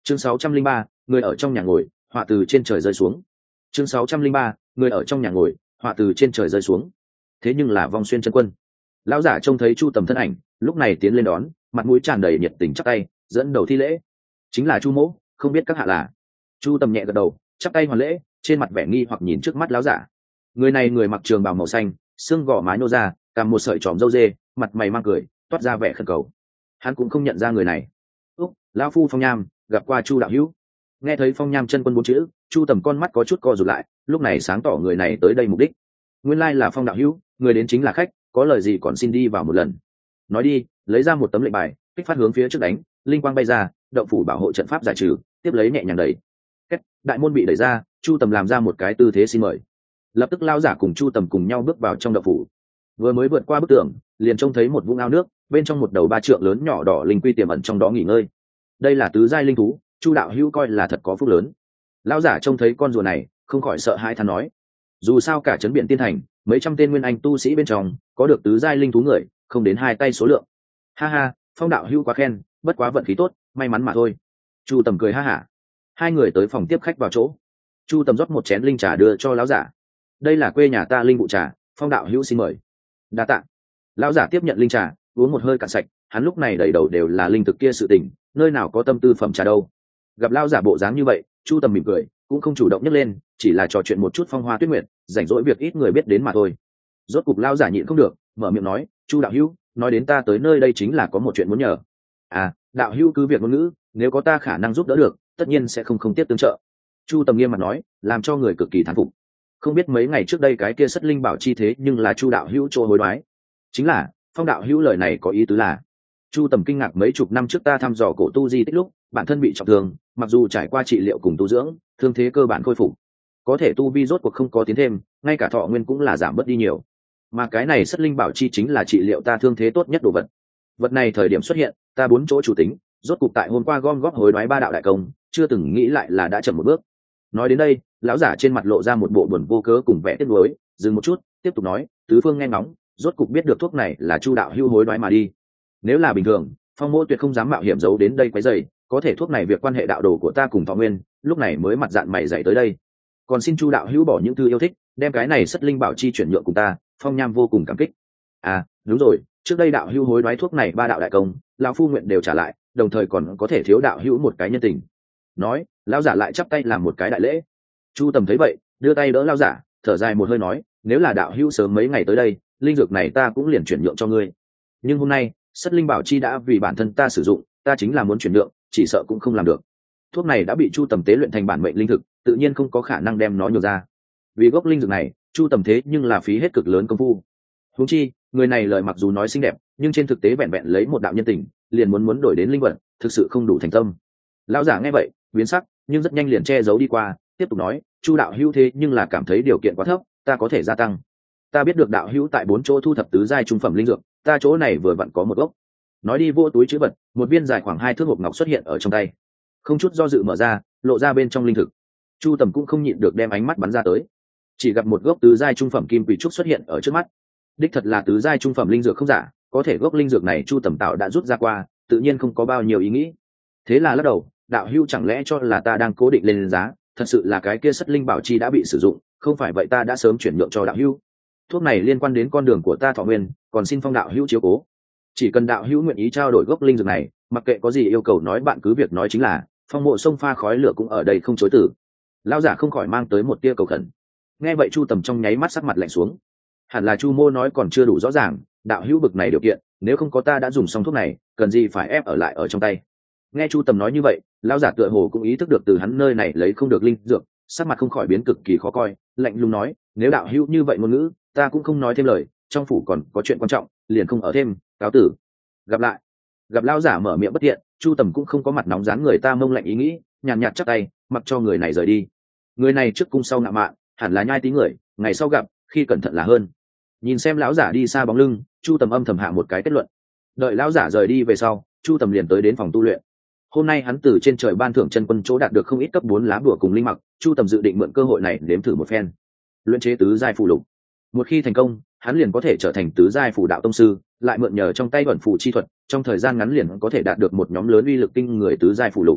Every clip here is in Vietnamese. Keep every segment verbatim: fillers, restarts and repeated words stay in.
chương sáu trăm linh ba, người ở trong nhà ngồi, họa từ trên trời rơi xuống. chương sáu trăm linh ba, người ở trong nhà ngồi, họa từ trên trời rơi xuống. Thế nhưng là Vong Xuyên chân quân. Lão giả trông thấy Chu Tầm thân ảnh, lúc này tiến lên đón, mặt mũi tràn đầy nhiệt tình chắp tay, dẫn đầu thi lễ. Chính là Chu mỗ, không biết các hạ là. Chu Tầm nhẹ gật đầu, chắp tay hoàn lễ, trên mặt vẻ nghi hoặc nhìn trước mắt lão giả. Người này người mặc trường bào màu xanh, xương gò má nhô ra, cầm một sợi tròm râu dê, mặt mày mang cười, toát ra vẻ khẩn cầu. Hắn cũng không nhận ra người này. Úc, lão phu Phong Nham, gặp qua Chu đạo hữu. Nghe thấy Phong Nham chân quân bốn chữ, Chu Tầm con mắt có chút co rụt lại, lúc này sáng tỏ người này tới đây mục đích. Nguyên lai là Phong đạo hữu, người đến chính là khách, có lời gì còn xin đi vào một lần. Nói đi, lấy ra một tấm lệnh bài, kích phát hướng phía trước đánh, linh quang bay ra, động phủ bảo hộ trận pháp giải trừ, tiếp lấy nhẹ nhàng đẩy. Kết, đại môn bị đẩy ra, Chu Tầm làm ra một cái tư thế xin mời. Lập tức lao giả cùng Chu Tầm cùng nhau bước vào trong động phủ. Vừa mới vượt qua bức tường, liền trông thấy một vũng ao nước, bên trong một đầu ba trượng lớn nhỏ đỏ linh quy tiềm ẩn trong đó nghỉ ngơi. Đây là tứ giai linh thú, Chu đạo hữu coi là thật có phúc lớn. Lão giả trông thấy con rùa này, không khỏi sợ hãi than nói: dù sao cả trấn Biện Tiên Thành, mấy trăm tên nguyên anh tu sĩ bên trong, có được tứ giai linh thú người, không đến hai tay số lượng. Ha ha, Phong đạo hữu quá khen, bất quá vận khí tốt, may mắn mà thôi. Chu Tầm cười ha hả. Hai người tới phòng tiếp khách vào chỗ. Chu Tầm rót một chén linh trà đưa cho lão giả. Đây là quê nhà ta linh vụ trà, Phong đạo hữu xin mời. Đa tạ. Lão giả tiếp nhận linh trà, uống một hơi cạn sạch, hắn lúc này đầy đầu đều là linh thực kia sự tình, nơi nào có tâm tư phẩm trà đâu. Gặp lão giả bộ dáng như vậy, Chu Tầm mỉm cười, cũng không chủ động nhấc lên, chỉ là trò chuyện một chút phong hoa tuyết nguyệt, rảnh rỗi việc ít người biết đến mà thôi. Rốt cục lão giả nhịn không được, mở miệng nói: Chu đạo hữu, nói đến ta tới nơi đây chính là có một chuyện muốn nhờ. À, đạo hữu cứ việc ngôn ngữ, nếu có ta khả năng giúp đỡ được, tất nhiên sẽ không không tiếp tương trợ. Chu Tầm nghiêm mặt nói, làm cho người cực kỳ thán phục. Không biết mấy ngày trước đây cái kia Sất Linh Bảo chi thế nhưng là Chu đạo hữu chỗ hối đoái. Chính là, Phong đạo hữu lời này có ý tứ là. Chu Tầm kinh ngạc, mấy chục năm trước ta thăm dò cổ tu di tích lúc, bản thân bị trọng thương, mặc dù trải qua trị liệu cùng tu dưỡng, thương thế cơ bản khôi phục, có thể tu vi rốt cuộc không có tiến thêm, ngay cả thọ nguyên cũng là giảm bớt đi nhiều. Mà cái này Sất Linh Bảo chi chính là trị liệu ta thương thế tốt nhất đồ vật. Vật này thời điểm xuất hiện, ta bốn chỗ chủ tính, rốt cục tại hôm qua gom góp hối đoái ba đạo đại công, chưa từng nghĩ lại là đã chậm một bước. Nói đến đây, lão giả trên mặt lộ ra một bộ buồn vô cớ cùng vẻ tiếc nuối, dừng một chút, tiếp tục nói: tứ phương nghe ngóng, rốt cục biết được thuốc này là Chu đạo hữu hối đoái mà đi. Nếu là bình thường, Phong mô tuyệt không dám mạo hiểm giấu đến đây quấy rầy, có thể thuốc này việc quan hệ đạo đồ của ta cùng thọ nguyên, lúc này mới mặt dạn mày dày tới đây. Còn xin Chu đạo hữu bỏ những thứ yêu thích, đem cái này Sất Linh Bảo chi chuyển nhượng cùng ta, Phong Nham vô cùng cảm kích. À, đúng rồi, trước đây đạo hữu hối đoái thuốc này ba đạo đại công, lão phu nguyện đều trả lại, đồng thời còn có thể thiếu đạo hữu một cái nhân tình. Nói, lão giả lại chắp tay làm một cái đại lễ. Chu Tầm thấy vậy, đưa tay đỡ lão giả, thở dài một hơi nói: nếu là đạo hữu sớm mấy ngày tới đây, linh dược này ta cũng liền chuyển nhượng cho ngươi. Nhưng hôm nay, Sất Linh Bảo chi đã vì bản thân ta sử dụng, ta chính là muốn chuyển nhượng, chỉ sợ cũng không làm được. Thuốc này đã bị Chu Tầm tế luyện thành bản mệnh linh thực, tự nhiên không có khả năng đem nó nhường ra. Vì gốc linh dược này, Chu Tầm thế nhưng là phí hết cực lớn công phu. Huống chi, người này lời mặc dù nói xinh đẹp, nhưng trên thực tế vẹn vẹn lấy một đạo nhân tình, liền muốn muốn đổi đến linh vật, thực sự không đủ thành tâm. Lão giả nghe vậy, biến sắc, nhưng rất nhanh liền che giấu đi qua, tiếp tục nói: Chu đạo hữu thế nhưng là cảm thấy điều kiện quá thấp, ta có thể gia tăng. Ta biết được đạo hữu tại bốn chỗ thu thập tứ giai trung phẩm linh dược, ta chỗ này vừa vặn có một gốc. Nói đi vô túi chữ vật, một viên dài khoảng hai thước hộp ngọc xuất hiện ở trong tay, không chút do dự mở ra, lộ ra bên trong linh thực. Chu Tầm cũng không nhịn được đem ánh mắt bắn ra tới, chỉ gặp một gốc tứ giai trung phẩm kim quỷ trúc xuất hiện ở trước mắt. Đích thật là tứ giai trung phẩm linh dược không giả, có thể gốc linh dược này Chu Tầm tạo đã rút ra qua, tự nhiên không có bao nhiêu ý nghĩ. Thế là lắc đầu: đạo hữu chẳng lẽ cho là ta đang cố định lên giá? Thật sự là cái kia Sất Linh Bảo chi đã bị sử dụng, không phải vậy ta đã sớm chuyển nhượng cho đạo hữu. Thuốc này liên quan đến con đường của ta thọ nguyên, còn xin Phong đạo hữu chiếu cố. Chỉ cần đạo hữu nguyện ý trao đổi gốc linh dược này, mặc kệ có gì yêu cầu nói bạn cứ việc nói chính là, Phong mộ sông pha khói lửa cũng ở đây không chối từ. Lão giả không khỏi mang tới một tia cầu khẩn. Nghe vậy Chu Tầm trong nháy mắt sắc mặt lạnh xuống. Hẳn là Chu mô nói còn chưa đủ rõ ràng, đạo hữu bực này điều kiện, nếu không có ta đã dùng xong thuốc này, cần gì phải ép ở lại ở trong tay. Nghe Chu Tầm nói như vậy, lão giả tựa hồ cũng ý thức được từ hắn nơi này lấy không được linh dược, sắc mặt không khỏi biến cực kỳ khó coi, lạnh lùng nói: nếu đạo hữu như vậy ngôn ngữ, ta cũng không nói thêm lời, trong phủ còn có chuyện quan trọng, liền không ở thêm, cáo tử. Gặp lại. Gặp lão giả mở miệng bất tiện, Chu Tầm cũng không có mặt nóng dán người ta mông lạnh ý nghĩ, nhàn nhạt chắp tay, mặc cho người này rời đi. Người này trước cung sau ngạo mạn, hẳn là nhai tí người, ngày sau gặp, khi cẩn thận là hơn. Nhìn xem lão giả đi xa bóng lưng, Chu Tầm âm thầm hạ một cái kết luận. Đợi lão giả rời đi về sau, Chu Tầm liền tới đến phòng tu luyện. Hôm nay hắn từ trên trời ban thưởng chân quân chỗ đạt được không ít cấp bốn lá bùa cùng linh mặc, Chu Tầm dự định mượn cơ hội này nếm thử một phen. Luyện chế tứ giai phù lục. Một khi thành công, hắn liền có thể trở thành tứ giai phù đạo tông sư, lại mượn nhờ trong tay ẩn phù chi thuật, trong thời gian ngắn liền có thể đạt được một nhóm lớn uy lực kinh người tứ giai phù lục.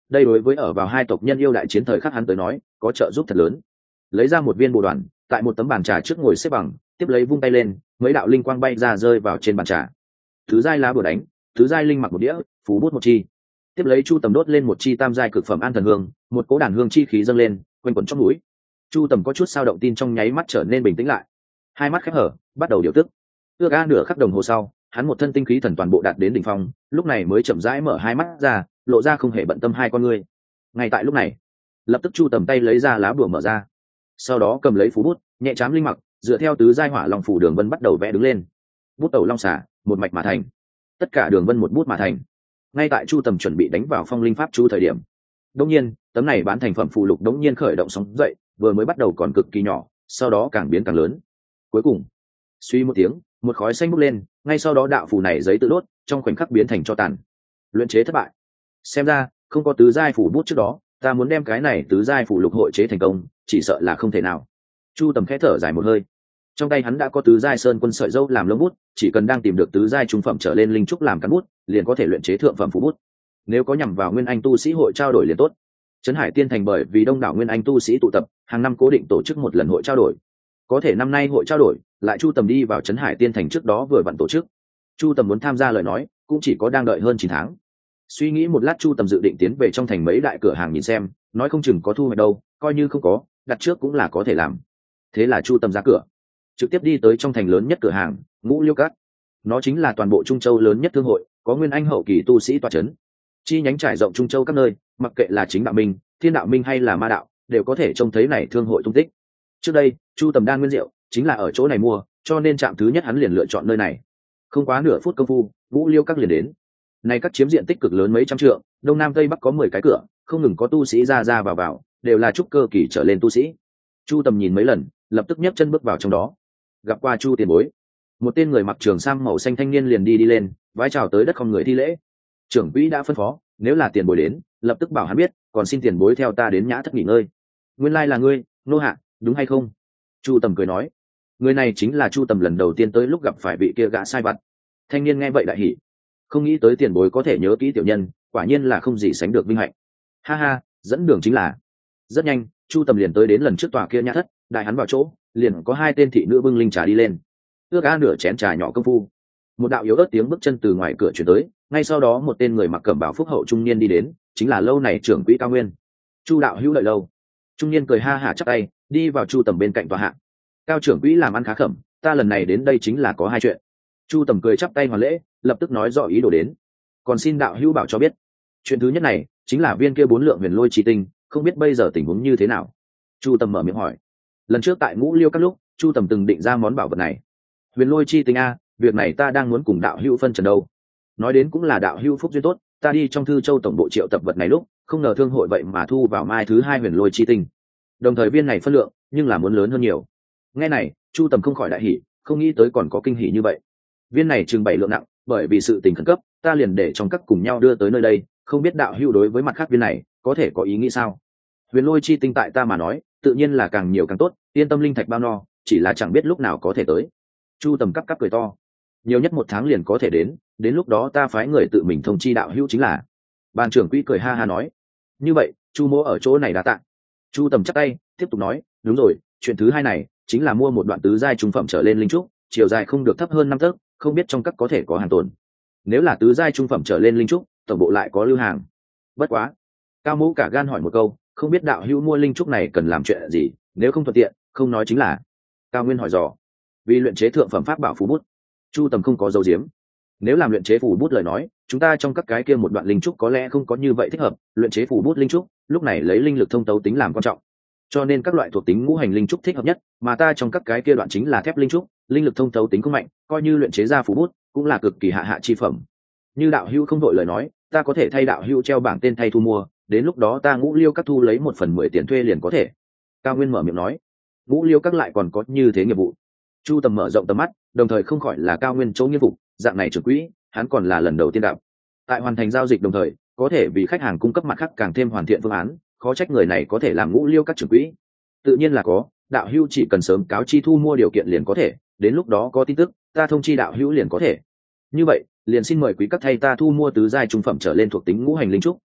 đây đối với ở vào hai tộc nhân yêu đại chiến thời khắc hắn tới nói có trợ giúp thật lớn. Lấy ra một viên bồ đoàn, tại một tấm bàn trà trước ngồi xếp bằng, tiếp lấy vung tay lên, mấy đạo linh quang bay ra rơi vào trên bàn trà. Thứ giai lá bùa đánh, thứ giai linh mặc một đĩa, phú bút một chi. Tiếp lấy Chu Tầm đốt lên một chi tam giai cực phẩm an thần hương, một cỗ đàn hương chi khí dâng lên, quanh quẩn trong mũi. Chu Tầm có chút sao động, tin trong nháy mắt trở nên bình tĩnh lại, hai mắt khép hở, bắt đầu điều tức. Ước a nửa khắc đồng hồ sau, hắn một thân tinh khí thần toàn bộ đạt đến đỉnh phong, lúc này mới chậm rãi mở hai mắt ra, lộ ra không hề bận tâm hai con ngươi. Ngay tại lúc này, lập tức Chu Tầm tay lấy ra lá bùa mở ra, sau đó cầm lấy phú bút, nhẹ chám linh mặc, dựa theo tứ giai hỏa long phủ đường vân bắt đầu vẽ đứng lên. Bút tẩu long xả, một mạch mà thành, tất cả đường vân một bút mà thành. Ngay tại Chu Tầm chuẩn bị đánh vào phong linh pháp chú thời điểm, đống nhiên tấm này bán thành phẩm phụ lục đống nhiên khởi động sóng dậy, vừa mới bắt đầu còn cực kỳ nhỏ, sau đó càng biến càng lớn. Cuối cùng, suy một tiếng, một khói xanh bốc lên, ngay sau đó đạo phù này giấy tự đốt, trong khoảnh khắc biến thành tro tàn. Luyện chế thất bại. Xem ra không có tứ giai phủ bút trước đó, ta muốn đem cái này tứ giai phủ lục hội chế thành công, chỉ sợ là không thể nào. Chu Tầm khẽ thở dài một hơi. Trong tay hắn đã có tứ giai sơn quân sợi dâu làm lông bút, chỉ cần đang tìm được tứ giai trung phẩm trở lên linh trúc làm cán bút, liền có thể luyện chế thượng phẩm phủ bút. Nếu có nhằm vào nguyên anh tu sĩ hội trao đổi liền tốt. Trấn Hải Tiên Thành bởi vì đông đảo nguyên anh tu sĩ tụ tập, hàng năm cố định tổ chức một lần hội trao đổi. Có thể năm nay hội trao đổi, lại Chu Tầm đi vào Trấn Hải Tiên Thành trước đó vừa vặn tổ chức. Chu Tầm muốn tham gia lời nói, cũng chỉ có đang đợi hơn chín tháng. Suy nghĩ một lát, Chu Tầm dự định tiến về trong thành mấy đại cửa hàng nhìn xem, nói không chừng có thu hoạch đâu, coi như không có, đặt trước cũng là có thể làm. Thế là Chu Tầm ra cửa, trực tiếp đi tới trong thành lớn nhất cửa hàng, Ngũ Liêu Các. Nó chính là toàn bộ Trung Châu lớn nhất thương hội, có nguyên anh hậu kỳ tu sĩ tọa chấn. Chi nhánh trải rộng Trung Châu các nơi, mặc kệ là chính đạo minh, thiên đạo minh hay là ma đạo, đều có thể trông thấy này thương hội tung tích. Trước đây, Chu Tầm đan nguyên rượu chính là ở chỗ này mua, cho nên trạm thứ nhất hắn liền lựa chọn nơi này. Không quá nửa phút công phu, Ngũ Liêu Các liền đến. Này các chiếm diện tích cực lớn mấy trăm trượng, đông nam tây bắc có mười cái cửa, không ngừng có tu sĩ ra ra vào vào, đều là trúc cơ kỳ trở lên tu sĩ. Chu Tầm nhìn mấy lần, lập tức nhấc chân bước vào trong đó. Gặp qua Chu tiền bối, một tên người mặc trường sam màu xanh thanh niên liền đi đi lên, vái chào tới đất không người thi lễ. Trưởng quỹ đã phân phó, nếu là tiền bối đến, lập tức bảo hắn biết, còn xin tiền bối theo ta đến nhã thất nghỉ ngơi. Nguyên lai là ngươi, nô hạ, đúng hay không? Chu Tầm cười nói. Người này chính là Chu Tầm lần đầu tiên tới lúc gặp phải vị kia gã sai vặt. Thanh niên nghe vậy đại hỉ, không nghĩ tới tiền bối có thể nhớ kỹ tiểu nhân, quả nhiên là không gì sánh được vinh hạnh. Ha ha, dẫn đường chính là. Rất nhanh, Chu Tầm liền tới đến lần trước tòa kia nhã thất, đại hắn vào chỗ, liền có hai tên thị nữ bưng linh trà đi lên. Ước a nửa chén trà nhỏ công phu, một đạo yếu ớt tiếng bước chân từ ngoài cửa truyền tới, ngay sau đó một tên người mặc cẩm bào phúc hậu trung niên đi đến, chính là lâu này trưởng quỹ Cao Nguyên. Chu đạo hữu đợi lâu. Trung niên cười ha hả chắp tay, đi vào Chu Tầm bên cạnh tòa hạ. Cao trưởng quỹ làm ăn khá khẩm, ta lần này đến đây chính là có hai chuyện. Chu Tầm cười chắp tay hoàn lễ, lập tức nói rõ ý đồ đến. Còn xin đạo hữu bảo cho biết. Chuyện thứ nhất này chính là viên kia bốn lượng huyền lôi chi tinh, không biết bây giờ tình huống như thế nào. Chu Tầm mở miệng hỏi. Lần trước tại Ngũ Liêu các lúc, Chu Tầm từng định ra món bảo vật này. Huyền lôi chi tinh a, việc này ta đang muốn cùng đạo hữu phân trần đâu. Nói đến cũng là đạo hữu phúc duyên tốt, ta đi trong Thư Châu tổng bộ triệu tập vật này lúc, không ngờ thương hội vậy mà thu vào mai thứ hai huyền lôi chi tinh. Đồng thời viên này phân lượng, nhưng là muốn lớn hơn nhiều. Nghe này, Chu Tầm không khỏi đại hỉ, không nghĩ tới còn có kinh hỉ như vậy. Viên này chừng bảy lượng nặng, bởi vì sự tình khẩn cấp, ta liền để trong các cùng nhau đưa tới nơi đây, không biết đạo hữu đối với mặt khác viên này, có thể có ý nghĩ sao? Huyền lôi chi tinh tại ta mà nói, tự nhiên là càng nhiều càng tốt, yên tâm linh thạch bao no, chỉ là chẳng biết lúc nào có thể tới. Chu Tầm cắp cắp cười to. Nhiều nhất một tháng liền có thể đến, đến lúc đó ta phái người tự mình thông chi đạo hữu chính là. Ban trưởng quỹ cười ha ha nói. Như vậy, Chu mỗ ở chỗ này đã tạ. Chu Tầm chắp tay, tiếp tục nói, đúng rồi, chuyện thứ hai này chính là mua một đoạn tứ giai trung phẩm trở lên linh trúc, chiều dài không được thấp hơn năm tấc, không biết trong các có thể có hàng tồn. Nếu là tứ giai trung phẩm trở lên linh trúc, tổng bộ lại có lưu hàng. Bất quá, Cao mỗ cả gan hỏi một câu, không biết đạo hữu mua linh trúc này cần làm chuyện gì, nếu không thuận tiện, không nói chính là. Cao Nguyên hỏi dò. Vì luyện chế thượng phẩm pháp bảo phù bút. Chu Tầm không có dấu diếm. Nếu làm luyện chế phù bút lời nói, chúng ta trong các cái kia một đoạn linh trúc có lẽ không có như vậy thích hợp, luyện chế phù bút linh trúc, lúc này lấy linh lực thông tấu tính làm quan trọng. Cho nên các loại thuộc tính ngũ hành linh trúc thích hợp nhất, mà ta trong các cái kia đoạn chính là thép linh trúc, linh lực thông tấu tính không mạnh, coi như luyện chế ra phù bút, cũng là cực kỳ hạ hạ chi phẩm. Như đạo hữu không đội lời nói, ta có thể thay đạo hữu treo bảng tên thay thu mua, đến lúc đó ta Ngũ Liêu các thu lấy một phần mười tiền thuê liền có thể. Cao Nguyên mở miệng nói. Ngũ Liêu các lại còn có như thế nghiệp vụ. Chu Tầm mở rộng tầm mắt, đồng thời không khỏi là Cao Nguyên chỗ nghĩa vụ, dạng này trưởng quỹ, hắn còn là lần đầu tiên gặp. Tại hoàn thành giao dịch đồng thời, có thể vì khách hàng cung cấp mặt khác càng thêm hoàn thiện phương án, khó trách người này có thể làm Ngũ Liêu các trưởng quỹ. Tự nhiên là có, đạo hữu chỉ cần sớm cáo chi thu mua điều kiện liền có thể, đến lúc đó có tin tức, ta thông chi đạo hữu liền có thể. Như vậy, liền xin mời quý các thay ta thu mua tứ giai trung phẩm trở lên thuộc tính ngũ hành linh trúc,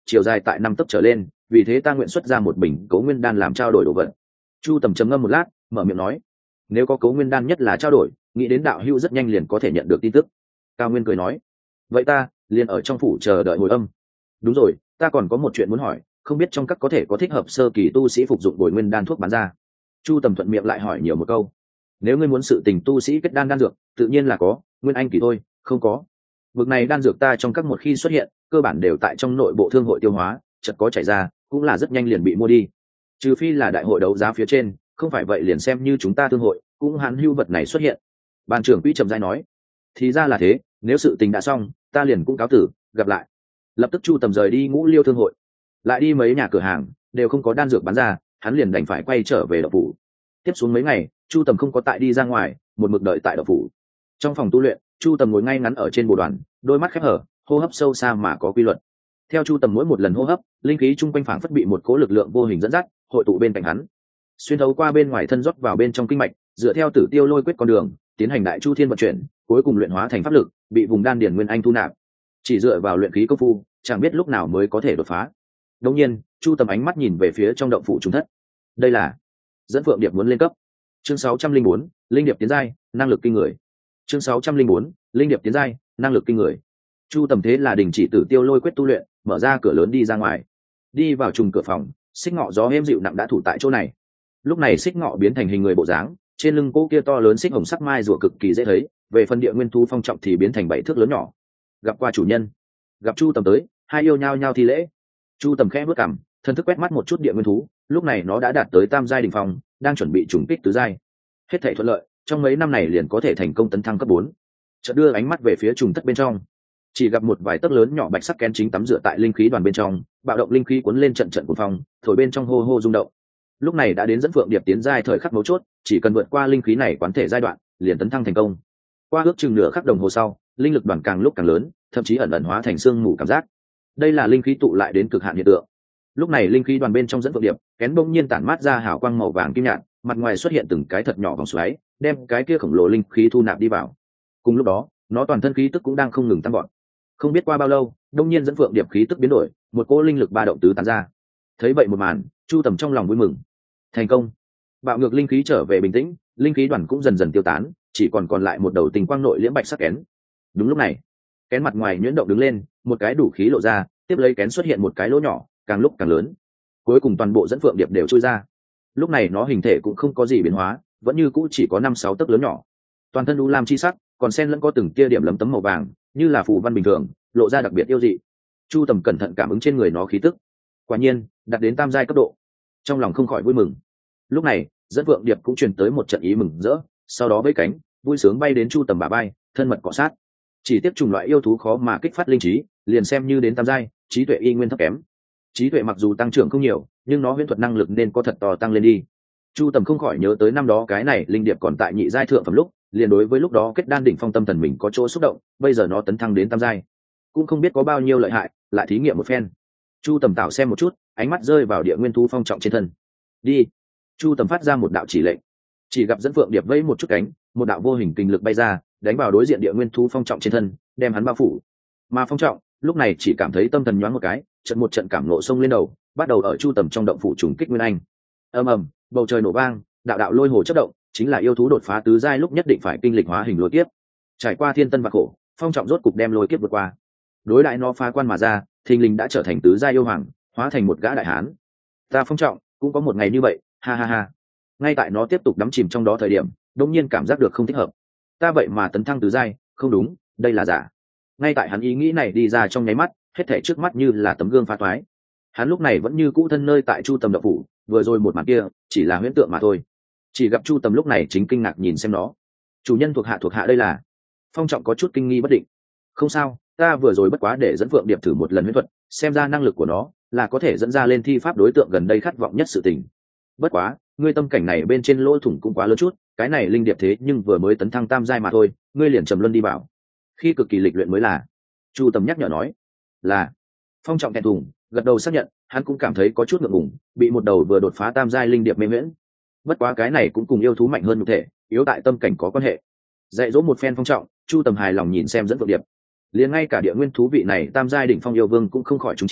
chiều dài tại năm tấc trở lên, vì thế ta nguyện xuất ra một bình cấu nguyên đan làm trao đổi đồ vật. Chu Tầm trầm ngâm một lát, mở miệng nói, nếu có cấu nguyên đan nhất là trao đổi, nghĩ đến đạo hữu rất nhanh liền có thể nhận được tin tức. Cao Nguyên cười nói, vậy ta liền ở trong phủ chờ đợi hồi âm. Đúng rồi, ta còn có một chuyện muốn hỏi, không biết trong các có thể có thích hợp sơ kỳ tu sĩ phục dụng bồi nguyên đan thuốc bán ra. Chu Tầm thuận miệng lại hỏi nhiều một câu. Nếu ngươi muốn sự tình tu sĩ kết đan đan dược, tự nhiên là có, nguyên anh kỳ thôi, không có. Vực này đan dược ta trong các một khi xuất hiện, cơ bản đều tại trong nội bộ thương hội tiêu hóa, chợt có chảy ra, cũng là rất nhanh liền bị mua đi. Trừ phi là đại hội đấu giá phía trên, không phải vậy liền xem như chúng ta thương hội, cũng hạn hưu vật này xuất hiện. Ban trưởng quỹ trầm giai nói, thì ra là thế, nếu sự tình đã xong, ta liền cũng cáo tử, gặp lại. Lập tức Chu Tầm rời đi Ngũ Liêu thương hội, lại đi mấy nhà cửa hàng, đều không có đan dược bán ra, hắn liền đành phải quay trở về đậu phủ. Tiếp xuống mấy ngày, Chu Tầm không có tại đi ra ngoài, một mực đợi tại đậu phủ. Trong phòng tu luyện, Chu Tầm ngồi ngay ngắn ở trên bồ đoàn, đôi mắt khép hở, hô hấp sâu xa mà có quy luật. Theo Chu Tầm mỗi một lần hô hấp, linh khí chung quanh phảng phất bị một cỗ lực lượng vô hình dẫn dắt, hội tụ bên cạnh hắn, xuyên thấu qua bên ngoài thân rót vào bên trong kinh mạch, dựa theo Tử Tiêu Lôi quyết con đường, tiến hành đại chu thiên vận chuyển, cuối cùng luyện hóa thành pháp lực, bị vùng đan điển nguyên anh thu nạp. Chỉ dựa vào luyện khí công phu, chẳng biết lúc nào mới có thể đột phá. Đương nhiên, Chu Tầm ánh mắt nhìn về phía trong động phủ trùng thất. Đây là dẫn Phượng Điệp muốn lên cấp. Chương sáu trăm linh bốn, linh điệp tiến giai, năng lực kinh người. Chương sáu trăm linh bốn, linh điệp tiến giai, năng lực kinh người. Chu Tầm thế là đình chỉ Tử Tiêu Lôi quyết tu luyện, mở ra cửa lớn đi ra ngoài. Đi vào trùng cửa phòng, Xích Ngọ gió êm dịu nặng đã thủ tại chỗ này. Lúc này Xích Ngọ biến thành hình người bộ dáng, trên lưng cô kia to lớn xích hồng sắc mai rùa cực kỳ dễ thấy, về phần địa nguyên thú Phong Trọng thì biến thành bảy thước lớn nhỏ. Gặp qua chủ nhân. Gặp Chu Tầm tới, hai yêu nhao nhao thi lễ. Chu Tầm khẽ bước cằm, thân thức quét mắt một chút địa nguyên thú, lúc này nó đã đạt tới tam giai đỉnh phong, đang chuẩn bị trùng kích tứ giai. Hết thảy thuận lợi, trong mấy năm này liền có thể thành công tấn thăng cấp bốn. Chợt đưa ánh mắt về phía trùng thất bên trong, chỉ gặp một vài tấc lớn nhỏ bạch sắc kén chính tắm rửa tại linh khí đoàn bên trong, bạo động linh khí cuốn lên trận trận cuồng phong, thổi bên trong hô hô rung động. Lúc này đã đến dẫn Phượng Điệp tiến giai thời khắc mấu chốt, chỉ cần vượt qua linh khí này quán thể giai đoạn, liền tấn thăng thành công. Qua ước chừng nửa khắc đồng hồ sau, linh lực đoàn càng lúc càng lớn, thậm chí ẩn ẩn hóa thành xương mù cảm giác. Đây là linh khí tụ lại đến cực hạn hiện tượng. Lúc này linh khí đoàn bên trong dẫn Phượng Điệp, kén bỗng nhiên tản mát ra hào quang màu vàng kim nhạt, mặt ngoài xuất hiện từng cái thật nhỏ vòng xoáy, đem cái kia khổng lồ linh khí thu nạp đi vào. Cùng lúc đó, nó toàn thân khí tức cũng đang không ngừng tăng vọt. Không biết qua bao lâu, đông nhiên dẫn Phượng Điệp khí tức biến đổi, một cỗ linh lực ba động tứ tán ra. Thấy vậy một màn, Chu Tầm trong lòng vui mừng. Thành công. Bạo ngược linh khí trở về bình tĩnh, linh khí đoàn cũng dần dần tiêu tán, chỉ còn còn lại một đầu tình quang nội liễm bạch sắc kén. Đúng lúc này, kén mặt ngoài nhuyễn động đứng lên, một cái đủ khí lộ ra, tiếp lấy kén xuất hiện một cái lỗ nhỏ, càng lúc càng lớn. Cuối cùng toàn bộ dẫn Phượng Điệp đều trôi ra. Lúc này nó hình thể cũng không có gì biến hóa, vẫn như cũ chỉ có năm sáu tấc lớn nhỏ. Toàn thân u lam chi sắc, còn xen lẫn có từng tia điểm lấm tấm màu vàng, như là phù văn bình thường, lộ ra đặc biệt yêu dị. Chu Tầm cẩn thận cảm ứng trên người nó khí tức, quả nhiên đạt đến tam giai cấp độ, trong lòng không khỏi vui mừng. Lúc này, dẫn Phượng Điệp cũng truyền tới một trận ý mừng rỡ, sau đó vẫy cánh, vui sướng bay đến Chu Tầm bả vai, thân mật cọ sát. Chỉ tiếc trùng loại yêu thú khó mà kích phát linh trí, liền xem như đến tam giai, trí tuệ y nguyên thấp kém. Trí tuệ mặc dù tăng trưởng không nhiều, nhưng nó huyễn thuật năng lực nên có thật to tăng lên đi. Chu Tầm không khỏi nhớ tới năm đó cái này linh điệp còn tại nhị giai thượng phẩm lúc, liền đối với lúc đó kết đan đỉnh phong tâm thần mình có chỗ xúc động, bây giờ nó tấn thăng đến tam giai, cũng không biết có bao nhiêu lợi hại, lại thí nghiệm một phen. Chu Tầm tạo xem một chút, ánh mắt rơi vào địa nguyên thú Phong Trọng trên thân. Đi. Chu Tầm phát ra một đạo chỉ lệnh, chỉ gặp dẫn Phượng Điệp vẫy một chút cánh, một đạo vô hình kinh lực bay ra, đánh vào đối diện địa nguyên thú Phong Trọng trên thân, đem hắn bao phủ. Mà Phong Trọng lúc này chỉ cảm thấy tâm thần nhoáng một cái, trận một trận cảm nộ sông lên đầu, bắt đầu ở Chu Tầm trong động phủ trùng kích nguyên anh. Ầm ầm, bầu trời nổ vang, đạo đạo lôi hồ chớp động, chính là yêu thú đột phá tứ giai lúc nhất định phải kinh lịch hóa hình lôi kiếp. Trải qua thiên tân và khổ, Phong Trọng rốt cục đem lôi kiếp vượt qua. Đối đại nó phá quan mà ra, thình lình đã trở thành tứ giai yêu hoàng, hóa thành một gã đại hán. Ta Phong Trọng cũng có một ngày như vậy, ha ha ha. Ngay tại nó tiếp tục đắm chìm trong đó thời điểm, đột nhiên cảm giác được không thích hợp. Ta vậy mà tấn thăng tứ giai, không đúng, đây là giả. Ngay tại hắn ý nghĩ này đi ra trong nháy mắt, hết thảy trước mắt như là tấm gương phá toái. Hắn lúc này vẫn như cũ thân nơi tại Chu Tầm động phủ, vừa rồi một màn kia chỉ là huyễn tượng mà thôi. Chỉ gặp Chu Tầm lúc này chính kinh ngạc nhìn xem nó. Chủ nhân thuộc hạ thuộc hạ đây là. Phong Trọng có chút kinh nghi bất định. Không sao, ta vừa rồi bất quá để dẫn Phượng Điệp thử một lần huyễn thuật, xem ra năng lực của nó là có thể dẫn ra lên thi pháp đối tượng gần đây khát vọng nhất sự tình. Bất quá, ngươi tâm cảnh này bên trên lỗ thủng cũng quá lớn chút, cái này linh điệp thế nhưng vừa mới tấn thăng tam giai mà thôi, ngươi liền trầm luân đi bảo. Khi cực kỳ lịch luyện mới là. Chu Tầm nhắc nhở nói. Là. Phong Trọng thẹn thùng, gật đầu xác nhận, hắn cũng cảm thấy có chút ngượng ngùng, bị một đầu vừa đột phá tam giai linh điệp mê miễn. Bất quá cái này cũng cùng yêu thú mạnh hơn nhục thể, yếu tại tâm cảnh có quan hệ. Dạy dỗ một phen Phong Trọng, Chu Tầm hài lòng nhìn xem dẫn Phượng Điệp. Liền ngay cả địa nguyên thú vị này tam giai đỉnh phong yêu vương cũng không khỏi trúng chiêu,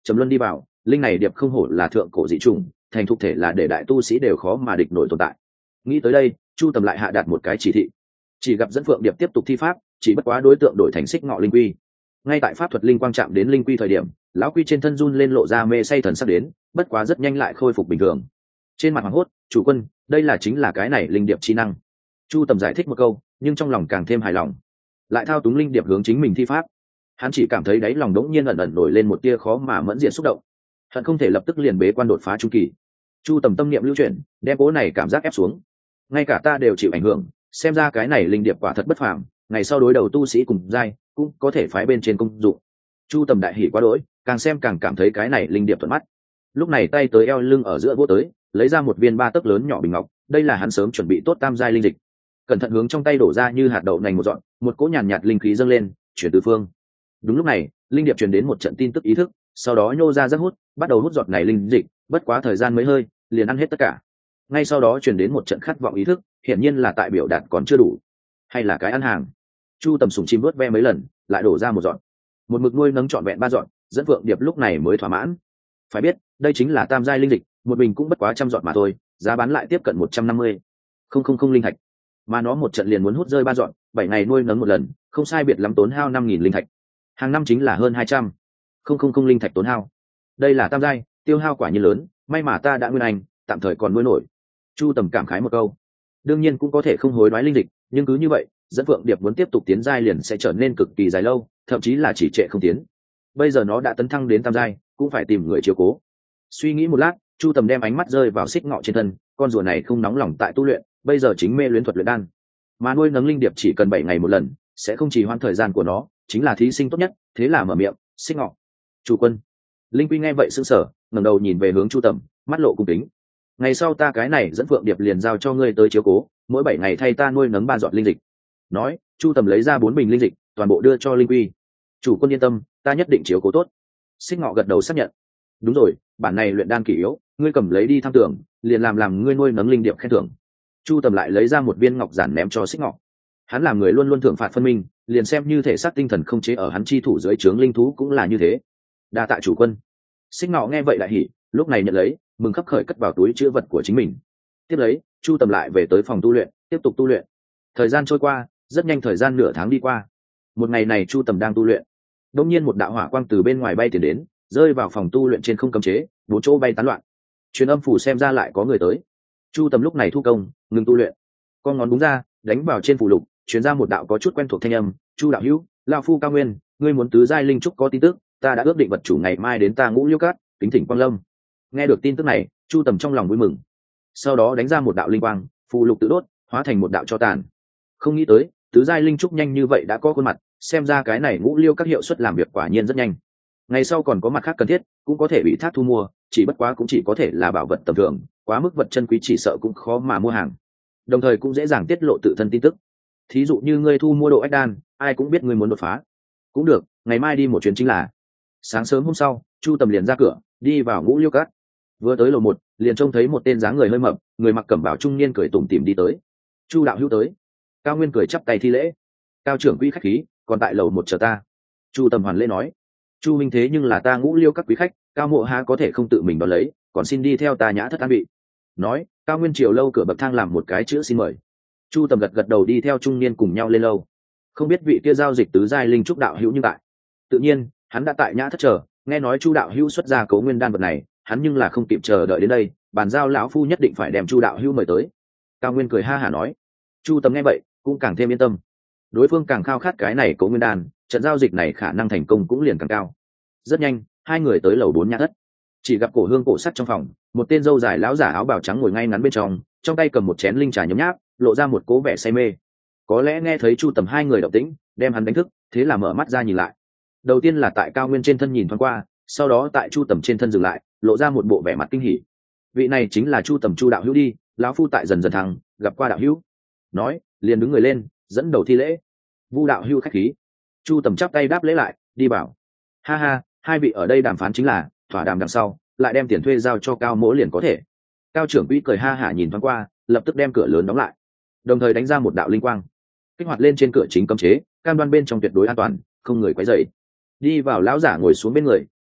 trầm luân đi vào, linh này điệp không hổ là thượng cổ dị trùng, thành thục thể là để đại tu sĩ đều khó mà địch nổi tồn tại. Nghĩ tới đây, chu tầm lại hạ đạt một cái chỉ thị, chỉ gặp dẫn phượng điệp tiếp tục thi pháp, chỉ bất quá đối tượng đổi thành xích ngọ linh quy. Ngay tại pháp thuật linh quang chạm đến linh quy thời điểm, lão quy trên thân run lên lộ ra mê say thần sắc đến, bất quá rất nhanh lại khôi phục bình thường. Trên mặt hoảng hốt, chủ quân, đây là chính là cái này linh điệp chi năng. Chu tầm giải thích một câu, nhưng trong lòng càng thêm hài lòng, lại thao túng linh điệp hướng chính mình thi pháp. Hắn chỉ cảm thấy đáy lòng đống nhiên ẩn ẩn nổi lên một tia khó mà mẫn diện xúc động, hận không thể lập tức liền bế quan đột phá trung kỳ. Chu tầm tâm niệm lưu chuyển, đem cố này cảm giác ép xuống. Ngay cả ta đều chịu ảnh hưởng, xem ra cái này linh điệp quả thật bất phàm, ngày sau đối đầu tu sĩ cùng giai cũng có thể phái bên trên công dụng. Chu tầm đại hỉ quá đỗi, càng xem càng cảm thấy cái này linh điệp thuận mắt. Lúc này tay tới eo lưng ở giữa vỗ tới, lấy ra một viên ba tấc lớn nhỏ bình ngọc, đây là hắn sớm chuẩn bị tốt tam giai linh dịch. Cẩn thận hướng trong tay đổ ra như hạt đậu nành một dọn, một cỗ nhàn nhạt, nhạt linh khí dâng lên, chuyển từ phương. Đúng lúc này, linh điệp truyền đến một trận tin tức ý thức, sau đó nhô ra rất hút, bắt đầu hút giọt này linh dịch, bất quá thời gian mấy hơi, liền ăn hết tất cả. Ngay sau đó truyền đến một trận khát vọng ý thức, hiển nhiên là tại biểu đạt còn chưa đủ, hay là cái ăn hàng. Chu tầm sùng chim vớt ve mấy lần, lại đổ ra một dọn, một mực nuôi nấng trọn vẹn ba dọn, dẫn vượng điệp lúc này mới thỏa mãn. Phải biết, đây chính là tam giai linh dịch, một bình cũng bất quá trăm dọn mà thôi, giá bán lại tiếp cận một trăm năm mươi, không không không linh thạch, mà nó một trận liền muốn hút rơi ba dọn, bảy ngày nuôi nấng một lần, không sai biệt lắm tốn hao năm nghìn linh thạch, hàng năm chính là hơn hai trăm, không không không linh thạch tốn hao. Đây là tam giai, tiêu hao quả nhiên lớn, may mà ta đã nguyên anh, tạm thời còn nuôi nổi. Chu tầm cảm khái một câu, đương nhiên cũng có thể không hối đoái linh dịch, nhưng cứ như vậy, dẫn phượng điệp muốn tiếp tục tiến giai liền sẽ trở nên cực kỳ dài lâu, thậm chí là chỉ trệ không tiến. Bây giờ nó đã tấn thăng đến tam giai, cũng phải tìm người chiếu cố. Suy nghĩ một lát, chu tầm đem ánh mắt rơi vào xích ngọ trên thân, con rùa này không nóng lòng tại tu luyện, bây giờ chính mê luyến thuật luyện đan, mà nuôi nấng linh điệp chỉ cần bảy ngày một lần, sẽ không trì hoãn thời gian của nó, chính là thí sinh tốt nhất. Thế là mở miệng, xích ngọ, chủ quân. Linh quy nghe vậy sững sờ, ngẩng đầu nhìn về hướng chu tầm, mắt lộ cung kính. Ngày sau ta cái này dẫn phượng điệp liền giao cho ngươi tới chiếu cố, mỗi bảy ngày thay ta nuôi nấng ba giọt linh dịch. Nói, chu tầm lấy ra bốn bình linh dịch, toàn bộ đưa cho linh quy. Chủ quân yên tâm, ta nhất định chiếu cố tốt. Xích ngọ gật đầu xác nhận. Đúng rồi, bản này luyện đan kỳ yếu, ngươi cầm lấy đi tham tưởng, liền làm làm ngươi nuôi nấng linh điệp khen thưởng. Chu tầm lại lấy ra một viên ngọc giản ném cho xích ngọ. Hắn làm người luôn luôn thưởng phạt phân minh, liền xem như thể xác tinh thần không chế ở hắn chi thủ dưới trướng linh thú cũng là như thế. Đa tạ chủ quân. Xích ngọ nghe vậy lại hỉ, lúc này nhận lấy, mừng khấp khởi cất vào túi chứa vật của chính mình. Tiếp lấy, chu tầm lại về tới phòng tu luyện, tiếp tục tu luyện. Thời gian trôi qua, rất nhanh, thời gian nửa tháng đi qua. Một ngày này chu tầm đang tu luyện, đột nhiên một đạo hỏa quang từ bên ngoài bay tiền đến, rơi vào phòng tu luyện trên không cấm chế, bốn chỗ bay tán loạn. Truyền âm phủ xem ra lại có người tới. Chu tầm lúc này thu công, ngừng tu luyện, con ngón đúng ra, đánh vào trên phủ lục, truyền ra một đạo có chút quen thuộc thanh âm. Chu đạo hữu, lão phu Cao Nguyên, ngươi muốn tứ giai linh trúc có tin tức, ta đã ước định vật chủ ngày mai đến ta Ngũ Liêu Cát, kính thỉnh quang lâm. Nghe được tin tức này, chu tầm trong lòng vui mừng, sau đó đánh ra một đạo linh quang, phù lục tự đốt, hóa thành một đạo cho tàn. Không nghĩ tới tứ giai linh trúc nhanh như vậy đã có khuôn mặt, xem ra cái này Ngũ Liêu Các hiệu suất làm việc quả nhiên rất nhanh. Ngày sau còn có mặt khác cần thiết, cũng có thể bị thác thu mua, chỉ bất quá cũng chỉ có thể là bảo vật tầm thường, quá mức vật chân quý chỉ sợ cũng khó mà mua hàng, đồng thời cũng dễ dàng tiết lộ tự thân tin tức. Thí dụ như ngươi thu mua độ ách đan, ai cũng biết ngươi muốn đột phá. Cũng được, ngày mai đi một chuyến chính là. Sáng sớm hôm sau, chu tầm liền ra cửa, đi vào Ngũ Liêu Các. Vừa tới lầu một, liền trông thấy một tên dáng người hơi mập, người mặc cẩm bào trung niên cười tủm tỉm đi tới. Chu đạo hữu tới. Cao Nguyên cười chắp tay thi lễ. Cao trưởng quý khách khí, còn tại lầu một chờ ta. Chu tầm hoàn lễ nói. Chu minh thế nhưng là ta Ngũ Liêu Các quý khách, Cao mộ há có thể không tự mình đón lấy, còn xin đi theo ta nhã thất an vị. Nói, Cao Nguyên chiều lâu cửa bậc thang làm một cái chữ xin mời. Chu tầm gật gật đầu đi theo trung niên cùng nhau lên lâu. Không biết vị kia giao dịch tứ giai linh trúc đạo hữu như tại. Tự nhiên, hắn đã tại nhã thất chờ, nghe nói Chu đạo hữu xuất ra Cấu Nguyên đan vật này, hắn nhưng là không kịp chờ đợi đến đây, bàn giao lão phu nhất định phải đem Chu đạo hữu mời tới. Cao Nguyên cười ha hả nói. Chu tầm nghe vậy cũng càng thêm yên tâm, đối phương càng khao khát cái này Cấu Nguyên đan, trận giao dịch này khả năng thành công cũng liền càng cao. Rất nhanh, hai người tới lầu bốn nhã thất. Chỉ gặp cổ hương cổ sắt trong phòng, một tên râu dài lão giả áo bào trắng ngồi ngay ngắn bên trong, trong tay cầm một chén linh trà nhấm nháp, lộ ra một cố vẻ say mê. Có lẽ nghe thấy chu tầm hai người động tĩnh, đem hắn đánh thức, thế là mở mắt ra nhìn lại. Đầu tiên là tại Cao Nguyên trên thân nhìn thoáng qua, sau đó tại chu tầm trên thân dừng lại, lộ ra một bộ vẻ mặt kinh hỉ. Vị này chính là chu tầm Chu đạo hữu đi, lão phu tại dần dần thăng gặp qua đạo hữu. Nói, liền đứng người lên, dẫn đầu thi lễ. Vu đạo hữu khách khí. Chu tầm chắp tay đáp lễ lại, đi bảo. Ha ha, hai vị ở đây đàm phán chính là, thỏa đàm đằng sau, lại đem tiền thuê giao cho Cao mỗ liền có thể. Cao trưởng quỹ cười ha hả nhìn thoáng qua, lập tức đem cửa lớn đóng lại, đồng thời đánh ra một đạo linh quang, kích hoạt lên trên cửa chính cấm chế, cam đoan bên trong tuyệt đối an toàn, không người quấy rầy. Đi vào lão giả ngồi xuống bên người,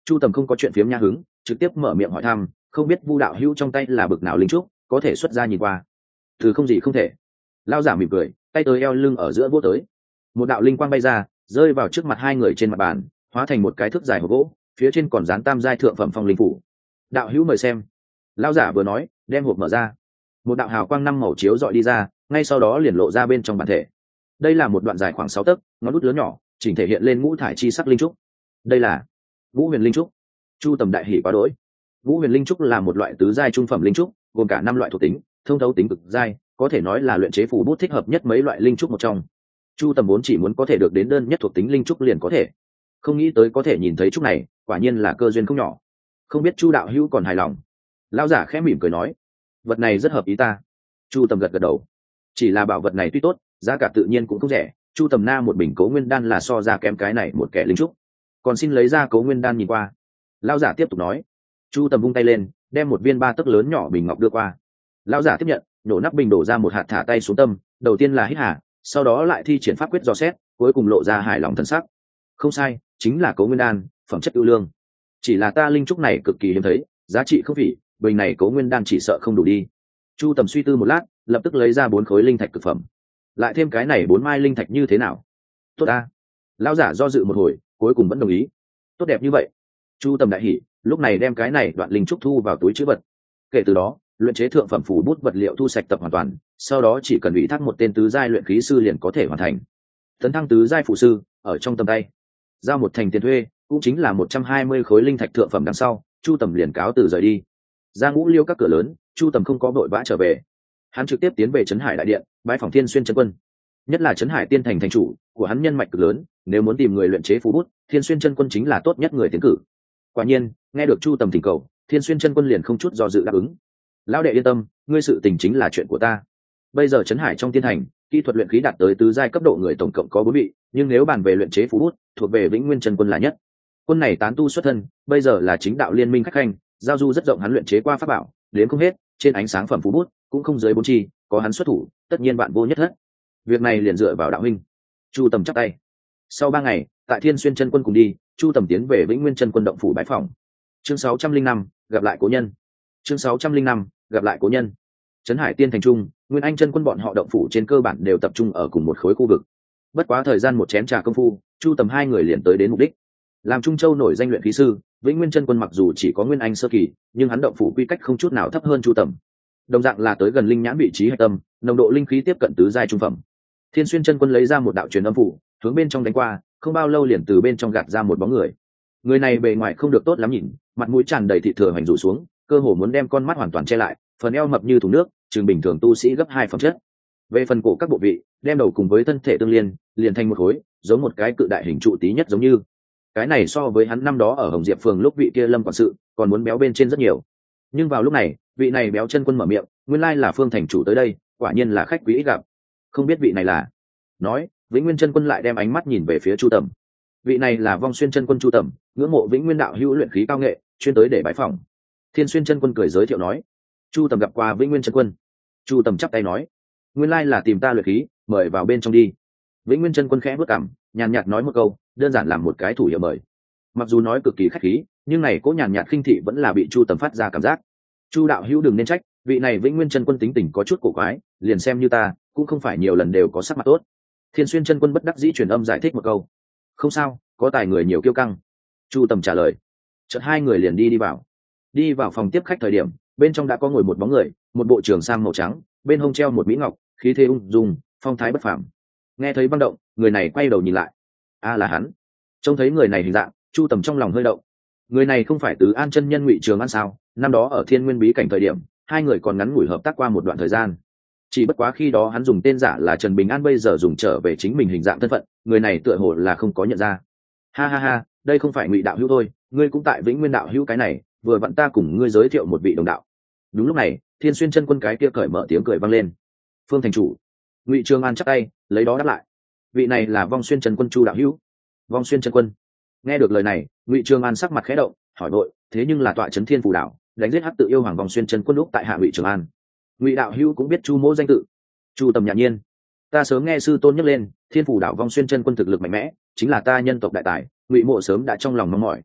Chu Tầm không có chuyện phiếm nha hứng, trực tiếp mở miệng hỏi thăm, không biết Vu đạo hữu trong tay là bực nào linh trúc, có thể xuất ra nhìn qua. Từ không gì không thể. Lão giả mỉm cười, tay tới eo lưng ở giữa vỗ tới, một đạo linh quang bay ra, rơi vào trước mặt hai người trên mặt bàn, hóa thành một cái thước dài hộp gỗ, phía trên còn dán tam giai thượng phẩm phong linh phủ. Đạo hữu mời xem. Lão giả vừa nói, đem hộp mở ra, một đạo hào quang năm màu chiếu dọi đi ra, ngay sau đó liền lộ ra bên trong bản thể. Đây là một đoạn dài khoảng sáu tấc, ngón út lớn nhỏ, chỉnh thể hiện lên ngũ thải chi sắc linh trúc. Đây là Vũ Huyền linh trúc. Chu Tầm đại hỉ quá đỗi. Vũ Huyền linh trúc là một loại tứ giai trung phẩm linh trúc, gồm cả năm loại thuộc tính, thông thấu tính cực giai, có thể nói là luyện chế phù bút thích hợp nhất mấy loại linh trúc một trong. Chu Tầm vốn chỉ muốn có thể được đến đơn nhất thuộc tính linh trúc liền có thể, không nghĩ tới có thể nhìn thấy trúc này, quả nhiên là cơ duyên không nhỏ. Không biết Chu đạo hữu còn hài lòng? Lão giả khẽ mỉm cười nói, vật này rất hợp ý ta. Chu Tầm gật gật đầu. Chỉ là bảo vật này tuy tốt, giá cả tự nhiên cũng không rẻ. Chu Tầm na một bình Cấu Nguyên đan là so ra kém cái này một kẻ linh trúc. Còn xin lấy ra Cấu Nguyên đan nhìn qua. Lão giả tiếp tục nói. Chu Tầm vung tay lên, đem một viên ba tấc lớn nhỏ bình ngọc đưa qua. Lão giả tiếp nhận, nổ nắp bình đổ ra một hạt, thả tay xuống tâm, đầu tiên là hít hà, sau đó lại thi triển pháp quyết dò xét, cuối cùng lộ ra hài lòng thần sắc. Không sai, chính là Cấu Nguyên đan, phẩm chất ưu lương. Chỉ là ta linh trúc này cực kỳ hiếm thấy, giá trị không phỉ, bình này Cấu Nguyên đan chỉ sợ không đủ đi. Chu Tầm suy tư một lát, lập tức lấy ra bốn khối linh thạch cực phẩm, lại thêm cái này bốn mai linh thạch như thế nào? Tốt ta. Lão giả do dự một hồi, cuối cùng vẫn đồng ý. Tốt đẹp như vậy. Chu Tầm đại hỉ, lúc này đem cái này đoạn linh trúc thu vào túi trữ vật. Kể từ đó, luyện chế thượng phẩm phủ bút vật liệu thu sạch tập hoàn toàn, sau đó chỉ cần ủy thác một tên tứ giai luyện khí sư liền có thể hoàn thành. Tấn thăng tứ giai phụ sư ở trong tầm tay, giao một thành tiền thuê, cũng chính là một trăm hai mươi khối linh thạch thượng phẩm. Đằng sau, Chu Tầm liền cáo từ rời đi. Ra Ngũ Liêu các cửa lớn, Chu Tầm không có vội vã trở về, hắn trực tiếp tiến về Trấn Hải đại điện, bái phỏng Thiên Xuyên chân quân. Nhất là Trấn Hải tiên thành thành chủ của hắn nhân mạch cực lớn, nếu muốn tìm người luyện chế phù bút, Thiên Xuyên chân quân chính là tốt nhất người tiến cử. Quả nhiên, nghe được Chu Tầm thỉnh cầu, Thiên Xuyên chân quân liền không chút do dự đáp ứng. Lão đệ yên tâm, ngươi sự tình chính là chuyện của ta. Bây giờ Trấn Hải trong tiên thành, kỹ thuật luyện khí đạt tới tứ giai cấp độ người tổng cộng có bốn vị, nhưng nếu bàn về luyện chế phù bút, thuộc về Vĩnh Nguyên chân quân là nhất. Quân này tán tu xuất thân, bây giờ là chính đạo liên minh khách khanh, giao du rất rộng, hắn luyện chế qua pháp bảo, đến không hết, trên ánh sáng phẩm phù bút cũng không dưới bốn chi, có hắn xuất thủ, tất nhiên bạn vô nhất thất. Việc này liền dựa vào đạo huynh. Chu Tầm chắp tay. Sau ba ngày, tại Thiên Xuyên chân quân cùng đi, Chu Tầm tiến về Vĩnh Nguyên chân quân động phủ bái phỏng. Chương sáu trăm linh năm, gặp lại cố nhân. Chương sáu trăm linh năm, gặp lại cố nhân. Trấn Hải tiên thành trung, Nguyên Anh chân quân bọn họ động phủ trên cơ bản đều tập trung ở cùng một khối khu vực. Bất quá thời gian một chén trà công phu, Chu Tầm hai người liền tới đến mục đích. Làm Trung Châu nổi danh luyện khí sư, Vĩnh Nguyên chân quân mặc dù chỉ có Nguyên Anh sơ kỳ, nhưng hắn động phủ quy cách không chút nào thấp hơn Chu Tầm. Đồng dạng là tới gần linh nhãn vị trí hạch tâm, nồng độ linh khí tiếp cận tứ giai trung phẩm. Thiên Xuyên chân quân lấy ra một đạo truyền âm phủ, hướng bên trong đánh qua, không bao lâu liền từ bên trong gạt ra một bóng người. Người này bề ngoài không được tốt lắm nhìn, mặt mũi tràn đầy thịt thừa hoành rủ xuống, cơ hồ muốn đem con mắt hoàn toàn che lại, phần eo mập như thùng nước, trường bình thường tu sĩ gấp hai phẩm chất. Về phần cổ các bộ vị, đem đầu cùng với thân thể tương liên, liền thành một khối, giống một cái cự đại hình trụ tí nhất giống như. Cái này so với hắn năm đó ở Hồng Diệp phường lúc vị kia Lâm quản sự, còn muốn béo bên trên rất nhiều. Nhưng vào lúc này, vị này béo chân quân mở miệng, nguyên lai là Phương thành chủ tới đây, quả nhiên là khách quý ít gặp. Không biết vị này là? Nói, Vĩnh Nguyên chân quân lại đem ánh mắt nhìn về phía Chu Tầm. Vị này là Vong Xuyên chân quân Chu Tầm, ngưỡng mộ Vĩnh Nguyên đạo hữu luyện khí cao nghệ, chuyên tới để bái phỏng. Thiên Xuyên chân quân cười giới thiệu nói. Chu Tầm gặp qua Vĩnh Nguyên chân quân. Chu Tầm chắp tay nói, nguyên lai là tìm ta luyện khí, mời vào bên trong đi. Vĩnh Nguyên chân quân khẽ bước cằm, nhàn nhạt nói một câu, đơn giản làm một cái thủ hiệu mời. Mặc dù nói cực kỳ khách khí, nhưng này cố nhàn nhạt khinh thị vẫn là bị Chu Tầm phát ra cảm giác. Chu đạo hữu đừng nên trách, vị này Vĩnh Nguyên chân quân tính tình có chút cổ quái, liền xem như ta, cũng không phải nhiều lần đều có sắc mặt tốt. Thiên Xuyên chân quân bất đắc dĩ truyền âm giải thích một câu. Không sao, có tài người nhiều kiêu căng. Chu Tầm trả lời. Chợt hai người liền đi đi vào. Đi vào phòng tiếp khách thời điểm, bên trong đã có ngồi một bóng người, một bộ trường sam màu trắng, bên hông treo một mỹ ngọc, khí thế ung dung, phong thái bất phàm. Nghe thấy băng động, người này quay đầu nhìn lại. A là hắn. Trông thấy người này hình dạng, Chu Tầm trong lòng hơi động. Người này không phải Tứ An chân nhân Ngụy Trường An sao? Năm đó ở Thiên Nguyên bí cảnh thời điểm, hai người còn ngắn ngủi hợp tác qua một đoạn thời gian. Chỉ bất quá khi đó hắn dùng tên giả là Trần Bình An, bây giờ dùng trở về chính mình hình dạng thân phận, người này tựa hồ là không có nhận ra. Ha ha ha, đây không phải Ngụy đạo hữu thôi, ngươi cũng tại Vĩnh Nguyên đạo hữu cái này, vừa vặn ta cùng ngươi giới thiệu một vị đồng đạo. Đúng lúc này, Thiên Xuyên chân quân cái kia cởi mở tiếng cười vang lên. Phương thành chủ. Ngụy Trường An chắp tay, lấy đó đáp lại. Vị này là Vong Xuyên chân quân Chu đạo hữu. Vong Xuyên chân quân. Nghe được lời này, Ngụy Trường An sắc mặt khẽ động, hỏi vội, thế nhưng là tọa trấn Thiên Phù đạo, đánh giết hắc tự yêu hoàng Vong Xuyên chân quân lúc tại hạ Ngụy Trường An. Ngụy đạo hữu cũng biết Chu mỗ danh tự. Chu Tầm nhạt nhiên. Ta sớm nghe sư tôn nhắc lên, Thiên Phủ đạo Vong Xuyên chân quân thực lực mạnh mẽ, chính là ta nhân tộc đại tài, Ngụy mộ sớm đã trong lòng mong mỏi.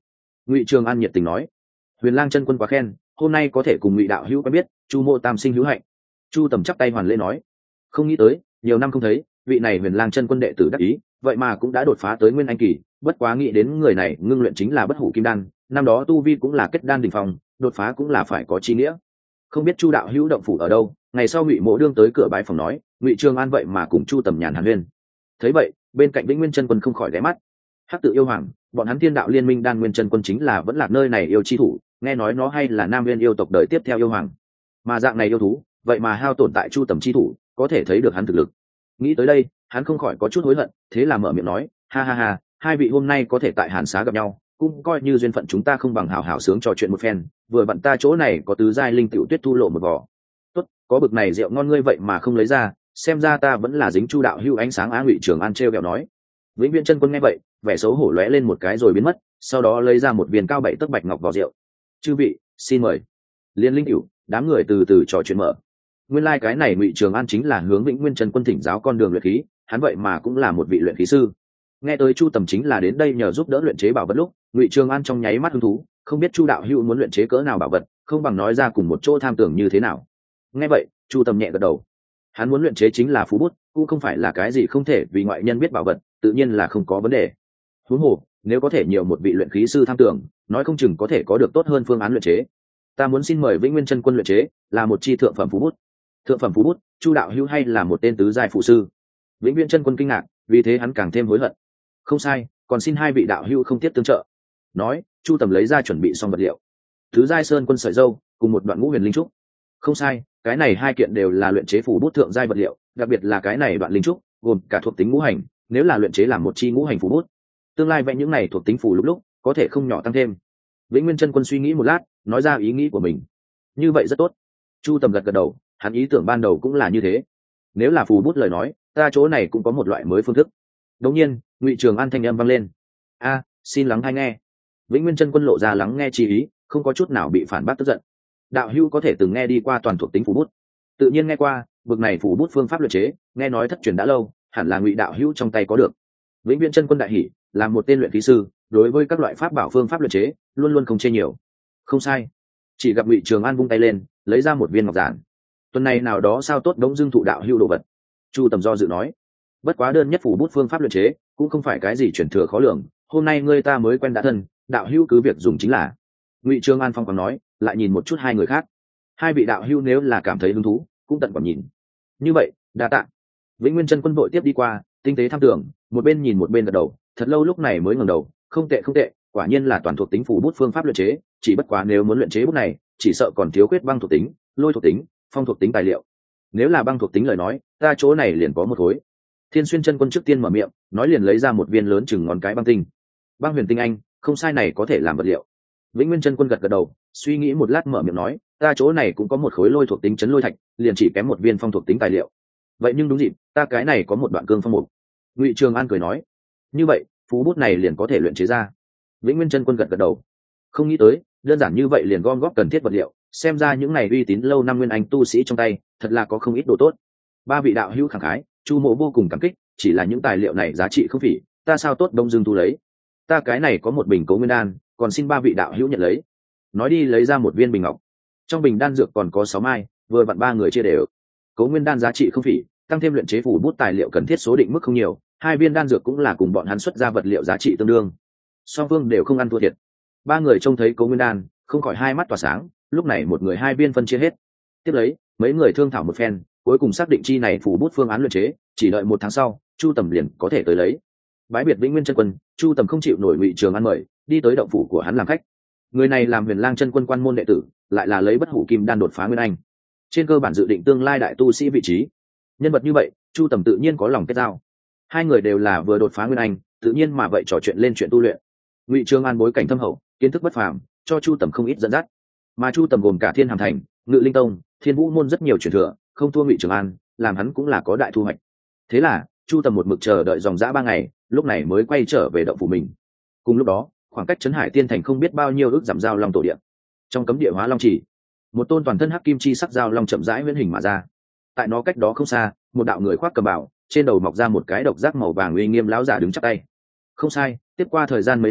Ngụy Trường An nhiệt tình nói. Huyền Lang chân quân quá khen, hôm nay có thể cùng Ngụy đạo hữu quen biết, Chu mộ tam sinh hữu hạnh. Chu Tầm chắp tay hoàn lễ nói. Không nghĩ tới, nhiều năm không thấy, vị này Huyền Lang chân quân đệ tử đắc ý, vậy mà cũng đã đột phá tới nguyên anh kỳ, bất quá nghĩ đến người này ngưng luyện chính là bất hủ kim đan, năm đó tu vi cũng là kết đan đỉnh phong, đột phá cũng là phải có chi nghĩa. Không biết Chu đạo hữu động phủ ở đâu? Ngày sau Ngụy Mộ đương tới cửa bái phòng nói, Ngụy Trường An vậy mà cùng Chu Tầm nhàn hàn huyên. Thấy vậy, bên cạnh Vĩnh Nguyên chân quân không khỏi ghé mắt. Hắc Tự yêu hoàng, bọn hắn Thiên đạo liên minh đan nguyên chân quân chính là vẫn là nơi này yêu chi thủ, nghe nói nó hay là Nam Nguyên yêu tộc đời tiếp theo yêu hoàng. Mà dạng này yêu thú, vậy mà hao tổn tại Chu Tầm chi thủ, có thể thấy được hắn thực lực. Nghĩ tới đây, hắn không khỏi có chút hối hận, thế là mở miệng nói, ha ha ha, hai vị hôm nay có thể tại Hàn Xá gặp nhau, cũng coi như duyên phận chúng ta không bằng hảo hảo sướng trò chuyện một phen, vừa vặn ta chỗ này có tứ giai linh tiểu tuyết thu lộ một vỏ. Tốt, có bực này rượu ngon ngươi vậy mà không lấy ra, xem ra ta vẫn là dính Chu đạo hưu ánh sáng. Á Ngụy Trường An trêu ghẹo nói. Vĩnh Viễn chân quân nghe vậy, vẻ xấu hổ lóe lên một cái rồi biến mất, sau đó lấy ra một viên cao bảy tấc bạch ngọc vỏ rượu. Chư vị, xin mời. Liên linh tiểu, đám người từ từ trò chuyện mở. Nguyên lai like cái này Ngụy Trường An chính là hướng Vĩnh Nguyên chân quân thỉnh giáo con đường luyện khí, hắn vậy mà cũng là một vị luyện khí sư. Nghe tới Chu Tầm chính là đến đây nhờ giúp đỡ luyện chế bảo vật lúc, Ngụy Trường An trong nháy mắt hứng thú, không biết Chu đạo hữu muốn luyện chế cỡ nào bảo vật, không bằng nói ra cùng một chỗ tham tưởng như thế nào. Nghe vậy, Chu Tầm nhẹ gật đầu. Hắn muốn luyện chế chính là phú bút, cũng không phải là cái gì không thể vì ngoại nhân biết bảo vật, tự nhiên là không có vấn đề. Huống hồ, nếu có thể nhiều một vị luyện khí sư tham tưởng, nói không chừng có thể có được tốt hơn phương án luyện chế. Ta muốn xin mời Vĩnh Nguyên chân quân luyện chế, là một chi thượng phẩm phú bút. Thượng phẩm phú bút, Chu đạo hữu hay là một tên tứ giai phụ sư? Vĩnh Viễn chân quân kinh ngạc, vì thế hắn càng thêm hối hận. Không sai, còn xin hai vị đạo hữu không tiếp tương trợ. Nói, Chu Tầm lấy ra chuẩn bị xong vật liệu. Tứ giai sơn quân sợi dâu, cùng một đoạn ngũ huyền linh trúc. Không sai, cái này hai kiện đều là luyện chế phù bút thượng giai vật liệu, đặc biệt là cái này đoạn linh trúc, gồm cả thuộc tính ngũ hành, nếu là luyện chế làm một chi ngũ hành phù bút, tương lai vẽ những này thuộc tính phù lúc lúc, có thể không nhỏ tăng thêm. Vĩnh Nguyên chân quân suy nghĩ một lát, nói ra ý nghĩ của mình. Như vậy rất tốt. Chu Tầm gật gật đầu, hắn ý tưởng ban đầu cũng là như thế. Nếu là phù bút lời nói, ta chỗ này cũng có một loại mới phương thức. Đột nhiên, Ngụy Trường An thanh âm vang lên. A, xin lắng hay nghe. Vĩnh Nguyên chân quân lộ ra lắng nghe chi ý, không có chút nào bị phản bác tức giận. Đạo hữu có thể từng nghe đi qua toàn thuộc tính phù bút? Tự nhiên nghe qua, bực này phù bút phương pháp luyện chế, nghe nói thất truyền đã lâu, hẳn là Ngụy đạo hữu trong tay có được. Vĩnh Viễn chân quân đại hỉ, là một tên luyện khí sư, đối với các loại pháp bảo phương pháp luyện chế, luôn luôn không chê nhiều. Không sai. Chỉ gặp Ngụy Trường An vung tay lên, lấy ra một viên ngọc giản. Tuần này nào đó sao tốt đống dương thụ đạo hữu đồ vật. Chu Tầm do dự nói. Bất quá đơn nhất phù bút phương pháp luyện chế, cũng không phải cái gì truyền thừa khó lường, hôm nay ngươi ta mới quen đã thân, đạo hữu cứ việc dùng chính là. Ngụy Trường An phong còn nói, lại nhìn một chút hai người khác. Hai vị đạo hữu nếu là cảm thấy hứng thú, cũng tận còn nhìn. Như vậy, đa tạ. Vĩnh Nguyên chân quân vội tiếp đi qua, tinh tế tham tưởng, một bên nhìn một bên gật đầu, thật lâu lúc này mới ngẩng đầu, không tệ không tệ, quả nhiên là toàn thuộc tính phù bút phương pháp luyện chế, chỉ bất quá nếu muốn luyện chế bút này, chỉ sợ còn thiếu khuyết băng thuộc tính, lôi thuộc tính, phong thuộc tính tài liệu. Nếu là băng thuộc tính lời nói, ta chỗ này liền có một khối. Thiên Xuyên chân quân trước tiên mở miệng, nói liền lấy ra một viên lớn chừng ngón cái băng tinh. Băng huyền tinh anh, không sai, này có thể làm vật liệu. Vĩnh Nguyên chân quân gật gật đầu, suy nghĩ một lát mở miệng nói, ta chỗ này cũng có một khối lôi thuộc tính chấn lôi thạch, liền chỉ kém một viên phong thuộc tính tài liệu. Vậy nhưng đúng dịp, ta cái này có một đoạn cương phong mục. Ngụy Trường An cười nói, như vậy, phú bút này liền có thể luyện chế ra. Vĩnh Nguyên chân quân gật gật đầu, không nghĩ tới, đơn giản như vậy liền gom góp cần thiết vật liệu, xem ra những này uy tín lâu năm nguyên anh tu sĩ trong tay, thật là có không ít đồ tốt. Ba vị đạo hữu khẳng khái, Chu Mộ vô cùng cảm kích, chỉ là những tài liệu này giá trị không phỉ, ta sao tốt đông dương thu lấy. Ta cái này có một bình Cố Nguyên đan, còn xin ba vị đạo hữu nhận lấy. Nói đi lấy ra một viên bình ngọc, trong bình đan dược còn có sáu mai, vừa vặn ba người chia đều. Cố Nguyên đan giá trị không phỉ, tăng thêm luyện chế phủ bút tài liệu cần thiết số định mức không nhiều, hai viên đan dược cũng là cùng bọn hắn xuất ra vật liệu giá trị tương đương, song phương đều không ăn thua thiệt. Ba người trông thấy Cố Nguyên đan, không khỏi hai mắt tỏa sáng, lúc này một người hai viên phân chia hết. Tiếp lấy, mấy người thương thảo một phen, cuối cùng xác định chi này phủ bút phương án luyện chế, chỉ đợi một tháng sau, Chu Tầm liền có thể tới lấy. Bái biệt Vĩnh Nguyên chân quân, Chu Tầm không chịu nổi Ngụy Trường An mời, đi tới động phủ của hắn làm khách. Người này làm Huyền Lang chân quân quan môn đệ tử, lại là lấy bất hủ kim đan đột phá nguyên anh, trên cơ bản dự định tương lai đại tu sĩ vị trí. Nhân vật như vậy, Chu Tầm tự nhiên có lòng kết giao. Hai người đều là vừa đột phá nguyên anh, tự nhiên mà vậy trò chuyện lên chuyện tu luyện. Ngụy Trường An bối cảnh thâm hậu, kiến thức bất phàm, cho Chu Tầm không ít dẫn dắt. Mà Chu Tầm gồm cả Thiên Hàm Thành, Ngự Linh Tông, Thiên Vũ môn rất nhiều truyền thừa, không thua Ngụy Trường An, làm hắn cũng là có đại thu hoạch. Thế là, Chu Tầm một mực chờ đợi dòng dã ba ngày, lúc này mới quay trở về động phủ mình. Cùng lúc đó, khoảng cách Trấn Hải Tiên Thành không biết bao nhiêu ước giảm giao long tổ địa. Trong cấm địa Hóa Long Chỉ, một tôn toàn thân hắc kim chi sắc giao long chậm rãi huyễn hình mà ra. Tại nó cách đó không xa, một đạo người khoác cờ bào, trên đầu mọc ra một cái độc giác màu vàng uy nghiêm lão giả đứng chắp tay. Không sai, tiếp qua thời gian mấy năm,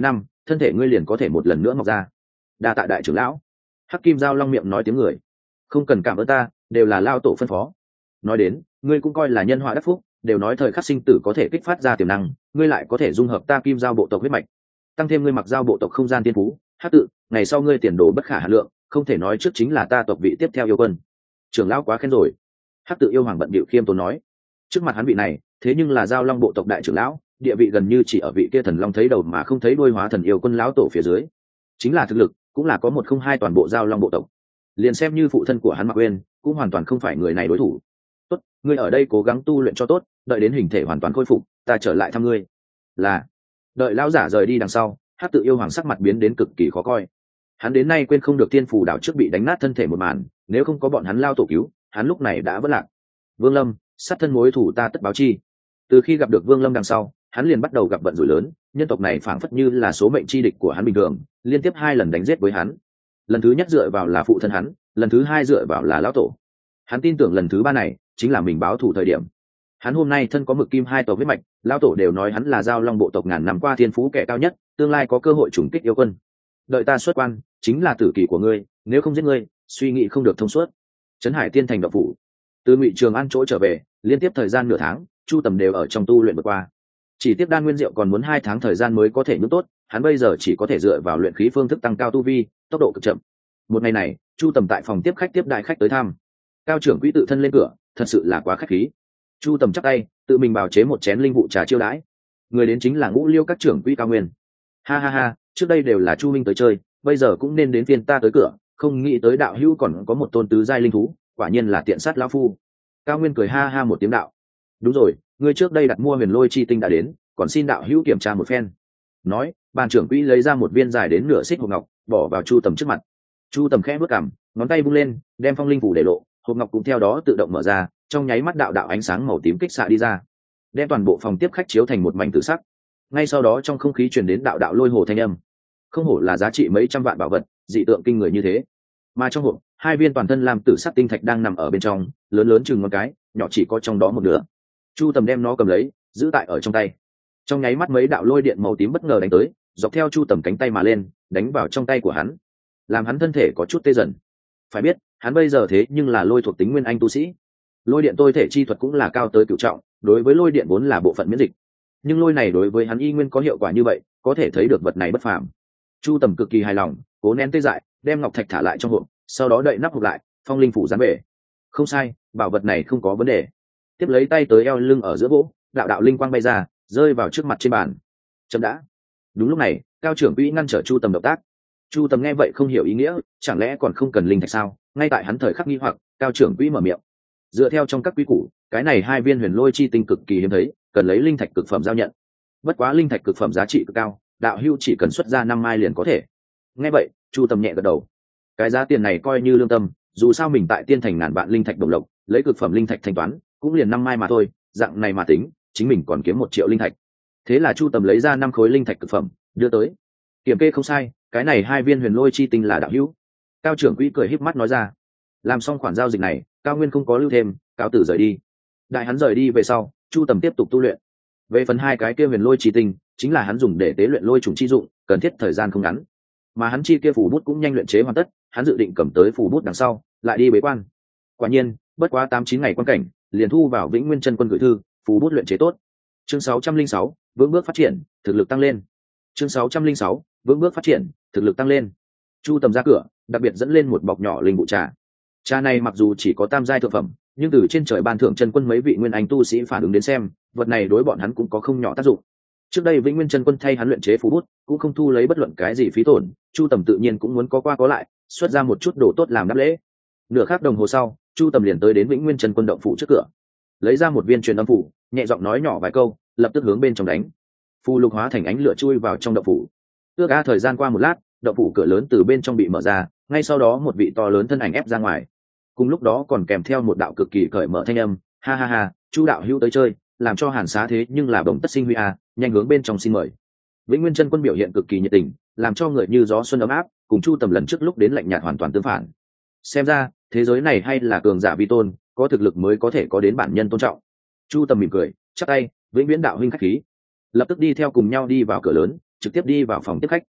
thân thể ngươi liền có thể một lần nữa mọc ra. Đa tạ đại trưởng lão. Hắc Kim Giao Long miệng nói tiếng người. Không cần cảm ơn ta, đều là lao tổ phân phó. Nói đến, ngươi cũng coi là nhân họa đắc phúc, đều nói thời khắc sinh tử có thể kích phát ra tiềm năng, ngươi lại có thể dung hợp ta Kim Giao bộ tộc huyết mạch, tăng thêm ngươi mặc giao bộ tộc không gian tiên phú, Hắc tự, ngày sau ngươi tiền đồ bất khả hà lượng, không thể nói trước chính là ta tộc vị tiếp theo yêu quân. Trưởng lão quá khen rồi. Hắc tự yêu hoàng bận bịu khiêm tốn nói. Trước mặt hắn vị này, thế nhưng là Giao Long bộ tộc đại trưởng lão, địa vị gần như chỉ ở vị kia thần long thấy đầu mà không thấy đuôi hóa thần yêu quân lão tổ phía dưới. Chính là thực lực, cũng là có một không hai toàn bộ Giao Long bộ tộc. Liền xem như phụ thân của hắn Mạc Uyên, cũng hoàn toàn không phải người này đối thủ. Tốt, ngươi ở đây cố gắng tu luyện cho tốt, đợi đến hình thể hoàn toàn khôi phục, ta trở lại thăm ngươi. Là. Đợi lão giả rời đi đằng sau, Hắc tự yêu hoàng sắc mặt biến đến cực kỳ khó coi. Hắn đến nay quên không được tiên phù đảo trước bị đánh nát thân thể một màn, nếu không có bọn hắn lao tổ cứu, hắn lúc này đã vỡ lạc. Vương Lâm, sát thân mối thủ ta tất báo chi. Từ khi gặp được Vương Lâm đằng sau, hắn liền bắt đầu gặp vận rủi lớn, nhân tộc này phảng phất như là số mệnh chi địch của hắn bình thường, liên tiếp hai lần đánh giết với hắn. Lần thứ nhất dựa vào là phụ thân hắn, lần thứ hai dựa vào là lão tổ. Hắn tin tưởng lần thứ ba này chính là mình báo thù thời điểm. Hắn hôm nay thân có mực kim hai tộc huyết mạch, lão tổ đều nói hắn là Giao Long bộ tộc ngàn năm qua thiên phú kẻ cao nhất, tương lai có cơ hội trùng kích yêu quân. Đợi ta xuất quan, chính là tử kỳ của ngươi, nếu không giết ngươi, suy nghĩ không được thông suốt. Trấn Hải Tiên thành động phủ, từ Ngụy Trường An chỗ trở về, liên tiếp thời gian nửa tháng, Chu Tầm đều ở trong tu luyện vượt qua. Chỉ tiếp đan nguyên diệu còn muốn hai tháng thời gian mới có thể nhúc tốt, hắn bây giờ chỉ có thể dựa vào luyện khí phương thức tăng cao tu vi, tốc độ cực chậm. Một ngày này, Chu Tầm tại phòng tiếp khách tiếp đại khách tới thăm. Cao trưởng quỹ tự thân lên cửa, thật sự là quá khách khí. Chu Tầm chắp tay, tự mình bào chế một chén linh vụ trà chiêu đãi. Người đến chính là Ngũ Liêu các trưởng quỹ Cao Nguyên. Ha ha ha, trước đây đều là Chu Minh tới chơi, bây giờ cũng nên đến phiên ta tới cửa, không nghĩ tới đạo hữu còn có một tôn tứ giai linh thú, quả nhiên là tiện sát lão phu. Cao Nguyên cười ha ha một tiếng đạo. Đúng rồi, ngươi trước đây đặt mua huyền lôi chi tinh đã đến, còn xin đạo hữu kiểm tra một phen. Nói, bàn trưởng quỹ lấy ra một viên dài đến nửa xích hộp ngọc, bỏ vào Chu Tầm trước mặt. Chu Tầm khẽ bước cằm, ngón tay vung lên, đem phong linh phủ để lộ, hộp ngọc cũng theo đó tự động mở ra, trong nháy mắt đạo đạo ánh sáng màu tím kích xạ đi ra, đem toàn bộ phòng tiếp khách chiếu thành một mảnh tử sắc. Ngay sau đó trong không khí truyền đến đạo đạo lôi hồ thanh âm. Không hổ là giá trị mấy trăm vạn bảo vật, dị tượng kinh người như thế. Mà trong hộp, hai viên toàn thân làm tử sắc tinh thạch đang nằm ở bên trong, lớn lớn chừng ngón cái, nhỏ chỉ có trong đó một nửa. Chu Tầm đem nó cầm lấy, giữ tại ở trong tay. Trong nháy mắt mấy đạo lôi điện màu tím bất ngờ đánh tới, dọc theo Chu Tầm cánh tay mà lên, đánh vào trong tay của hắn, làm hắn thân thể có chút tê dần. Phải biết, hắn bây giờ thế nhưng là lôi thuộc tính nguyên anh tu sĩ, lôi điện tôi thể chi thuật cũng là cao tới cửu trọng, đối với lôi điện vốn là bộ phận miễn dịch, nhưng lôi này đối với hắn y nguyên có hiệu quả như vậy, có thể thấy được vật này bất phàm. Chu Tầm cực kỳ hài lòng, cố nén tê dại, đem ngọc thạch thả lại trong hộp, sau đó đậy nắp hộp lại, phong linh phủ dán bể. Không sai, bảo vật này không có vấn đề. Tiếp lấy tay tới eo lưng ở giữa vỗ, đạo đạo linh quang bay ra, rơi vào trước mặt trên bàn. Chậm đã. Đúng lúc này, cao trưởng quỹ ngăn trở Chu Tầm động tác. Chu Tầm nghe vậy không hiểu ý nghĩa, chẳng lẽ còn không cần linh thạch sao? Ngay tại hắn thời khắc nghi hoặc, cao trưởng quỹ mở miệng. Dựa theo trong các quy củ, cái này hai viên huyền lôi chi tinh cực kỳ hiếm thấy, cần lấy linh thạch cực phẩm giao nhận. Bất quá linh thạch cực phẩm giá trị cực cao, đạo hữu chỉ cần xuất ra năm mai liền có thể. Nghe vậy, Chu Tầm nhẹ gật đầu. Cái giá tiền này coi như lương tâm, dù sao mình tại tiên thành ngàn vạn linh thạch đồng lộc, lấy cực phẩm linh thạch thanh toán, cũng liền năm mai mà thôi, dạng này mà tính, chính mình còn kiếm một triệu linh thạch. Thế là Chu Tầm lấy ra năm khối linh thạch cực phẩm, đưa tới. Kiểm kê không sai, cái này hai viên huyền lôi chi tinh là đạo hữu. Cao trưởng quỹ cười híp mắt nói ra. Làm xong khoản giao dịch này, Cao Nguyên không có lưu thêm, cáo tử rời đi. Đại hắn rời đi về sau, Chu Tầm tiếp tục tu luyện. Về phần hai cái kia huyền lôi chi tinh, chính là hắn dùng để tế luyện lôi trùng chi dụng, cần thiết thời gian không ngắn. Mà hắn chi kia phù bút cũng nhanh luyện chế hoàn tất, hắn dự định cầm tới phù bút đằng sau, lại đi bế quan. Quả nhiên, bất quá tám chín ngày quan cảnh, liền thu vào Vĩnh Nguyên Chân Quân gửi thư, phù bút luyện chế tốt. Chương sáu trăm linh sáu, vững bước phát triển, thực lực tăng lên. Chương sáu trăm linh sáu, vững bước phát triển, thực lực tăng lên. Chu Tầm ra cửa, đặc biệt dẫn lên một bọc nhỏ linh vụ trà. Trà này mặc dù chỉ có tam giai thượng phẩm, nhưng từ trên trời ban thưởng chân quân mấy vị nguyên anh tu sĩ phản ứng đến xem, vật này đối bọn hắn cũng có không nhỏ tác dụng. Trước đây Vĩnh Nguyên Chân Quân thay hắn luyện chế phù bút, cũng không thu lấy bất luận cái gì phí tổn, Chu Tầm tự nhiên cũng muốn có qua có lại, xuất ra một chút đồ tốt làm đáp lễ. Nửa khắc đồng hồ sau, Chu Tầm liền tới đến Vĩnh Nguyên Chân Quân động phủ trước cửa, lấy ra một viên truyền âm phủ, nhẹ giọng nói nhỏ vài câu, lập tức hướng bên trong đánh. Phù lục hóa thành ánh lửa chui vào trong động phủ. Ước a thời gian qua một lát, động phủ cửa lớn từ bên trong bị mở ra, ngay sau đó một vị to lớn thân ảnh ép ra ngoài. Cùng lúc đó còn kèm theo một đạo cực kỳ cởi mở thanh âm, ha ha ha, Chu đạo hữu tới chơi, làm cho Hàn Xá thế nhưng là bồng tất sinh huy a, nhanh hướng bên trong xin mời. Vĩnh Nguyên Chân Quân biểu hiện cực kỳ nhiệt tình, làm cho người như gió xuân ấm áp, cùng Chu Tầm lần trước lúc đến lạnh nhạt hoàn toàn tương phản. Xem ra, thế giới này hay là cường giả vi tôn, có thực lực mới có thể có đến bản nhân tôn trọng. Chu Tầm mỉm cười, chắp tay, Vĩnh Viễn đạo huynh khách khí. Lập tức đi theo cùng nhau đi vào cửa lớn, trực tiếp đi vào phòng tiếp khách.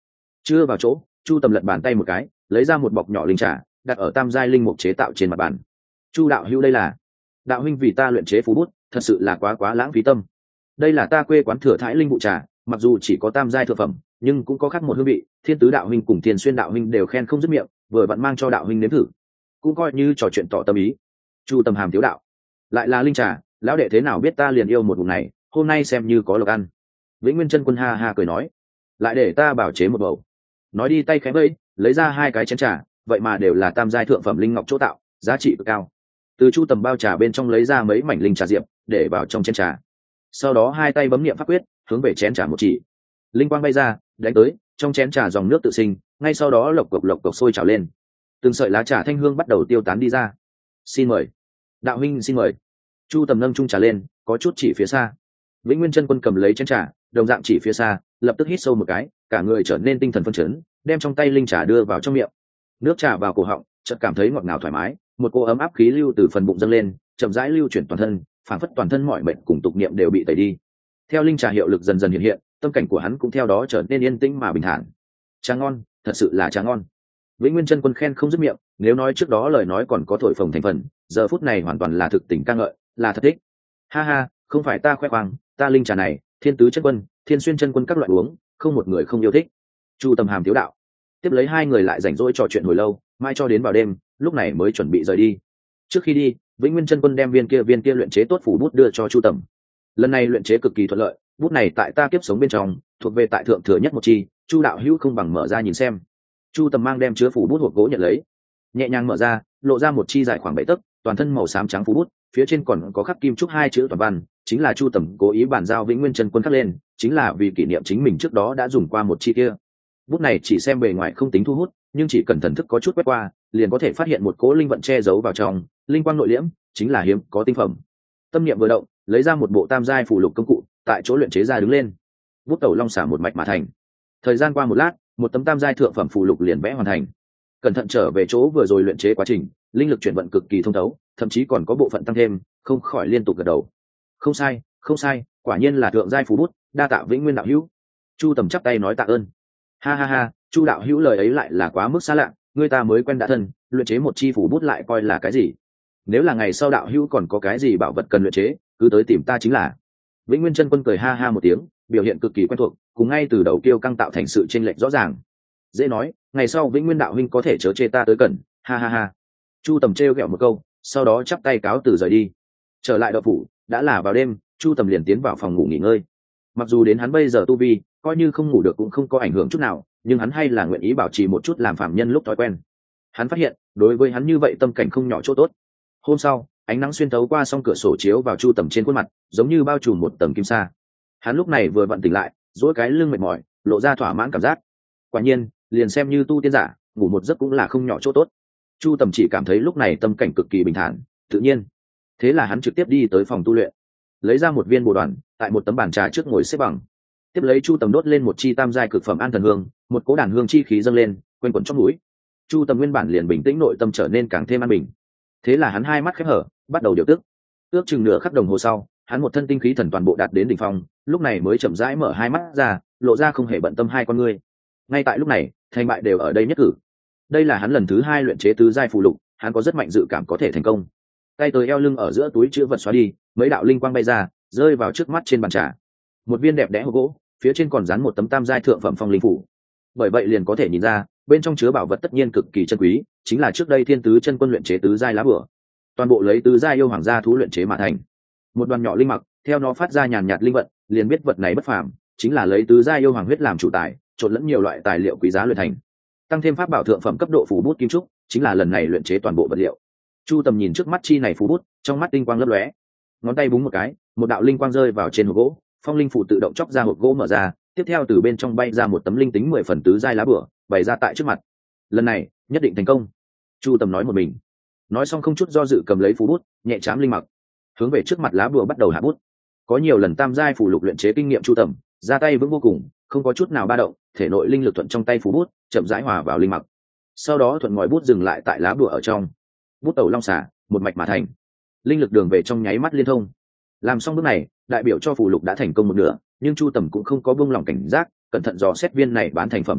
chưa vào chỗ, chu tầm lật bàn tay một cái, lấy ra một bọc nhỏ linh trà đặt ở tam giai linh mục chế tạo trên mặt bàn. Chu đạo hữu, đây là đạo huynh vì ta luyện chế phù bút, thật sự là quá quá lãng phí tâm. Đây là ta quê quán Thừa Thái linh vụ trà, mặc dù chỉ có tam giai thượng phẩm, nhưng cũng có khác một hương vị. Thiên tứ đạo huynh cùng Thiên xuyên đạo huynh đều khen không dứt miệng, vừa vặn mang cho đạo huynh nếm thử, cũng coi như trò chuyện tỏ tâm ý. Chu tầm hàm thiếu đạo, lại là linh trà, lão đệ thế nào biết ta liền yêu một vùng này, hôm nay xem như có lộc ăn. Vĩnh Nguyên chân quân ha ha cười nói, lại để ta bảo chế một bầu. Nói đi tay khẽ vẫy, lấy ra hai cái chén trà, vậy mà đều là tam giai thượng phẩm linh ngọc chỗ tạo, giá trị cực cao. Từ chu tầm bao trà bên trong lấy ra mấy mảnh linh trà diệp để vào trong chén trà, sau đó hai tay bấm niệm pháp quyết, hướng về chén trà một chỉ, linh quang bay ra đánh tới, trong chén trà dòng nước tự sinh, ngay sau đó lộc cộc lộc cộc sôi trào lên, từng sợi lá trà thanh hương bắt đầu tiêu tán đi ra. Xin mời đạo huynh, xin mời. Chu tầm nâng chung trà lên, có chút chỉ phía xa. Vĩnh Nguyên chân quân cầm lấy chén trà, đồng dạng chỉ phía xa, lập tức hít sâu một cái, cả người trở nên tinh thần phân chấn, đem trong tay linh trà đưa vào trong miệng. Nước trà vào cổ họng, chợt cảm thấy ngọt ngào thoải mái, một cỗ ấm áp khí lưu từ phần bụng dâng lên, chậm rãi lưu chuyển toàn thân, phảng phất toàn thân mọi mệnh cùng tục niệm đều bị tẩy đi. Theo linh trà hiệu lực dần dần hiện hiện, tâm cảnh của hắn cũng theo đó trở nên yên tĩnh mà bình thản. Trà ngon, thật sự là trà ngon. Vĩnh Nguyên chân quân khen không dứt miệng, nếu nói trước đó lời nói còn có thổi phồng thành phần, giờ phút này hoàn toàn là thực tình ca ngợi, là thật thích. Ha ha, không phải ta khoe khoang, ta linh trà này, Thiên tứ chân quân, Thiên xuyên chân quân các loại uống, không một người không yêu thích. Chu tầm hàm thiếu đạo. Tiếp lấy hai người lại rảnh rỗi trò chuyện hồi lâu, mai cho đến vào đêm, lúc này mới chuẩn bị rời đi. Trước khi đi, Vĩnh Nguyên chân quân đem viên kia viên kia luyện chế tốt phủ bút đưa cho Chu tầm. Lần này luyện chế cực kỳ thuận lợi, bút này tại ta kiếp sống bên trong, thuộc về tại thượng thừa nhất một chi, Chu đạo hữu không bằng mở ra nhìn xem. Chu tầm mang đem chứa phủ bút hộp gỗ nhận lấy, nhẹ nhàng mở ra, lộ ra một chi dài khoảng bảy tấc, toàn thân màu xám trắng phủ bút, phía trên còn có khắc kim trúc hai chữ toàn văn, chính là Chu tầm cố ý bàn giao Vĩnh Nguyên chân quân khắc lên, chính là vì kỷ niệm chính mình trước đó đã dùng qua một chi kia. Bút này chỉ xem bề ngoài không tính thu hút, nhưng chỉ cần thần thức có chút quét qua, liền có thể phát hiện một cỗ linh vận che giấu vào trong, linh quang nội liễm, chính là hiếm có tinh phẩm. Tâm niệm vừa động, lấy ra một bộ tam giai phù lục công cụ, tại chỗ luyện chế ra đứng lên. Bút tẩu long xả một mạch mà thành. Thời gian qua một lát, một tấm tam giai thượng phẩm phù lục liền vẽ hoàn thành. Cẩn thận trở về chỗ vừa rồi luyện chế quá trình, linh lực chuyển vận cực kỳ thông thấu, thậm chí còn có bộ phận tăng thêm, không khỏi liên tục gật đầu. Không sai, không sai, quả nhiên là thượng giai phù bút, đa tạ Vĩnh Nguyên đạo hữu. Chu tầm chắp tay nói tạ ơn. Ha ha ha, Chu đạo hữu lời ấy lại là quá mức xa lạ, người ta mới quen đã thân, luyện chế một chi phù bút lại coi là cái gì? Nếu là ngày sau đạo hữu còn có cái gì bảo vật cần luyện chế, cứ tới tìm ta chính là. Vĩnh Nguyên chân quân cười ha ha một tiếng, biểu hiện cực kỳ quen thuộc, cùng ngay từ đầu kiêu căng tạo thành sự chênh lệch rõ ràng. Dễ nói, ngày sau Vĩnh Nguyên đạo huynh có thể chớ chê ta tới cần, ha ha ha. Chu tầm trêu ghẹo một câu, sau đó chắp tay cáo từ rời đi. Trở lại đậu phủ, đã là vào đêm, Chu tầm liền tiến vào phòng ngủ nghỉ ngơi. Mặc dù đến hắn bây giờ tu vi, coi như không ngủ được cũng không có ảnh hưởng chút nào, nhưng hắn hay là nguyện ý bảo trì một chút làm phạm nhân lúc thói quen. Hắn phát hiện, đối với hắn như vậy tâm cảnh không nhỏ chỗ tốt. Hôm sau, ánh nắng xuyên thấu qua song cửa sổ chiếu vào Chu tầm trên khuôn mặt, giống như bao trùm một tầng kim sa. Hắn lúc này vừa vặn tỉnh lại, duỗi cái lưng mệt mỏi, lộ ra thỏa mãn cảm giác. Quả nhiên, liền xem như tu tiên giả, ngủ một giấc cũng là không nhỏ chỗ tốt. Chu tầm chỉ cảm thấy lúc này tâm cảnh cực kỳ bình thản, tự nhiên. Thế là hắn trực tiếp đi tới phòng tu luyện, lấy ra một viên bồ đoàn, tại một tấm bàn trà trước ngồi xếp bằng. Tiếp lấy Chu tầm đốt lên một chi tam giai cực phẩm an thần hương, một cỗ đàn hương chi khí dâng lên, quanh quẩn trong mũi. Chu tầm nguyên bản liền bình tĩnh, nội tâm trở nên càng thêm an bình. Thế là hắn hai mắt khép hở, bắt đầu điều tức. Ước chừng nửa khắc đồng hồ sau, hắn một thân tinh khí thần toàn bộ đạt đến đỉnh phong, lúc này mới chậm rãi mở hai mắt ra, lộ ra không hề bận tâm hai con ngươi. Ngay tại lúc này, thành bại đều ở đây nhất cử. Đây là hắn lần thứ hai luyện chế tứ giai phù lục, hắn có rất mạnh dự cảm có thể thành công. Tay tới eo lưng ở giữa túi chữ vật xóa đi, mấy đạo linh quang bay ra, rơi vào trước mắt trên bàn trà. Một viên đẹp đẽ hộp gỗ, phía trên còn dán một tấm tam giai thượng phẩm phong linh phủ. Bởi vậy liền có thể nhìn ra, bên trong chứa bảo vật tất nhiên cực kỳ chân quý, chính là trước đây Thiên tứ chân quân luyện chế tứ giai lá bửa, toàn bộ lấy tứ giai yêu hoàng gia thú luyện chế mà thành. Một đoàn nhỏ linh mặc, theo nó phát ra nhàn nhạt linh vận, liền biết vật này bất phàm, chính là lấy tứ giai yêu hoàng huyết làm chủ tài, trộn lẫn nhiều loại tài liệu quý giá luyện thành. Tăng thêm pháp bảo thượng phẩm cấp độ phù bút kim trúc, chính là lần này luyện chế toàn bộ vật liệu. Chu tầm nhìn trước mắt chi này phù bút, trong mắt tinh quang lấp lóe, ngón tay búng một cái, một đạo linh quang rơi vào trên hộp gỗ, phong linh phủ tự động chọc ra hộp gỗ mở ra, tiếp theo từ bên trong bay ra một tấm linh tính mười phần tứ giai lá bửa, bày ra tại trước mặt. Lần này nhất định thành công, Chu tầm nói một mình. Nói xong không chút do dự cầm lấy phù bút, nhẹ chám linh mặc, hướng về trước mặt lá bửa bắt đầu hạ bút. Có nhiều lần tam giai phù lục luyện chế kinh nghiệm Chu tầm, ra tay vững vô cùng, không có chút nào ba động, thể nội linh lực thuận trong tay phù bút, chậm rãi hòa vào linh mặc. Sau đó thuận ngòi bút dừng lại tại lá bửa ở trong. Bút tẩu long xả, một mạch mà thành. Linh lực đường về trong nháy mắt liên thông. Làm xong bước này, đại biểu cho phù lục đã thành công một nửa, nhưng Chu tầm cũng không có buông lỏng cảnh giác, cẩn thận dò xét viên này bán thành phẩm phù lục,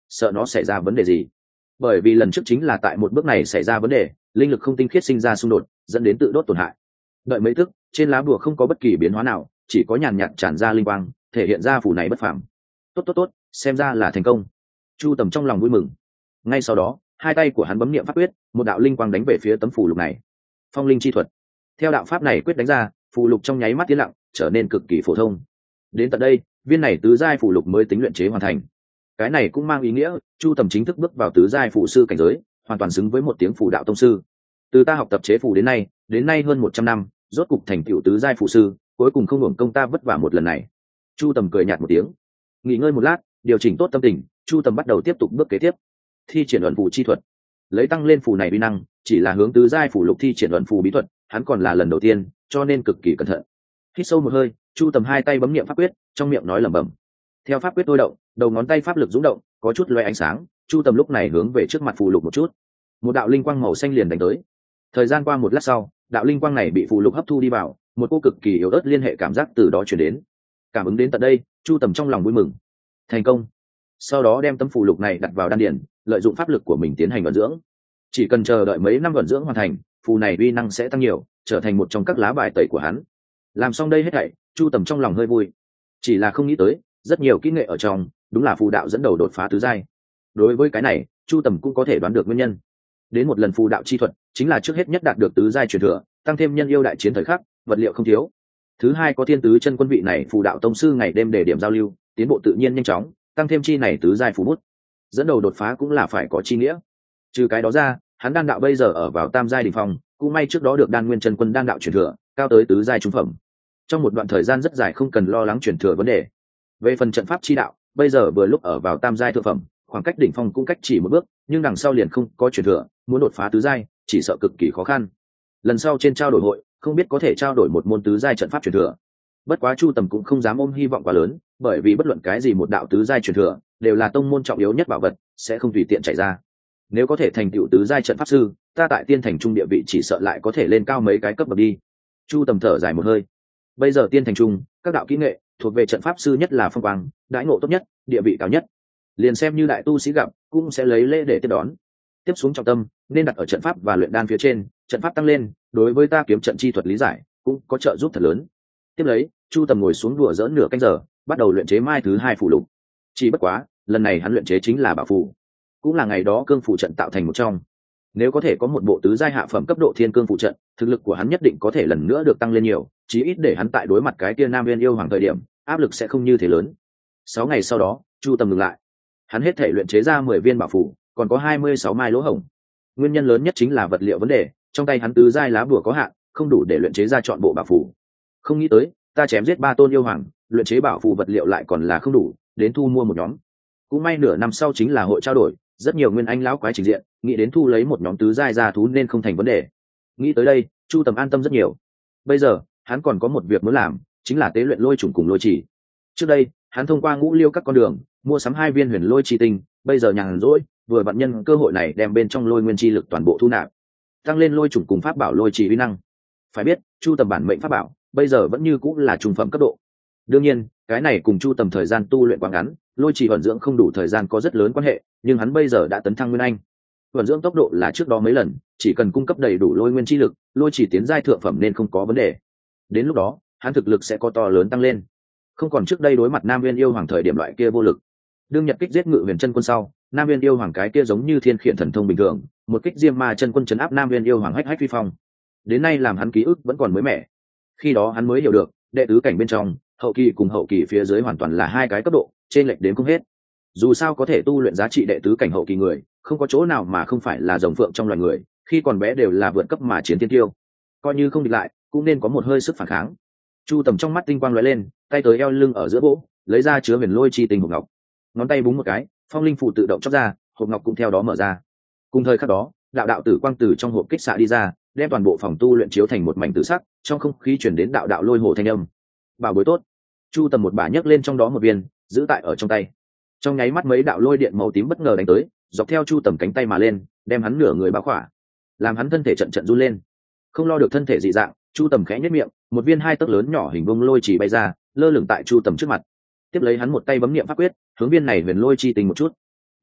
sợ nó xảy ra vấn đề gì. Bởi vì lần trước chính là tại một bước này xảy ra vấn đề, linh lực không tinh khiết sinh ra xung đột, dẫn đến tự đốt tổn hại. Đợi mấy tức, trên lá bùa không có bất kỳ biến hóa nào, chỉ có nhàn nhạt tràn ra linh quang, thể hiện ra phù này bất phàm. Tốt tốt tốt, xem ra là thành công. Chu Tầm trong lòng vui mừng. Ngay sau đó, hai tay của hắn bấm niệm pháp quyết, một đạo linh quang đánh về phía tấm phù lục này. Phong linh chi thuật. Theo đạo pháp này quyết đánh ra, phù lục trong nháy mắt tiến lặng, trở nên cực kỳ phổ thông. Đến tận đây, viên này tứ giai phù lục mới tính luyện chế hoàn thành. Cái này cũng mang ý nghĩa, Chu Tầm chính thức bước vào tứ giai phù sư cảnh giới, hoàn toàn xứng với một tiếng phù đạo tông sư. Từ ta học tập chế phù đến nay, đến nay hơn một trăm năm, rốt cục thành tựu tứ giai phù sư, cuối cùng không hưởng công ta vất vả một lần này. Chu Tầm cười nhạt một tiếng, nghỉ ngơi một lát, điều chỉnh tốt tâm tình, Chu Tầm bắt đầu tiếp tục bước kế tiếp, thi triển luận phù chi thuật. Lấy tăng lên phù này uy năng, chỉ là hướng tứ giai phù lục thi triển luận phù bí thuật, hắn còn là lần đầu tiên, cho nên cực kỳ cẩn thận. Hít sâu một hơi, Chu Tầm hai tay bấm niệm pháp quyết, trong miệng nói lẩm bẩm. Theo pháp quyết thôi động, đầu ngón tay pháp lực rung động, có chút loé ánh sáng, Chu Tầm lúc này hướng về trước mặt phù lục một chút. Một đạo linh quang màu xanh liền đánh tới. Thời gian qua một lát sau, đạo linh quang này bị phù lục hấp thu đi vào, một cô cực kỳ yếu ớt liên hệ cảm giác từ đó truyền đến. Cảm ứng đến tận đây, Chu Tầm trong lòng vui mừng. Thành công. Sau đó đem tấm phù lục này đặt vào đan điền, lợi dụng pháp lực của mình tiến hành vận dưỡng. Chỉ cần chờ đợi mấy năm vận dưỡng hoàn thành, phù này uy năng sẽ tăng nhiều, trở thành một trong các lá bài tẩy của hắn. Làm xong đây hết thảy, Chu Tầm trong lòng hơi vui. Chỉ là không nghĩ tới, rất nhiều kỹ nghệ ở trong, đúng là phù đạo dẫn đầu đột phá tứ giai. Đối với cái này, Chu Tầm cũng có thể đoán được nguyên nhân. Đến một lần phù đạo chi thuật, chính là trước hết nhất đạt được tứ giai truyền thừa, tăng thêm nhân yêu đại chiến thời khắc, vật liệu không thiếu. Thứ hai có thiên tứ chân quân vị này phù đạo tông sư ngày đêm để điểm giao lưu, tiến bộ tự nhiên nhanh chóng, tăng thêm chi này tứ giai phù bút. Dẫn đầu đột phá cũng là phải có chi nghĩa. Trừ cái đó ra, hắn đan đạo bây giờ ở vào tam giai đỉnh phong, cũng may trước đó được đan nguyên chân quân đan đạo truyền thừa, cao tới tứ giai trung phẩm. Trong một đoạn thời gian rất dài không cần lo lắng truyền thừa vấn đề. Về phần trận pháp chi đạo, bây giờ vừa lúc ở vào tam giai thượng phẩm, khoảng cách đỉnh phong cũng cách chỉ một bước, nhưng đằng sau liền không có truyền thừa, muốn đột phá tứ giai, chỉ sợ cực kỳ khó khăn. Lần sau trên trao đổi hội, không biết có thể trao đổi một môn tứ giai trận pháp truyền thừa. Bất quá Chu Tầm cũng không dám ôm hy vọng quá lớn, bởi vì bất luận cái gì một đạo tứ giai truyền thừa, đều là tông môn trọng yếu nhất bảo vật, sẽ không tùy tiện chạy ra. Nếu có thể thành tựu tứ giai trận pháp sư, ta tại tiên thành trung địa vị chỉ sợ lại có thể lên cao mấy cái cấp bậc đi. Chu Tầm thở dài một hơi. Bây giờ tiên thành trung, các đạo kỹ nghệ thuộc về trận pháp sư nhất là phong quang, đãi ngộ tốt nhất, địa vị cao nhất. Liền xem như đại tu sĩ gặp, cũng sẽ lấy lễ để tiếp đón. Tiếp xuống trọng tâm nên đặt ở trận pháp và luyện đan phía trên, trận pháp tăng lên, đối với ta kiếm trận chi thuật lý giải cũng có trợ giúp thật lớn. Tiếp lấy, Chu Tầm ngồi xuống đùa dỡn nửa canh giờ, bắt đầu luyện chế mai thứ hai phù lục. Chỉ bất quá, lần này hắn luyện chế chính là bảo phù, cũng là ngày đó cương phù trận tạo thành một trong. Nếu có thể có một bộ tứ giai hạ phẩm cấp độ thiên cương phù trận, thực lực của hắn nhất định có thể lần nữa được tăng lên nhiều, chí ít để hắn tại đối mặt cái kia Nam Nguyên yêu hoàng thời điểm, áp lực sẽ không như thế lớn. Sáu ngày sau đó, Chu Tầm ngừng lại. Hắn hết thể luyện chế ra mười viên bảo phù, còn có hai mươi sáu mai lỗ hổng. Nguyên nhân lớn nhất chính là vật liệu vấn đề, trong tay hắn tứ giai lá bùa có hạn, không đủ để luyện chế ra trọn bộ bảo phù. Không nghĩ tới, ta chém giết ba tôn yêu hoàng, luyện chế bảo phù vật liệu lại còn là không đủ, đến thu mua một nhóm. Cũng may nửa năm sau chính là hội trao đổi, rất nhiều nguyên anh lão quái trình diện, nghĩ đến thu lấy một nhóm tứ giai ra thú nên không thành vấn đề. Nghĩ tới đây, Chu Tầm an tâm rất nhiều. Bây giờ, hắn còn có một việc muốn làm, chính là tế luyện lôi trùng cùng lôi chỉ. Trước đây, hắn thông qua ngũ liêu các con đường, mua sắm hai viên huyền lôi chi tinh, bây giờ nhàn rỗi, vừa vặn nhân cơ hội này đem bên trong lôi nguyên chi lực toàn bộ thu nạp, tăng lên lôi trùng cùng pháp bảo lôi chỉ uy năng. Phải biết, Chu Tầm bản mệnh pháp bảo, bây giờ vẫn như cũng là trung phẩm cấp độ. Đương nhiên, cái này cùng Chu Tầm thời gian tu luyện quá ngắn, lôi chỉ vận dưỡng không đủ thời gian có rất lớn quan hệ, nhưng hắn bây giờ đã tấn thăng nguyên anh. Vận dưỡng tốc độ là trước đó mấy lần, chỉ cần cung cấp đầy đủ lôi nguyên chi lực, lôi chỉ tiến giai thượng phẩm nên không có vấn đề. Đến lúc đó, hắn thực lực sẽ có to lớn tăng lên, không còn trước đây đối mặt Nam Nguyên yêu hoàng thời điểm loại kia vô lực. Đương Nhật kích giết Ngự Huyền chân quân sau, Nam Nguyên yêu hoàng cái kia giống như thiên khiển thần thông bình thường, một kích diêm ma chân quân chấn áp Nam Nguyên yêu hoàng hách hách phi phong. Đến nay làm hắn ký ức vẫn còn mới mẻ. Khi đó hắn mới hiểu được, đệ tứ cảnh bên trong, hậu kỳ cùng hậu kỳ phía dưới hoàn toàn là hai cái cấp độ, trên lệch đến không hết. Dù sao có thể tu luyện giá trị đệ tứ cảnh hậu kỳ người, không có chỗ nào mà không phải là rồng phượng trong loài người, khi còn bé đều là vượt cấp mà chiến thiên tiêu. Coi như không địch lại, cũng nên có một hơi sức phản kháng. Chu Tầm trong mắt tinh quang lóe lên, tay tới eo lưng ở giữa gỗ, lấy ra chứa huyền lôi chi tinh hộp ngọc. Ngón tay búng một cái, phong linh phù tự động chóc ra, hộp ngọc cũng theo đó mở ra. Cùng thời khắc đó, đạo đạo tử quang từ trong hộp kích xạ đi ra, đem toàn bộ phòng tu luyện chiếu thành một mảnh tử sắc, trong không khí chuyển đến đạo đạo lôi hồ thanh âm. Bảo bối tốt. Chu Tầm một bả nhấc lên trong đó một viên, giữ tại ở trong tay. Trong nháy mắt mấy đạo lôi điện màu tím bất ngờ đánh tới, dọc theo Chu Tầm cánh tay mà lên, đem hắn nửa người bao khỏa, làm hắn thân thể trận trận run lên. Không lo được thân thể dị dạng, Chu Tầm khẽ nhếch miệng, một viên hai tấc lớn nhỏ hình vuông lôi chỉ bay ra, lơ lửng tại Chu Tầm trước mặt. Tiếp lấy hắn một tay bấm niệm pháp quyết, hướng viên này huyền lôi chi tình một chút.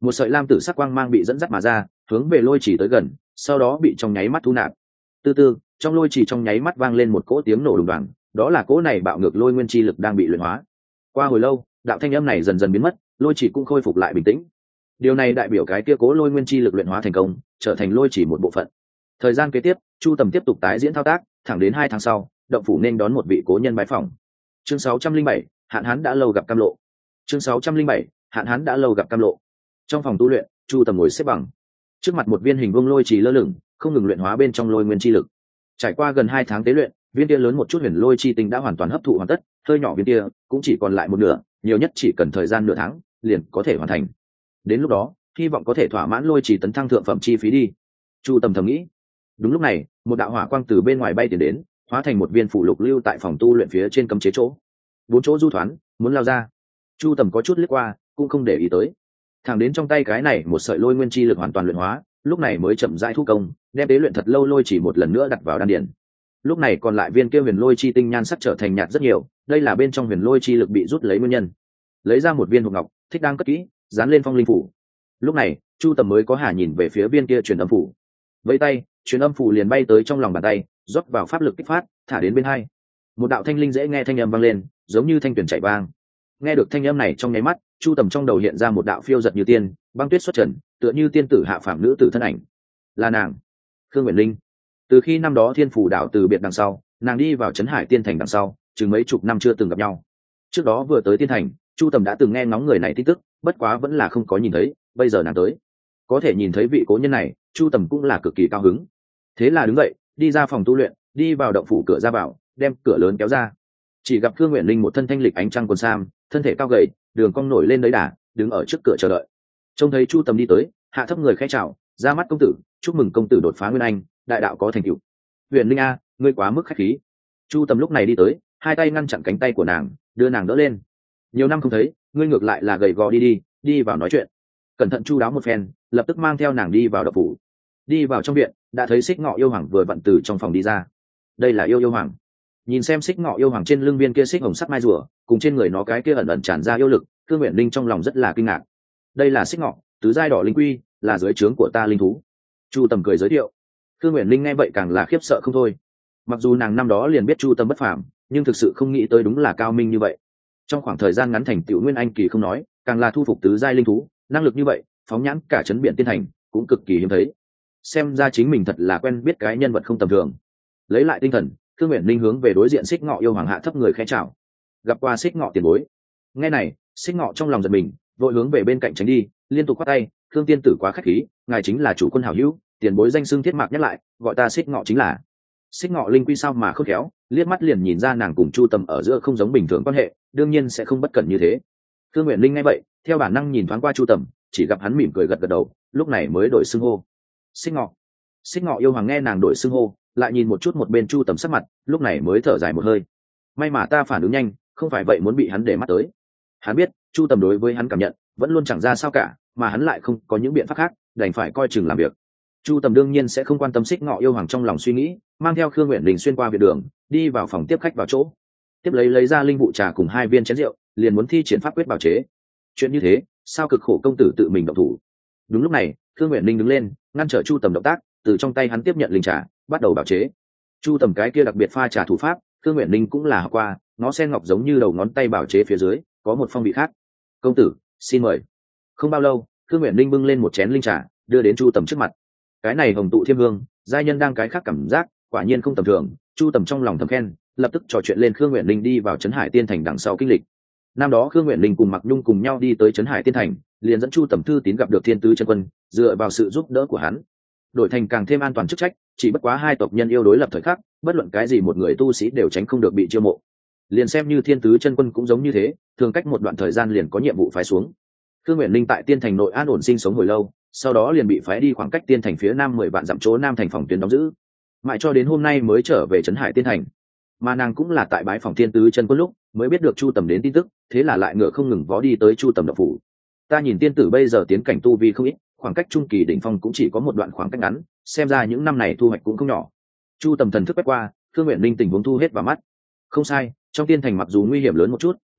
một sợi lam tử sắc quang mang bị dẫn dắt mà ra, hướng về lôi chỉ tới gần, sau đó bị trong nháy mắt thu nạp. Từ từ, trong lôi chỉ trong nháy mắt vang lên một cỗ tiếng nổ đùng đoàng, đó là cỗ này bạo ngược lôi nguyên chi lực đang bị luyện hóa. Qua hồi lâu, đạo thanh âm này dần dần biến mất, lôi chỉ cũng khôi phục lại bình tĩnh. Điều này đại biểu cái kia cố lôi nguyên chi lực luyện hóa thành công, trở thành lôi chỉ một bộ phận. Thời gian kế tiếp, Chu Tầm tiếp tục tái diễn thao tác, thẳng đến hai tháng sau, động phủ nên đón một vị cố nhân bái phỏng. Chương sáu trăm linh bảy, hạn hán đã lâu gặp cam lộ. Chương sáu trăm linh bảy, hạn hán đã lâu gặp cam lộ. Trong phòng tu luyện, Chu Tầm ngồi xếp bằng, trước mặt một viên hình vuông lôi chỉ lơ lửng, không ngừng luyện hóa bên trong lôi nguyên chi lực. Trải qua gần hai tháng tế luyện, viên kia lớn một chút huyền lôi chi tinh đã hoàn toàn hấp thụ hoàn tất, hơi nhỏ viên kia cũng chỉ còn lại một nửa, nhiều nhất chỉ cần thời gian nửa tháng, liền có thể hoàn thành. Đến lúc đó, hy vọng có thể thỏa mãn lôi chỉ tấn thăng thượng phẩm chi phí đi. Chu Tầm thầm nghĩ. Đúng lúc này, một đạo hỏa quang từ bên ngoài bay tiến đến, hóa thành một viên phủ lục lưu tại phòng tu luyện phía trên cấm chế chỗ. Bốn chỗ du thoán, muốn lao ra. Chu Tầm có chút liếc qua, cũng không để ý tới. Thẳng đến trong tay cái này một sợi lôi nguyên chi lực hoàn toàn luyện hóa, lúc này mới chậm rãi thu công, đem tế luyện thật lâu lôi chỉ một lần nữa đặt vào đan điền. Lúc này còn lại viên kia huyền lôi chi tinh nhan sắc trở thành nhạt rất nhiều, đây là bên trong huyền lôi chi lực bị rút lấy nguyên nhân. Lấy ra một viên hộp ngọc, thích đang cất kỹ, dán lên phong linh phủ. Lúc này, Chu Tầm mới có hà nhìn về phía viên kia truyền âm phủ. Vẫy tay, truyền âm phủ liền bay tới trong lòng bàn tay, rót vào pháp lực kích phát, thả đến bên hai. Một đạo thanh linh dễ nghe thanh âm vang lên, giống như thanh tuyển chảy vang. Nghe được thanh âm này trong nháy mắt, Chu Tầm trong đầu hiện ra một đạo phiêu giật như tiên, băng tuyết xuất trần, tựa như tiên tử hạ phàm nữ tử thân ảnh. Là nàng, Khương Uyển Linh. Từ khi năm đó Thiên Phủ đạo từ biệt đằng sau, nàng đi vào Trấn Hải Tiên Thành đằng sau, chừng mấy chục năm chưa từng gặp nhau. Trước đó vừa tới Tiên Thành, Chu Tầm đã từng nghe ngóng người này tin tức, bất quá vẫn là không có nhìn thấy, bây giờ nàng tới, có thể nhìn thấy vị cố nhân này, Chu Tầm cũng là cực kỳ cao hứng. Thế là đứng dậy, đi ra phòng tu luyện, đi vào động phủ cửa ra vào, đem cửa lớn kéo ra. Chỉ gặp Khương Uyển Linh một thân thanh lịch ánh trăng quần sam, thân thể cao gầy, đường cong nổi lên đấy đà, đứng ở trước cửa chờ đợi. Trông thấy Chu Tầm đi tới, hạ thấp người khẽ chào, ra mắt công tử, chúc mừng công tử đột phá nguyên anh, đại đạo có thành tựu. Uyển Linh a, ngươi quá mức khách khí. Chu Tầm lúc này đi tới, hai tay ngăn chặn cánh tay của nàng, đưa nàng đỡ lên. Nhiều năm không thấy, ngươi ngược lại là gầy gò đi đi, đi vào nói chuyện. Cẩn thận chu đáo một phen, lập tức mang theo nàng đi vào động phủ. Đi vào trong viện, đã thấy Xích Ngọ yêu hoàng vừa vặn từ trong phòng đi ra. Đây là yêu yêu hoàng. Nhìn xem Xích Ngọ yêu hoàng trên lưng viên kia xích hồng sắc mai rùa, cùng trên người nó cái kia ẩn ẩn tràn ra yêu lực, Thương Uyển Linh trong lòng rất là kinh ngạc. Đây là Xích Ngọ, tứ giai đỏ linh quy, là dưới trướng của ta linh thú. Chu Tầm cười giới thiệu. Thương Uyển Linh nghe vậy càng là khiếp sợ không thôi. Mặc dù nàng năm đó liền biết Chu Tầm bất phàm, nhưng thực sự không nghĩ tới đúng là cao minh như vậy. Trong khoảng thời gian ngắn thành tựu nguyên anh kỳ không nói, càng là thu phục tứ giai linh thú, năng lực như vậy, phóng nhãn cả trấn biển Tiên Thành cũng cực kỳ hiếm thấy. Xem ra chính mình thật là quen biết cái nhân vật không tầm thường. Lấy lại tinh thần, Thương Uyển Linh hướng về đối diện Xích Ngọ yêu hoàng hạ thấp người khẽ chào. Gặp qua Xích Ngọ tiền bối. Nghe này, Xích Ngọ trong lòng giật mình, vội hướng về bên cạnh tránh đi, liên tục quát tay, "Thương tiên tử quá khách khí, ngài chính là chủ quân hảo hữu, tiền bối danh xưng thiết mạc nhắc lại, gọi ta Xích Ngọ chính là." Xích Ngọ linh quy sao mà khôn khéo, liếc mắt liền nhìn ra nàng cùng Chu Tầm ở giữa không giống bình thường quan hệ, đương nhiên sẽ không bất cẩn như thế. Thương Uyển Linh nghe vậy, theo bản năng nhìn thoáng qua Chu Tầm, chỉ gặp hắn mỉm cười gật gật đầu, lúc này mới đổi xưng hô. Xích Ngọ. Xích Ngọ yêu hoàng nghe nàng đổi xưng hô, lại nhìn một chút một bên Chu Tầm sắc mặt, lúc này mới thở dài một hơi. May mà ta phản ứng nhanh, không phải vậy muốn bị hắn để mắt tới. Hắn biết, Chu Tầm đối với hắn cảm nhận vẫn luôn chẳng ra sao cả, mà hắn lại không có những biện pháp khác, đành phải coi chừng làm việc. Chu Tầm đương nhiên sẽ không quan tâm Xích Ngọ yêu hoàng trong lòng suy nghĩ, mang theo Khương Uyển Linh xuyên qua viện đường, đi vào phòng tiếp khách vào chỗ. Tiếp lấy lấy ra linh vụ trà cùng hai viên chén rượu, liền muốn thi triển pháp quyết bào chế. Chuyện như thế, sao cực khổ công tử tự mình động thủ. Đúng lúc này, Khương Uyển Linh đứng lên, ngăn trở Chu Tầm động tác, từ trong tay hắn tiếp nhận linh trà, bắt đầu bào chế. Chu Tầm cái kia đặc biệt pha trà thủ pháp, Khương Uyển Linh cũng là học qua, nó sen ngọc giống như đầu ngón tay bào chế phía dưới, có một phong vị khác. "Công tử, xin mời." Không bao lâu, Khương Uyển Linh bưng lên một chén linh trà, đưa đến Chu Tầm trước mặt. Cái này hồng tụ thiêm hương, giai nhân đang cái khác cảm giác, quả nhiên không tầm thường. Chu Tầm trong lòng thầm khen, lập tức trò chuyện lên Khương Uyển Linh đi vào Trấn Hải Tiên Thành đằng sau kinh lịch. Năm đó Khương Uyển Linh cùng Mặc Nhung cùng nhau đi tới Trấn Hải Tiên Thành, liền dẫn Chu Tầm thư tín gặp được Thiên Tứ Chân Quân, dựa vào sự giúp đỡ của hắn, đổi thành càng thêm an toàn chức trách. Chỉ bất quá hai tộc nhân yêu đối lập thời khắc, bất luận cái gì một người tu sĩ đều tránh không được bị chiêu mộ. Liền xem như Thiên Tứ Chân Quân cũng giống như thế, thường cách một đoạn thời gian liền có nhiệm vụ phái xuống. Khương Uyển Linh tại Tiên Thành nội an ổn sinh sống hồi lâu, sau đó liền bị phái đi khoảng cách Tiên Thành phía nam mười vạn dặm chỗ nam thành phòng tuyến đóng giữ, mãi cho đến hôm nay mới trở về Trấn Hải Tiên Thành. Mà nàng cũng là tại bái phòng Thiên Tứ Chân Quân lúc mới biết được Chu Tầm đến tin tức, thế là lại ngựa không ngừng vó đi tới Chu Tầm động phủ. "Ta nhìn tiên tử bây giờ tiến cảnh tu vi không ít, khoảng cách trung kỳ đỉnh phong cũng chỉ có một đoạn khoảng cách ngắn, xem ra những năm này thu hoạch cũng không nhỏ." Chu Tầm thần thức quét qua, Khương Uyển Linh tình huống thu hết vào mắt. Không sai, trong Tiên Thành mặc dù nguy hiểm lớn một chút,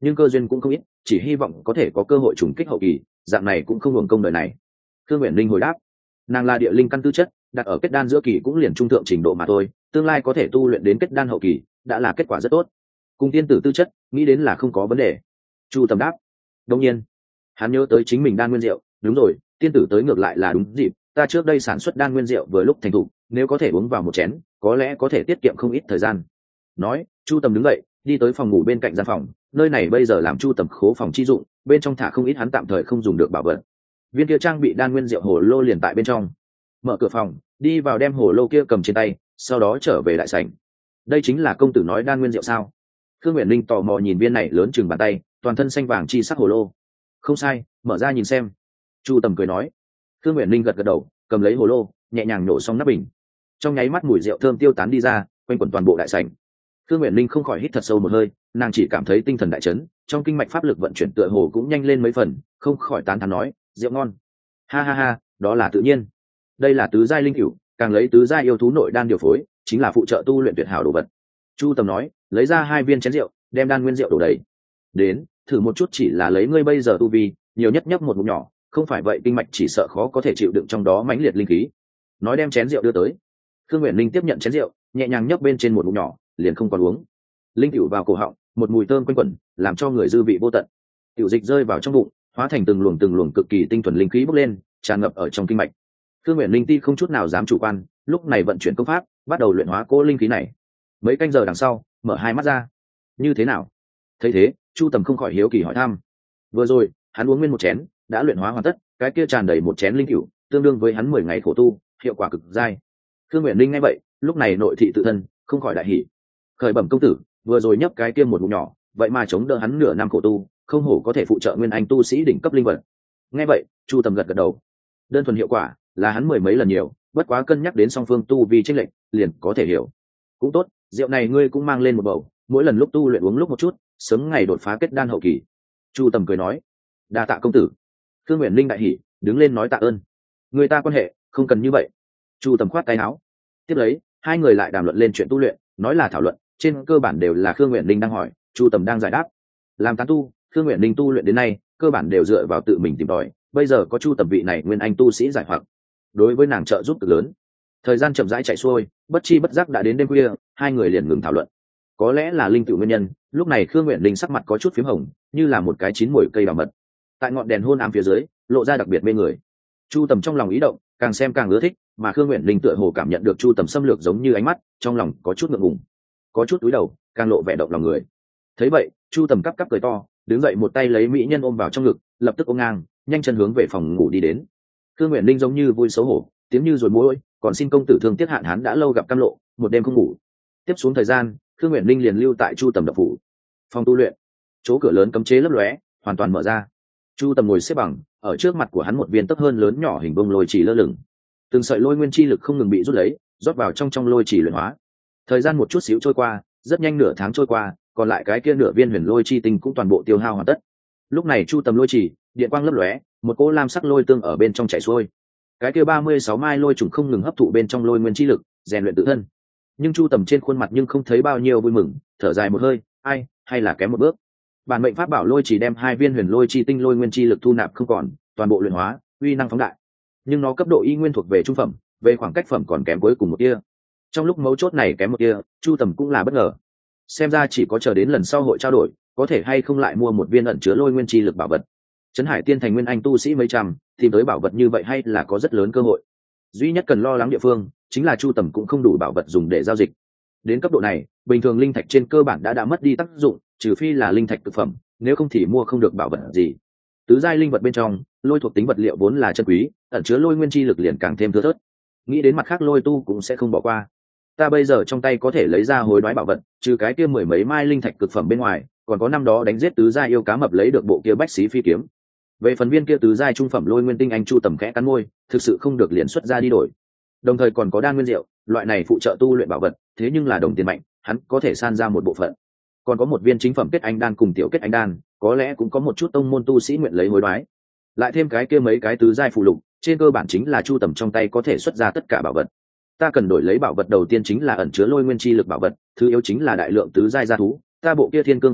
nhưng cơ duyên cũng không ít, chỉ hy vọng có thể có cơ hội trùng kích hậu kỳ, dạng này cũng không hưởng công đời này. Khương Uyển Linh hồi đáp, nàng là địa linh căn tư chất, đặt ở kết đan giữa kỳ cũng liền trung thượng trình độ mà thôi, tương lai có thể tu luyện đến kết đan hậu kỳ đã là kết quả rất tốt. Cùng tiên tử tư chất nghĩ đến là không có vấn đề. Chu Tầm đáp. Đương nhiên hắn nhớ tới chính mình đan nguyên rượu, đúng rồi, tiên tử tới ngược lại là đúng dịp, ta trước đây sản xuất đan nguyên rượu vừa lúc thành thục, nếu có thể uống vào một chén có lẽ có thể tiết kiệm không ít thời gian. Nói, Chu Tầm đứng dậy đi tới phòng ngủ bên cạnh gian phòng, nơi này bây giờ làm Chu Tầm khố phòng chi dụng, bên trong thả không ít hắn tạm thời không dùng được bảo vật. Viên kia trang bị đan nguyên rượu hồ lô liền tại bên trong. Mở cửa phòng đi vào, đem hồ lô kia cầm trên tay, sau đó trở về đại sảnh. Đây chính là công tử nói đan nguyên rượu sao? Khương Uyển Linh tò mò nhìn viên này lớn chừng bàn tay, toàn thân xanh vàng chi sắc hồ lô. Không sai, mở ra nhìn xem. Chu Tầm cười nói. Khương Uyển Linh gật gật đầu, cầm lấy hồ lô nhẹ nhàng nổ xong nắp bình. Trong nháy mắt mùi rượu thơm tiêu tán đi ra, quanh quẩn toàn bộ đại sảnh. Khương Uyển Linh không khỏi hít thật sâu một hơi, nàng chỉ cảm thấy tinh thần đại chấn, trong kinh mạch pháp lực vận chuyển tựa hồ cũng nhanh lên mấy phần, không khỏi tán thán nói, rượu ngon. Ha ha ha, đó là tự nhiên. Đây là tứ giai linh cửu, càng lấy tứ giai yêu thú nội đan điều phối, chính là phụ trợ tu luyện tuyệt hảo đồ vật. Chu Tầm nói, lấy ra hai viên chén rượu, đem đan nguyên rượu đổ đầy. Đến, thử một chút, chỉ là lấy ngươi bây giờ tu vi, nhiều nhất nhấp một ngụm nhỏ, không phải vậy kinh mạch chỉ sợ khó có thể chịu đựng trong đó mãnh liệt linh khí. Nói đem chén rượu đưa tới. Khương Uyển Linh tiếp nhận chén rượu, nhẹ nhàng nhấp bên trên một ngụm nhỏ, liền không còn uống. Linh cửu vào cổ họng, một mùi thơm quanh quẩn, làm cho người dư vị vô tận. Tiểu dịch rơi vào trong bụng, hóa thành từng luồng từng luồng cực kỳ tinh thuần linh khí bốc lên, tràn ngập ở trong kinh mạch. Khương Uyển Linh ti không chút nào dám chủ quan, lúc này vận chuyển công pháp, bắt đầu luyện hóa cỗ linh khí này. Mấy canh giờ đằng sau, mở hai mắt ra. Như thế nào? Thấy thế, Chu Tầm không khỏi hiếu kỳ hỏi thăm. Vừa rồi, hắn uống nguyên một chén, đã luyện hóa hoàn tất, cái kia tràn đầy một chén linh cửu, tương đương với hắn mười ngày khổ tu, hiệu quả cực dai. Khương Uyển Linh nghe vậy, lúc này nội thị tự thân, không khỏi đại hỉ. Khởi bẩm công tử, vừa rồi nhấp cái kia một ngụm nhỏ, vậy mà chống đỡ hắn nửa năm khổ tu, không hổ có thể phụ trợ nguyên anh tu sĩ đỉnh cấp linh vật. Nghe vậy, Chu Tầm gật gật đầu. Đơn thuần hiệu quả là hắn mười mấy lần nhiều, bất quá cân nhắc đến song phương tu vi chênh lệch, liền có thể hiểu. Cũng tốt, rượu này ngươi cũng mang lên một bầu, mỗi lần lúc tu luyện uống lúc một chút, sớm ngày đột phá kết đan hậu kỳ. Chu Tầm cười nói. Đa tạ công tử. Khương Uyển Linh đại hỉ, đứng lên nói tạ ơn. Người ta quan hệ không cần như vậy. Chu Tầm khoát tay áo. Tiếp lấy, hai người lại đàm luận lên chuyện tu luyện, nói là thảo luận, trên cơ bản đều là Khương Uyển Linh đang hỏi, Chu Tầm đang giải đáp. Làm tán tu, Khương Uyển Linh tu luyện đến nay, cơ bản đều dựa vào tự mình tìm tòi, bây giờ có Chu Tầm vị này nguyên anh tu sĩ giải hoặc, đối với nàng trợ giúp cực lớn. Thời gian chậm rãi chạy xuôi, bất chi bất giác đã đến đêm khuya, hai người liền ngừng thảo luận. Có lẽ là linh tự nguyên nhân, lúc này Khương Uyển Linh sắc mặt có chút phím hồng, như là một cái chín muồi cây đào mật. Tại ngọn đèn hôn ám phía dưới, lộ ra đặc biệt mê người. Chu Tầm trong lòng ý động, càng xem càng ưa thích, mà Khương Uyển Linh tựa hồ cảm nhận được Chu Tầm xâm lược giống như ánh mắt, trong lòng có chút ngượng ngùng, có chút cúi đầu, càng lộ vẻ động lòng người. Thấy vậy, Chu Tầm cắp cắp cười to, đứng dậy một tay lấy mỹ nhân ôm vào trong ngực, lập tức ôm ngang, nhanh chân hướng về phòng ngủ đi đến. Khương Uyển Linh giống như vui xấu hổ, tiếng như rồi môi, còn xin công tử thương tiếc hạn hán đã lâu gặp cam lộ, một đêm không ngủ. Tiếp xuống thời gian, Khương Uyển Linh liền lưu tại Chu Tầm đập phủ. Phòng tu luyện, chỗ cửa lớn cấm chế lấp lóe, hoàn toàn mở ra. Chu Tầm ngồi xếp bằng, ở trước mặt của hắn một viên tấc hơn lớn nhỏ hình bông lôi chỉ lơ lửng. Từng sợi lôi nguyên chi lực không ngừng bị rút lấy, rót vào trong trong lôi chỉ luyện hóa. Thời gian một chút xíu trôi qua, rất nhanh nửa tháng trôi qua, còn lại cái kia nửa viên huyền lôi chi tinh cũng toàn bộ tiêu hao hoàn tất. Lúc này Chu Tầm lôi chỉ, điện quang lấp lóe, một cỗ lam sắc lôi tương ở bên trong chảy xuôi. Cái kia ba mươi sáu mai lôi trùng không ngừng hấp thụ bên trong lôi nguyên chi lực, rèn luyện tự thân. Nhưng Chu Tầm trên khuôn mặt nhưng không thấy bao nhiêu vui mừng, thở dài một hơi, ai, hay là kém một bước. Bản mệnh pháp bảo lôi chỉ đem hai viên huyền lôi chi tinh lôi nguyên chi lực thu nạp không còn, toàn bộ luyện hóa, uy năng phóng đại. Nhưng nó cấp độ y nguyên thuộc về trung phẩm, về khoảng cách phẩm còn kém cuối cùng một tia. Trong lúc mấu chốt này kém một tia, Chu Tầm cũng là bất ngờ. Xem ra chỉ có chờ đến lần sau hội trao đổi, có thể hay không lại mua một viên ẩn chứa lôi nguyên chi lực bảo vật. Trấn Hải Tiên thành nguyên anh tu sĩ mấy trăm, tìm tới bảo vật như vậy hay là có rất lớn cơ hội. Duy nhất cần lo lắng địa phương chính là Chu Tầm cũng không đủ bảo vật dùng để giao dịch. Đến cấp độ này, bình thường linh thạch trên cơ bản đã đã mất đi tác dụng, trừ phi là linh thạch thực phẩm, nếu không thì mua không được bảo vật gì. Tứ giai linh vật bên trong, lôi thuộc tính vật liệu vốn là chân quý, ẩn chứa lôi nguyên chi lực liền càng thêm thưa thớt. Nghĩ đến mặt khác lôi tu cũng sẽ không bỏ qua. Ta bây giờ trong tay có thể lấy ra hối đoái bảo vật, trừ cái kia mười mấy mai linh thạch cực phẩm bên ngoài, còn có năm đó đánh giết tứ giai yêu cá mập lấy được bộ kia bách xí phi kiếm. Về phần viên kia tứ giai trung phẩm lôi nguyên tinh, anh Chu Tầm khẽ cắn môi, thực sự không được liền xuất ra đi đổi. Đồng thời còn có đan nguyên rượu, loại này phụ trợ tu luyện bảo vật, thế nhưng là đồng tiền mạnh, hắn có thể san ra một bộ phận. Còn có một viên chính phẩm kết anh đan cùng tiểu kết anh đan, có lẽ cũng có một chút tông môn tu sĩ nguyện lấy hối đoái. Lại thêm cái kia mấy cái tứ giai phụ lục, trên cơ bản chính là Chu Tầm trong tay có thể xuất ra tất cả bảo vật. Ta cần đổi lấy bảo vật đầu tiên chính là ẩn chứa lôi nguyên chi lực bảo vật, thứ yếu chính là đại lượng tứ giai gia thú, ta bộ kia thiên cương phụ trận,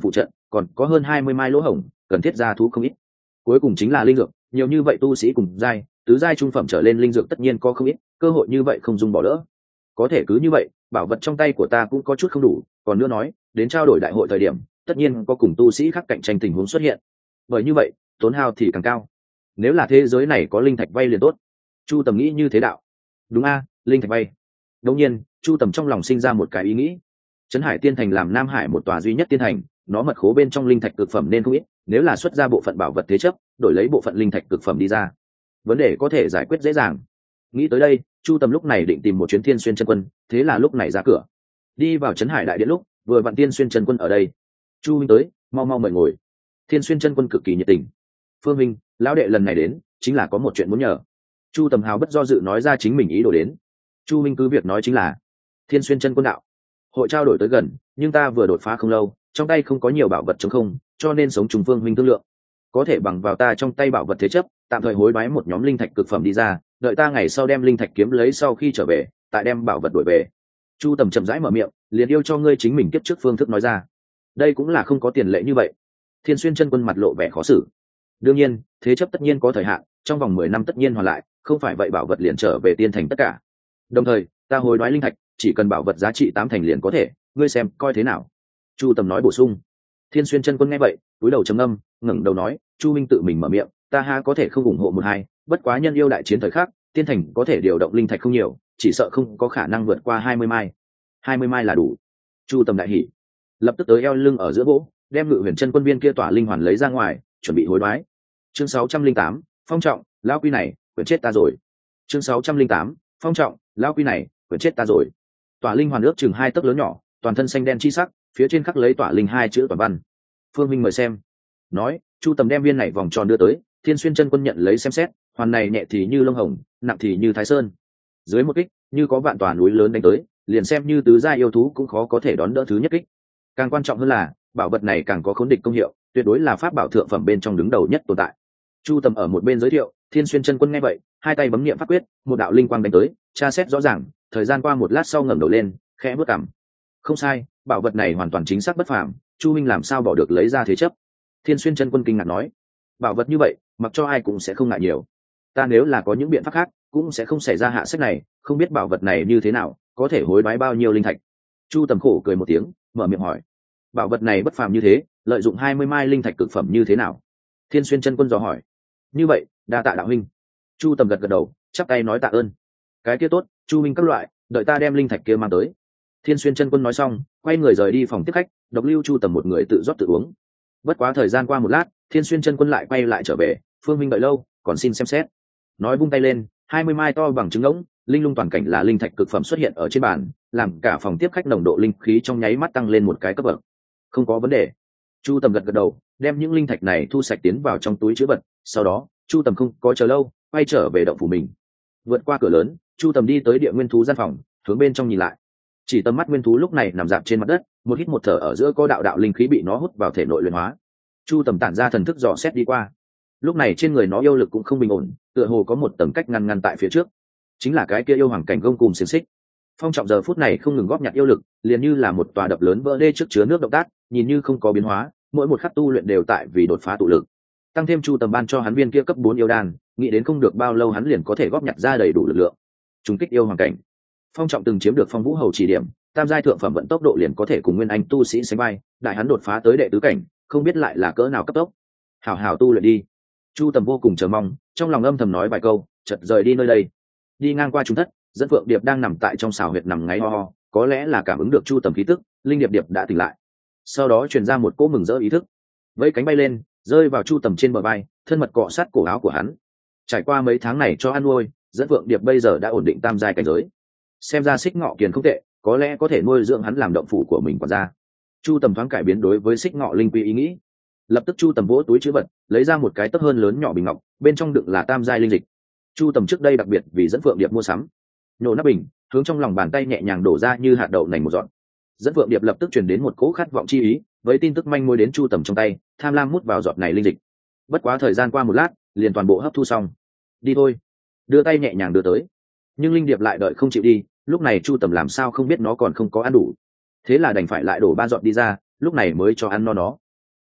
còn có hơn hai mươi mai lỗ hổng cần thiết ra thú không ít. Cuối cùng chính là linh dược, nhiều như vậy tu sĩ cùng giai tứ giai trung phẩm trở lên linh dược tất nhiên có không ít, cơ hội như vậy không dùng bỏ lỡ. Có thể cứ như vậy bảo vật trong tay của ta cũng có chút không đủ, còn nữa nói đến trao đổi đại hội thời điểm tất nhiên có cùng tu sĩ khác cạnh tranh tình huống xuất hiện, bởi như vậy tốn hao thì càng cao. Nếu là thế giới này có linh thạch vay liền tốt. Chu Tầm nghĩ như thế đạo. Đúng a, linh thạch vay. Đột nhiên Chu Tầm trong lòng sinh ra một cái ý nghĩ. Trấn Hải Tiên Thành làm Nam Hải một tòa duy nhất tiên thành, nó mật khố bên trong linh thạch cực phẩm nên không ít, nếu là xuất ra bộ phận bảo vật thế chấp đổi lấy bộ phận linh thạch cực phẩm đi ra, vấn đề có thể giải quyết dễ dàng. Nghĩ tới đây Chu Tầm lúc này định tìm một chuyến Thiên Xuyên chân quân, thế là lúc này ra cửa đi vào Trấn Hải đại điện, lúc vừa vặn Thiên Xuyên chân quân ở đây. Chu minh tới, mau mau mời ngồi. Thiên Xuyên chân quân cực kỳ nhiệt tình. Phương minh, lão đệ lần này đến chính là có một chuyện muốn nhờ. Chu Tầm hào bất do dự nói ra chính mình ý đồ đến. Chu minh cứ việc nói chính là. Thiên Xuyên chân quân đạo, hội trao đổi tới gần, nhưng ta vừa đột phá không lâu, trong tay không có nhiều bảo vật chống không, cho nên sống trùng Phương minh thương lượng, có thể bằng vào ta trong tay bảo vật thế chấp tạm thời hối đoái một nhóm linh thạch cực phẩm đi ra, đợi ta ngày sau đem linh thạch kiếm lấy sau khi trở về tại đem bảo vật đổi về. Chu Tầm chậm rãi mở miệng, liền yêu cho ngươi chính mình kiếp trước phương thức nói ra. Đây cũng là không có tiền lệ như vậy. Thiên Xuyên chân quân mặt lộ vẻ khó xử. Đương nhiên thế chấp tất nhiên có thời hạn, trong vòng mười năm tất nhiên hoàn lại, không phải vậy bảo vật liền trở về tiên thành tất cả. Đồng thời ta hối đoái linh thạch chỉ cần bảo vật giá trị tám thành liền có thể, ngươi xem coi thế nào. Chu Tầm nói bổ sung. Thiên Xuyên chân quân nghe vậy cúi đầu trầm ngâm, ngẩng đầu nói, Chu minh tự mình mở miệng, ta ha có thể không ủng hộ một hai, bất quá nhân yêu đại chiến thời khắc tiên thành có thể điều động linh thạch không nhiều, chỉ sợ không có khả năng vượt qua hai mươi mai. Hai mươi mai là đủ. Chu Tầm đại hỉ, lập tức tới eo lưng ở giữa gỗ, đem Ngự Huyền chân quân viên kia tỏa linh hoàn lấy ra ngoài, chuẩn bị hối đoái. Chương sáu trăm linh tám, phong trọng, lão quy này quyển chết ta rồi. Chương sáu trăm linh tám, phong trọng, lão quy này quyển chết ta rồi. Tỏa linh hoàn ước chừng hai tấc lớn nhỏ, toàn thân xanh đen chi sắc, phía trên khắc lấy tỏa linh hai chữ toàn văn. Phương minh mời xem. Nói Chu Tầm đem viên này vòng tròn đưa tới. Thiên Xuyên chân quân nhận lấy xem xét, hoàn này nhẹ thì như lông hồng, nặng thì như thái sơn, dưới một kích như có vạn tòa núi lớn đánh tới, liền xem như tứ gia yêu thú cũng khó có thể đón đỡ thứ nhất kích. Càng quan trọng hơn là bảo vật này càng có khốn địch công hiệu, tuyệt đối là pháp bảo thượng phẩm bên trong đứng đầu nhất tồn tại. Chu Tầm ở một bên giới thiệu. Thiên Xuyên chân quân nghe vậy hai tay bấm niệm pháp quyết, một đạo linh quang đánh tới, tra xét rõ ràng. Thời gian qua một lát sau ngẩng đầu lên, khẽ bước cằm. Không sai, bảo vật này hoàn toàn chính xác bất phàm, Chu minh làm sao bỏ được lấy ra thế chấp. Thiên Xuyên chân quân kinh ngạc nói, bảo vật như vậy mặc cho ai cũng sẽ không ngại nhiều, ta nếu là có những biện pháp khác cũng sẽ không xảy ra hạ sách này, không biết bảo vật này như thế nào, có thể hối đoái bao nhiêu linh thạch. Chu Tầm khổ cười một tiếng, mở miệng hỏi, bảo vật này bất phàm như thế, lợi dụng hai mươi mai linh thạch cực phẩm như thế nào? Thiên Xuyên chân quân dò hỏi. Như vậy đa tạ đạo huynh. Chu Tầm gật gật đầu, chắp tay nói tạ ơn. Cái kia tốt, Chu minh các loại, đợi ta đem linh thạch kia mang tới. Thiên Xuyên chân quân nói xong quay người rời đi phòng tiếp khách, độc lưu Chu Tầm một người tự rót tự uống. Bất quá thời gian qua một lát, Thiên Xuyên chân quân lại quay lại trở về. Phương minh đợi lâu, còn xin xem xét. Nói vung tay lên, hai mươi mai to bằng trứng ngỗng, linh lung toàn cảnh là linh thạch cực phẩm xuất hiện ở trên bàn, làm cả phòng tiếp khách nồng độ linh khí trong nháy mắt tăng lên một cái cấp bậc. Không có vấn đề. Chu Tầm gật gật đầu, đem những linh thạch này thu sạch tiến vào trong túi trữ vật. Sau đó Chu Tầm không có chờ lâu, quay trở về động phủ mình. Vượt qua cửa lớn, Chu Tầm đi tới địa nguyên thú gian phòng, hướng bên trong nhìn lại. Chỉ tầm mắt nguyên thú lúc này nằm dạp trên mặt đất, một hít một thở ở giữa có đạo đạo linh khí bị nó hút vào thể nội luyện hóa. Chu Tầm tản ra thần thức dò xét đi qua, lúc này trên người nó yêu lực cũng không bình ổn, tựa hồ có một tầng cách ngăn ngăn tại phía trước, chính là cái kia yêu hoàng cảnh gông cùng xiềng xích. Phong trọng giờ phút này không ngừng góp nhặt yêu lực, liền như là một tòa đập lớn vỡ đê trước chứa nước động tác, nhìn như không có biến hóa, mỗi một khắc tu luyện đều tại vì đột phá tụ lực. Tăng thêm Chu Tầm ban cho hắn viên kia cấp bốn yêu đan, nghĩ đến không được bao lâu hắn liền có thể góp nhặt ra đầy đủ lực lượng trùng kích yêu hoàng cảnh. Phong trọng từng chiếm được Phong Vũ Hầu chỉ điểm, tam giai thượng phẩm vận tốc độ liền có thể cùng nguyên anh tu sĩ sánh vai, đại hắn đột phá tới đệ tứ cảnh, không biết lại là cỡ nào cấp tốc. Hảo hảo tu luyện đi. Chu Tầm vô cùng chờ mong, trong lòng âm thầm nói vài câu, chợt rời đi nơi đây. Đi ngang qua chúng thất, dẫn Phượng Điệp đang nằm tại trong xào huyệt nằm ngáy ho ho, có lẽ là cảm ứng được Chu Tầm khí tức, linh điệp điệp đã tỉnh lại. Sau đó truyền ra một cỗ mừng rỡ ý thức, vẫy cánh bay lên, rơi vào Chu Tầm trên bờ vai, thân mật cọ sát cổ áo của hắn. Trải qua mấy tháng này cho ăn nuôi, dẫn Phượng Điệp bây giờ đã ổn định tam giai cảnh giới. Xem ra Xích Ngọ Kiền không tệ, có lẽ có thể nuôi dưỡng hắn làm động phủ của mình quản gia. Chu Tầm thoáng cải biến đối với Xích Ngọ linh quy ý nghĩ. Lập tức Chu Tầm vỗ túi chữ vật, lấy ra một cái tấc hơn lớn nhỏ bình ngọc, bên trong đựng là tam giai linh dịch. Chu Tầm trước đây đặc biệt vì dẫn Phượng Điệp mua sắm, nhổ nắp bình, hướng trong lòng bàn tay nhẹ nhàng đổ ra như hạt đậu nành một giọt. Dẫn Phượng Điệp lập tức truyền đến một cỗ khát vọng chi ý, với tin tức manh mối đến Chu Tầm trong tay, tham lam mút vào giọt này linh dịch. Bất quá thời gian qua một lát, liền toàn bộ hấp thu xong. Đi thôi. Đưa tay nhẹ nhàng đưa tới, nhưng linh điệp lại đợi không chịu đi. Lúc này Chu Tầm làm sao không biết nó còn không có ăn đủ, thế là đành phải lại đổ ba giọt đi ra, lúc này mới cho ăn no nó.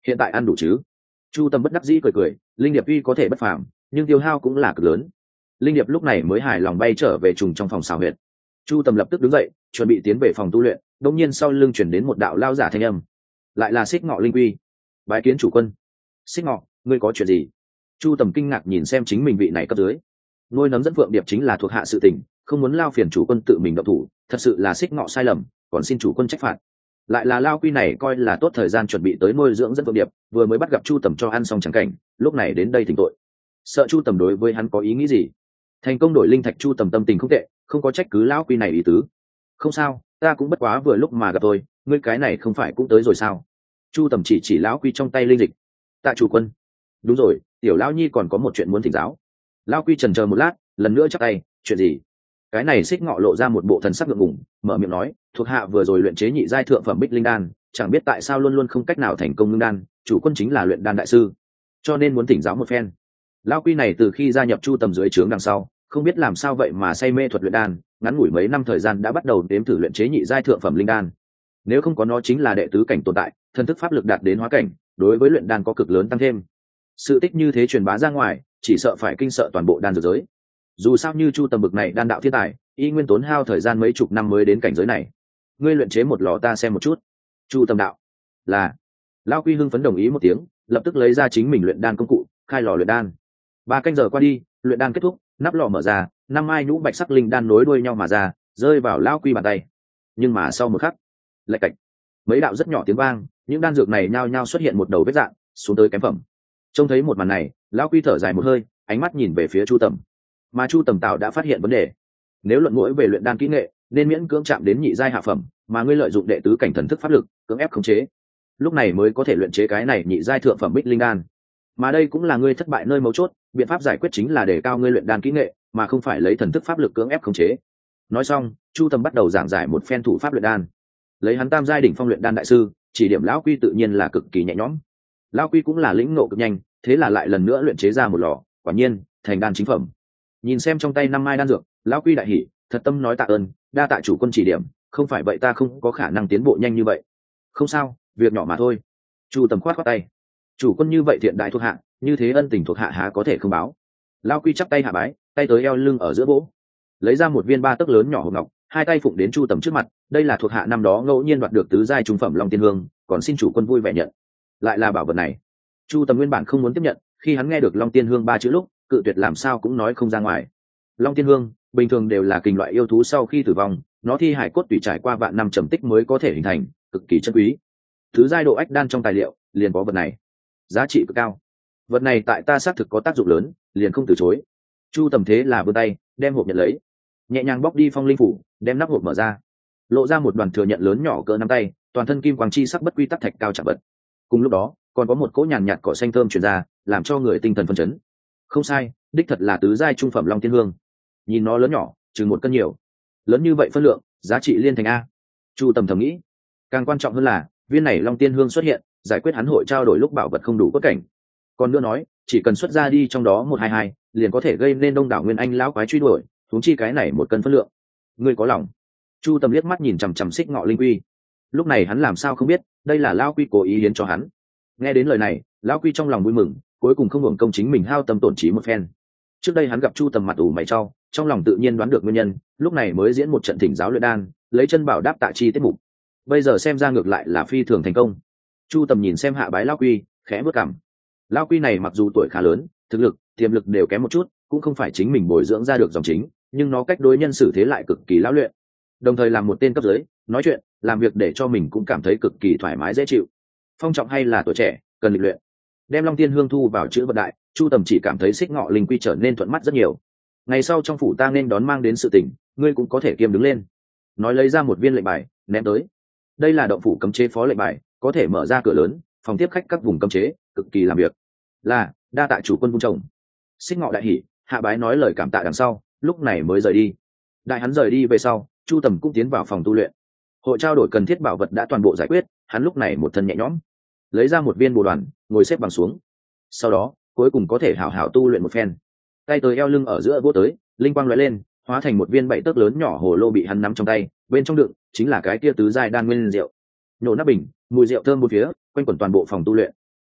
hiện tại ăn đủ chứ? Chu Tầm bất đắc dĩ cười cười, linh điệp uy có thể bất phàm, nhưng tiêu hao cũng là cực lớn. Linh điệp lúc này mới hài lòng bay trở về trùng trong phòng xào huyệt. Chu Tầm lập tức đứng dậy, chuẩn bị tiến về phòng tu luyện, đột nhiên sau lưng chuyển đến một đạo lao giả thanh âm, lại là Xích Ngọ Linh Quy. Bái kiến chủ quân. Xích Ngọ, ngươi có chuyện gì? Chu Tầm kinh ngạc nhìn xem chính mình vị này cấp dưới. Nuôi nấm dẫn phượng điệp chính là thuộc hạ sự tình, không muốn lao phiền chủ quân tự mình động thủ, thật sự là Xích Ngọ sai lầm, còn xin chủ quân trách phạt. Lại là Lao Quy này coi là tốt thời gian chuẩn bị tới nuôi dưỡng dẫn phượng điệp, vừa mới bắt gặp Chu Tầm cho ăn xong chẳng cảnh, lúc này đến đây thỉnh tội. Sợ Chu Tầm đối với hắn có ý nghĩ gì? Thành công đổi linh thạch, Chu Tầm tâm tình không tệ, không có trách cứ Lão Quy này ý tứ. Không sao, ta cũng bất quá vừa lúc mà gặp tôi, ngươi cái này không phải cũng tới rồi sao? Chu Tầm chỉ chỉ Lão Quy trong tay linh dịch. Tạ chủ quân. Đúng rồi, tiểu Lão Nhi còn có một chuyện muốn thỉnh giáo. Lão Quy chần chờ một lát, lần nữa chắp tay, chuyện gì? Cái này Xích Ngọ lộ ra một bộ thần sắc ngượng ngùng, mở miệng nói, thuộc hạ vừa rồi luyện chế nhị giai thượng phẩm bích linh đan, chẳng biết tại sao luôn luôn không cách nào thành công ngưng đan, chủ quân chính là luyện đan đại sư, cho nên muốn thỉnh giáo một phen. Lão Quy này từ khi gia nhập Chu Tầm dưới trướng đằng sau, không biết làm sao vậy mà say mê thuật luyện đan, ngắn ngủi mấy năm thời gian đã bắt đầu đếm thử luyện chế nhị giai thượng phẩm linh đan. Nếu không có nó chính là đệ tứ cảnh tồn tại, thần thức pháp lực đạt đến hóa cảnh, đối với luyện đan có cực lớn tăng thêm. Sự tích như thế truyền bá ra ngoài, chỉ sợ phải kinh sợ toàn bộ đan dược giới. Dù sao như Chu Tầm bực này đan đạo thiên tài, y nguyên tốn hao thời gian mấy chục năm mới đến cảnh giới này. Ngươi luyện chế một lò ta xem một chút. Chu Tầm đạo. Là. Lão Quy hưng phấn đồng ý một tiếng, lập tức lấy ra chính mình luyện đan công cụ, khai lò luyện đan. Ba canh giờ qua đi, luyện đan kết thúc, nắp lò mở ra, năm mai nhũ bạch sắc linh đan nối đuôi nhau mà ra, rơi vào Lão Quy bàn tay. Nhưng mà sau một khắc, lạch cạch, mấy đạo rất nhỏ tiếng vang, những đan dược này nhao nhao xuất hiện một đầu vết dạng, xuống tới kém phẩm. Trông thấy một màn này, Lão Quy thở dài một hơi, ánh mắt nhìn về phía Chu Tầm. Mà Chu Tầm tạo đã phát hiện vấn đề. Nếu luận mũi về luyện đan kỹ nghệ, nên miễn cưỡng chạm đến nhị giai hạ phẩm, mà ngươi lợi dụng đệ tứ cảnh thần thức pháp lực, cưỡng ép khống chế, lúc này mới có thể luyện chế cái này nhị giai thượng phẩm bích linh đan. Mà đây cũng là ngươi thất bại nơi mấu chốt, biện pháp giải quyết chính là để cao ngươi luyện đan kỹ nghệ, mà không phải lấy thần thức pháp lực cưỡng ép khống chế. Nói xong, Chu Tầm bắt đầu giảng giải một phen thủ pháp luyện đan. Lấy hắn tam giai đỉnh phong luyện đan đại sư, chỉ điểm Lão Quy tự nhiên là cực kỳ nhẹ nhõm. Lão Quy cũng là lĩnh ngộ cực nhanh, thế là lại lần nữa luyện chế ra một lò, quả nhiên thành đan chính phẩm. Nhìn xem trong tay năm mai đan dược, Lão Quy đại hỉ, thật tâm nói tạ ơn, đa tạ chủ quân chỉ điểm, không phải vậy ta không có khả năng tiến bộ nhanh như vậy. Không sao, việc nhỏ mà thôi. Chu Tầm khoát khoát tay. Chủ quân như vậy thiện đại thuộc hạ, như thế ân tình thuộc hạ há có thể không báo. Lão Quy chắp tay hạ bái, tay tới eo lưng ở giữa vỗ, lấy ra một viên ba tấc lớn nhỏ hộp ngọc, hai tay phụng đến Chu Tầm trước mặt, đây là thuộc hạ năm đó ngẫu nhiên đoạt được tứ giai trung phẩm Long Tiên Hương, còn xin chủ quân vui vẻ nhận. Lại là bảo vật này. Chu Tầm nguyên bản không muốn tiếp nhận, khi hắn nghe được Long Tiên Hương ba chữ lúc, cự tuyệt làm sao cũng nói không ra ngoài. Long Tiên Hương bình thường đều là kình loại yêu thú sau khi tử vong, nó thi hải cốt tủy trải qua vạn năm trầm tích mới có thể hình thành, cực kỳ chân quý. Thứ giai độ ách đan trong tài liệu liền có vật này, giá trị cực cao. Vật này tại ta xác thực có tác dụng lớn, liền không từ chối. Chu Tầm thế là vươn tay đem hộp nhận lấy, nhẹ nhàng bóc đi phong linh phủ, đem nắp hộp mở ra, lộ ra một đoàn thừa nhận lớn nhỏ cỡ nắm tay, toàn thân kim quang chi sắc bất quy tắc thạch cao chạm vật. Cùng lúc đó còn có một cỗ nhàn nhạt cỏ xanh thơm truyền ra, làm cho người tinh thần phấn chấn. Không sai, đích thật là tứ giai trung phẩm Long Tiên Hương. Nhìn nó lớn nhỏ, chừng một cân nhiều, lớn như vậy phân lượng, giá trị liên thành a. Chu Tầm thầm nghĩ. Càng quan trọng hơn là viên này Long Tiên Hương xuất hiện, giải quyết hắn hội trao đổi lúc bảo vật không đủ cốt cảnh. Còn nữa nói, chỉ cần xuất ra đi trong đó một hai hai, liền có thể gây nên đông đảo nguyên anh lão quái truy đuổi, huống chi cái này một cân phân lượng. Ngươi có lòng. Chu Tầm liếc mắt nhìn chằm chằm Xích Ngọ Linh Quy. Lúc này hắn làm sao không biết, đây là lão Quy cố ý hiến cho hắn. Nghe đến lời này, lão Quy trong lòng vui mừng, cuối cùng không hưởng công chính mình hao tâm tổn trí một phen. Trước đây hắn gặp Chu Tầm mặt ủ mày trao, trong lòng tự nhiên đoán được nguyên nhân, lúc này mới diễn một trận thỉnh giáo luyện đan, lấy chân bảo đáp tạ chi tiết mục. Bây giờ xem ra ngược lại là phi thường thành công. Chu Tầm nhìn xem hạ bái lão Quy, khẽ bước cằm. Lão Quy này mặc dù tuổi khá lớn, thực lực, tiềm lực đều kém một chút, cũng không phải chính mình bồi dưỡng ra được dòng chính, nhưng nó cách đối nhân xử thế lại cực kỳ lão luyện. Đồng thời làm một tên cấp dưới, nói chuyện, làm việc để cho mình cũng cảm thấy cực kỳ thoải mái dễ chịu. Phong trọng hay là tuổi trẻ, cần lịch luyện. Đem Long Tiên Hương thu vào chữ vật đại, Chu Tầm chỉ cảm thấy Xích Ngọ Linh Quy trở nên thuận mắt rất nhiều. Ngày sau trong phủ ta nên đón mang đến sự tình, ngươi cũng có thể kiêm đứng lên. Nói lấy ra một viên lệnh bài, ném tới. Đây là động phủ cấm chế phó lệnh bài, có thể mở ra cửa lớn, phòng tiếp khách các vùng cấm chế, cực kỳ làm việc. Là, đa tạ chủ quân vung trồng. Xích Ngọ đại hỉ, hạ bái nói lời cảm tạ đằng sau, lúc này mới rời đi. Đại hắn rời đi về sau, Chu Tầm cũng tiến vào phòng tu luyện. Hội trao đổi cần thiết bảo vật đã toàn bộ giải quyết, hắn lúc này một thân nhẹ nhõm, lấy ra một viên bồ đoàn, ngồi xếp bằng xuống. Sau đó, cuối cùng có thể hảo hảo tu luyện một phen. Tay tới eo lưng ở giữa vô tới, linh quang lóe lên, hóa thành một viên bảy tấc lớn nhỏ hồ lô bị hắn nắm trong tay, bên trong đựng chính là cái kia tứ giai đan nguyên rượu. Nhổ nắp bình, mùi rượu thơm bốn phía, quanh quẩn toàn bộ phòng tu luyện.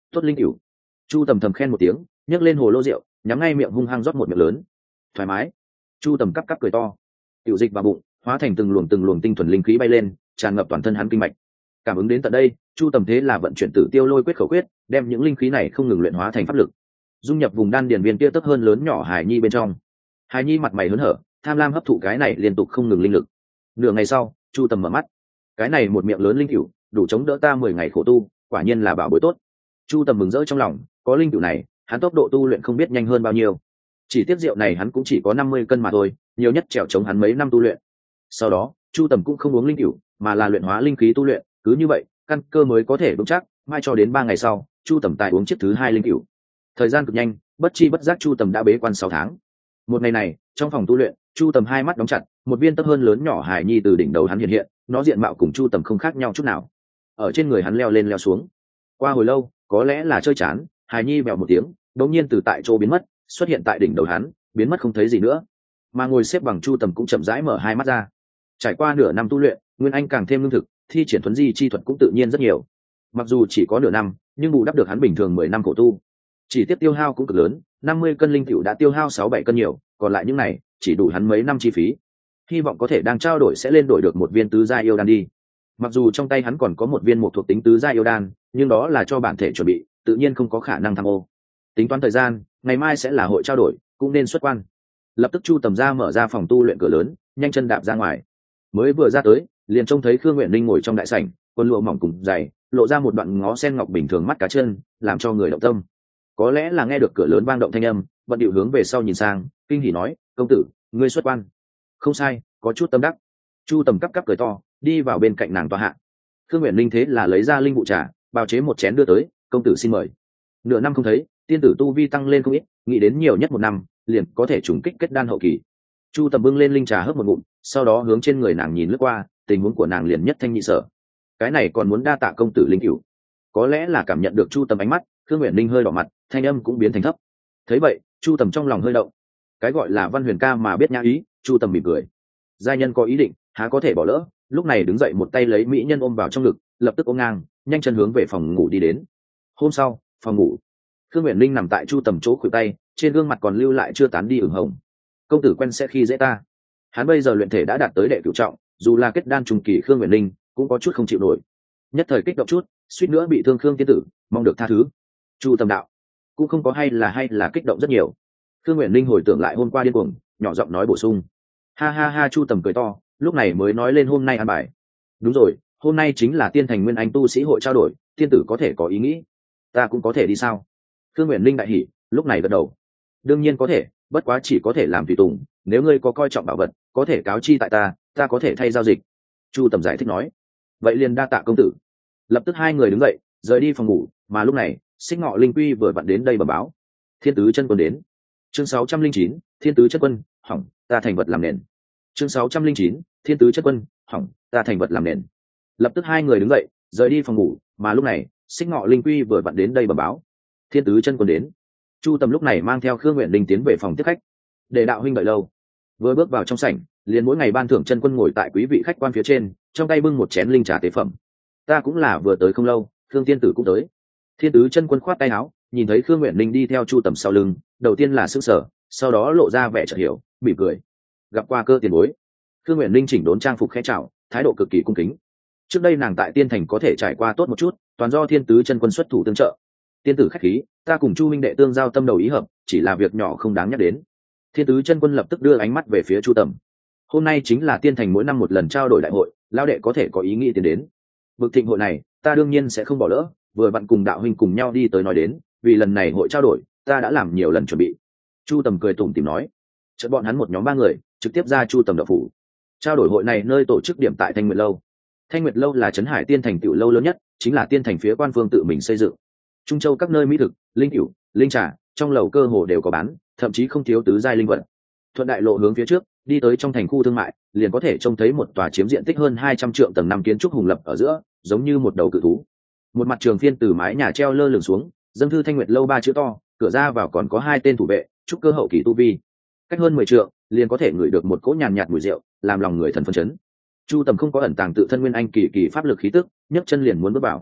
tốt linh cửu. Chu tầm thầm khen một tiếng, nhấc lên hồ lô rượu, nhắm ngay miệng hung hăng rót một miệng lớn. Thoải mái. Chu tầm cắp cắp cười to, tiểu dịch vào bụng, hóa thành từng luồng từng luồng tinh thuần linh khí bay lên, tràn ngập toàn thân hắn kinh mạch. Cảm ứng đến tận đây, Chu tầm thế là vận chuyển tử tiêu lôi quyết khẩu quyết, đem những linh khí này không ngừng luyện hóa thành pháp lực, dung nhập vùng đan điền viên kia tấp hơn lớn nhỏ hài nhi bên trong. Hài nhi mặt mày hớn hở, tham lam hấp thụ cái này liên tục không ngừng linh lực. Nửa ngày sau, Chu tầm mở mắt, cái này một miệng lớn linh cửu, đủ chống đỡ ta mười ngày khổ tu, quả nhiên là bảo bối tốt. Chu tầm mừng rỡ trong lòng, có linh cửu này, hắn tốc độ tu luyện không biết nhanh hơn bao nhiêu. Chỉ tiếc rượu này hắn cũng chỉ có năm mươi cân mà thôi, nhiều nhất trèo chống hắn mấy năm tu luyện. Sau đó, Chu tầm cũng không uống linh cửu, mà là luyện hóa linh khí tu luyện, cứ như vậy, căn cơ mới có thể vững chắc. Mai cho đến ba ngày sau, Chu tầm tài uống chiếc thứ hai linh cửu. Thời gian cực nhanh, bất chi bất giác Chu tầm đã bế quan sáu tháng. Một ngày này, trong phòng tu luyện, Chu tầm hai mắt đóng chặt, một viên tấp hơn lớn nhỏ hải nhi từ đỉnh đầu hắn hiện hiện, nó diện mạo cùng Chu tầm không khác nhau chút nào. Ở trên người hắn leo lên leo xuống. Qua hồi lâu, có lẽ là chơi chán, hải nhi bèo một tiếng, đột nhiên từ tại chỗ biến mất, xuất hiện tại đỉnh đầu hắn, biến mất không thấy gì nữa. Mà ngồi xếp bằng Chu tầm cũng chậm rãi mở hai mắt ra. Trải qua nửa năm tu luyện, nguyên anh càng thêm lương thực, thi triển thuấn di chi thuật cũng tự nhiên rất nhiều. Mặc dù chỉ có nửa năm, nhưng bù đắp được hắn bình thường mười năm khổ tu. Chỉ tiếp tiêu hao cũng cực lớn, năm mươi cân linh cựu đã tiêu hao sáu bảy cân nhiều, còn lại những này chỉ đủ hắn mấy năm chi phí. Hy vọng có thể đang trao đổi sẽ lên đổi được một viên tứ gia yêu đan đi. Mặc dù trong tay hắn còn có một viên một thuộc tính tứ gia yêu đan, nhưng đó là cho bản thể chuẩn bị, tự nhiên không có khả năng tham ô. Tính toán thời gian, ngày mai sẽ là hội trao đổi, cũng nên xuất quan. Lập tức Chu tầm ra mở ra phòng tu luyện cửa lớn, nhanh chân đạp ra ngoài. Mới vừa ra tới, liền trông thấy Khương Nguyện Linh ngồi trong đại sảnh, quần lụa mỏng cùng dày, lộ ra một đoạn ngó sen ngọc bình thường mắt cá chân, làm cho người động tâm. Có lẽ là nghe được cửa lớn vang động thanh âm, bận điệu hướng về sau nhìn sang, kinh hỉ nói: "Công tử, ngươi xuất quan." "Không sai, có chút tâm đắc." Chu tầm cắp cắp cười to, đi vào bên cạnh nàng tòa hạ. Khương Nguyện Linh thế là lấy ra linh vụ trà, bào chế một chén đưa tới: "Công tử xin mời." Nửa năm không thấy, tiên tử tu vi tăng lên không ít, nghĩ đến nhiều nhất một năm, liền có thể trùng kích kết đan hậu kỳ. Chu tầm bưng lên linh trà hớp một ngụm, sau đó hướng trên người nàng nhìn lướt qua, tình huống của nàng liền nhất thanh nhị sở. Cái này còn muốn đa tạ công tử linh cửu. Có lẽ là cảm nhận được Chu tầm ánh mắt, Khương Uyển Linh hơi đỏ mặt, thanh âm cũng biến thành thấp. Thấy vậy, Chu tầm trong lòng hơi động. Cái gọi là văn huyền ca mà biết nhã ý, Chu tầm mỉm cười. Giai nhân có ý định, há có thể bỏ lỡ. Lúc này đứng dậy một tay lấy mỹ nhân ôm vào trong ngực, lập tức ôm ngang, nhanh chân hướng về phòng ngủ đi đến. Hôm sau, phòng ngủ, Khương Uyển Linh nằm tại Chu tầm chỗ khuỷu tay, trên gương mặt còn lưu lại chưa tán đi ửng hồng. Công tử quen sẽ khi dễ ta. Hắn bây giờ luyện thể đã đạt tới đệ cửu trọng, dù là kết đan trùng kỳ Khương Uyển Linh cũng có chút không chịu nổi. Nhất thời kích động chút, suýt nữa bị thương Khương tiên tử, mong được tha thứ. Chu tầm đạo: cũng không có hay là hay là kích động rất nhiều. Khương Uyển Linh hồi tưởng lại hôm qua điên cuồng, nhỏ giọng nói bổ sung. Ha ha ha. Chu tầm cười to, lúc này mới nói lên hôm nay ăn bài. Đúng rồi, hôm nay chính là tiên thành nguyên anh tu sĩ hội trao đổi, tiên tử có thể có ý nghĩ. Ta cũng có thể đi sao? Khương Uyển Linh đại hỉ, lúc này gật đầu. Đương nhiên có thể, bất quá chỉ có thể làm tùy tùng, nếu ngươi có coi trọng bảo vật, có thể cáo chi tại ta, ta có thể thay giao dịch. Chu tầm giải thích nói. Vậy liền đa tạ công tử. Lập tức hai người đứng dậy, rời đi phòng ngủ, mà lúc này, Xích Ngọ Linh Quy vừa vặn đến đây bẩm báo. Thiên tứ chân quân đến. Chương sáu trăm linh chín, Thiên tứ chân quân, hỏng, ta thành vật làm nền. Chương sáu trăm linh chín, Thiên tứ chân quân, hỏng, ta thành vật làm nền. Lập tức hai người đứng dậy, rời đi phòng ngủ, mà lúc này, Xích Ngọ Linh Quy vừa vặn đến đây bẩm báo. Thiên tứ chân quân đến. Chu tầm lúc này mang theo Khương Uyển Linh tiến về phòng tiếp khách. Để đạo huynh đợi lâu. Vừa bước vào trong sảnh, liền mỗi ngày ban thưởng chân quân ngồi tại quý vị khách quan phía trên, trong tay bưng một chén linh trà tế phẩm. Ta cũng là vừa tới không lâu, Khương tiên tử cũng tới. Thiên tứ chân quân khoát tay áo, nhìn thấy Khương Uyển Linh đi theo Chu tầm sau lưng, đầu tiên là sững sờ, sau đó lộ ra vẻ chợt hiểu, mỉm cười. Gặp qua cơ tiền bối. Khương Uyển Linh chỉnh đốn trang phục khẽ chào, thái độ cực kỳ cung kính. Trước đây nàng tại tiên thành có thể trải qua tốt một chút, toàn do thiên tứ chân quân xuất thủ tương trợ. Tiên tử khách khí, ta cùng Chu minh đệ tương giao tâm đầu ý hợp, chỉ là việc nhỏ không đáng nhắc đến. Thiên tứ chân quân lập tức đưa ánh mắt về phía Chu tầm. Hôm nay chính là tiên thành mỗi năm một lần trao đổi đại hội, lão đệ có thể có ý nghĩ tiến đến. Bực thịnh hội này, ta đương nhiên sẽ không bỏ lỡ, vừa vặn cùng đạo huynh cùng nhau đi tới nói đến, vì lần này hội trao đổi, ta đã làm nhiều lần chuẩn bị. Chu tầm cười tủm tỉm nói. Chợt bọn hắn một nhóm ba người, trực tiếp ra Chu tầm đạo phủ. Trao đổi hội này nơi tổ chức điểm tại Thanh Nguyệt lâu. Thanh Nguyệt lâu là trấn hải tiên thành tiểu lâu lớn nhất, chính là tiên thành phía quan phương tự mình xây dựng. Trung châu các nơi mỹ thực, linh cửu, linh trà, trong lầu cơ hồ đều có bán, thậm chí không thiếu tứ giai linh vật. Thuận đại lộ hướng phía trước, đi tới trong thành khu thương mại, liền có thể trông thấy một tòa chiếm diện tích hơn hai trăm trượng tầng năm kiến trúc hùng lập ở giữa, giống như một đầu cự thú. Một mặt trường phiên từ mái nhà treo lơ lửng xuống, dâng thư Thanh Nguyệt lâu ba chữ to, cửa ra vào còn có hai tên thủ vệ, trúc cơ hậu kỳ tu vi. Cách hơn mười trượng, liền có thể ngửi được một cỗ nhàn nhạt mùi rượu, làm lòng người thần phấn chấn. Chu tầm không có ẩn tàng tự thân nguyên anh kỳ kỳ pháp lực khí tức, nhấc chân liền muốn bước vào.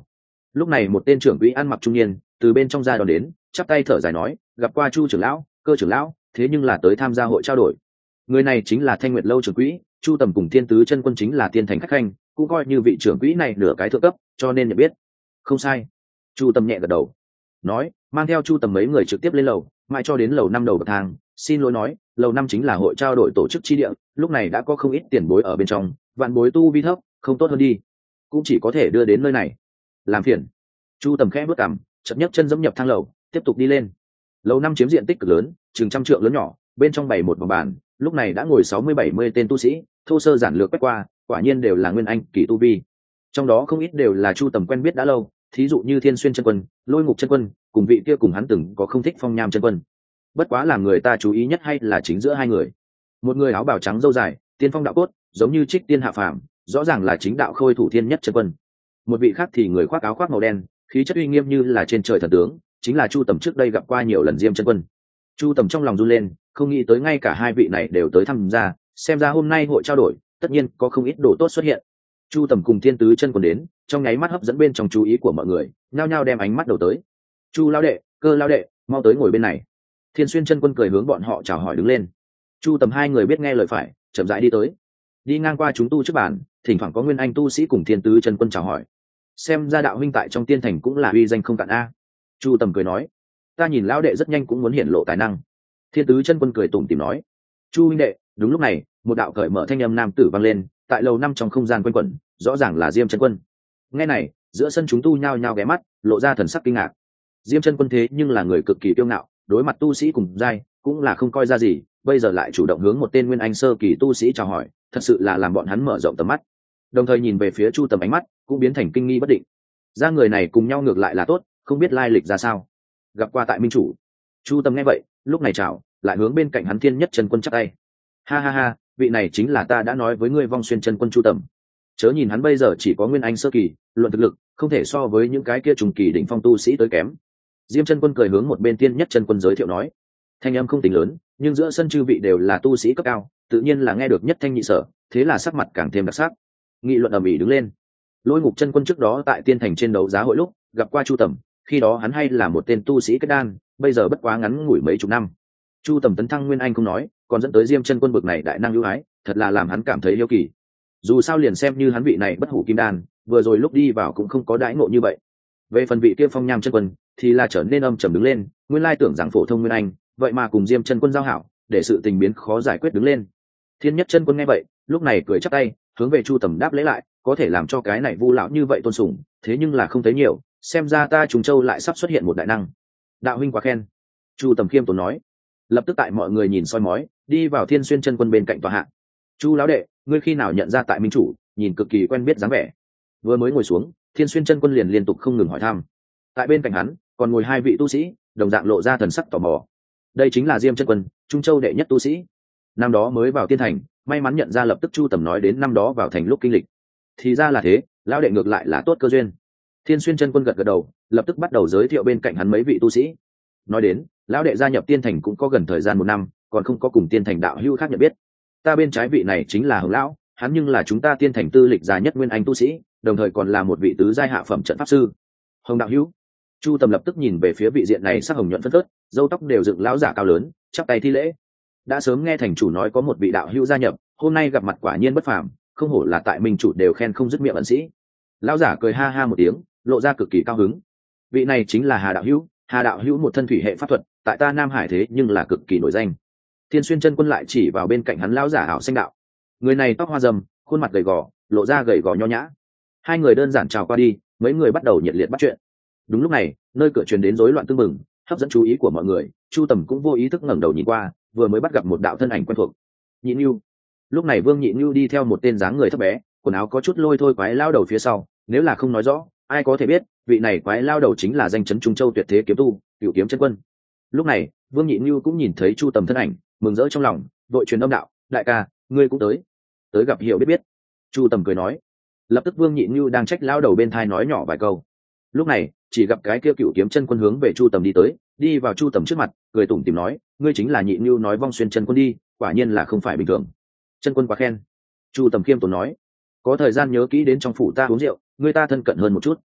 Lúc này một tên trưởng quỹ ăn mặc trung niên từ bên trong ra đón đến, chắp tay thở dài nói, gặp qua Chu trưởng lão, Cơ trưởng lão, thế nhưng là tới tham gia hội trao đổi. Người này chính là Thanh Nguyệt lâu trưởng quỹ, Chu Tầm cùng Thiên Tứ chân quân chính là tiên thành khách khanh, cũng coi như vị trưởng quỹ này nửa cái thượng cấp, cho nên nhận biết. Không sai. Chu Tầm nhẹ gật đầu, nói, mang theo Chu Tầm mấy người trực tiếp lên lầu, mãi cho đến lầu năm đầu bậc thang, xin lỗi nói, lầu năm chính là hội trao đổi tổ chức chi địa, lúc này đã có không ít tiền bối ở bên trong, vạn bối tu vi thấp, không tốt hơn đi, cũng chỉ có thể đưa đến nơi này. Làm phiền. Chu Tầm khẽ bước cằm, chậm nhấc chân dẫm nhập thang lầu, tiếp tục đi lên. Lầu năm chiếm diện tích cực lớn, chừng trăm trượng lớn nhỏ, bên trong bày một vòng bàn, lúc này đã ngồi sáu mươi bảy mươi tên tu sĩ, thô sơ giản lược quét qua, quả nhiên đều là nguyên anh kỳ tu vi. Trong đó không ít đều là Chu Tầm quen biết đã lâu, thí dụ như Thiên Xuyên chân quân, Lôi Ngục chân quân, cùng vị kia cùng hắn từng có không thích Phong Nham chân quân. Bất quá làm người ta chú ý nhất hay là chính giữa hai người. Một người áo bào trắng râu dài, tiên phong đạo cốt, giống như trích tiên hạ phàm, rõ ràng là chính đạo Khôi Thủ Thiên Nhất chân quân. Một vị khác thì người khoác áo khoác màu đen, khí chất uy nghiêm như là trên trời thần tướng, chính là Chu Tầm trước đây gặp qua nhiều lần Diêm chân quân. Chu Tầm trong lòng run lên, không nghĩ tới ngay cả hai vị này đều tới tham gia, xem ra hôm nay hội trao đổi tất nhiên có không ít đồ tốt xuất hiện. Chu Tầm cùng Thiên Tứ chân quân đến, trong nháy mắt hấp dẫn bên trong chú ý của mọi người, nhao nhao đem ánh mắt đầu tới. Chu lão đệ, Cơ lão đệ, mau tới ngồi bên này. Thiên Xuyên chân quân cười hướng bọn họ chào hỏi đứng lên. Chu Tầm hai người biết nghe lời phải, chậm rãi đi tới, đi ngang qua chúng tu trước bàn, thỉnh thoảng có nguyên anh tu sĩ cùng Thiên Tứ chân quân chào hỏi. Xem ra đạo huynh tại trong tiên thành cũng là uy danh không cạn a. Chu Tầm cười nói, ta nhìn lão đệ rất nhanh cũng muốn hiển lộ tài năng. Thiên Tứ chân quân cười tủm tỉm nói, Chu huynh đệ. Đúng lúc này, một đạo cởi mở thanh âm nam tử vang lên, tại lầu năm trong không gian quanh quẩn, rõ ràng là Diêm chân quân. Nghe này, giữa sân chúng tu nhao nhao ghé mắt, lộ ra thần sắc kinh ngạc. Diêm chân quân thế nhưng là người cực kỳ kiêu ngạo, đối mặt tu sĩ cùng giai cũng là không coi ra gì, bây giờ lại chủ động hướng một tên nguyên anh sơ kỳ tu sĩ chào hỏi, thật sự là làm bọn hắn mở rộng tầm mắt. Đồng thời nhìn về phía Chu Tầm ánh mắt cũng biến thành kinh nghi bất định. Ra người này cùng nhau ngược lại là tốt, không biết lai lịch ra sao. Gặp qua tại minh chủ. Chu Tầm nghe vậy, lúc này chào, lại hướng bên cạnh hắn Thiên Nhất chân quân chắp tay. Ha ha ha, vị này chính là ta đã nói với ngươi Vong Xuyên chân quân Chu Tầm. Chớ nhìn hắn bây giờ chỉ có nguyên anh sơ kỳ, luận thực lực không thể so với những cái kia trùng kỳ đỉnh phong tu sĩ tới kém. Diêm chân quân cười hướng một bên Thiên Nhất chân quân giới thiệu nói, thanh âm không tính lớn, nhưng giữa sân chư vị đều là tu sĩ cấp cao, tự nhiên là nghe được nhất thanh nhị sở, thế là sắc mặt càng thêm đặc sắc. Nghị luận ầm ĩ đứng lên. Lôi Ngục chân quân trước đó tại tiên thành trên đấu giá hội lúc gặp qua Chu Tầm, khi đó hắn hay là một tên tu sĩ kết đan, bây giờ bất quá ngắn ngủi mấy chục năm. Chu Tầm tấn thăng nguyên anh không nói, còn dẫn tới Diêm chân quân bực này đại năng ưu ái, thật là làm hắn cảm thấy yêu kỳ. Dù sao liền xem như hắn vị này bất hủ kim đan, vừa rồi lúc đi vào cũng không có đãi ngộ như vậy. Về phần vị kia Phong Nham chân quân thì là trở nên âm trầm đứng lên, nguyên lai tưởng rằng phổ thông nguyên anh, vậy mà cùng Diêm chân quân giao hảo, để sự tình biến khó giải quyết đứng lên. Thiên Nhất chân quân nghe vậy, lúc này cười chắp tay, hướng về Chu Tầm đáp lễ lại, có thể làm cho cái này Vu lão như vậy tôn sùng, thế nhưng là không thấy nhiều, xem ra ta Trùng Châu lại sắp xuất hiện một đại năng. Đạo huynh quá khen. Chu Tầm khiêm tốn nói. Lập tức tại mọi người nhìn soi mói, đi vào Thiên Xuyên chân quân bên cạnh tòa hạ. Chu lão đệ, ngươi khi nào nhận ra tại minh chủ, nhìn cực kỳ quen biết dáng vẻ. Vừa mới ngồi xuống, Thiên Xuyên chân quân liền liên tục không ngừng hỏi thăm. Tại bên cạnh hắn còn ngồi hai vị tu sĩ, đồng dạng lộ ra thần sắc tò mò. Đây chính là Diêm chân quân, Trung Châu đệ nhất tu sĩ. Năm đó mới vào tiên thành, may mắn nhận ra, lập tức Chu Tầm nói đến năm đó vào thành lúc kinh lịch. Thì ra là thế, lão đệ ngược lại là tốt cơ duyên. Thiên Xuyên chân quân gật gật đầu, lập tức bắt đầu giới thiệu bên cạnh hắn mấy vị tu sĩ. Nói đến, lão đệ gia nhập tiên thành cũng có gần thời gian một năm, còn không có cùng tiên thành đạo hữu khác nhận biết. Ta bên trái vị này chính là Hồng lão, hắn nhưng là chúng ta tiên thành tư lịch già nhất nguyên anh tu sĩ, đồng thời còn là một vị tứ giai hạ phẩm trận pháp sư. Hồng đạo hữu. Chu Tầm lập tức nhìn về phía vị diện này sắc hồng nhuận phân phớt, râu tóc đều dựng lão giả cao lớn, chắp tay thi lễ. Đã sớm nghe thành chủ nói có một vị đạo hữu gia nhập, hôm nay gặp mặt quả nhiên bất phàm, không hổ là tại minh chủ đều khen không dứt miệng ẩn sĩ. Lão giả cười ha ha một tiếng, lộ ra cực kỳ cao hứng. Vị này chính là Hà đạo hữu, Hà đạo hữu một thân thủy hệ pháp thuật, tại ta Nam Hải thế nhưng là cực kỳ nổi danh. Thiên Xuyên chân quân lại chỉ vào bên cạnh hắn lão giả ảo xanh đạo. Người này tóc hoa râm, khuôn mặt gầy gò, lộ ra gầy gò nho nhã. Hai người đơn giản chào qua đi, mấy người bắt đầu nhiệt liệt bắt chuyện. Đúng lúc này, nơi cửa truyền đến rối loạn tương mừng, hấp dẫn chú ý của mọi người. Chu Tầm cũng vô ý thức ngẩng đầu nhìn qua, vừa mới bắt gặp một đạo thân ảnh quen thuộc. Nhị Nưu. Lúc này Vương Nhị Nưu đi theo một tên dáng người thấp bé, quần áo có chút lôi thôi quái lao đầu phía sau, nếu là không nói rõ, ai có thể biết, vị này quái lao đầu chính là danh chấn Trung Châu tuyệt thế kiếm tu, Cửu Kiếm chân quân. Lúc này, Vương Nhị Nưu cũng nhìn thấy Chu Tầm thân ảnh, mừng rỡ trong lòng, vội truyền âm đạo, đại ca, ngươi cũng tới. Tới gặp hiểu biết biết. Chu Tầm cười nói. Lập tức Vương Nhị Nưu đang trách lao đầu bên thai nói nhỏ vài câu. Lúc này, chỉ gặp cái kia Cửu Kiếm chân quân hướng về Chu Tầm đi tới, đi vào Chu Tầm trước mặt, cười tủm tỉm nói, ngươi chính là Nhị Nưu nói Vong Xuyên chân quân đi, quả nhiên là không phải bình thường. Chân quân quá khen. Chu Tầm khiêm tốn nói, có thời gian nhớ kỹ đến trong phủ ta uống rượu, ngươi ta thân cận hơn một chút.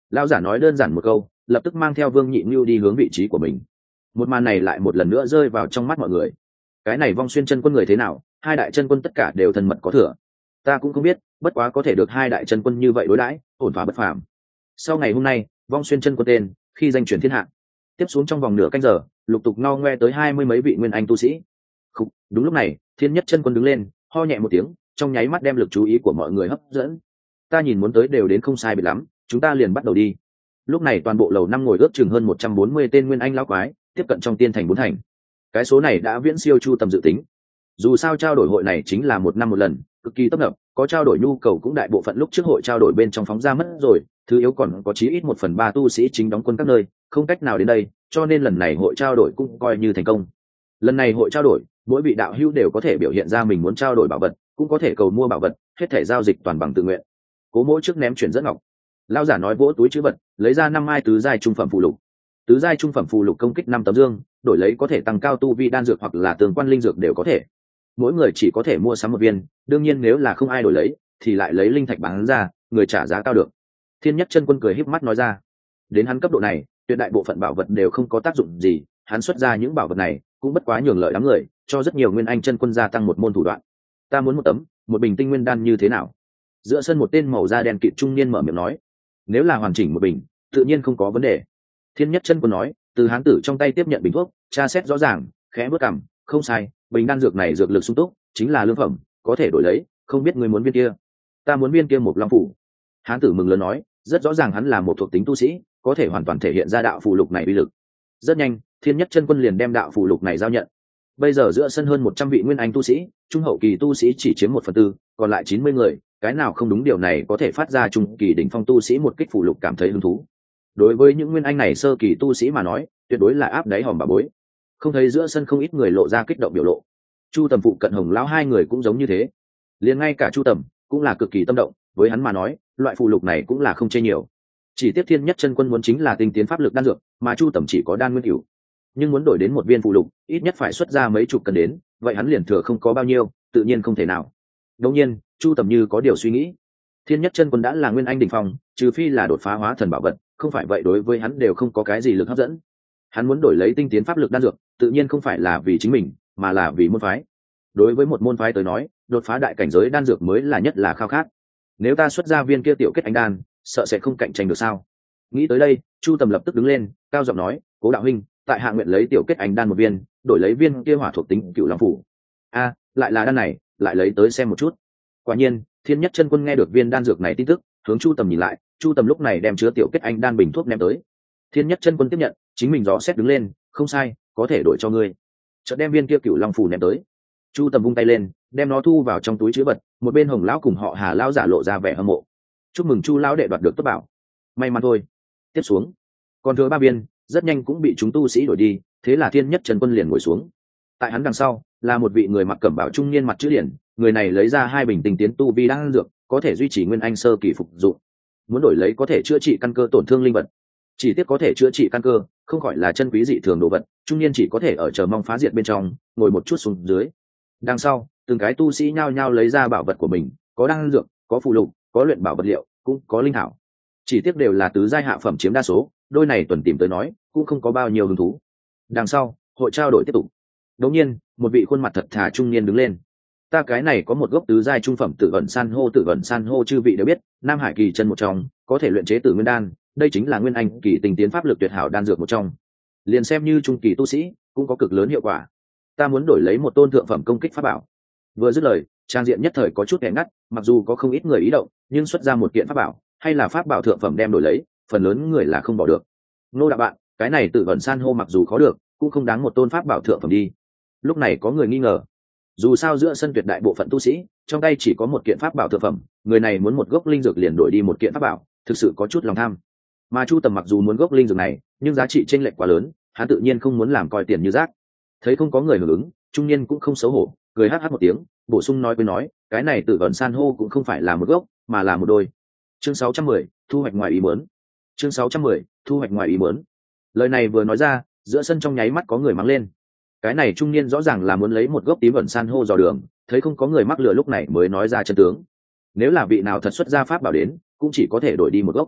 Lão giả nói đơn giản một câu, lập tức mang theo Vương Nhị Nưu đi hướng vị trí của mình. Một màn này lại một lần nữa rơi vào trong mắt mọi người. Cái này Vong Xuyên chân quân người thế nào, hai đại chân quân tất cả đều thân mật có thừa. Ta cũng không biết, bất quá có thể được hai đại chân quân như vậy đối đãi, ổn thỏa bất phàm. Sau ngày hôm nay, Vong Xuyên chân quân tên khi danh truyền thiên hạ. Tiếp xuống trong vòng nửa canh giờ, lục tục no ngoe tới hai mươi mấy vị nguyên anh tu sĩ. Khúc, đúng lúc này, Thiên Nhất chân quân đứng lên, ho nhẹ một tiếng, trong nháy mắt đem lực chú ý của mọi người hấp dẫn. Ta nhìn muốn tới đều đến không sai biệt lắm, chúng ta liền bắt đầu đi. Lúc này toàn bộ lầu năm ngồi ước chừng hơn một trăm bốn mươi tên nguyên anh lão quái, tiếp cận trong tiên thành bốn thành. Cái số này đã viễn siêu Chu Tầm dự tính. Dù sao trao đổi hội này chính là một năm một lần, cực kỳ tấp nập, có trao đổi nhu cầu cũng đại bộ phận lúc trước hội trao đổi bên trong phóng ra mất rồi, thứ yếu còn có chí ít một phần ba tu sĩ chính đóng quân các nơi, không cách nào đến đây, cho nên lần này hội trao đổi cũng coi như thành công. Lần này hội trao đổi, mỗi vị đạo hữu đều có thể biểu hiện ra mình muốn trao đổi bảo vật, cũng có thể cầu mua bảo vật, hết thể giao dịch toàn bằng tự nguyện. Cố Mỗ trước ném chuyển dẫn ngọc. Lão giả nói vỗ túi trữ vật, lấy ra năm mai tứ giai trung phẩm phù lục. Tứ giai trung phẩm phù lục công kích năm tấm dương, đổi lấy có thể tăng cao tu vi đan dược hoặc là tương quan linh dược đều có thể. Mỗi người chỉ có thể mua sắm một viên, đương nhiên nếu là không ai đổi lấy, thì lại lấy linh thạch bán ra, người trả giá cao được. Thiên Nhất chân quân cười híp mắt nói ra, đến hắn cấp độ này, tuyệt đại bộ phận bảo vật đều không có tác dụng gì, hắn xuất ra những bảo vật này cũng bất quá nhường lợi đám người, cho rất nhiều nguyên anh chân quân gia tăng một môn thủ đoạn. Ta muốn một tấm, một bình tinh nguyên đan như thế nào? Giữa sân một tên màu da đen kịt trung niên mở miệng nói, nếu là hoàn chỉnh một bình, tự nhiên không có vấn đề. Thiên Nhất chân quân nói, từ hán tử trong tay tiếp nhận bình thuốc, tra xét rõ ràng, khẽ bước cằm, không sai, bình đan dược này dược lực sung túc, chính là lương phẩm, có thể đổi lấy, không biết người muốn viên kia. Ta muốn viên kia một long phủ. Hán tử mừng lớn nói, rất rõ ràng hắn là một thuộc tính tu sĩ, có thể hoàn toàn thể hiện ra đạo phù lục này uy lực. Rất nhanh, Thiên Nhất chân quân liền đem đạo phù lục này giao nhận. Bây giờ giữa sân hơn một trăm vị nguyên anh tu sĩ, trung hậu kỳ tu sĩ chỉ chiếm một phần tư, còn lại chín mươi người, cái nào không đúng điều này có thể phát ra trung kỳ đỉnh phong tu sĩ một kích phù lục cảm thấy hứng thú. Đối với những nguyên anh này sơ kỳ tu sĩ mà nói, tuyệt đối là áp đáy hòm bà bối. Không thấy giữa sân không ít người lộ ra kích động biểu lộ. Chu Tầm phụ cận Hồng lão hai người cũng giống như thế. Liền ngay cả Chu Tầm cũng là cực kỳ tâm động, với hắn mà nói, loại phù lục này cũng là không chê nhiều. Chỉ tiếp Thiên Nhất chân quân muốn chính là tinh tiến pháp lực đan dược, mà Chu Tầm chỉ có đan nguyên cửu. Nhưng muốn đổi đến một viên phù lục, ít nhất phải xuất ra mấy chục cân đến, vậy hắn liền thừa không có bao nhiêu, tự nhiên không thể nào. Đương nhiên, Chu Tầm như có điều suy nghĩ. Thiên Nhất chân quân đã là nguyên anh đỉnh phong, trừ phi là đột phá hóa thần bảo vật, không phải vậy đối với hắn đều không có cái gì lực hấp dẫn. Hắn muốn đổi lấy tinh tiến pháp lực đan dược, tự nhiên không phải là vì chính mình, mà là vì môn phái. Đối với một môn phái tới nói, đột phá đại cảnh giới đan dược mới là nhất là khao khát. Nếu ta xuất ra viên kia tiểu kết anh đan, sợ sẽ không cạnh tranh được sao? Nghĩ tới đây, Chu Tầm lập tức đứng lên, cao giọng nói, Cố đạo huynh, tại hạ nguyện lấy tiểu kết anh đan một viên, đổi lấy viên kia hỏa thuộc tính cựu long phủ. A, lại là đan này, lại lấy tới xem một chút. Quả nhiên, Thiên Nhất chân quân nghe được viên đan dược này tin tức, hướng Chu Tầm nhìn lại, Chu Tầm lúc này đem chứa tiểu kết anh đan bình thuốc ném tới. Thiên Nhất chân quân tiếp nhận, chính mình rõ xét đứng lên, không sai, có thể đổi cho ngươi. Chợt đem viên kia cựu long phủ ném tới. Chu Tầm vung tay lên, đem nó thu vào trong túi trữ vật. Một bên Hồng lão cùng họ Hà lão giả lộ ra vẻ hâm mộ. Chúc mừng Chu lão đệ đoạt được tốt bảo. May mắn thôi. Tiếp xuống, còn thừa ba viên, rất nhanh cũng bị chúng tu sĩ đổi đi. Thế là Thiên Nhất chân quân liền ngồi xuống. Tại hắn đằng sau là một vị người mặc cẩm bào trung niên mặt chữ điển. Người này lấy ra hai bình tinh tiến tu vi đang dược, có thể duy trì nguyên anh sơ kỳ phục dụng. Muốn đổi lấy có thể chữa trị căn cơ tổn thương linh vật. Chỉ tiếc có thể chữa trị căn cơ, không gọi là chân quý dị thường đồ vật, trung niên chỉ có thể ở chờ mong phá diệt bên trong, ngồi một chút xuống dưới. Đằng sau, từng cái tu sĩ nhao nhao lấy ra bảo vật của mình, có đan dược, có phù lục, có luyện bảo vật liệu, cũng có linh thảo. Chỉ tiếc đều là tứ giai hạ phẩm chiếm đa số, đôi này tuần tìm tới nói, cũng không có bao nhiêu hứng thú. Đằng sau, hội trao đổi tiếp tục. Đột nhiên, một vị khuôn mặt thật thà trung niên đứng lên. Ta cái này có một gốc tứ giai trung phẩm tử ẩn san hô, tử ẩn san hô chư vị đều biết, Nam Hải kỳ chân một trong, có thể luyện chế tử nguyên đan, đây chính là nguyên anh kỳ tinh tiến pháp lực tuyệt hảo đan dược một trong. Liền xem như trung kỳ tu sĩ, cũng có cực lớn hiệu quả. Ta muốn đổi lấy một tôn thượng phẩm công kích pháp bảo. Vừa dứt lời, trang diện nhất thời có chút nghẹn ngắt, mặc dù có không ít người ý động, nhưng xuất ra một kiện pháp bảo, hay là pháp bảo thượng phẩm đem đổi lấy, phần lớn người là không bỏ được. Nô đạo bạn, cái này tử ẩn san hô mặc dù khó được, cũng không đáng một tôn pháp bảo thượng phẩm đi. Lúc này có người nghi ngờ. Dù sao giữa sân tuyệt đại bộ phận tu sĩ, trong tay chỉ có một kiện pháp bảo thượng phẩm, người này muốn một gốc linh dược liền đổi đi một kiện pháp bảo, thực sự có chút lòng tham. Mà Chu Tầm mặc dù muốn gốc linh dược này, nhưng giá trị chênh lệch quá lớn, hắn tự nhiên không muốn làm coi tiền như rác. Thấy không có người hưởng ứng, trung niên cũng không xấu hổ, cười hắc hắc một tiếng, bổ sung nói với nói, cái này tự ẩn san hô cũng không phải là một gốc, mà là một đôi. Chương sáu trăm mười, thu hoạch ngoài ý muốn. Chương sáu trăm mười, thu hoạch ngoài ý muốn. Lời này vừa nói ra, giữa sân trong nháy mắt có người mắng lên. Cái này trung niên rõ ràng là muốn lấy một gốc tím ẩn san hô dò đường, thấy không có người mắc lừa lúc này mới nói ra chân tướng. Nếu là vị nào thật xuất ra pháp bảo đến, cũng chỉ có thể đổi đi một gốc.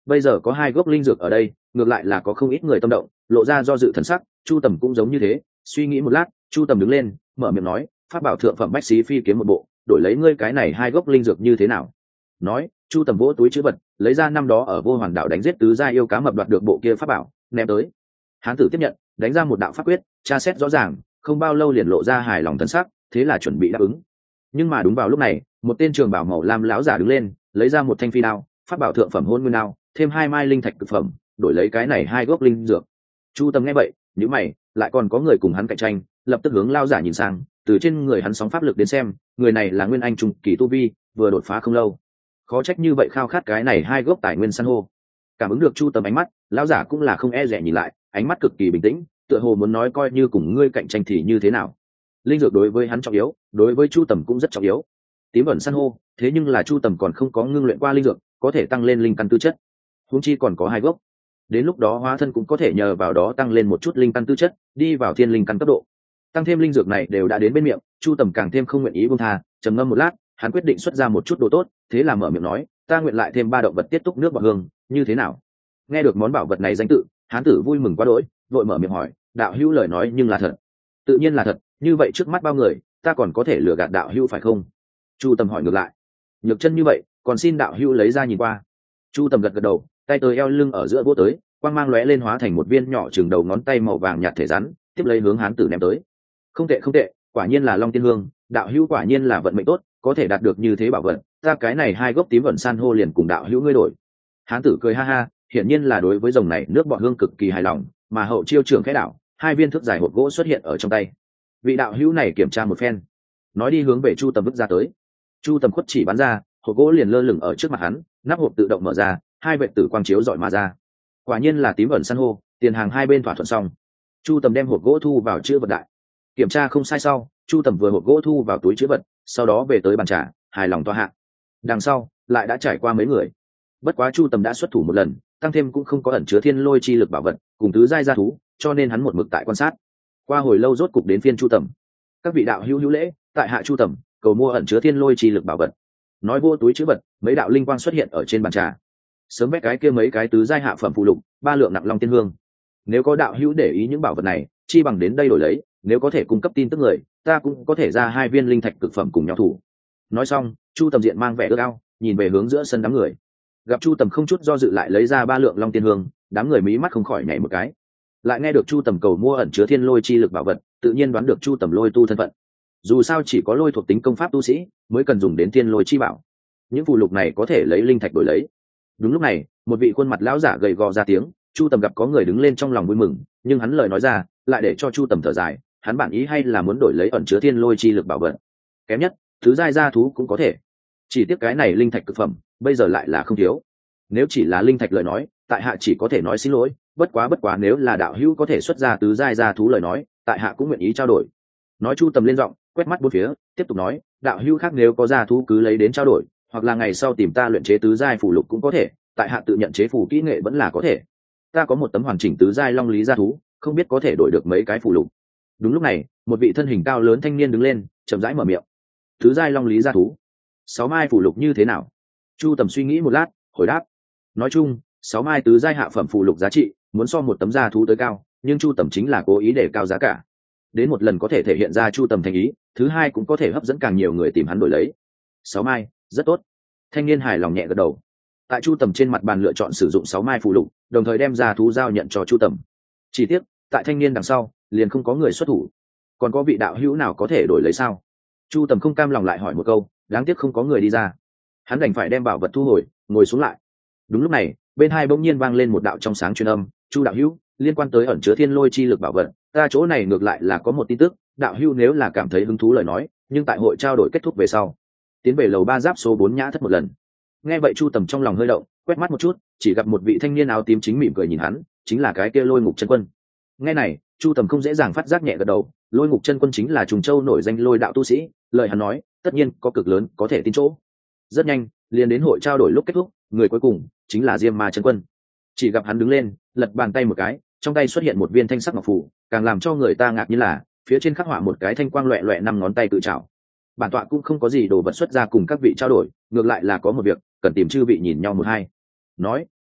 bây giờ có hai gốc linh dược ở đây, ngược lại là có không ít người tâm động, lộ ra do dự thần sắc. Chu Tầm cũng giống như thế, suy nghĩ một lát, Chu Tầm đứng lên, mở miệng nói, pháp bảo thượng phẩm bách xí phi kiếm một bộ, đổi lấy ngươi cái này hai gốc linh dược như thế nào? Nói, Chu Tầm vỗ túi trữ vật, lấy ra năm đó ở Vô Hoàn Đạo đánh giết tứ gia yêu cá mập đoạt được bộ kia pháp bảo, ném tới. Hán tử tiếp nhận, đánh ra một đạo pháp quyết, tra xét rõ ràng, không bao lâu liền lộ ra hài lòng thần sắc, thế là chuẩn bị đáp ứng. Nhưng mà đúng vào lúc này, một tên trường bảo màu lam lão giả đứng lên, lấy ra một thanh phi đao, pháp bảo thượng phẩm hôn nguyên đao, thêm hai mai linh thạch cực phẩm, đổi lấy cái này hai gốc linh dược. Chu Tầm nghe vậy, nhíu mày, lại còn có người cùng hắn cạnh tranh, lập tức hướng lão giả nhìn sang, từ trên người hắn sóng pháp lực đến xem, người này là nguyên anh trung kỳ tu vi, vừa đột phá không lâu. Khó trách như vậy khao khát cái này hai gốc tài nguyên san hô. Cảm ứng được Chu Tầm ánh mắt, lão giả cũng là không e dè nhìn lại, ánh mắt cực kỳ bình tĩnh, tựa hồ muốn nói coi như cùng ngươi cạnh tranh thì như thế nào. Linh dược đối với hắn trọng yếu, đối với Chu Tầm cũng rất trọng yếu. Tím ẩn san hô, thế nhưng là Chu Tầm còn không có ngưng luyện qua linh dược, có thể tăng lên linh căn tư chất. Huống chi còn có hai gốc, đến lúc đó hóa thân cũng có thể nhờ vào đó tăng lên một chút linh căn tư chất, đi vào thiên linh căn cấp độ. Tăng thêm linh dược này đều đã đến bên miệng, Chu Tầm càng thêm không nguyện ý buông tha, trầm ngâm một lát, hắn quyết định xuất ra một chút đồ tốt, thế là mở miệng nói, ta nguyện lại thêm ba động vật tiết túc nước bọt hương, như thế nào? Nghe được món bảo vật này danh tự, hán tử vui mừng quá đỗi, vội mở miệng hỏi, đạo hữu lời nói nhưng là thật? Tự nhiên là thật, như vậy trước mắt bao người, ta còn có thể lừa gạt đạo hữu phải không? Chu Tầm hỏi ngược lại. Nhược chân như vậy, còn xin đạo hữu lấy ra nhìn qua. Chu Tầm gật gật đầu, tay tới eo lưng ở giữa vỗ tới, quang mang lóe lên hóa thành một viên nhỏ chừng đầu ngón tay màu vàng nhạt thể rắn, tiếp lấy hướng hán tử ném tới. Không tệ không tệ, quả nhiên là Long Tiên Hương, đạo hữu quả nhiên là vận mệnh tốt, có thể đạt được như thế bảo vật, ta cái này hai gốc tím vận san hô liền cùng đạo hữu ngươi đổi. Hán tử cười ha ha, hiển nhiên là đối với rồng này nước bọt hương cực kỳ hài lòng, mà hậu chiêu trưởng khẽ đảo, hai viên thước dài hộp gỗ xuất hiện ở trong tay. Vị đạo hữu này kiểm tra một phen, nói đi hướng về Chu Tầm vứt ra tới. Chu Tầm khuất chỉ bắn ra, hộp gỗ liền lơ lửng ở trước mặt hắn, nắp hộp tự động mở ra, hai vệ tử quang chiếu dọi mà ra. Quả nhiên là tím ẩn san hô, tiền hàng hai bên thỏa thuận xong. Chu Tầm đem hộp gỗ thu vào chữ vật đại, kiểm tra không sai sau, Chu Tầm vừa hộp gỗ thu vào túi chữ vật, sau đó về tới bàn trà, hài lòng toa hạ. Đằng sau lại đã trải qua mấy người, bất quá Chu Tầm đã xuất thủ một lần, tăng thêm cũng không có ẩn chứa thiên lôi chi lực bảo vật cùng tứ giai gia thú, cho nên hắn một mực tại quan sát. Qua hồi lâu rốt cục đến phiên Chu Tầm. Các vị đạo hữu hữu lễ, tại hạ Chu Tầm cầu mua ẩn chứa thiên lôi chi lực bảo vật. Nói vô túi chữ vật, mấy đạo linh quang xuất hiện ở trên bàn trà. Sớm vét cái kia mấy cái tứ giai hạ phẩm phụ lục, ba lượng nặng long tiên hương. Nếu có đạo hữu để ý những bảo vật này, chi bằng đến đây đổi lấy, nếu có thể cung cấp tin tức người, ta cũng có thể ra hai viên linh thạch cực phẩm cùng nhau thủ. Nói xong, Chu Tầm diện mang vẻ ước ao, nhìn về hướng giữa sân đám người. Gặp Chu Tầm không chút do dự lại lấy ra ba lượng long tiên hương, đám người mí mắt không khỏi nhảy một cái. Lại nghe được Chu Tầm cầu mua ẩn chứa thiên lôi chi lực bảo vật, tự nhiên đoán được Chu Tầm lôi tu thân phận. Dù sao chỉ có lôi thuộc tính công pháp tu sĩ mới cần dùng đến thiên lôi chi bảo, những phù lục này có thể lấy linh thạch đổi lấy. Đúng lúc này, một vị khuôn mặt lão giả gầy gò ra tiếng. Chu Tầm gặp có người đứng lên trong lòng vui mừng, nhưng hắn lời nói ra lại để cho Chu Tầm thở dài, hắn bản ý hay là muốn đổi lấy ẩn chứa thiên lôi chi lực bảo vật, kém nhất thứ giai gia thú cũng có thể, chỉ tiếc cái này linh thạch cực phẩm bây giờ lại là không thiếu. Nếu chỉ là linh thạch lời nói, tại hạ chỉ có thể nói xin lỗi, bất quá bất quá nếu là đạo hữu có thể xuất ra tứ giai gia thú lời nói, tại hạ cũng nguyện ý trao đổi. Nói Chu Tầm lên giọng, quét mắt bốn phía, tiếp tục nói, đạo hữu khác nếu có gia thú cứ lấy đến trao đổi, hoặc là ngày sau tìm ta luyện chế tứ giai phù lục cũng có thể, tại hạ tự nhận chế phù kỹ nghệ vẫn là có thể. Ta có một tấm hoàn chỉnh tứ giai long lý gia thú, không biết có thể đổi được mấy cái phù lục. Đúng lúc này, một vị thân hình cao lớn thanh niên đứng lên, chậm rãi mở miệng. Tứ giai long lý gia thú, sáu mai phù lục như thế nào? Chu Tầm suy nghĩ một lát, hồi đáp. Nói chung, sáu mai tứ giai hạ phẩm phù lục giá trị muốn so một tấm gia thú tới cao, nhưng Chu Tầm chính là cố ý để cao giá cả. Đến một lần có thể thể hiện ra Chu Tầm thành ý, thứ hai cũng có thể hấp dẫn càng nhiều người tìm hắn đổi lấy. Sáu mai, rất tốt. Thanh niên hài lòng nhẹ gật đầu. Tại Chu Tầm trên mặt bàn lựa chọn sử dụng sáu mai phù lục, đồng thời đem gia thú giao nhận cho Chu Tầm. Chỉ tiếc, tại thanh niên đằng sau, liền không có người xuất thủ. Còn có vị đạo hữu nào có thể đổi lấy sao? Chu Tầm không cam lòng lại hỏi một câu, đáng tiếc không có người đi ra. Hắn đành phải đem bảo vật thu hồi, ngồi xuống lại. Đúng lúc này, bên hai bỗng nhiên vang lên một đạo trong sáng truyền âm, Chu đạo hữu, liên quan tới ẩn chứa thiên lôi chi lực bảo vật, ta chỗ này ngược lại là có một tin tức, đạo hữu nếu là cảm thấy hứng thú lời nói, nhưng tại hội trao đổi kết thúc về sau, tiến về lầu ba giáp số bốn nhã thất một lần. Nghe vậy Chu Tầm trong lòng hơi động, quét mắt một chút, chỉ gặp một vị thanh niên áo tím chính mỉm cười nhìn hắn, chính là cái kia Lôi Ngục Chân Quân. Nghe này, Chu Tầm không dễ dàng phát giác nhẹ gật đầu, Lôi Ngục Chân Quân chính là Trùng Châu nổi danh lôi đạo tu sĩ, lời hắn nói, tất nhiên có cực lớn có thể tin chỗ. Rất nhanh, liền đến hội trao đổi lúc kết thúc, người cuối cùng chính là Diêm Ma Chân Quân. Chỉ gặp hắn đứng lên, lật bàn tay một cái, trong tay xuất hiện một viên thanh sắc ngọc phù, càng làm cho người ta ngạc nhiên là, phía trên khắc họa một cái thanh quang loẹt loẹt năm ngón tay tự trảo. Bản tọa cũng không có gì đồ vật xuất ra cùng các vị trao đổi, ngược lại là có một việc cần tìm chư vị nhìn nhau một hai. Nói,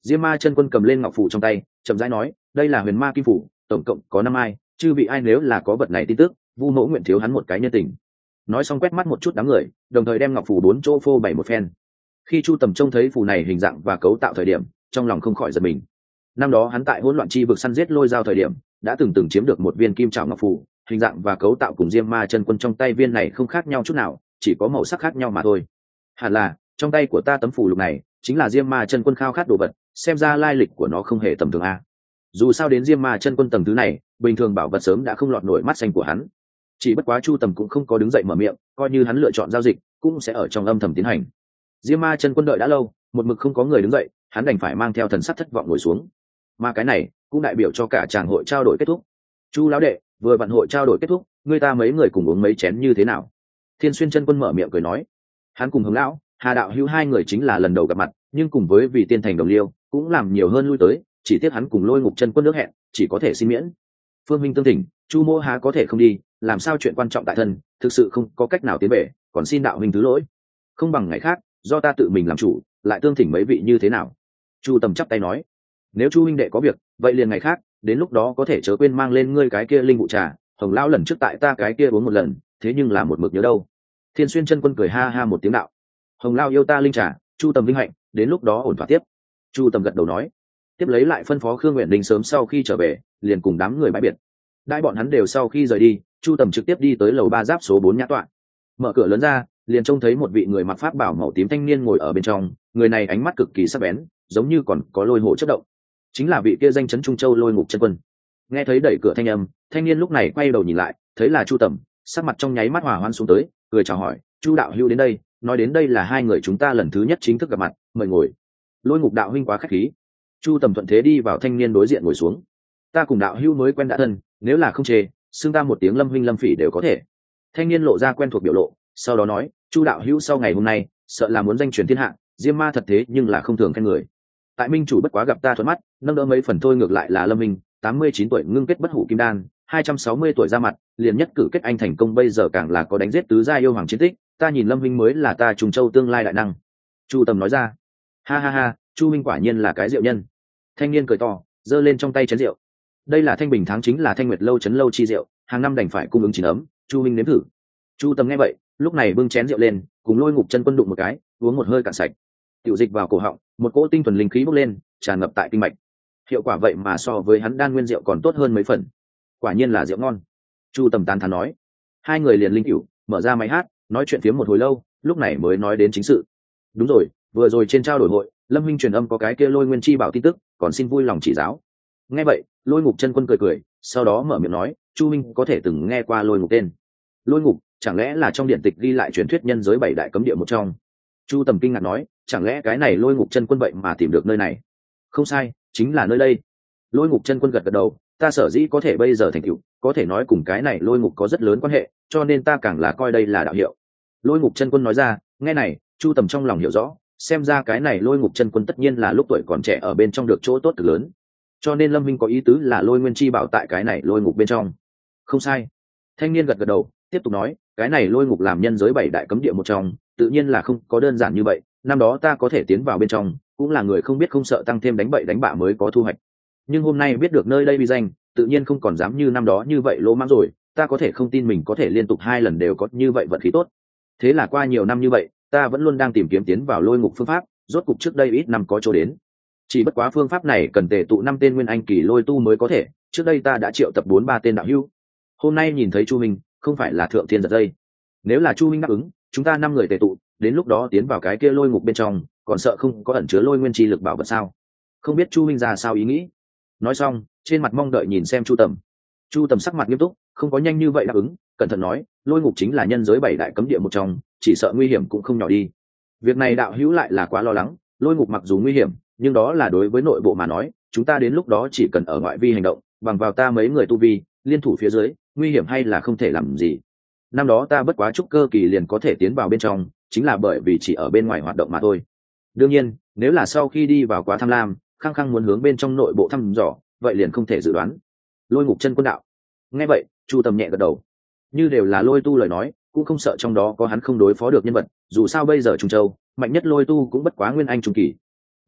Diêm Ma chân quân cầm lên ngọc phù trong tay, chậm rãi nói, đây là huyền ma kim phù, tổng cộng có năm ai, chư vị ai nếu là có vật này tin tức, vu mẫu nguyện thiếu hắn một cái nhân tình. Nói xong quét mắt một chút đám người, đồng thời đem ngọc phù bốn chỗ phô bày một phen. Khi Chu Tầm trông thấy phù này hình dạng và cấu tạo thời điểm, trong lòng không khỏi giật mình. Năm đó hắn tại hỗn loạn chi vực săn giết lôi dao thời điểm, đã từng từng chiếm được một viên kim trảo ngọc phù, hình dạng và cấu tạo cùng Diêm Ma chân quân trong tay viên này không khác nhau chút nào, chỉ có màu sắc khác nhau mà thôi. Hẳn là trong tay của ta tấm phù lục này chính là Diêm Ma chân quân khao khát đồ vật, xem ra lai lịch của nó không hề tầm thường a. Dù sao đến Diêm Ma chân quân tầng thứ này, bình thường bảo vật sớm đã không lọt nổi mắt xanh của hắn. Chỉ bất quá Chu Tầm cũng không có đứng dậy mở miệng, coi như hắn lựa chọn giao dịch, cũng sẽ ở trong âm thầm tiến hành. Diêm Ma chân quân đợi đã lâu, một mực không có người đứng dậy, hắn đành phải mang theo thần sắc thất vọng ngồi xuống. Mà cái này cũng đại biểu cho cả tràng hội trao đổi kết thúc. Chu lão đệ, vừa vặn hội trao đổi kết thúc, người ta mấy người cùng uống mấy chén như thế nào? Thiên Xuyên chân quân mở miệng cười nói. Hắn cùng Hướng lão, Hà đạo hữu hai người chính là lần đầu gặp mặt, nhưng cùng với vì tiên thành đồng liêu, cũng làm nhiều hơn lui tới, chỉ tiếc hắn cùng Lôi Ngục chân quân nước hẹn, chỉ có thể xin miễn. Phương minh tương thỉnh, Chu mô há có thể không đi, làm sao chuyện quan trọng tại thân, thực sự không có cách nào tiến về, còn xin đạo huynh thứ lỗi. Không bằng ngày khác, do ta tự mình làm chủ, lại tương thỉnh mấy vị như thế nào? Chu Tầm chắp tay nói, nếu Chu huynh đệ có việc, vậy liền ngày khác, đến lúc đó có thể chớ quên mang lên ngươi cái kia linh vụ trà, Hồng lão lần trước tại ta cái kia uống một lần, thế nhưng là một mực nhớ đâu. Thiên Xuyên chân quân cười ha ha một tiếng đạo, Hồng lão yêu ta linh trà, Chu Tầm vinh hạnh, đến lúc đó ổn thỏa tiếp. Chu Tầm gật đầu nói, tiếp lấy lại phân phó Khương Nguyện Đình sớm sau khi trở về, liền cùng đám người bãi biệt. Đại bọn hắn đều sau khi rời đi, Chu Tầm trực tiếp đi tới lầu ba giáp số bốn nhã tọa. Mở cửa lớn ra, liền trông thấy một vị người mặc pháp bảo màu tím thanh niên ngồi ở bên trong, người này ánh mắt cực kỳ sắc bén, giống như còn có lôi hổ chớp động. Chính là vị kia danh chấn Trung Châu Lôi Ngục chân quân. Nghe thấy đẩy cửa thanh âm, thanh niên lúc này quay đầu nhìn lại, thấy là Chu Tầm, sắc mặt trong nháy mắt hòa hoan xuống tới, cười chào hỏi, Chu đạo hữu đến đây, nói đến đây là hai người chúng ta lần thứ nhất chính thức gặp mặt, mời ngồi. Lôi Ngục đạo huynh quá khách khí. Chu Tầm thuận thế đi vào thanh niên đối diện ngồi xuống. Ta cùng đạo hữu mới quen đã thân, nếu là không chê, xưng ta một tiếng Lâm huynh Lâm phỉ đều có thể. Thanh niên lộ ra quen thuộc biểu lộ, sau đó nói, Chu đạo hữu sau ngày hôm nay, sợ là muốn danh truyền thiên hạ, Diêm Ma thật thế nhưng là không thường khen người. Tại minh chủ bất quá gặp ta thuận mắt, nâng đỡ mấy phần thôi, ngược lại là Lâm minh, tám mươi chín tuổi ngưng kết bất hủ kim đan, hai trăm sáu mươi tuổi ra mặt, liền nhất cử kết anh thành công, bây giờ càng là có đánh giết tứ gia yêu hoàng chiến tích, ta nhìn Lâm minh mới là ta Trùng Châu tương lai đại năng. Chu Tầm nói ra. Ha ha ha, Chu minh quả nhiên là cái rượu nhân. Thanh niên cười to, giơ lên trong tay chén rượu. Đây là thanh bình tháng, chính là thanh nguyệt lâu chấn lâu chi rượu, hàng năm đành phải cung ứng chín ấm, Chu minh nếm thử. Chu Tầm nghe vậy, lúc này bưng chén rượu lên, cùng Lôi Ngục chân quân đụng một cái, uống một hơi cạn sạch. Tiểu dịch vào cổ họng, một cỗ tinh thuần linh khí bốc lên, tràn ngập tại kinh mạch. Hiệu quả vậy mà so với hắn đan nguyên rượu còn tốt hơn mấy phần. Quả nhiên là rượu ngon. Chu Tầm tán thán nói. Hai người liền linh cửu, mở ra máy hát, nói chuyện phiếm một hồi lâu, lúc này mới nói đến chính sự. Đúng rồi, vừa rồi trên trao đổi hội, Lâm huynh truyền âm có cái kia Lôi Nguyên chi bảo tin tức, còn xin vui lòng chỉ giáo. Nghe vậy, Lôi Ngục chân quân cười cười, sau đó mở miệng nói, Chu huynh có thể từng nghe qua Lôi Ngục tên. Lôi Ngục, chẳng lẽ là trong điện tịch ghi lại truyền thuyết nhân giới bảy đại cấm địa một trong? Chu Tầm kinh ngạc nói, chẳng lẽ cái này Lôi Ngục chân quân vậy mà tìm được nơi này? Không sai, chính là nơi đây. Lôi Ngục chân quân gật gật đầu, ta sở dĩ có thể bây giờ thành tựu, có thể nói cùng cái này Lôi Ngục có rất lớn quan hệ, cho nên ta càng là coi đây là đạo hiệu. Lôi Ngục chân quân nói ra, nghe này, Chu Tầm trong lòng hiểu rõ, xem ra cái này Lôi Ngục chân quân tất nhiên là lúc tuổi còn trẻ ở bên trong được chỗ tốt cực lớn, cho nên Lâm minh có ý tứ là Lôi Nguyên chi bảo tại cái này Lôi Ngục bên trong. Không sai. Thanh niên gật gật đầu, tiếp tục nói, cái này Lôi Ngục làm nhân giới bảy đại cấm địa một trong, tự nhiên là không có đơn giản như vậy, năm đó ta có thể tiến vào bên trong, cũng là người không biết không sợ tăng thêm đánh bậy đánh bạ mới có thu hoạch, nhưng hôm nay biết được nơi đây uy danh, tự nhiên không còn dám như năm đó như vậy lỗ mãng rồi, ta có thể không tin mình có thể liên tục hai lần đều có như vậy vận khí tốt. Thế là qua nhiều năm như vậy, ta vẫn luôn đang tìm kiếm tiến vào Lôi Ngục phương pháp, rốt cục trước đây ít năm có chỗ đến. Chỉ bất quá phương pháp này cần tề tụ năm tên nguyên anh kỳ lôi tu mới có thể, trước đây ta đã triệu tập bốn ba tên đạo hữu. Hôm nay nhìn thấy Chu minh, không phải là thượng thiên giật dây. Nếu là Chu minh đáp ứng, chúng ta năm người tề tụ, đến lúc đó tiến vào cái kia Lôi Ngục bên trong, còn sợ không có ẩn chứa Lôi Nguyên chi lực bảo vật sao? Không biết Chu minh ra sao ý nghĩ. Nói xong, trên mặt mong đợi nhìn xem Chu Tầm. Chu Tầm sắc mặt nghiêm túc, không có nhanh như vậy đáp ứng, cẩn thận nói, Lôi Ngục chính là nhân giới bảy đại cấm địa một trong, chỉ sợ nguy hiểm cũng không nhỏ đi. Việc này đạo hữu lại là quá lo lắng, Lôi Ngục mặc dù nguy hiểm, nhưng đó là đối với nội bộ mà nói, chúng ta đến lúc đó chỉ cần ở ngoại vi hành động, bằng vào ta mấy người tu vi, liên thủ phía dưới, nguy hiểm hay là không thể làm gì. Năm đó ta bất quá trúc cơ kỳ liền có thể tiến vào bên trong, chính là bởi vì chỉ ở bên ngoài hoạt động mà thôi. Đương nhiên, nếu là sau khi đi vào quá tham lam, khăng khăng muốn hướng bên trong nội bộ thăm dò, vậy liền không thể dự đoán. Lôi Ngục chân quân đạo. Nghe vậy, Chu Tầm nhẹ gật đầu. Như đều là lôi tu lời nói, cũng không sợ trong đó có hắn không đối phó được nhân vật, dù sao bây giờ Trung Châu, mạnh nhất lôi tu cũng bất quá nguyên anh trung kỳ.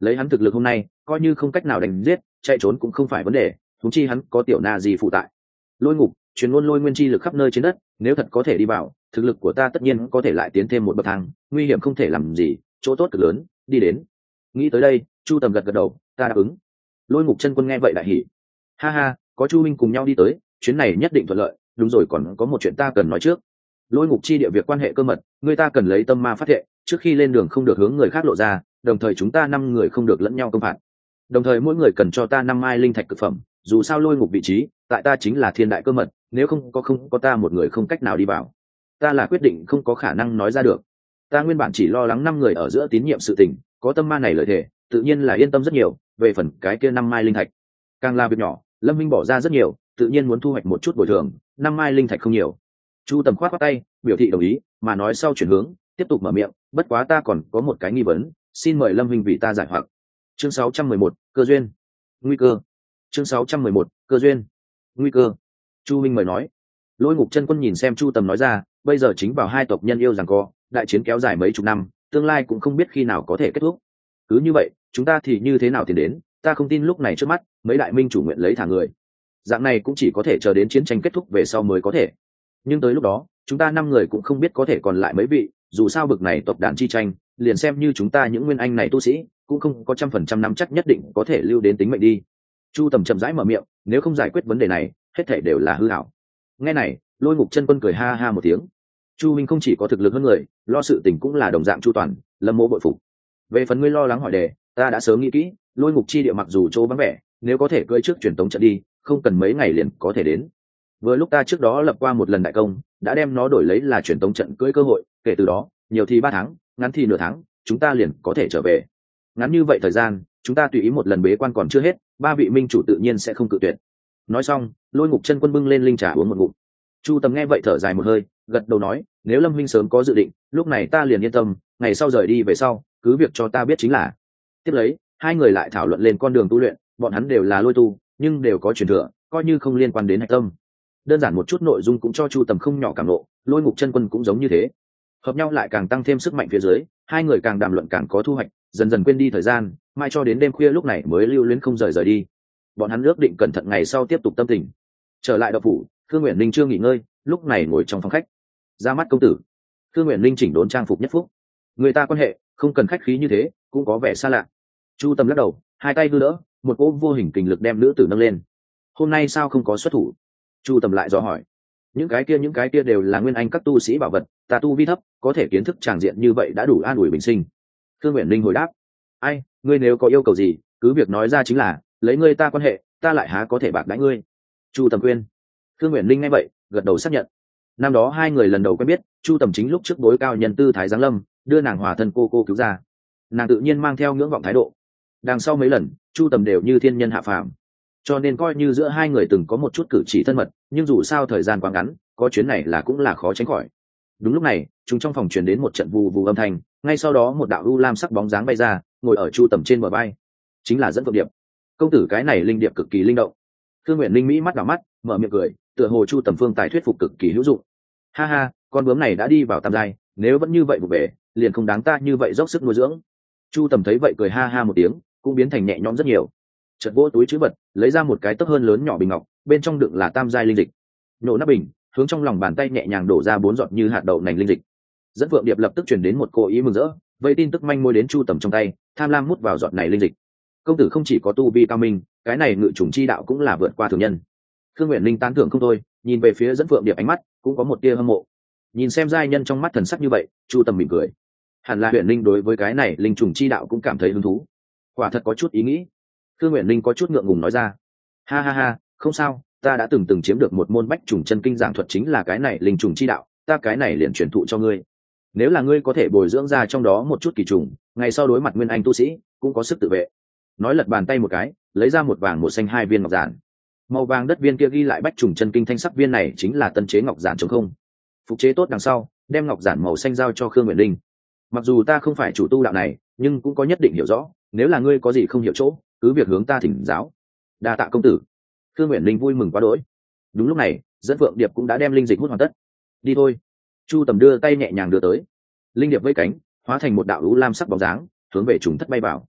lấy hắn thực lực hôm nay coi như không cách nào đánh giết chạy trốn cũng không phải vấn đề, thúng chi hắn có tiểu na gì phụ tại. Lôi ngục truyền ngôn lôi nguyên chi lực khắp nơi trên đất, nếu thật có thể đi vào, thực lực của ta tất nhiên có thể lại tiến thêm một bậc thang, nguy hiểm không thể làm gì, chỗ tốt cực lớn, đi đến. Nghĩ tới đây, Chu Tầm gật gật đầu, ta đáp ứng. Lôi ngục chân quân nghe vậy đại hỉ, ha ha, có Chu minh cùng nhau đi tới, chuyến này nhất định thuận lợi. Đúng rồi, còn có một chuyện ta cần nói trước. Lôi ngục chi địa việc quan hệ cơ mật, người ta cần lấy tâm ma phát thệ, trước khi lên đường không được hướng người khác lộ ra, đồng thời chúng ta năm người không được lẫn nhau công phạt, đồng thời mỗi người cần cho ta năm mai linh thạch cực phẩm, dù sao lôi ngục vị trí tại ta chính là thiên đại cơ mật, nếu không có không có ta một người không cách nào đi vào. Ta là quyết định không có khả năng nói ra được. Ta nguyên bản chỉ lo lắng năm người ở giữa tín nhiệm sự tình, có tâm ma này lợi thể, tự nhiên là yên tâm rất nhiều. Về phần cái kia năm mai linh thạch, càng là việc nhỏ, Lâm Minh bỏ ra rất nhiều, tự nhiên muốn thu hoạch một chút bồi thường. Năm mai linh thạch không nhiều. Chu Tầm khoát khoát tay biểu thị đồng ý, mà nói sau chuyển hướng tiếp tục mở miệng, bất quá ta còn có một cái nghi vấn, xin mời Lâm Minh vì ta giải hoặc. Chương sáu trăm mười một, cơ duyên nguy cơ. Chương sáu trăm mười một, cơ duyên nguy cơ. Chu Minh mời nói. Lôi ngục chân quân nhìn xem Chu Tầm nói ra, bây giờ chính vào hai tộc nhân yêu giằng co, đại chiến kéo dài mấy chục năm, tương lai cũng không biết khi nào có thể kết thúc. Cứ như vậy chúng ta thì như thế nào tiến đến, ta không tin lúc này trước mắt mấy đại minh chủ nguyện lấy thả người. Dạng này cũng chỉ có thể chờ đến chiến tranh kết thúc về sau mới có thể, nhưng tới lúc đó chúng ta năm người cũng không biết có thể còn lại mấy vị, dù sao bực này tộc đàn chi tranh, liền xem như chúng ta những nguyên anh này tu sĩ cũng không có trăm phần trăm nắm chắc nhất định có thể lưu đến tính mệnh đi. Chu Tầm chậm rãi mở miệng, nếu không giải quyết vấn đề này hết thể đều là hư ảo. Nghe này, Lôi ngục chân quân cười ha ha một tiếng. Chu Minh không chỉ có thực lực hơn người, lo sự tình cũng là đồng dạng chu toàn, Lâm Mộ bội phục. Về phần ngươi lo lắng hỏi đề, ta đã sớm nghĩ kỹ, lôi ngục chi địa mặc dù chỗ vắng vẻ, nếu có thể cưỡi trước truyền tống trận đi, không cần mấy ngày liền có thể đến. Vừa lúc ta trước đó lập qua một lần đại công, đã đem nó đổi lấy là truyền tống trận cưỡi cơ hội, kể từ đó nhiều thì ba tháng, ngắn thì nửa tháng, chúng ta liền có thể trở về. Ngắn như vậy thời gian, chúng ta tùy ý một lần bế quan còn chưa hết, ba vị minh chủ tự nhiên sẽ không cự tuyệt. Nói xong, Lôi ngục chân quân bưng lên linh trà uống một ngụm. Chu Tầm nghe vậy thở dài một hơi, gật đầu nói, nếu Lâm huynh sớm có dự định, lúc này ta liền yên tâm, ngày sau rời đi về sau, cứ việc cho ta biết chính là. Tiếp lấy, hai người lại thảo luận lên con đường tu luyện, bọn hắn đều là lôi tu, nhưng đều có truyền thừa, coi như không liên quan đến hạch tâm. Đơn giản một chút nội dung cũng cho Chu Tầm không nhỏ cảm ngộ, Lôi ngục chân quân cũng giống như thế. Hợp nhau lại càng tăng thêm sức mạnh phía dưới, hai người càng đàm luận càng có thu hoạch, dần dần quên đi thời gian, mai cho đến đêm khuya lúc này mới lưu luyến không rời rời đi. Bọn hắn ước định cẩn thận ngày sau tiếp tục tâm tình. Trở lại đậu phủ, Khương Uyển Linh chưa nghỉ ngơi, lúc này ngồi trong phòng khách. Ra mắt công tử. Khương Uyển Linh chỉnh đốn trang phục nhất phúc. Người ta quan hệ không cần khách khí như thế, cũng có vẻ xa lạ. Chu Tầm lắc đầu, hai tay hư đỡ, một cỗ vô hình kình lực đem nữ tử nâng lên. Hôm nay sao không có xuất thủ? Chu Tầm lại dò hỏi. Những cái kia những cái kia đều là nguyên anh các tu sĩ bảo vật, ta tu vi thấp, có thể kiến thức tràng diện như vậy đã đủ an ủi bình sinh. Khương Uyển Linh hồi đáp. Ai, ngươi nếu có yêu cầu gì, cứ việc nói ra chính là, lấy ngươi ta quan hệ, ta lại há có thể bạc đãi ngươi. Chu Tầm khuyên. Khương Uyển Linh nghe vậy, gật đầu xác nhận. Năm đó hai người lần đầu quen biết, Chu Tầm chính lúc trước bối cao nhân tư thái giáng lâm, đưa nàng hòa thân cô cô cứu ra. Nàng tự nhiên mang theo ngưỡng vọng thái độ. Đằng sau mấy lần, Chu Tầm đều như thiên nhân hạ phàm, cho nên coi như giữa hai người từng có một chút cử chỉ thân mật, nhưng dù sao thời gian quá ngắn, có chuyến này là cũng là khó tránh khỏi. Đúng lúc này, chúng trong phòng truyền đến một trận vù vù âm thanh, ngay sau đó một đạo u lam sắc bóng dáng bay ra, ngồi ở Chu Tầm trên bờ vai, chính là Dẫn Phượng Điệp. Công tử cái này linh điệp cực kỳ linh động. Khương Uyển Linh mỹ mắt đảo mắt, mở miệng cười, tựa hồ Chu Tầm phương tài thuyết phục cực kỳ hữu dụng. Ha ha, con bướm này đã đi vào tam giai, nếu vẫn như vậy vụ bể, liền không đáng ta như vậy dốc sức nuôi dưỡng. Chu Tầm thấy vậy cười ha ha một tiếng, cũng biến thành nhẹ nhõm rất nhiều. Chợt vỗ túi trữ vật, lấy ra một cái tấc hơn lớn nhỏ bình ngọc, bên trong đựng là tam giai linh dịch. Nổ nắp bình, hướng trong lòng bàn tay nhẹ nhàng đổ ra bốn giọt như hạt đậu nành linh dịch. Dẫn Phượng Điệp lập tức truyền đến một cô ý mừng rỡ, vậy tin tức manh mối đến Chu Tầm trong tay, tham lam mút vào giọt này linh dịch. Công tử không chỉ có tu vi cao minh, cái này ngự trùng chi đạo cũng là vượt qua thường nhân. Khương Uyển Linh tán thưởng không thôi, nhìn về phía Dẫn Phượng Điệp ánh mắt cũng có một tia hâm mộ. Nhìn xem giai nhân trong mắt thần sắc như vậy, Chu Tầm mỉm cười. Hẳn là Uyển Linh đối với cái này linh trùng chi đạo cũng cảm thấy hứng thú, quả thật có chút ý nghĩ. Khương Uyển Linh có chút ngượng ngùng nói ra. Ha ha ha, không sao, ta đã từng từng chiếm được một môn bách trùng chân kinh giảng thuật chính là cái này linh trùng chi đạo, ta cái này liền truyền thụ cho ngươi. Nếu là ngươi có thể bồi dưỡng ra trong đó một chút kỳ trùng, ngày sau đối mặt nguyên anh tu sĩ cũng có sức tự vệ. Nói lật bàn tay một cái, lấy ra một vàng một xanh hai viên ngọc giản. Màu vàng đất viên kia ghi lại bách trùng chân kinh thanh sắc viên này chính là tân chế ngọc giản trống không. Phục chế tốt đằng sau, đem ngọc giản màu xanh giao cho Khương Uyển Linh. Mặc dù ta không phải chủ tu đạo này, nhưng cũng có nhất định hiểu rõ, nếu là ngươi có gì không hiểu chỗ, cứ việc hướng ta thỉnh giáo. Đa tạ công tử. Khương Uyển Linh vui mừng quá đỗi. Đúng lúc này, Dẫn Phượng Điệp cũng đã đem linh dịch hút hoàn tất. Đi thôi. Chu Tầm đưa tay nhẹ nhàng đưa tới. Linh điệp vẫy cánh, hóa thành một đạo u lam sắc bóng dáng, hướng về trùng thất bay vào.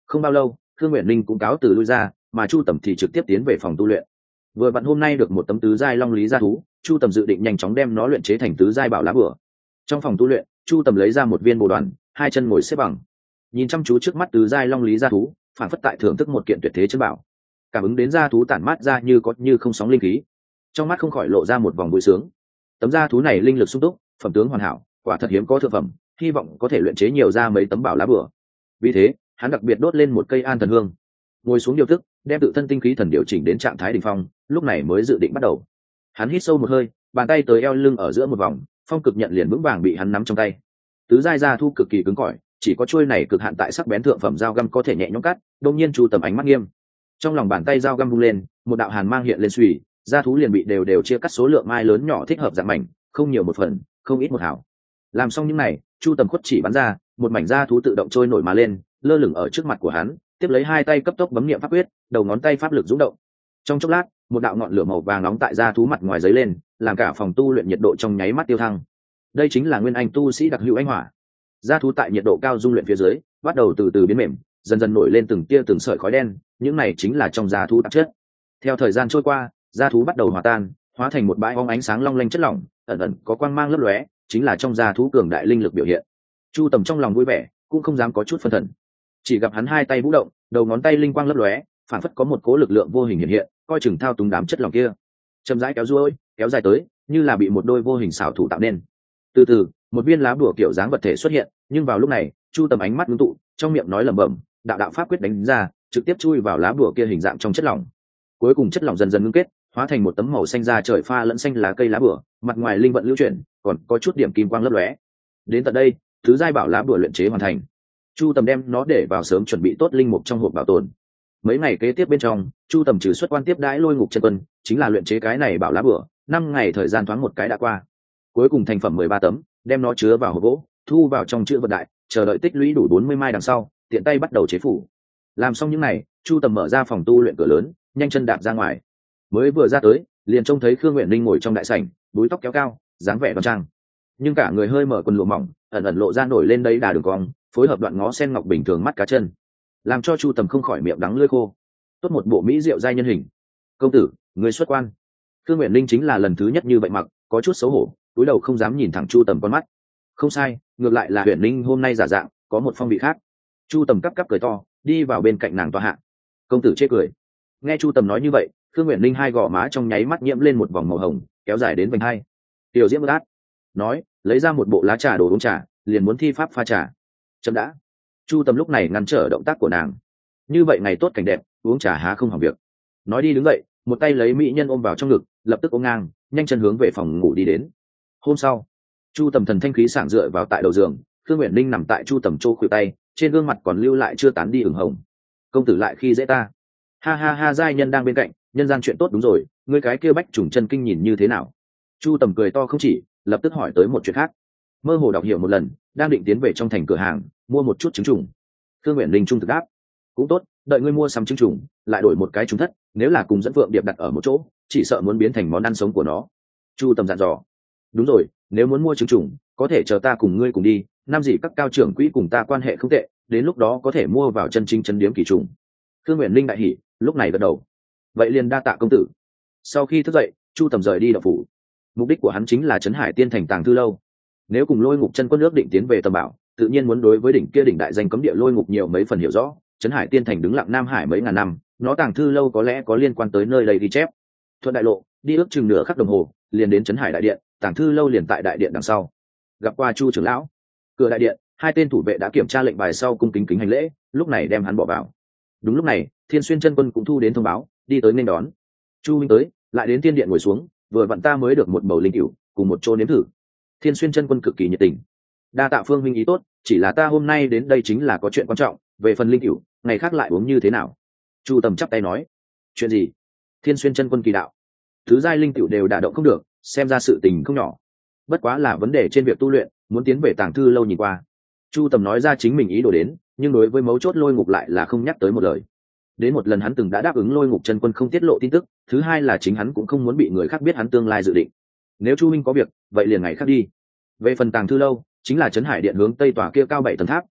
Không bao lâu Khương Uyển Linh cũng cáo từ lui ra, mà Chu Tầm thì trực tiếp tiến về phòng tu luyện. Vừa vặn hôm nay được một tấm tứ giai long lý gia thú, Chu Tầm dự định nhanh chóng đem nó luyện chế thành tứ giai bảo lá bửa. Trong phòng tu luyện, Chu Tầm lấy ra một viên bồ đoàn, hai chân ngồi xếp bằng, nhìn chăm chú trước mắt tứ giai long lý gia thú, phản phất tại thưởng thức một kiện tuyệt thế chân bảo. Cảm ứng đến gia thú tản mát ra như có như không sóng linh khí, trong mắt không khỏi lộ ra một vòng vui sướng. Tấm gia thú này linh lực sung túc, phẩm tướng hoàn hảo, quả thật hiếm có thượng phẩm, hy vọng có thể luyện chế nhiều ra mấy tấm bảo lá bửa. Vì thế hắn đặc biệt đốt lên một cây an thần hương, ngồi xuống điều tức, đem tự thân tinh khí thần điều chỉnh đến trạng thái đỉnh phong, lúc này mới dự định bắt đầu. Hắn hít sâu một hơi, bàn tay tới eo lưng ở giữa một vòng, phong cực nhận liền vững vàng bị hắn nắm trong tay. Tứ giai gia thu cực kỳ cứng cỏi, chỉ có chuôi này cực hạn tại sắc bén thượng phẩm dao găm có thể nhẹ nhõm cắt. Đột nhiên Chu Tầm ánh mắt nghiêm, trong lòng bàn tay dao găm vung lên, một đạo hàn mang hiện lên xùy, gia thú liền bị đều đều chia cắt số lượng mai lớn nhỏ thích hợp dạng mảnh, không nhiều một phần, không ít một hảo. Làm xong những này, Chu Tầm khuất chỉ bắn ra, một mảnh gia thú tự động trôi nổi mà lên, lơ lửng ở trước mặt của hắn, tiếp lấy hai tay cấp tốc bấm niệm pháp quyết, đầu ngón tay pháp lực rung động. Trong chốc lát, một đạo ngọn lửa màu vàng nóng tại gia thú mặt ngoài giấy lên, làm cả phòng tu luyện nhiệt độ trong nháy mắt tiêu thăng. Đây chính là nguyên anh tu sĩ đặc hữu anh hỏa. Gia thú tại nhiệt độ cao dung luyện phía dưới, bắt đầu từ từ biến mềm, dần dần nổi lên từng tia từng sợi khói đen, những này chính là trong gia thú tạp chất. Theo thời gian trôi qua, gia thú bắt đầu hòa tan, hóa thành một bãi bóng ánh sáng long lanh chất lỏng, ẩn ẩn có quang mang lấp lóe, chính là trong gia thú cường đại linh lực biểu hiện. Chu Tầm trong lòng vui vẻ, cũng không dám có chút phân thần. Chỉ gặp hắn hai tay vũ động, đầu ngón tay linh quang lấp lóe, phản phất có một cố lực lượng vô hình hiện hiện, coi chừng thao túng đám chất lỏng kia. Chậm rãi kéo duỗi, kéo dài tới, như là bị một đôi vô hình xảo thủ tạo nên. Từ từ, một viên lá bùa kiểu dáng vật thể xuất hiện, nhưng vào lúc này, Chu Tầm ánh mắt ngưng tụ, trong miệng nói lẩm bẩm, đạo đạo pháp quyết đánh ra, trực tiếp chui vào lá bùa kia hình dạng trong chất lỏng. Cuối cùng chất lỏng dần dần ngưng kết, hóa thành một tấm màu xanh da trời pha lẫn xanh lá cây lá bùa, mặt ngoài linh vận lưu chuyển, còn có chút điểm kim quang lấp lóe. Đến tận đây, thứ giai bảo lá bùa luyện chế hoàn thành. Chu Tầm đem nó để vào sớm chuẩn bị tốt linh mục trong hộp bảo tồn. Mấy ngày kế tiếp bên trong, Chu Tầm trừ xuất quan tiếp đãi Lôi Ngục chân quân, chính là luyện chế cái này bảo lá bùa. Năm ngày thời gian thoáng một cái đã qua, cuối cùng thành phẩm mười ba tấm, đem nó chứa vào hộp gỗ, thu vào trong chữ vật đại, chờ đợi tích lũy đủ bốn mươi mai đằng sau, tiện tay bắt đầu chế phủ. Làm xong những này, Chu Tầm mở ra phòng tu luyện cửa lớn, nhanh chân đạp ra ngoài. Mới vừa ra tới, liền trông thấy Khương Uyển Linh ngồi trong đại sảnh, búi tóc kéo cao, dáng vẻ đoan trang, nhưng cả người hơi mở quần lụa mỏng, ẩn ẩn lộ ra nổi lên đấy đà đường cong, phối hợp đoạn ngó sen ngọc bình thường mắt cá chân, làm cho Chu Tầm không khỏi miệng đắng lưỡi khô. Tốt một bộ mỹ diệu giai nhân hình. Công tử, người xuất quan. Khương Uyển Linh chính là lần thứ nhất như vậy mặc, có chút xấu hổ, cúi đầu không dám nhìn thẳng Chu Tầm con mắt. Không sai, ngược lại là Uyển Linh hôm nay giả dạng, có một phong vị khác. Chu Tầm cắp cắp cười to, đi vào bên cạnh nàng tòa hạ. Công tử chê cười. Nghe Chu Tầm nói như vậy, Khương Uyển Linh hai gò má trong nháy mắt nhiễm lên một vòng màu hồng, kéo dài đến vành hai. Tiểu Diễm đát, nói, lấy ra một bộ lá trà đồ uống trà, liền muốn thi pháp pha trà. Chậm đã. Chu Tầm lúc này ngăn trở động tác của nàng. Như vậy ngày tốt cảnh đẹp, uống trà há không hỏng việc. Nói đi đứng dậy, một tay lấy mỹ nhân ôm vào trong ngực, lập tức ôm ngang, nhanh chân hướng về phòng ngủ đi đến. Hôm sau, Chu Tầm thần thanh khí sảng dựa vào tại đầu giường, Khương Uyển Linh nằm tại Chu Tầm chỗ khuỷu tay, trên gương mặt còn lưu lại chưa tán đi ửng hồng. Công tử lại khi dễ ta. Ha ha ha, giai nhân đang bên cạnh, nhân gian chuyện tốt đúng rồi, ngươi cái kia bách trùng chân kinh nhìn như thế nào? Chu Tầm cười to không chỉ, lập tức hỏi tới một chuyện khác. Mơ hồ đọc hiểu một lần, đang định tiến về trong thành cửa hàng mua một chút trứng trùng. Khương Uyển Linh trung thực đáp, cũng tốt, đợi ngươi mua sắm trứng trùng, lại đổi một cái trùng thất, nếu là cùng dẫn Phượng Điệp đặt ở một chỗ, chỉ sợ muốn biến thành món ăn sống của nó. Chu Tầm dặn dò. Đúng rồi, nếu muốn mua trứng trùng, có thể chờ ta cùng ngươi cùng đi, năm gì các cao trưởng quỹ cùng ta quan hệ không tệ, đến lúc đó có thể mua vào chân chính chân điếm kỳ trùng. Khương Uyển Linh đại hỉ, lúc này gật đầu. Vậy liền đa tạ công tử. Sau khi thức dậy, Chu Tầm rời đi động phủ. Mục đích của hắn chính là trấn Hải Tiên thành tàng thư lâu. Nếu cùng Lôi Ngục chân quân ước định tiến về Tầm Bảo, tự nhiên muốn đối với đỉnh kia đỉnh đại danh cấm địa Lôi Ngục nhiều mấy phần hiểu rõ. Trấn Hải Tiên thành đứng lặng Nam Hải mấy ngàn năm, nó tàng thư lâu có lẽ có liên quan tới nơi đây ghi chép. Thuận đại lộ, đi ước chừng nửa khắc đồng hồ, liền đến Trấn Hải đại điện, tàng thư lâu liền tại đại điện đằng sau. Gặp qua Chu trưởng lão. Cửa đại điện, hai tên thủ vệ đã kiểm tra lệnh bài sau cung kính kính hành lễ, lúc này đem hắn bỏ vào. Đúng lúc này, Thiên Xuyên chân quân cũng thu đến thông báo, đi tới nên đón. Chu minh tới, lại đến tiên điện ngồi xuống, vừa vặn ta mới được một bầu linh cửu, cùng một chỗ nếm thử. Thiên Xuyên chân quân cực kỳ nhiệt tình. Đa tạ Phương minh ý tốt, chỉ là ta hôm nay đến đây chính là có chuyện quan trọng, về phần linh cửu, ngày khác lại uống như thế nào? Chu Tầm chắp tay nói. Chuyện gì? Thiên Xuyên chân quân kỳ đạo. Thứ giai linh cửu đều đả động không được, xem ra sự tình không nhỏ. Bất quá là vấn đề trên việc tu luyện, muốn tiến về tàng thư lâu nhìn qua. Chu Tầm nói ra chính mình ý đồ đến, nhưng đối với mấu chốt Lôi Ngục lại là không nhắc tới một lời. Đến một lần hắn từng đã đáp ứng Lôi Ngục chân quân không tiết lộ tin tức, thứ hai là chính hắn cũng không muốn bị người khác biết hắn tương lai dự định. Nếu Chu minh có việc, vậy liền ngày khác đi. Về phần tàng thư lâu, chính là Trấn Hải điện hướng tây tòa kia cao bảy tầng tháp,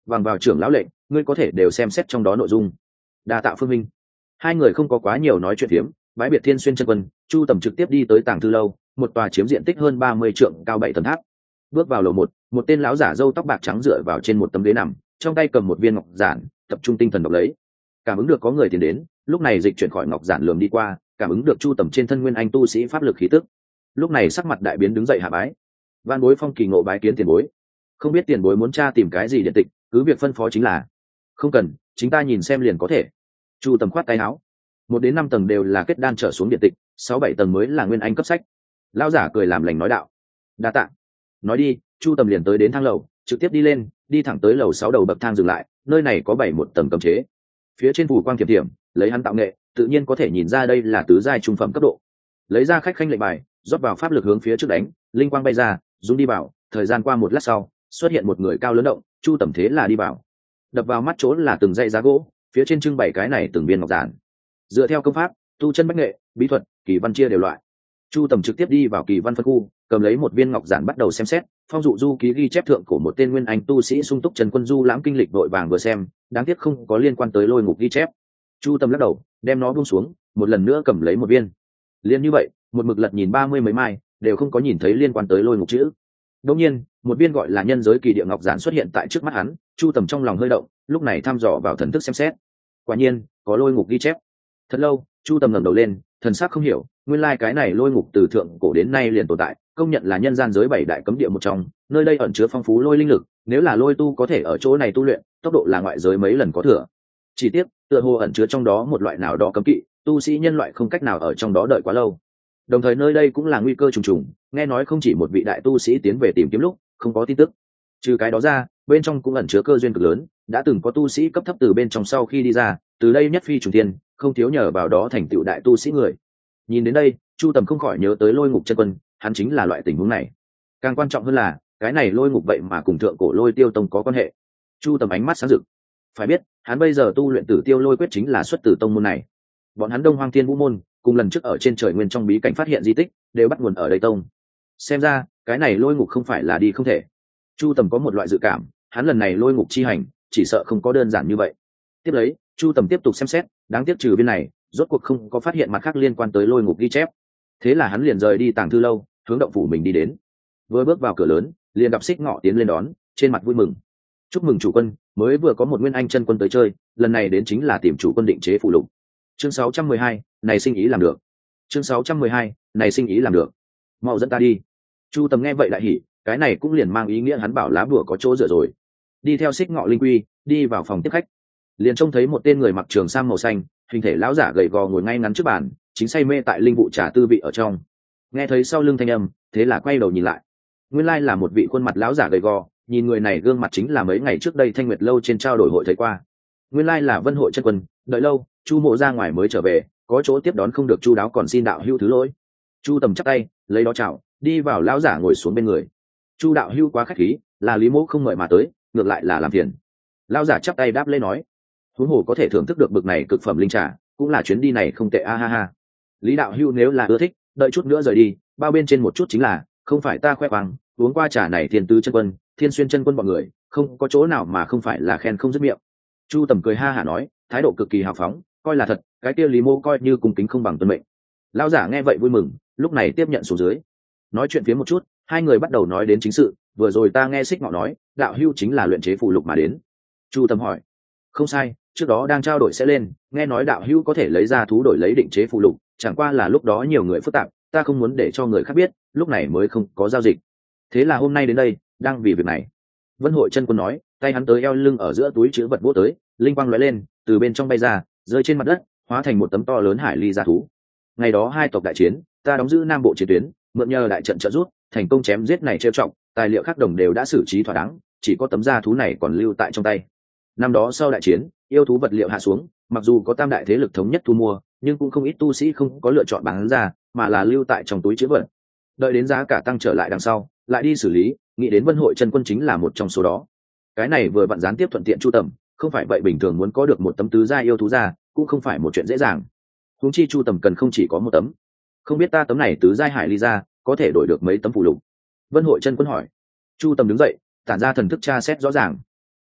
bằng vào trưởng lão lệnh ngươi có thể đều xem xét trong đó nội dung. Đa tạ phương minh. Hai người không có quá nhiều nói chuyện phiếm, bái biệt Thiên Xuyên chân quân, Chu Tầm trực tiếp đi tới Tàng Thư lâu, một tòa chiếm diện tích hơn ba mươi trượng cao bảy tầng tháp. Bước vào lầu một, một tên lão giả râu tóc bạc trắng dựa vào trên một tấm ghế nằm, trong tay cầm một viên ngọc giản, tập trung tinh thần đọc lấy. Cảm ứng được có người tiến đến, lúc này dịch chuyển khỏi ngọc giản lườm đi qua, cảm ứng được Chu Tầm trên thân nguyên anh tu sĩ pháp lực khí tức. Lúc này sắc mặt đại biến đứng dậy hạ bái. Van Bối Phong kỳ ngộ bái kiến tiền bối. Không biết tiền bối muốn tra tìm cái gì điện tịch, cứ việc phân phó chính là. Không cần, chính ta nhìn xem liền có thể. Chu Tầm khoát tay áo. Một đến năm tầng đều là kết đan trở xuống điện tịch, sáu bảy tầng mới là nguyên anh cấp sách. Lão giả cười làm lành nói đạo. Đa tạ. Nói đi, Chu Tầm liền tới đến thang lầu, trực tiếp đi lên, đi thẳng tới lầu sáu đầu bậc thang dừng lại, nơi này có bảy một tầng cấm chế. Phía trên phủ quang kiểm điểm, lấy hắn tạo nghệ, tự nhiên có thể nhìn ra đây là tứ giai trung phẩm cấp độ. Lấy ra khách khanh lệnh bài, rót vào pháp lực hướng phía trước đánh, linh quang bay ra, dung đi vào, thời gian qua một lát sau, xuất hiện một người cao lớn động, Chu Tầm thế là đi vào. Đập vào mắt chỗ là từng dãy giá gỗ, phía trên trưng bày cái này từng viên ngọc giản. Dựa theo công pháp, tu chân bách nghệ, bí thuật, kỳ văn chia đều loại. Chu Tầm trực tiếp đi vào kỳ văn phân khu, cầm lấy một viên ngọc giản bắt đầu xem xét. Phong dụ du ký ghi chép thượng của một tên nguyên anh tu sĩ sung túc Trần Quân Du lãm kinh lịch đội vàng vừa xem, đáng tiếc không có liên quan tới lôi ngục ghi chép. Chu Tầm lắc đầu, đem nó buông xuống, một lần nữa cầm lấy một viên. Liên như vậy, một mực lật nhìn ba mươi mấy mai, đều không có nhìn thấy liên quan tới lôi ngục chữ. Đương nhiên, một viên gọi là nhân giới kỳ địa ngọc giản xuất hiện tại trước mắt hắn, Chu Tầm trong lòng hơi động, lúc này thăm dò vào thần thức xem xét. Quả nhiên, có lôi ngục ghi chép. Thật lâu, Chu Tầm ngẩng đầu lên, thần sắc không hiểu, nguyên lai cái này lôi ngục từ thượng cổ đến nay liền tồn tại, công nhận là nhân gian giới bảy đại cấm địa một trong, nơi đây ẩn chứa phong phú lôi linh lực, nếu là lôi tu có thể ở chỗ này tu luyện, tốc độ là ngoại giới mấy lần có thừa. Chỉ tiếc, tựa hồ ẩn chứa trong đó một loại nào đó cấm kỵ, tu sĩ nhân loại không cách nào ở trong đó đợi quá lâu. Đồng thời nơi đây cũng là nguy cơ trùng trùng, nghe nói không chỉ một vị đại tu sĩ tiến về tìm kiếm lúc, không có tin tức. Trừ cái đó ra, bên trong cũng ẩn chứa cơ duyên cực lớn, đã từng có tu sĩ cấp thấp từ bên trong sau khi đi ra, từ đây nhất phi trùng thiên, không thiếu nhờ vào đó thành tựu đại tu sĩ người. Nhìn đến đây, Chu Tầm không khỏi nhớ tới lôi ngục chân quân, hắn chính là loại tình huống này. Càng quan trọng hơn là, cái này lôi ngục vậy mà cùng thượng cổ lôi tiêu tông có quan hệ. Chu Tầm ánh mắt sáng rực. Phải biết, hắn bây giờ tu luyện tử tiêu lôi quyết chính là xuất từ tông môn này. Bọn hắn Đông Hoang Thiên Vũ môn, cùng lần trước ở trên trời nguyên trong bí cảnh phát hiện di tích, đều bắt nguồn ở đây tông. Xem ra, cái này lôi ngục không phải là đi không thể. Chu Tầm có một loại dự cảm, hắn lần này lôi ngục chi hành, chỉ sợ không có đơn giản như vậy. Tiếp lấy, Chu Tầm tiếp tục xem xét, đáng tiếc trừ bên này, rốt cuộc không có phát hiện mặt khác liên quan tới lôi ngục ghi chép. Thế là hắn liền rời đi Tàng Thư lâu, hướng động phủ mình đi đến. Vừa bước vào cửa lớn, liền gặp Xích Ngọ tiến lên đón, trên mặt vui mừng. Chúc mừng chủ quân, mới vừa có một nguyên anh chân quân tới chơi, lần này đến chính là tìm chủ quân định chế phụ lục. Chương sáu trăm mười hai, này sinh ý làm được. Chương sáu trăm mười hai, này sinh ý làm được. Mau dẫn ta đi. Chu Tầm nghe vậy lại hỉ, cái này cũng liền mang ý nghĩa hắn bảo lá bùa có chỗ dựa rồi. Đi theo Xích Ngọ linh quy, đi vào phòng tiếp khách. Liền trông thấy một tên người mặc trường sam màu xanh, hình thể lão giả gầy gò ngồi ngay ngắn trước bàn, chính say mê tại linh vụ trà tư vị ở trong. Nghe thấy sau lưng thanh âm, thế là quay đầu nhìn lại. Nguyên lai là một vị khuôn mặt lão giả gầy gò, nhìn người này gương mặt chính là mấy ngày trước đây Thanh Nguyệt lâu trên trao đổi hội thấy qua. Nguyên lai là Vân Hội chân quân, đợi lâu, Chu Mộ ra ngoài mới trở về, có chỗ tiếp đón không được chu đáo còn xin đạo hữu thứ lỗi. Chu Tầm chắp tay, lấy đó chào, đi vào lão giả ngồi xuống bên người. Chu đạo hữu quá khách khí, là Lý Mộ không mời mà tới, ngược lại là làm phiền. Lão giả chắp tay đáp lễ nói, huống hồ có thể thưởng thức được bực này cực phẩm linh trà, cũng là chuyến đi này không tệ a ha ha. Lý đạo hữu nếu là ưa thích, đợi chút nữa rời đi, bao bên trên một chút chính là, không phải ta khoe khoang, uống qua trà này Thiên Tứ chân quân, Thiên Xuyên chân quân bọn người, không có chỗ nào mà không phải là khen không dứt miệng. Chu Tầm cười ha hả nói, thái độ cực kỳ hào phóng, coi là thật, cái kia Lý Mô coi như cung kính không bằng tuân mệnh. Lão giả nghe vậy vui mừng, lúc này tiếp nhận xuống dưới. Nói chuyện phía một chút, hai người bắt đầu nói đến chính sự, vừa rồi ta nghe Xích Ngọ nói, đạo hữu chính là luyện chế phụ lục mà đến. Chu Tầm hỏi, không sai, trước đó đang trao đổi sẽ lên, nghe nói đạo hữu có thể lấy ra thú đổi lấy định chế phụ lục, chẳng qua là lúc đó nhiều người phức tạp, ta không muốn để cho người khác biết, lúc này mới không có giao dịch. Thế là hôm nay đến đây, đang vì việc này. Vân Hội chân quân nói, tay hắn tới eo lưng ở giữa túi chứa vật vô tới, linh quang lóe lên, từ bên trong bay ra, rơi trên mặt đất, hóa thành một tấm to lớn hải ly gia thú. Ngày đó hai tộc đại chiến, ta đóng giữ nam bộ chiến tuyến, mượn nhờ đại trận trợ giúp, thành công chém giết này trêu trọng, tài liệu khác đồng đều đã xử trí thỏa đáng, chỉ có tấm gia thú này còn lưu tại trong tay. Năm đó sau đại chiến, yêu thú vật liệu hạ xuống, mặc dù có tam đại thế lực thống nhất thu mua, nhưng cũng không ít tu sĩ không có lựa chọn bán ra, mà là lưu tại trong túi chứa vật. Đợi đến giá cả tăng trở lại đằng sau, lại đi xử lý, nghĩ đến Vân Hội chân quân chính là một trong số đó. Cái này vừa vặn gián tiếp thuận tiện Chu Tầm, không phải vậy bình thường muốn có được một tấm tứ gia yêu thú ra, cũng không phải một chuyện dễ dàng. Huống chi Chu Tầm cần không chỉ có một tấm, không biết ta tấm này tứ giai hải ly ra, có thể đổi được mấy tấm phụ lục. Vân Hội chân quân hỏi. Chu Tầm đứng dậy, tản ra thần thức tra xét rõ ràng.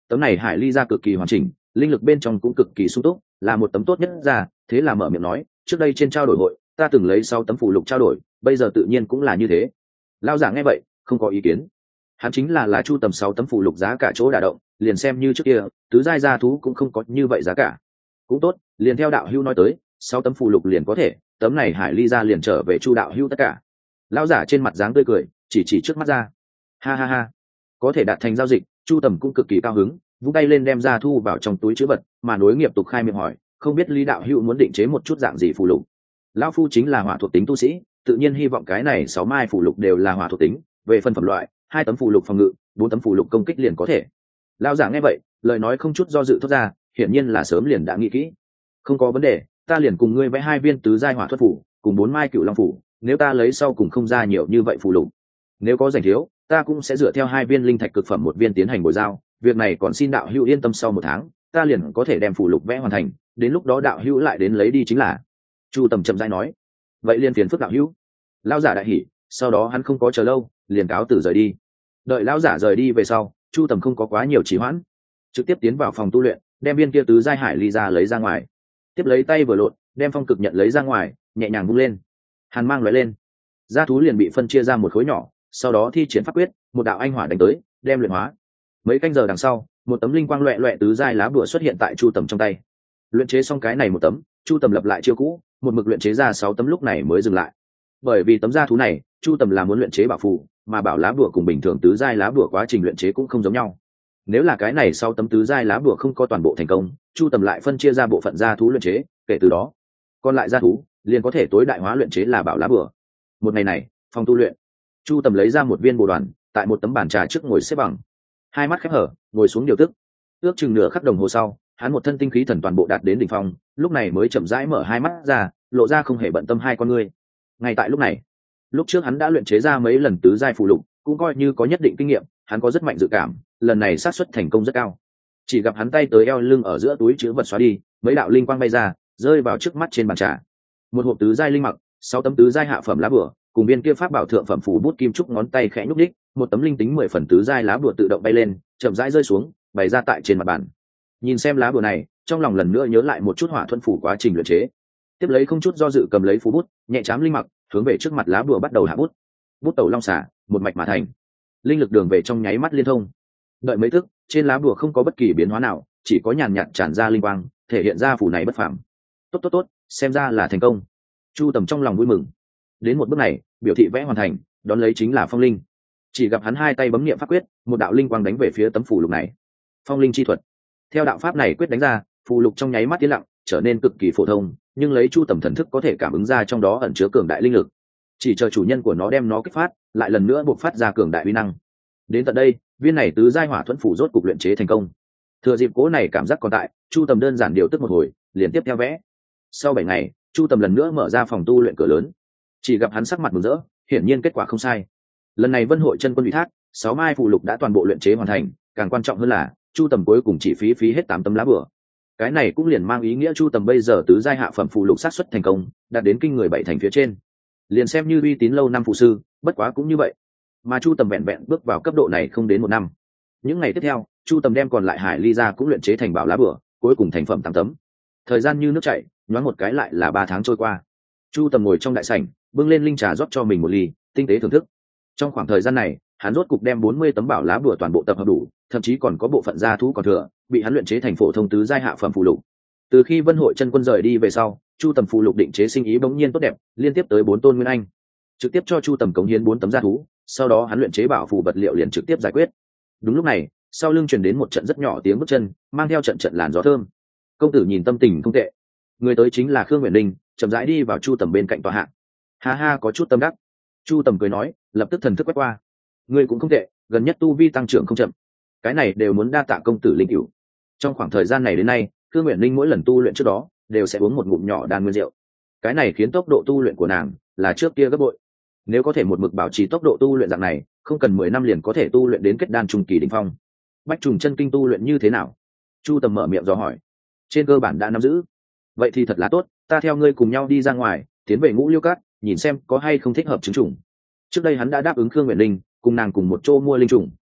Tấm này hải ly ra cực kỳ hoàn chỉnh, linh lực bên trong cũng cực kỳ sung túc, là một tấm tốt nhất ra, thế là mở miệng nói, trước đây trên trao đổi hội ta từng lấy sáu tấm phù lục trao đổi, bây giờ tự nhiên cũng là như thế. Lao giả nghe vậy không có ý kiến, hắn chính là là chu tầm sáu tấm phù lục giá cả chỗ đả động, liền xem như trước kia tứ giai gia thú cũng không có như vậy giá cả. Cũng tốt, liền theo đạo hữu nói tới, sáu tấm phù lục liền có thể, tấm này hải ly ra liền trở về chu đạo hữu tất cả. Lão giả trên mặt dáng tươi cười, chỉ chỉ trước mắt ra, ha ha ha, có thể đạt thành giao dịch, chu tầm cũng cực kỳ cao hứng, vung tay lên đem ra thu vào trong túi chữ vật, mà nối nghiệp tục khai miệng hỏi, không biết lý đạo hữu muốn định chế một chút dạng gì phù lục. Lão phu chính là hỏa thuộc tính tu sĩ, tự nhiên hy vọng cái này sáu mai phù lục đều là hỏa thuộc tính, về phần phẩm loại, hai tấm phù lục phòng ngự, bốn tấm phù lục công kích liền có thể. Lão giả nghe vậy, lời nói không chút do dự thốt ra, hiển nhiên là sớm liền đã nghĩ kỹ. Không có vấn đề, ta liền cùng ngươi vẽ hai viên tứ giai hỏa thuật phủ, cùng bốn mai cựu long phủ, nếu ta lấy sau cùng không ra nhiều như vậy phù lục, nếu có rảnh thiếu, ta cũng sẽ dựa theo hai viên linh thạch cực phẩm một viên tiến hành bồi giao, việc này còn xin đạo hữu yên tâm, sau một tháng ta liền có thể đem phù lục vẽ hoàn thành, đến lúc đó đạo hữu lại đến lấy đi chính là. Chu Tầm chậm rãi nói, vậy liền phiền phức đạo hữu. Lão giả đại hỉ, sau đó hắn không có chờ lâu, liền cáo từ rời đi. Đợi lão giả rời đi về sau, Chu Tầm không có quá nhiều trì hoãn, trực tiếp tiến vào phòng tu luyện, đem viên kia tứ giai hải ly ra lấy ra ngoài, tiếp lấy tay vừa lộn, đem phong cực nhận lấy ra ngoài, nhẹ nhàng vung lên, hàn mang lóe lên, gia thú liền bị phân chia ra một khối nhỏ, sau đó thi triển pháp quyết, một đạo anh hỏa đánh tới, đem luyện hóa. Mấy canh giờ đằng sau, một tấm linh quang loẹt loẹt tứ giai lá bùa xuất hiện tại Chu Tầm trong tay. Luyện chế xong cái này một tấm, Chu Tầm lập lại chiêu cũ, một mực luyện chế ra sáu tấm, lúc này mới dừng lại. Bởi vì tấm gia thú này, Chu Tầm là muốn luyện chế bảo phù, mà bảo lá bùa cùng bình thường tứ giai lá bùa quá trình luyện chế cũng không giống nhau. Nếu là cái này sau tấm tứ giai lá bùa không có toàn bộ thành công, Chu Tầm lại phân chia ra bộ phận gia thú luyện chế, kể từ đó còn lại gia thú liền có thể tối đại hóa luyện chế là bảo lá bùa. Một ngày này, phòng tu luyện, Chu Tầm lấy ra một viên bồ đoàn, tại một tấm bàn trà trước ngồi xếp bằng, hai mắt khép hở, ngồi xuống điều tức. Ước chừng nửa khắc đồng hồ sau, hắn một thân tinh khí thần toàn bộ đạt đến đỉnh phong, lúc này mới chậm rãi mở hai mắt ra, lộ ra không hề bận tâm hai con ngươi. Ngay tại lúc này, lúc trước hắn đã luyện chế ra mấy lần tứ giai phù lục, cũng coi như có nhất định kinh nghiệm, hắn có rất mạnh dự cảm, lần này xác suất thành công rất cao. Chỉ gặp hắn tay tới eo lưng ở giữa túi chứa vật xóa đi, mấy đạo linh quang bay ra, rơi vào trước mắt trên bàn trà. Một hộp tứ giai linh mặc, sáu tấm tứ giai hạ phẩm lá bùa, cùng viên kia pháp bảo thượng phẩm phù bút kim trúc, ngón tay khẽ nhúc đích, một tấm linh tính mười phần tứ giai lá bùa tự động bay lên, chậm rãi rơi xuống, bày ra tại trên mặt bàn. Nhìn xem lá bùa này, trong lòng lần nữa nhớ lại một chút hỏa thuần phủ quá trình luyện chế. Tiếp lấy không chút do dự cầm lấy phù bút, nhẹ chám linh mặc, hướng về trước mặt lá bùa bắt đầu hạ bút. Bút tẩu long xả, một mạch mà thành. Linh lực đường về trong nháy mắt liên thông. Đợi mấy thức, trên lá bùa không có bất kỳ biến hóa nào, chỉ có nhàn nhạt tràn ra linh quang, thể hiện ra phù này bất phàm. Tốt tốt tốt, xem ra là thành công. Chu Tầm trong lòng vui mừng. Đến một bước này, biểu thị vẽ hoàn thành, đón lấy chính là phong linh. Chỉ gặp hắn hai tay bấm niệm pháp quyết, một đạo linh quang đánh về phía tấm phù lục này. Phong linh chi thuật. Theo đạo pháp này quyết đánh ra, phù lục trong nháy mắt tiến lặng, trở nên cực kỳ phổ thông, nhưng lấy Chu Tầm thần thức có thể cảm ứng ra trong đó ẩn chứa cường đại linh lực. Chỉ chờ chủ nhân của nó đem nó kích phát, lại lần nữa buộc phát ra cường đại uy năng. Đến tận đây, viên này tứ giai hỏa thuẫn phủ rốt cục luyện chế thành công. Thừa dịp cố này cảm giác còn tại, Chu Tầm đơn giản điều tức một hồi, liền tiếp theo vẽ. Sau bảy ngày, Chu Tầm lần nữa mở ra phòng tu luyện cửa lớn. Chỉ gặp hắn sắc mặt mừng rỡ, hiển nhiên kết quả không sai. Lần này Vân Hội chân quân ủy thác, sáu mai phụ lục đã toàn bộ luyện chế hoàn thành, càng quan trọng hơn là Chu Tầm cuối cùng chỉ phí phí hết tám tấm lá bùa. Cái này cũng liền mang ý nghĩa Chu Tầm bây giờ tứ giai hạ phẩm phụ lục sát xuất thành công, đạt đến kinh người bảy thành phía trên. Liền xem như uy tín lâu năm phụ sư, bất quá cũng như vậy. Mà Chu Tầm vẹn vẹn bước vào cấp độ này không đến một năm. Những ngày tiếp theo, Chu Tầm đem còn lại hải ly ra cũng luyện chế thành bảo lá bùa, cuối cùng thành phẩm tám tấm. Thời gian như nước chảy, nhoáng một cái lại là ba tháng trôi qua. Chu Tầm ngồi trong đại sảnh, bưng lên linh trà rót cho mình một ly, tinh tế thưởng thức. Trong khoảng thời gian này, hắn rốt cục đem bốn mươi tấm bảo lá bùa toàn bộ tập hợp đủ, thậm chí còn có bộ phận gia thú còn thừa, bị hắn luyện chế thành phổ thông tứ giai hạ phẩm phù lục. Từ khi Vân Hội chân quân rời đi về sau, Chu Tầm phù lục định chế sinh ý bỗng nhiên tốt đẹp, liên tiếp tới bốn tôn nguyên anh, trực tiếp cho Chu Tầm cống hiến bốn tấm gia thú, sau đó hắn luyện chế bảo phù vật liệu liền trực tiếp giải quyết. Đúng lúc này, sau lưng truyền đến một trận rất nhỏ tiếng bước chân, mang theo trận trận làn gió thơm. Công tử nhìn tâm tình không tệ. Người tới chính là Khương Uyển Ninh, chậm rãi đi vào Chu Tầm bên cạnh tòa hạ. Ha ha, có chút tâm đắc. Chu Tầm cười nói, lập tức thần thức quét qua. Người cũng không tệ, gần nhất tu vi tăng trưởng không chậm. Cái này đều muốn đa tạ công tử linh cửu. Trong khoảng thời gian này đến nay, Khương Uyển Ninh mỗi lần tu luyện trước đó đều sẽ uống một ngụm nhỏ đan nguyên rượu. Cái này khiến tốc độ tu luyện của nàng là trước kia gấp bội. Nếu có thể một mực bảo trì tốc độ tu luyện dạng này, không cần mười năm liền có thể tu luyện đến kết đan trung kỳ đỉnh phong. Bách trùng chân kinh tu luyện như thế nào? Chu Tầm mở miệng dò hỏi. Trên cơ bản đã nắm giữ. Vậy thì thật là tốt, ta theo ngươi cùng nhau đi ra ngoài, tiến về Ngũ Liêu Cát, nhìn xem có hay không thích hợp chứng chủng. Trước đây hắn đã đáp ứng Khương Uyển Linh, cùng nàng cùng một chỗ mua linh trùng.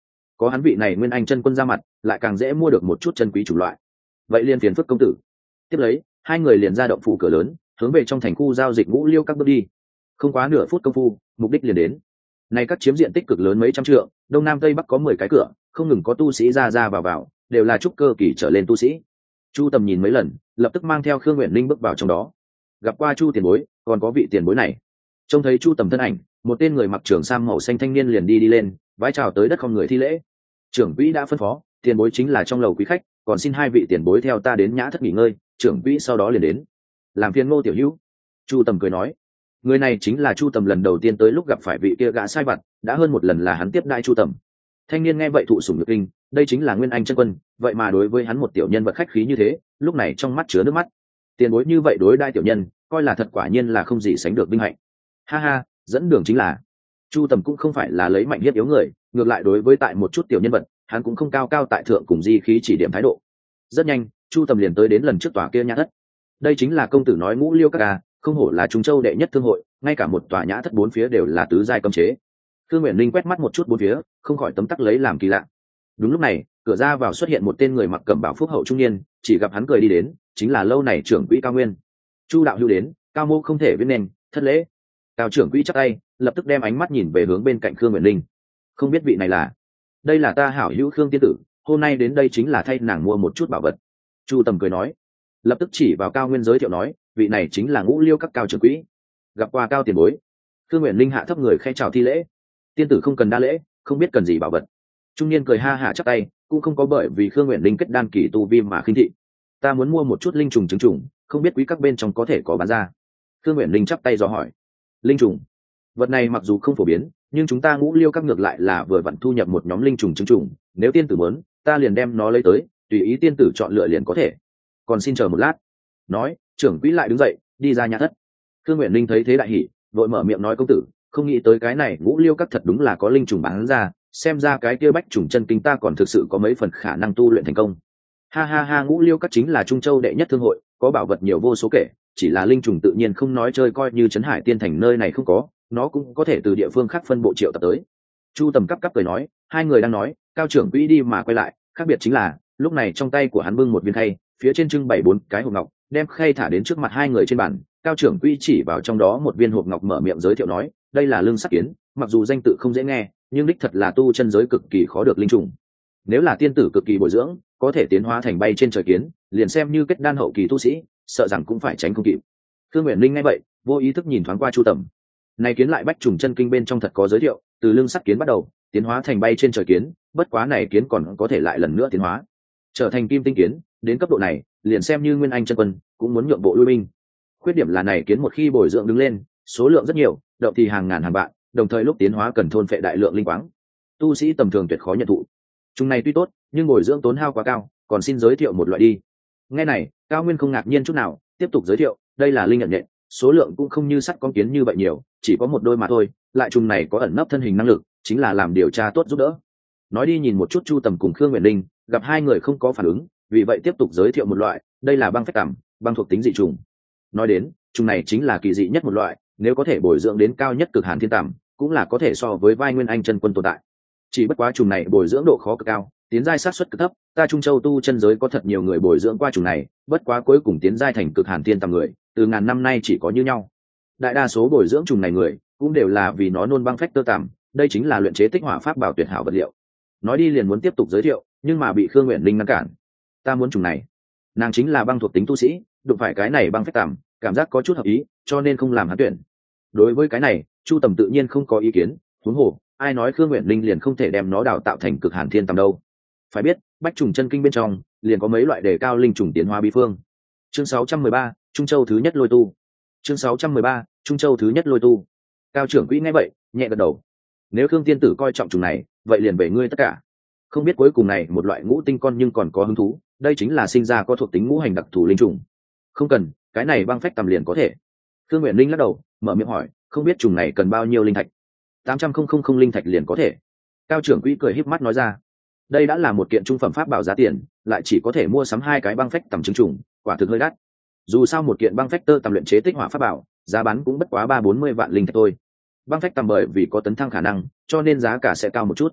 có hắn vị này nguyên anh chân quân ra mặt lại càng dễ mua được một chút chân quý chủng loại. Vậy liền phiền phức công tử. Tiếp lấy hai người liền ra động phủ cửa lớn, hướng về trong thành khu giao dịch Ngũ Liêu các bước đi. Không quá nửa phút công phu, mục đích liền đến. Này các chiếm diện tích cực lớn mấy trăm trượng, đông nam tây bắc có mười cái cửa, không ngừng có tu sĩ ra ra vào vào, đều là trúc cơ kỳ trở lên tu sĩ. Chu Tầm nhìn mấy lần, lập tức mang theo Khương Uyển Linh bước vào trong đó. Gặp qua Chu tiền bối, còn có vị tiền bối này. Trông thấy Chu Tầm thân ảnh, một tên người mặc trường sam màu xanh thanh niên liền đi đi lên, vái chào tới đất không người thi lễ. Trưởng quỹ đã phân phó, tiền bối chính là trong lầu quý khách, còn xin hai vị tiền bối theo ta đến nhã thất nghỉ ngơi, trưởng quỹ sau đó liền đến. Làm phiền Ngô tiểu hữu. Chu Tầm cười nói, người này chính là Chu Tầm lần đầu tiên tới lúc gặp phải vị kia gã sai vặt, đã hơn một lần là hắn tiếp đãi Chu Tầm. Thanh niên nghe vậy thụ sủng nhược kinh, đây chính là nguyên anh chân quân, vậy mà đối với hắn một tiểu nhân vật khách khí như thế, lúc này trong mắt chứa nước mắt. Tiền bối như vậy đối đãi tiểu nhân, coi là thật quả nhiên là không gì sánh được vinh hạnh. Ha ha, dẫn đường chính là. Chu Tầm cũng không phải là lấy mạnh hiếp yếu người, ngược lại đối với tại một chút tiểu nhân vật, hắn cũng không cao cao tại thượng cùng di khí chỉ điểm thái độ. Rất nhanh, Chu Tầm liền tới đến lần trước tòa kia nhã thất. Đây chính là công tử nói Ngũ Liêu các ca, không hổ là Trung Châu đệ nhất thương hội, ngay cả một tòa nhã thất bốn phía đều là tứ giai cấm chế. Thương Uyển Linh quét mắt một chút bốn phía, không khỏi tấm tắc lấy làm kỳ lạ. Đúng lúc này, cửa ra vào xuất hiện một tên người mặc cẩm bào phúc hậu trung niên, chỉ gặp hắn cười đi đến, chính là lâu này trưởng quỹ Cao Nguyên. Chu đạo hữu đến, Cao mô không thể viết nên, thất lễ. Cao trưởng quỹ chắp tay, lập tức đem ánh mắt nhìn về hướng bên cạnh Khương Uyển Linh. Không biết vị này là? Đây là ta hảo hữu Khương tiên tử, hôm nay đến đây chính là thay nàng mua một chút bảo vật. Chu Tầm cười nói, lập tức chỉ vào Cao Nguyên giới thiệu nói, vị này chính là Ngũ Liêu các Cao trưởng quỹ. Gặp qua Cao tiền bối. Khương Uyển Linh hạ thấp người khẽ chào thi lễ. Tiên tử không cần đa lễ, không biết cần gì bảo vật. Trung niên cười ha hả chắp tay, cũng không có bởi vì Khương Uyển Linh kết đan kỳ tu vi mà khinh thị. Ta muốn mua một chút linh trùng trứng trùng, không biết quý các bên trong có thể có bán ra. Khương Uyển Linh chắp tay dò hỏi. Linh trùng, vật này mặc dù không phổ biến, nhưng chúng ta Ngũ Liêu các ngược lại là vừa vặn thu nhập một nhóm linh trùng trứng trùng, nếu tiên tử muốn, ta liền đem nó lấy tới, tùy ý tiên tử chọn lựa liền có thể. Còn xin chờ một lát. Nói, trưởng quỹ lại đứng dậy, đi ra nhà thất. Khương Uyển Linh thấy thế đại hỉ, vội mở miệng nói công tử, không nghĩ tới cái này Ngũ Liêu các thật đúng là có linh trùng bán ra, xem ra cái kia bách trùng chân kinh ta còn thực sự có mấy phần khả năng tu luyện thành công. Ha ha ha, Ngũ Liêu các chính là Trung Châu đệ nhất thương hội, có bảo vật nhiều vô số kể, chỉ là linh trùng tự nhiên không nói chơi, coi như Trấn Hải Tiên Thành nơi này không có, nó cũng có thể từ địa phương khác phân bộ triệu tập tới. Chu Tầm cắp cắp cười nói, hai người đang nói, Cao trưởng quỹ đi mà quay lại, khác biệt chính là lúc này trong tay của hắn bưng một viên khay, phía trên trưng bày bốn cái hộp ngọc, đem khay thả đến trước mặt hai người trên bàn. Cao trưởng quỹ chỉ vào trong đó một viên hộp ngọc mở miệng giới thiệu nói, đây là lương sắc kiến, mặc dù danh tự không dễ nghe, nhưng đích thật là tu chân giới cực kỳ khó được linh trùng. Nếu là tiên tử cực kỳ bồi dưỡng, có thể tiến hóa thành bay trên trời kiến, liền xem như kết đan hậu kỳ tu sĩ, sợ rằng cũng phải tránh không kịp. Khương Uyển Linh nghe vậy, vô ý thức nhìn thoáng qua Chu Tầm. Này kiến lại bách trùng chân kinh bên trong thật có giới thiệu, từ lương sắc kiến bắt đầu, tiến hóa thành bay trên trời kiến, bất quá này kiến còn có thể lại lần nữa tiến hóa, trở thành kim tinh kiến, đến cấp độ này, liền xem như nguyên anh chân quân, cũng muốn nhượng bộ lui binh. Khuyết điểm là này kiến một khi bồi dưỡng đứng lên, số lượng rất nhiều, động thì hàng ngàn hàng vạn, đồng thời lúc tiến hóa cần thôn phệ đại lượng linh quáng, tu sĩ tầm thường tuyệt khó nhận thụ. Chúng này tuy tốt, nhưng bồi dưỡng tốn hao quá cao, còn xin giới thiệu một loại đi. Nghe này, Cao Nguyên không ngạc nhiên chút nào, tiếp tục giới thiệu, đây là linh nhận nhện, số lượng cũng không như sắt con kiến như vậy nhiều, chỉ có một đôi mà thôi, lại trùng này có ẩn nấp thân hình năng lực, chính là làm điều tra tốt giúp đỡ. Nói đi nhìn một chút Chu Tầm cùng Khương Uyển Linh, gặp hai người không có phản ứng, vì vậy tiếp tục giới thiệu một loại, đây là băng phách tằm, băng thuộc tính dị trùng. Nói đến, trùng này chính là kỳ dị nhất một loại, nếu có thể bồi dưỡng đến cao nhất cực hàn thiên tằm, cũng là có thể so với vai nguyên anh chân quân tồn tại. Chỉ bất quá trùng này bồi dưỡng độ khó cực cao, tiến giai sát suất cực thấp, ta Trung Châu tu chân giới có thật nhiều người bồi dưỡng qua trùng này, bất quá cuối cùng tiến giai thành cực hàn thiên tằm người, từ ngàn năm nay chỉ có như nhau. Đại đa số bồi dưỡng trùng này người, cũng đều là vì nó nôn băng phách tơ tằm, đây chính là luyện chế tích hỏa pháp bảo tuyệt hảo vật liệu. Nói đi liền muốn tiếp tục giới thiệu, nhưng mà bị Khương Uyển Linh ngăn cản. Ta muốn trùng này. Nàng chính là băng thuộc tính tu sĩ, đụng phải cái này băng phách tằm, cảm giác có chút hợp ý, cho nên không làm hắn tuyển. Đối với cái này, Chu Tầm tự nhiên không có ý kiến, huống hồ, ai nói Khương Uyển Linh liền không thể đem nó đào tạo thành cực hàn thiên tằm đâu. Phải biết, bách trùng chân kinh bên trong, liền có mấy loại đề cao linh trùng tiến hóa bí phương. Chương sáu trăm mười ba, Trung Châu thứ nhất lôi tu. Chương sáu trăm mười ba, Trung Châu thứ nhất lôi tu. Cao trưởng quỹ nghe vậy, nhẹ gật đầu. Nếu Khương tiên tử coi trọng trùng này, vậy liền về ngươi tất cả. Không biết cuối cùng này một loại ngũ tinh con nhưng còn có hứng thú, đây chính là sinh ra có thuộc tính ngũ hành đặc thù linh trùng. Không cần, cái này băng phách tầm liền có thể. Khương Uyển Linh lắc đầu, mở miệng hỏi, không biết trùng này cần bao nhiêu linh thạch? tám trăm không linh thạch liền có thể. Cao trưởng quỹ cười híp mắt nói ra. Đây đã là một kiện trung phẩm pháp bảo giá tiền, lại chỉ có thể mua sắm hai cái băng phách tầm trứng trùng, quả thực hơi đắt. Dù sao một kiện băng phách tơ tầm luyện chế tích hỏa pháp bảo, giá bán cũng bất quá ba bốn mươi vạn linh thạch thôi. Băng phách tầm bởi vì có tấn thăng khả năng, cho nên giá cả sẽ cao một chút.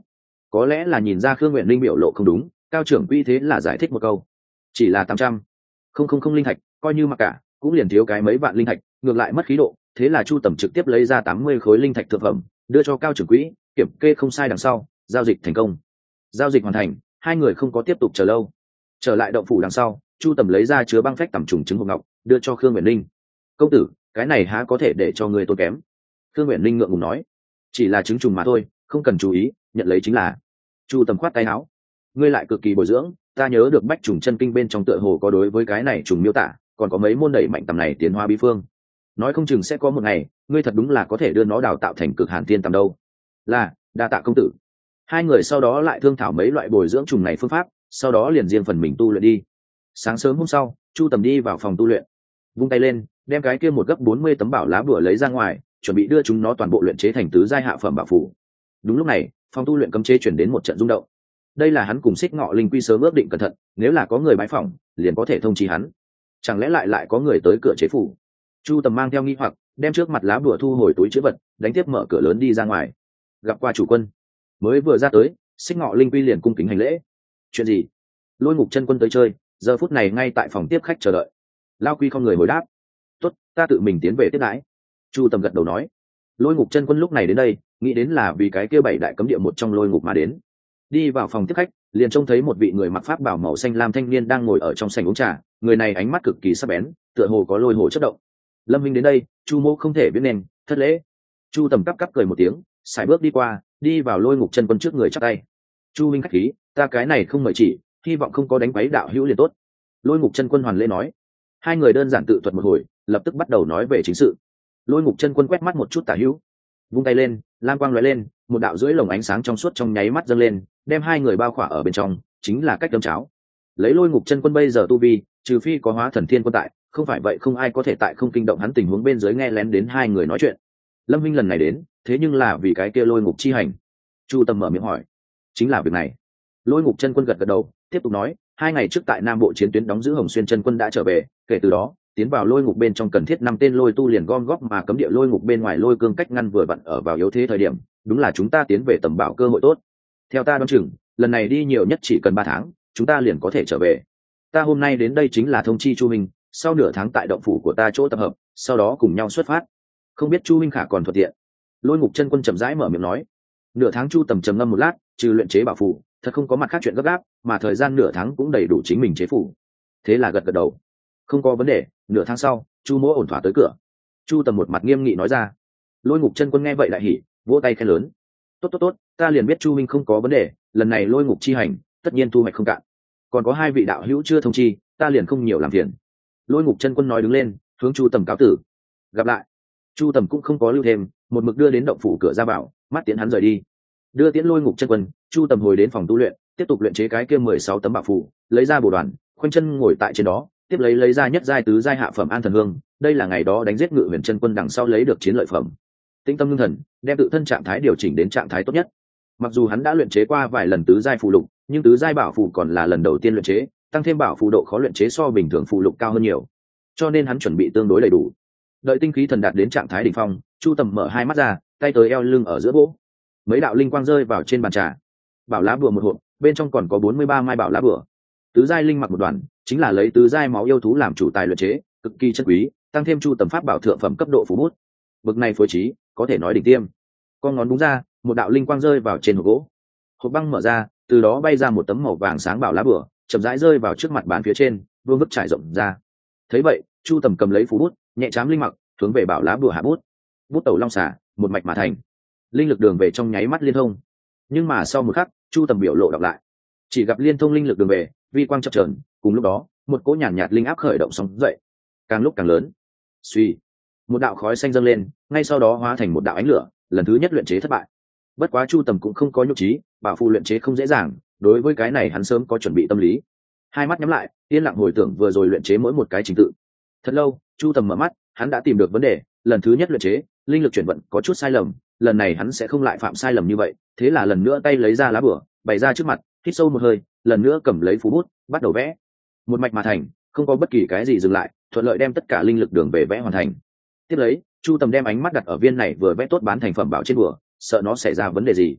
Có lẽ là nhìn ra Khương Nguyện Linh biểu lộ không đúng, cao trưởng quỹ thế là giải thích một câu, chỉ là tám trăm không không không linh thạch, coi như mặc cả cũng liền thiếu cái mấy vạn linh thạch, ngược lại mất khí độ. Thế là Chu Tầm trực tiếp lấy ra tám mươi khối linh thạch thượng phẩm đưa cho cao trưởng quỹ, kiểm kê không sai đằng sau giao dịch thành công. Giao dịch hoàn thành, hai người không có tiếp tục chờ lâu. Trở lại động phủ đằng sau, Chu Tầm lấy ra chứa băng phách tẩm trùng trứng hộp ngọc đưa cho Khương Nguyện Linh. Công tử, cái này há có thể để cho người tốn kém. Khương Nguyện Linh ngượng ngùng nói, chỉ là trứng trùng mà thôi, không cần chú ý, nhận lấy chính là. Chu Tầm khoát tay áo, ngươi lại cực kỳ bồi dưỡng, ta nhớ được bách trùng chân kinh bên trong tựa hồ có đối với cái này trùng miêu tả, còn có mấy môn đẩy mạnh tầm này tiến hóa bí phương, nói không chừng sẽ có một ngày ngươi thật đúng là có thể đưa nó đào tạo thành cực hàn tiên tầm đâu. Là, đa tạ công tử. Hai người sau đó lại thương thảo mấy loại bồi dưỡng trùng này phương pháp, sau đó liền riêng phần mình tu luyện đi. Sáng sớm hôm sau, Chu Tầm đi vào phòng tu luyện, vung tay lên, đem cái kia một gấp bốn mươi tấm bảo lá bùa lấy ra ngoài, chuẩn bị đưa chúng nó toàn bộ luyện chế thành tứ giai hạ phẩm bảo phủ. Đúng lúc này, phòng tu luyện cấm chế chuyển đến một trận rung động. Đây là hắn cùng Xích Ngọ Linh Quy sớm ước định cẩn thận, nếu là có người bái phỏng, liền có thể thông chi hắn. Chẳng lẽ lại lại có người tới cửa chế phủ? Chu Tầm mang theo nghi hoặc, đem trước mặt lá bùa thu hồi túi trữ vật, đánh tiếp mở cửa lớn đi ra ngoài. Gặp qua chủ quân. Mới vừa ra tới, Xích Ngọ Linh Quy liền cung kính hành lễ. Chuyện gì? Lôi Ngục chân quân tới chơi, giờ phút này ngay tại phòng tiếp khách chờ đợi. Lao Quy không người hồi đáp. Tốt, ta tự mình tiến về tiếp đãi. Chu Tầm gật đầu nói. Lôi Ngục chân quân lúc này đến đây, nghĩ đến là vì cái kia bảy đại cấm địa một trong Lôi Ngục mà đến. Đi vào phòng tiếp khách, liền trông thấy một vị người mặc pháp bảo màu xanh lam thanh niên đang ngồi ở trong sảnh uống trà, người này ánh mắt cực kỳ sắc bén, tựa hồ có lôi hồ chất động. Lâm Minh đến đây, Chu Mỗ không thể biết nên, thất lễ. Chu Tầm cắp cắp cười một tiếng, sải bước đi qua, đi vào Lôi Ngục chân quân trước người chắp tay. Chu Minh khách khí, ta cái này không mời chỉ, hy vọng không có đánh quấy đạo hữu liền tốt. Lôi Ngục chân quân hoàn lễ nói. Hai người đơn giản tự thuật một hồi, lập tức bắt đầu nói về chính sự. Lôi Ngục chân quân quét mắt một chút tả hữu, vung tay lên, lam quang lóe lên, một đạo rưỡi lồng ánh sáng trong suốt trong nháy mắt dâng lên, đem hai người bao khỏa ở bên trong, chính là cách đâm cháo. Lấy Lôi Ngục chân quân bây giờ tu vi, trừ phi có Hóa Thần Thiên quân tại, không phải vậy không ai có thể tại không kinh động hắn tình huống bên dưới nghe lén đến hai người nói chuyện. Lâm Minh lần này đến, thế nhưng là vì cái kia Lôi Ngục chi hành. Chu Tầm mở miệng hỏi, chính là việc này. Lôi Ngục chân quân gật gật đầu, tiếp tục nói, hai ngày trước tại Nam Bộ chiến tuyến đóng giữ Hồng Xuyên chân quân đã trở về, kể từ đó tiến vào Lôi Ngục bên trong cần thiết năm tên lôi tu liền gom góp mà cấm địa Lôi Ngục bên ngoài lôi cương cách ngăn vừa vặn ở vào yếu thế thời điểm, đúng là chúng ta tiến về tầm bảo cơ hội tốt. Theo ta đoán chừng, lần này đi nhiều nhất chỉ cần ba tháng, chúng ta liền có thể trở về. Ta hôm nay đến đây chính là thông chi Chu Minh, sau nửa tháng tại động phủ của ta chỗ tập hợp, sau đó cùng nhau xuất phát. Không biết Chu Minh khả còn thuận tiện. Lôi Ngục chân quân chậm rãi mở miệng nói. Nửa tháng Chu Tầm trầm ngâm một lát, trừ luyện chế bảo phủ, thật không có mặt khác chuyện gấp gáp, mà thời gian nửa tháng cũng đầy đủ chính mình chế phủ. Thế là gật gật đầu. Không có vấn đề, nửa tháng sau, Chu Mỗ ổn thỏa tới cửa. Chu Tầm một mặt nghiêm nghị nói ra. Lôi Ngục chân quân nghe vậy lại hỉ, vỗ tay khen lớn. Tốt tốt tốt, ta liền biết Chu Minh không có vấn đề, lần này Lôi Ngục chi hành, tất nhiên thu hoạch không cạn. Còn có hai vị đạo hữu chưa thông chi, ta liền không nhiều làm phiền. Lôi Ngục chân quân nói đứng lên, hướng Chu Tầm cáo tử. Gặp lại. Chu Tầm cũng không có lưu thêm, một mực đưa đến động phủ cửa ra vào, mắt tiễn hắn rời đi. Đưa tiễn Lôi Ngục chân quân, Chu Tầm hồi đến phòng tu luyện, tiếp tục luyện chế cái kia mười sáu tấm bảo phù, lấy ra bổ đoàn, khoanh chân ngồi tại trên đó, tiếp lấy lấy ra nhất giai tứ giai hạ phẩm An Thần Hương, đây là ngày đó đánh giết Ngự Huyền chân quân đằng sau lấy được chiến lợi phẩm. Tĩnh tâm ngưng thần, đem tự thân trạng thái điều chỉnh đến trạng thái tốt nhất. Mặc dù hắn đã luyện chế qua vài lần tứ giai phù lục, nhưng tứ giai bảo phù còn là lần đầu tiên luyện chế, tăng thêm bảo phù độ khó luyện chế so bình thường phù lục cao hơn nhiều, cho nên hắn chuẩn bị tương đối đầy đủ. Đợi tinh khí thần đạt đến trạng thái đỉnh phong, Chu Tầm mở hai mắt ra, tay tới eo lưng ở giữa bỗ, mấy đạo linh quang rơi vào trên bàn trà. Bảo lá bùa một hộp, bên trong còn có bốn mươi ba mai bảo lá bùa. Tứ giai linh mặc một đoàn, chính là lấy tứ giai máu yêu thú làm chủ tài luyện chế, cực kỳ chân quý, tăng thêm Chu Tầm pháp bảo thượng phẩm cấp độ phù bút. Bực này phối trí, có thể nói đỉnh tiêm. Con ngón búng ra, một đạo linh quang rơi vào trên hộp gỗ. Hộp băng mở ra, từ đó bay ra một tấm màu vàng sáng bảo lá bùa, chậm rãi rơi vào trước mặt bàn phía trên, vương vức trải rộng ra. Thấy vậy, Chu Tầm cầm lấy phù bút, nhẹ chám linh mặc, hướng về bảo lá bùa hạ bút. Bút tẩu long xả, một mạch mà thành. Linh lực đường về trong nháy mắt liên thông. Nhưng mà sau một khắc, Chu Tầm biểu lộ đọc lại, chỉ gặp liên thông linh lực đường về, vi quang chập chờn, cùng lúc đó, một cỗ nhàn nhạt, nhạt linh áp khởi động sóng dậy, càng lúc càng lớn. Suy, một đạo khói xanh dâng lên, ngay sau đó hóa thành một đạo ánh lửa, lần thứ nhất luyện chế thất bại. Bất quá Chu Tầm cũng không có nhục trí, bảo phù luyện chế không dễ dàng, đối với cái này hắn sớm có chuẩn bị tâm lý. Hai mắt nhắm lại, yên lặng hồi tưởng vừa rồi luyện chế mỗi một cái trình tự. Thật lâu, Chu Tầm mở mắt, hắn đã tìm được vấn đề, lần thứ nhất luyện chế, linh lực chuyển vận có chút sai lầm, lần này hắn sẽ không lại phạm sai lầm như vậy, thế là lần nữa tay lấy ra lá bùa, bày ra trước mặt, hít sâu một hơi, lần nữa cầm lấy phù bút, bắt đầu vẽ. Một mạch mà thành, không có bất kỳ cái gì dừng lại, thuận lợi đem tất cả linh lực đường về vẽ hoàn thành. Tiếp lấy, Chu Tầm đem ánh mắt đặt ở viên này vừa vẽ tốt bán thành phẩm bảo trên bùa, sợ nó xảy ra vấn đề gì.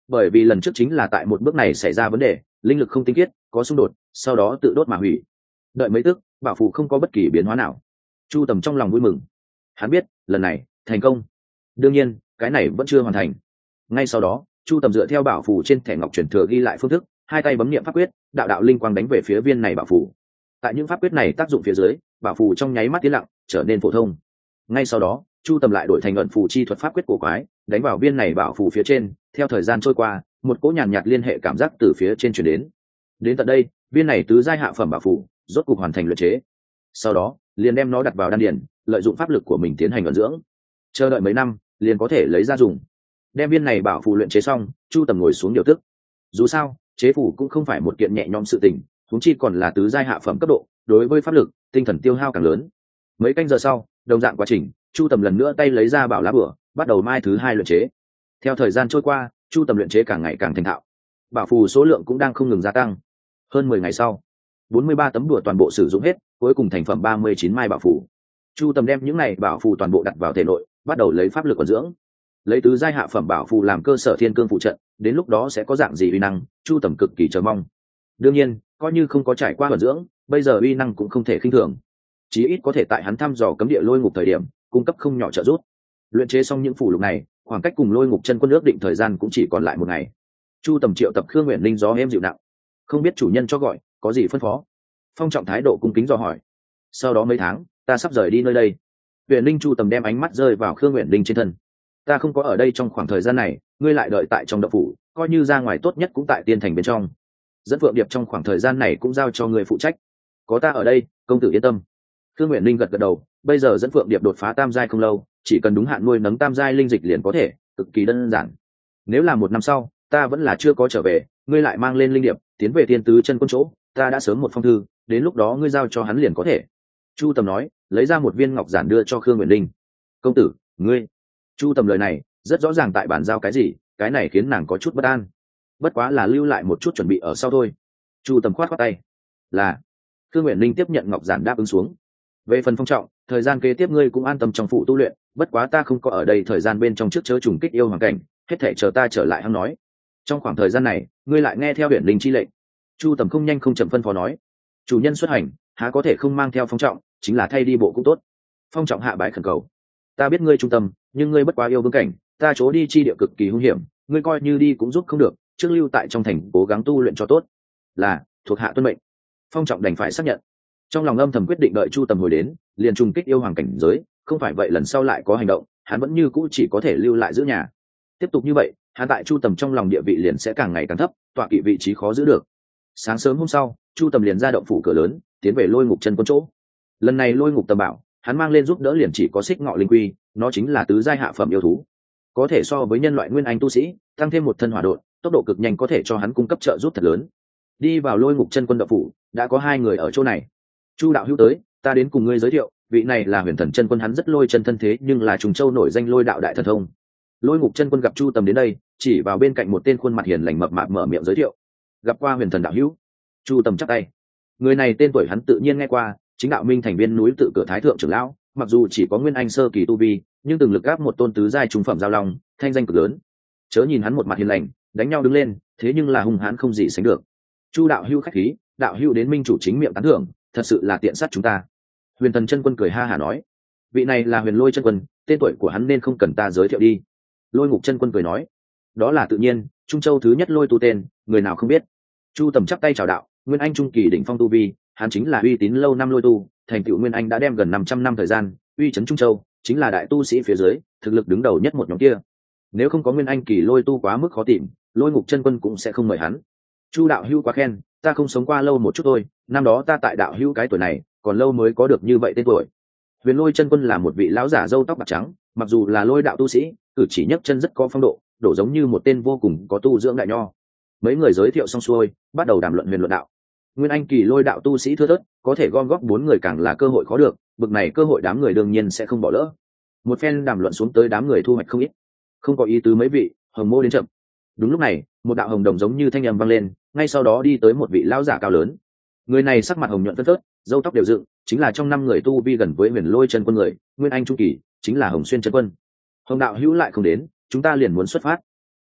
bởi vì lần trước chính là tại một bước này xảy ra vấn đề, linh lực không tinh khiết, có xung đột, sau đó tự đốt mà hủy. Đợi mấy tức, bảo phù không có bất kỳ biến hóa nào. Chu Tầm trong lòng vui mừng, hắn biết lần này thành công. Đương nhiên cái này vẫn chưa hoàn thành. Ngay sau đó Chu Tầm dựa theo bảo phù trên thẻ ngọc truyền thừa ghi lại phương thức, hai tay bấm niệm pháp quyết, đạo đạo linh quang đánh về phía viên này bảo phù. Tại những pháp quyết này tác dụng phía dưới, bảo phù trong nháy mắt tiến lặng, trở nên phổ thông. Ngay sau đó Chu Tầm lại đổi thành ẩn phù chi thuật pháp quyết cổ quái, đánh vào viên này bảo phù phía trên. Theo thời gian trôi qua, một cỗ nhàn nhạt liên hệ cảm giác từ phía trên truyền đến. Đến tận đây, viên này tứ giai hạ phẩm bảo phù rốt cục hoàn thành luyện chế. Sau đó liền đem nó đặt vào đan điền, lợi dụng pháp lực của mình tiến hành ẩn dưỡng. Chờ đợi mấy năm liền có thể lấy ra dùng. Đem viên này bảo phù luyện chế xong, Chu Tầm ngồi xuống điều tức. Dù sao chế phù cũng không phải một kiện nhẹ nhõm sự tình, huống chi còn là tứ giai hạ phẩm cấp độ, đối với pháp lực tinh thần tiêu hao càng lớn. Mấy canh giờ sau, đồng dạng quá trình, Chu Tầm lần nữa tay lấy ra bảo lá bửa, bắt đầu mai thứ hai luyện chế. Theo thời gian trôi qua, Chu Tầm luyện chế càng ngày càng thành thạo, bảo phù số lượng cũng đang không ngừng gia tăng. Hơn mười ngày sau, bốn mươi ba tấm đùa toàn bộ sử dụng hết, cuối cùng thành phẩm ba mươi chín mai bảo phù. Chu Tầm đem những này bảo phù toàn bộ đặt vào thể nội, bắt đầu lấy pháp lực ẩn dưỡng. Lấy tứ giai hạ phẩm bảo phù làm cơ sở thiên cương phụ trận, đến lúc đó sẽ có dạng gì uy năng, Chu Tầm cực kỳ chờ mong. Đương nhiên coi như không có trải qua ẩn dưỡng, bây giờ uy năng cũng không thể khinh thường, chí ít có thể tại hắn thăm dò cấm địa lôi ngục thời điểm cung cấp không nhỏ trợ giúp. Luyện chế xong những phù lục này, khoảng cách cùng lôi ngục chân quân ước định thời gian cũng chỉ còn lại một ngày. Chu Tầm triệu tập Khương Uyển Linh gió êm dịu nặng, không biết chủ nhân cho gọi có gì phân phó. Phong Trọng thái độ cung kính do hỏi. Sau đó mấy tháng ta sắp rời đi nơi đây. Uyển Linh Chu Tầm đem ánh mắt rơi vào Khương Uyển Linh trên thân. Ta không có ở đây trong khoảng thời gian này, ngươi lại đợi tại trong động phủ, coi như ra ngoài tốt nhất cũng tại tiên thành bên trong. Dẫn Phượng Điệp trong khoảng thời gian này cũng giao cho người phụ trách. Có ta ở đây, công tử yên tâm. Khương Uyển Linh gật gật đầu, bây giờ Dẫn Phượng Điệp đột phá tam giai không lâu, chỉ cần đúng hạn nuôi nấng tam giai linh dịch liền có thể, cực kỳ đơn giản. Nếu là một năm sau ta vẫn là chưa có trở về, ngươi lại mang lên linh điệp tiến về tiên tứ chân quân chỗ, ta đã sớm một phong thư, đến lúc đó ngươi giao cho hắn liền có thể. Chu Tầm nói, lấy ra một viên ngọc giản đưa cho Khương Uyển Linh. Công tử ngươi. Chu Tầm lời này rất rõ ràng tại bản giao cái gì, cái này khiến nàng có chút bất an. Bất quá là lưu lại một chút chuẩn bị ở sau thôi. Chu Tầm khoát khoát tay. Là. Khương Uyển Linh tiếp nhận ngọc giản đáp ứng xuống. Về phần Phong Trọng, thời gian kế tiếp ngươi cũng an tâm trong phụ tu luyện, bất quá ta không có ở đây thời gian bên trong trước chớ trùng kích yêu hoàn cảnh, hết thể chờ ta trở lại hắn nói. Trong khoảng thời gian này ngươi lại nghe theo Uyển Linh chi lệnh. Chu Tầm không nhanh không chậm phân phó nói. Chủ nhân xuất hành, há có thể không mang theo Phong Trọng, chính là thay đi bộ cũng tốt. Phong Trọng hạ bái khẩn cầu. Ta biết ngươi trung tâm, nhưng ngươi bất quá yêu vương cảnh, ta chỗ đi chi địa cực kỳ hung hiểm, ngươi coi như đi cũng giúp không được, trước lưu tại trong thành cố gắng tu luyện cho tốt. Là, thuộc hạ tuân mệnh. Phong Trọng đành phải xác nhận. Trong lòng âm thầm quyết định đợi Chu Tầm hồi đến, liền trùng kích yêu hoàng cảnh giới, không phải vậy lần sau lại có hành động, hắn vẫn như cũ chỉ có thể lưu lại giữ nhà. Tiếp tục như vậy, hắn tại Chu Tầm trong lòng địa vị liền sẽ càng ngày càng thấp, tọa kỵ vị trí khó giữ được. Sáng sớm hôm sau, Chu Tầm liền ra động phủ cửa lớn, tiến về lôi ngục chân quân chỗ. Lần này lôi ngục tầm bảo, hắn mang lên giúp đỡ liền chỉ có xích ngọ linh quy, nó chính là tứ giai hạ phẩm yêu thú, có thể so với nhân loại nguyên anh tu sĩ, tăng thêm một thân hỏa độn, tốc độ cực nhanh có thể cho hắn cung cấp trợ giúp thật lớn. Đi vào lôi ngục chân quân động phủ, đã có hai người ở chỗ này. Chu đạo hữu tới, ta đến cùng ngươi giới thiệu, vị này là Huyền Thần chân quân, hắn rất lôi chân thân thế nhưng là trùng châu nổi danh lôi đạo đại thần thông. Lôi ngục chân quân gặp Chu Tầm đến đây, chỉ vào bên cạnh một tên khuôn mặt hiền lành mập mạp mở miệng giới thiệu. Gặp qua Huyền Thần đạo hữu. Chu Tầm chắp tay. Người này tên tuổi hắn tự nhiên nghe qua, chính đạo minh thành viên núi tự cửa thái thượng trưởng lão, mặc dù chỉ có nguyên anh sơ kỳ tu vi, nhưng từng lực gáp một tôn tứ giai trung phẩm giao long, thanh danh cực lớn. Chớ nhìn hắn một mặt hiền lành, đánh nhau đứng lên, thế nhưng là hung hãn không gì sánh được. Chu đạo hữu khách khí, đạo hữu đến minh chủ chính miệng tán thưởng, thật sự là tiện sát chúng ta. Huyền Thần chân quân cười ha hả nói. Vị này là Huyền Lôi chân quân, tên tuổi của hắn nên không cần ta giới thiệu đi. Lôi ngục chân quân cười nói. Đó là tự nhiên, Trung Châu thứ nhất lôi tu tên, người nào không biết. Chu Tầm chắp tay chào đạo, nguyên anh trung kỳ đỉnh phong tu vi, hắn chính là uy tín lâu năm lôi tu, thành tựu nguyên anh đã đem gần năm trăm năm thời gian, uy chấn Trung Châu, chính là đại tu sĩ phía dưới, thực lực đứng đầu nhất một nhóm kia. Nếu không có nguyên anh kỳ lôi tu quá mức khó tìm, lôi ngục chân quân cũng sẽ không mời hắn. Chu đạo hữu quá khen, ta không sống qua lâu một chút thôi, năm đó ta tại đạo hữu cái tuổi này, còn lâu mới có được như vậy tên tuổi. Huyền Lôi chân quân là một vị lão giả râu tóc bạc trắng, mặc dù là lôi đạo tu sĩ, cử chỉ nhấc chân rất có phong độ, đổ giống như một tên vô cùng có tu dưỡng đại nho. Mấy người giới thiệu xong xuôi, bắt đầu đàm luận huyền luận đạo. Nguyên anh kỳ lôi đạo tu sĩ thưa thớt, có thể gom góp bốn người càng là cơ hội khó được, bực này cơ hội đám người đương nhiên sẽ không bỏ lỡ. Một phen đàm luận xuống tới, đám người thu hoạch không ít. Không có ý tứ mấy vị, hồng mô đến chậm. Đúng lúc này, một đạo hồng đồng giống như thanh âm vang lên, ngay sau đó đi tới một vị lão giả cao lớn. Người này sắc mặt hồng nhuận phớt phớt, râu tóc đều dựng, chính là trong năm người tu vi gần với Huyền Lôi chân quân người, nguyên anh trung kỳ, chính là Hồng Xuyên chân quân. Hồng đạo hữu lại không đến, chúng ta liền muốn xuất phát.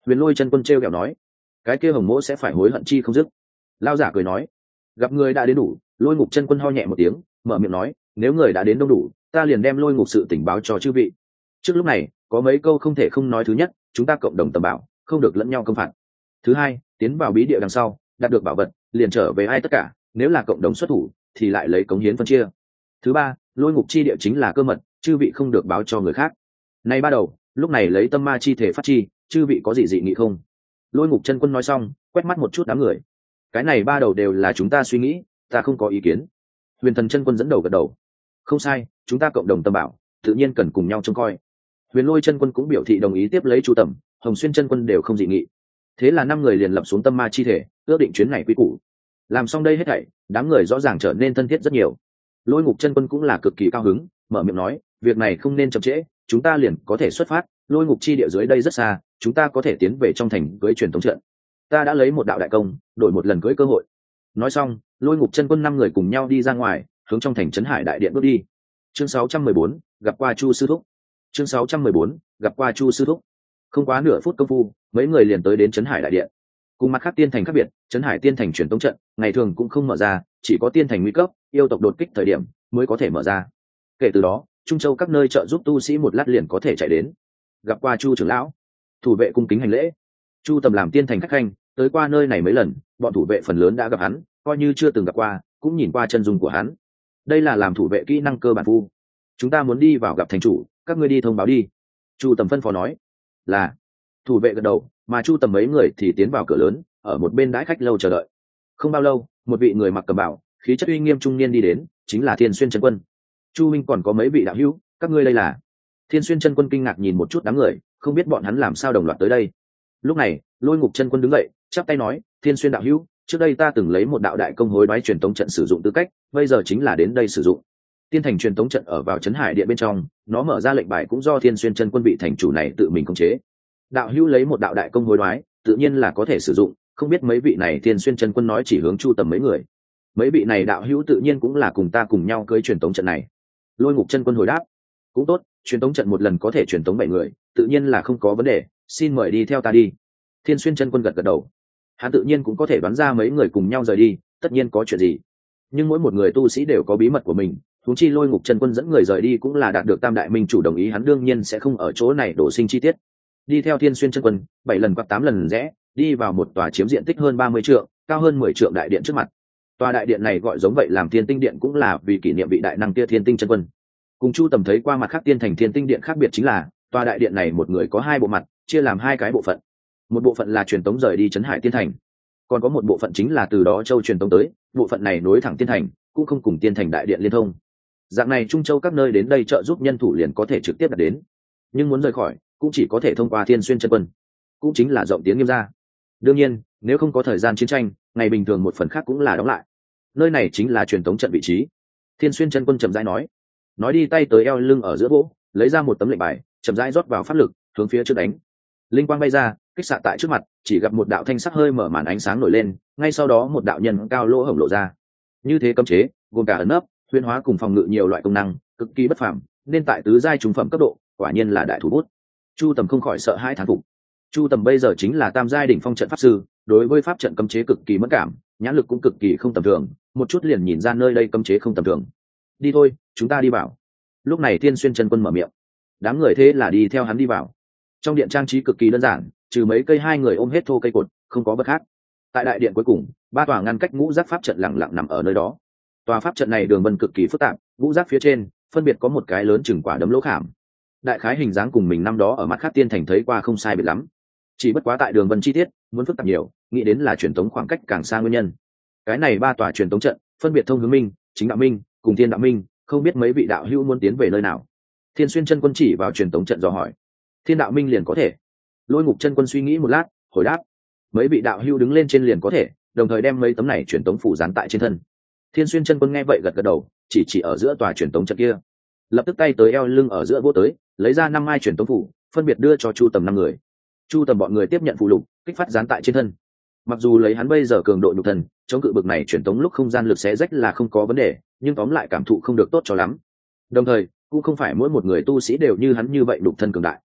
Huyền Lôi chân quân trêu ghẹo nói, cái kia hồng mỗ sẽ phải hối hận chi không dứt. Lao giả cười nói, gặp người đã đến đủ. Lôi Ngục chân quân ho nhẹ một tiếng, mở miệng nói, nếu người đã đến đông đủ, ta liền đem Lôi Ngục sự tình báo cho chư vị. Trước lúc này có mấy câu không thể không nói. Thứ nhất, chúng ta cộng đồng tầm bảo, không được lẫn nhau công phạt. Thứ hai, tiến vào bí địa đằng sau đạt được bảo vật liền trở về ai tất cả, nếu là cộng đồng xuất thủ thì lại lấy cống hiến phân chia. Thứ ba, Lôi Ngục chi địa chính là cơ mật, chư vị không được báo cho người khác. Nay ba đầu, lúc này lấy tâm ma chi thể phát chi, chư vị có gì dị nghị không? Lôi Ngục chân quân nói xong, quét mắt một chút đám người. Cái này ba đầu đều là chúng ta suy nghĩ, ta không có ý kiến. Huyền Thần chân quân dẫn đầu gật đầu. Không sai, chúng ta cộng đồng tâm bảo, tự nhiên cần cùng nhau trông coi. Huyền Lôi chân quân cũng biểu thị đồng ý tiếp lấy Chu Tầm, Hồng Xuyên chân quân đều không dị nghị. Thế là năm người liền lập xuống tâm ma chi thể, ước định chuyến này quy củ. Làm xong đây hết thảy, đám người rõ ràng trở nên thân thiết rất nhiều. Lôi Ngục chân quân cũng là cực kỳ cao hứng, mở miệng nói, việc này không nên chậm trễ, chúng ta liền có thể xuất phát. Lôi Ngục chi địa dưới đây rất xa, chúng ta có thể tiến về trong thành cưới truyền thống trận. Ta đã lấy một đạo đại công, đổi một lần cưới cơ hội. Nói xong, Lôi Ngục chân quân năm người cùng nhau đi ra ngoài, hướng trong thành Trấn Hải đại điện bước đi. Chương sáu trăm mười bốn, gặp qua Chu sư thúc. Chương sáu trăm mười bốn, gặp qua Chu sư thúc. Không quá nửa phút công phu, mấy người liền tới đến Trấn Hải đại điện. Cùng mặt khác tiên thành khác biệt, Trấn Hải tiên thành truyền tống trận ngày thường cũng không mở ra, chỉ có tiên thành nguy cấp, yêu tộc đột kích thời điểm mới có thể mở ra. Kể từ đó, Trung Châu các nơi trợ giúp tu sĩ một lát liền có thể chạy đến. Gặp qua Chu trưởng lão. Thủ vệ cung kính hành lễ. Chu Tầm làm tiên thành khách khanh, tới qua nơi này mấy lần, bọn thủ vệ phần lớn đã gặp hắn, coi như chưa từng gặp qua, cũng nhìn qua chân dung của hắn. Đây là làm thủ vệ kỹ năng cơ bản phu. Chúng ta muốn đi vào gặp thành chủ, các ngươi đi thông báo đi. Chu Tầm phân phó nói. Là. Thủ vệ gật đầu, mà Chu Tầm mấy người thì tiến vào cửa lớn, ở một bên đãi khách lâu chờ đợi. Không bao lâu, một vị người mặc cẩm bào, khí chất uy nghiêm trung niên đi đến, chính là Thiên Xuyên chân quân. Chu minh còn có mấy vị đạo hữu, các ngươi đây là? Thiên Xuyên chân quân kinh ngạc nhìn một chút đám người, không biết bọn hắn làm sao đồng loạt tới đây. Lúc này, Lôi Ngục chân quân đứng dậy, chắp tay nói, Thiên Xuyên đạo hữu, trước đây ta từng lấy một đạo đại công hối đoái truyền tống trận sử dụng tư cách, bây giờ chính là đến đây sử dụng. Tiên thành truyền tống trận ở vào Trấn Hải điện bên trong, nó mở ra lệnh bài cũng do Thiên Xuyên chân quân vị thành chủ này tự mình khống chế. Đạo hữu lấy một đạo đại công hối đoái, tự nhiên là có thể sử dụng, không biết mấy vị này Thiên Xuyên chân quân nói chỉ hướng Chu Tầm mấy người. Mấy vị này đạo hữu tự nhiên cũng là cùng ta cùng nhau cưới truyền tống trận này. Lôi Ngục chân quân hồi đáp, cũng tốt, truyền tống trận một lần có thể truyền tống bảy người, tự nhiên là không có vấn đề, xin mời đi theo ta đi. Thiên Xuyên chân quân gật gật đầu, hắn tự nhiên cũng có thể đoán ra mấy người cùng nhau rời đi, tất nhiên có chuyện gì. Nhưng mỗi một người tu sĩ đều có bí mật của mình, huống chi Lôi Ngục chân quân dẫn người rời đi cũng là đạt được Tam đại minh chủ đồng ý, hắn đương nhiên sẽ không ở chỗ này đổ sinh chi tiết. Đi theo Thiên Xuyên chân quân, bảy lần hoặc tám lần rẽ, đi vào một tòa chiếm diện tích hơn ba mươi trượng, cao hơn mười trượng đại điện trước mặt. Tòa đại điện này gọi giống vậy làm Thiên Tinh điện cũng là vì kỷ niệm vị đại năng kia Thiên Tinh chân quân. Cùng Chu Tầm thấy qua mặt khác tiên thành Thiên Tinh điện khác biệt chính là, tòa đại điện này một người có hai bộ mặt, chia làm hai cái bộ phận. Một bộ phận là truyền tống rời đi Trấn Hải tiên thành, còn có một bộ phận chính là từ đó châu truyền tống tới, bộ phận này nối thẳng tiên thành, cũng không cùng tiên thành đại điện liên thông. Dạng này Trung Châu các nơi đến đây trợ giúp nhân thủ liền có thể trực tiếp đạt đến, nhưng muốn rời khỏi cũng chỉ có thể thông qua Thiên Xuyên chân quân, cũng chính là rộng tiếng nghiêm ra. Đương nhiên, nếu không có thời gian chiến tranh, ngày bình thường một phần khác cũng là đóng lại. Nơi này chính là truyền tống trận vị trí. Thiên Xuyên chân quân chậm rãi nói, nói đi tay tới eo lưng ở giữa gỗ, lấy ra một tấm lệnh bài, chậm rãi rót vào pháp lực, hướng phía trước đánh. Linh quang bay ra, kích xạ tại trước mặt, chỉ gặp một đạo thanh sắc hơi mở màn ánh sáng nổi lên, ngay sau đó một đạo nhân cao lỗ hổng lộ ra. Như thế cấm chế, gồm cả ẩn nấp, huyễn hóa cùng phòng ngự nhiều loại công năng, cực kỳ bất phàm, nên tại tứ giai trung phẩm cấp độ, quả nhiên là đại thủ bút. Chu Tầm không khỏi sợ hãi thán phục. Chu Tầm bây giờ chính là tam giai đỉnh phong trận pháp sư, đối với pháp trận cấm chế cực kỳ mất cảm, nhãn lực cũng cực kỳ không tầm thường, một chút liền nhìn ra nơi đây cấm chế không tầm thường. Đi thôi, chúng ta đi vào. Lúc này Thiên Xuyên chân quân mở miệng, đám người thế là đi theo hắn đi vào. Trong điện trang trí cực kỳ đơn giản, trừ mấy cây hai người ôm hết thô cây cột, không có vật khác. Tại đại điện cuối cùng, ba tòa ngăn cách ngũ giác pháp trận lặng lặng nằm ở nơi đó. Tòa pháp trận này đường vân cực kỳ phức tạp, ngũ giác phía trên phân biệt có một cái lớn chừng quả đấm lỗ khảm. Đại khái hình dáng cùng mình năm đó ở mặt khác tiên thành thấy qua không sai biệt lắm, chỉ bất quá tại đường vân chi tiết muốn phức tạp nhiều, nghĩ đến là truyền tống khoảng cách càng xa nguyên nhân. Cái này ba tòa truyền tống trận phân biệt thông hướng Minh, Chính đạo Minh cùng Thiên đạo Minh, không biết mấy vị đạo hữu muốn tiến về nơi nào. Thiên Xuyên chân quân chỉ vào truyền tống trận dò hỏi. Thiên đạo Minh liền có thể. Lôi Ngục chân quân suy nghĩ một lát, hồi đáp, mấy vị đạo hữu đứng lên trên liền có thể, đồng thời đem mấy tấm này truyền tống phủ dán tại trên thân. Thiên Xuyên chân quân nghe vậy gật gật đầu, chỉ chỉ ở giữa tòa truyền tống trận kia, lập tức tay tới eo lưng ở giữa vỗ tới, lấy ra năm mai truyền tống phủ, phân biệt đưa cho Chu Tầm năm người. Chu Tầm bọn người tiếp nhận phụ lục, kích phát dán tại trên thân. Mặc dù lấy hắn bây giờ cường độ nhục thần, chống cự bực này truyền tống lúc không gian lực xé rách là không có vấn đề, nhưng tóm lại cảm thụ không được tốt cho lắm. Đồng thời, cũng không phải mỗi một người tu sĩ đều như hắn như vậy nhục thân cường đại.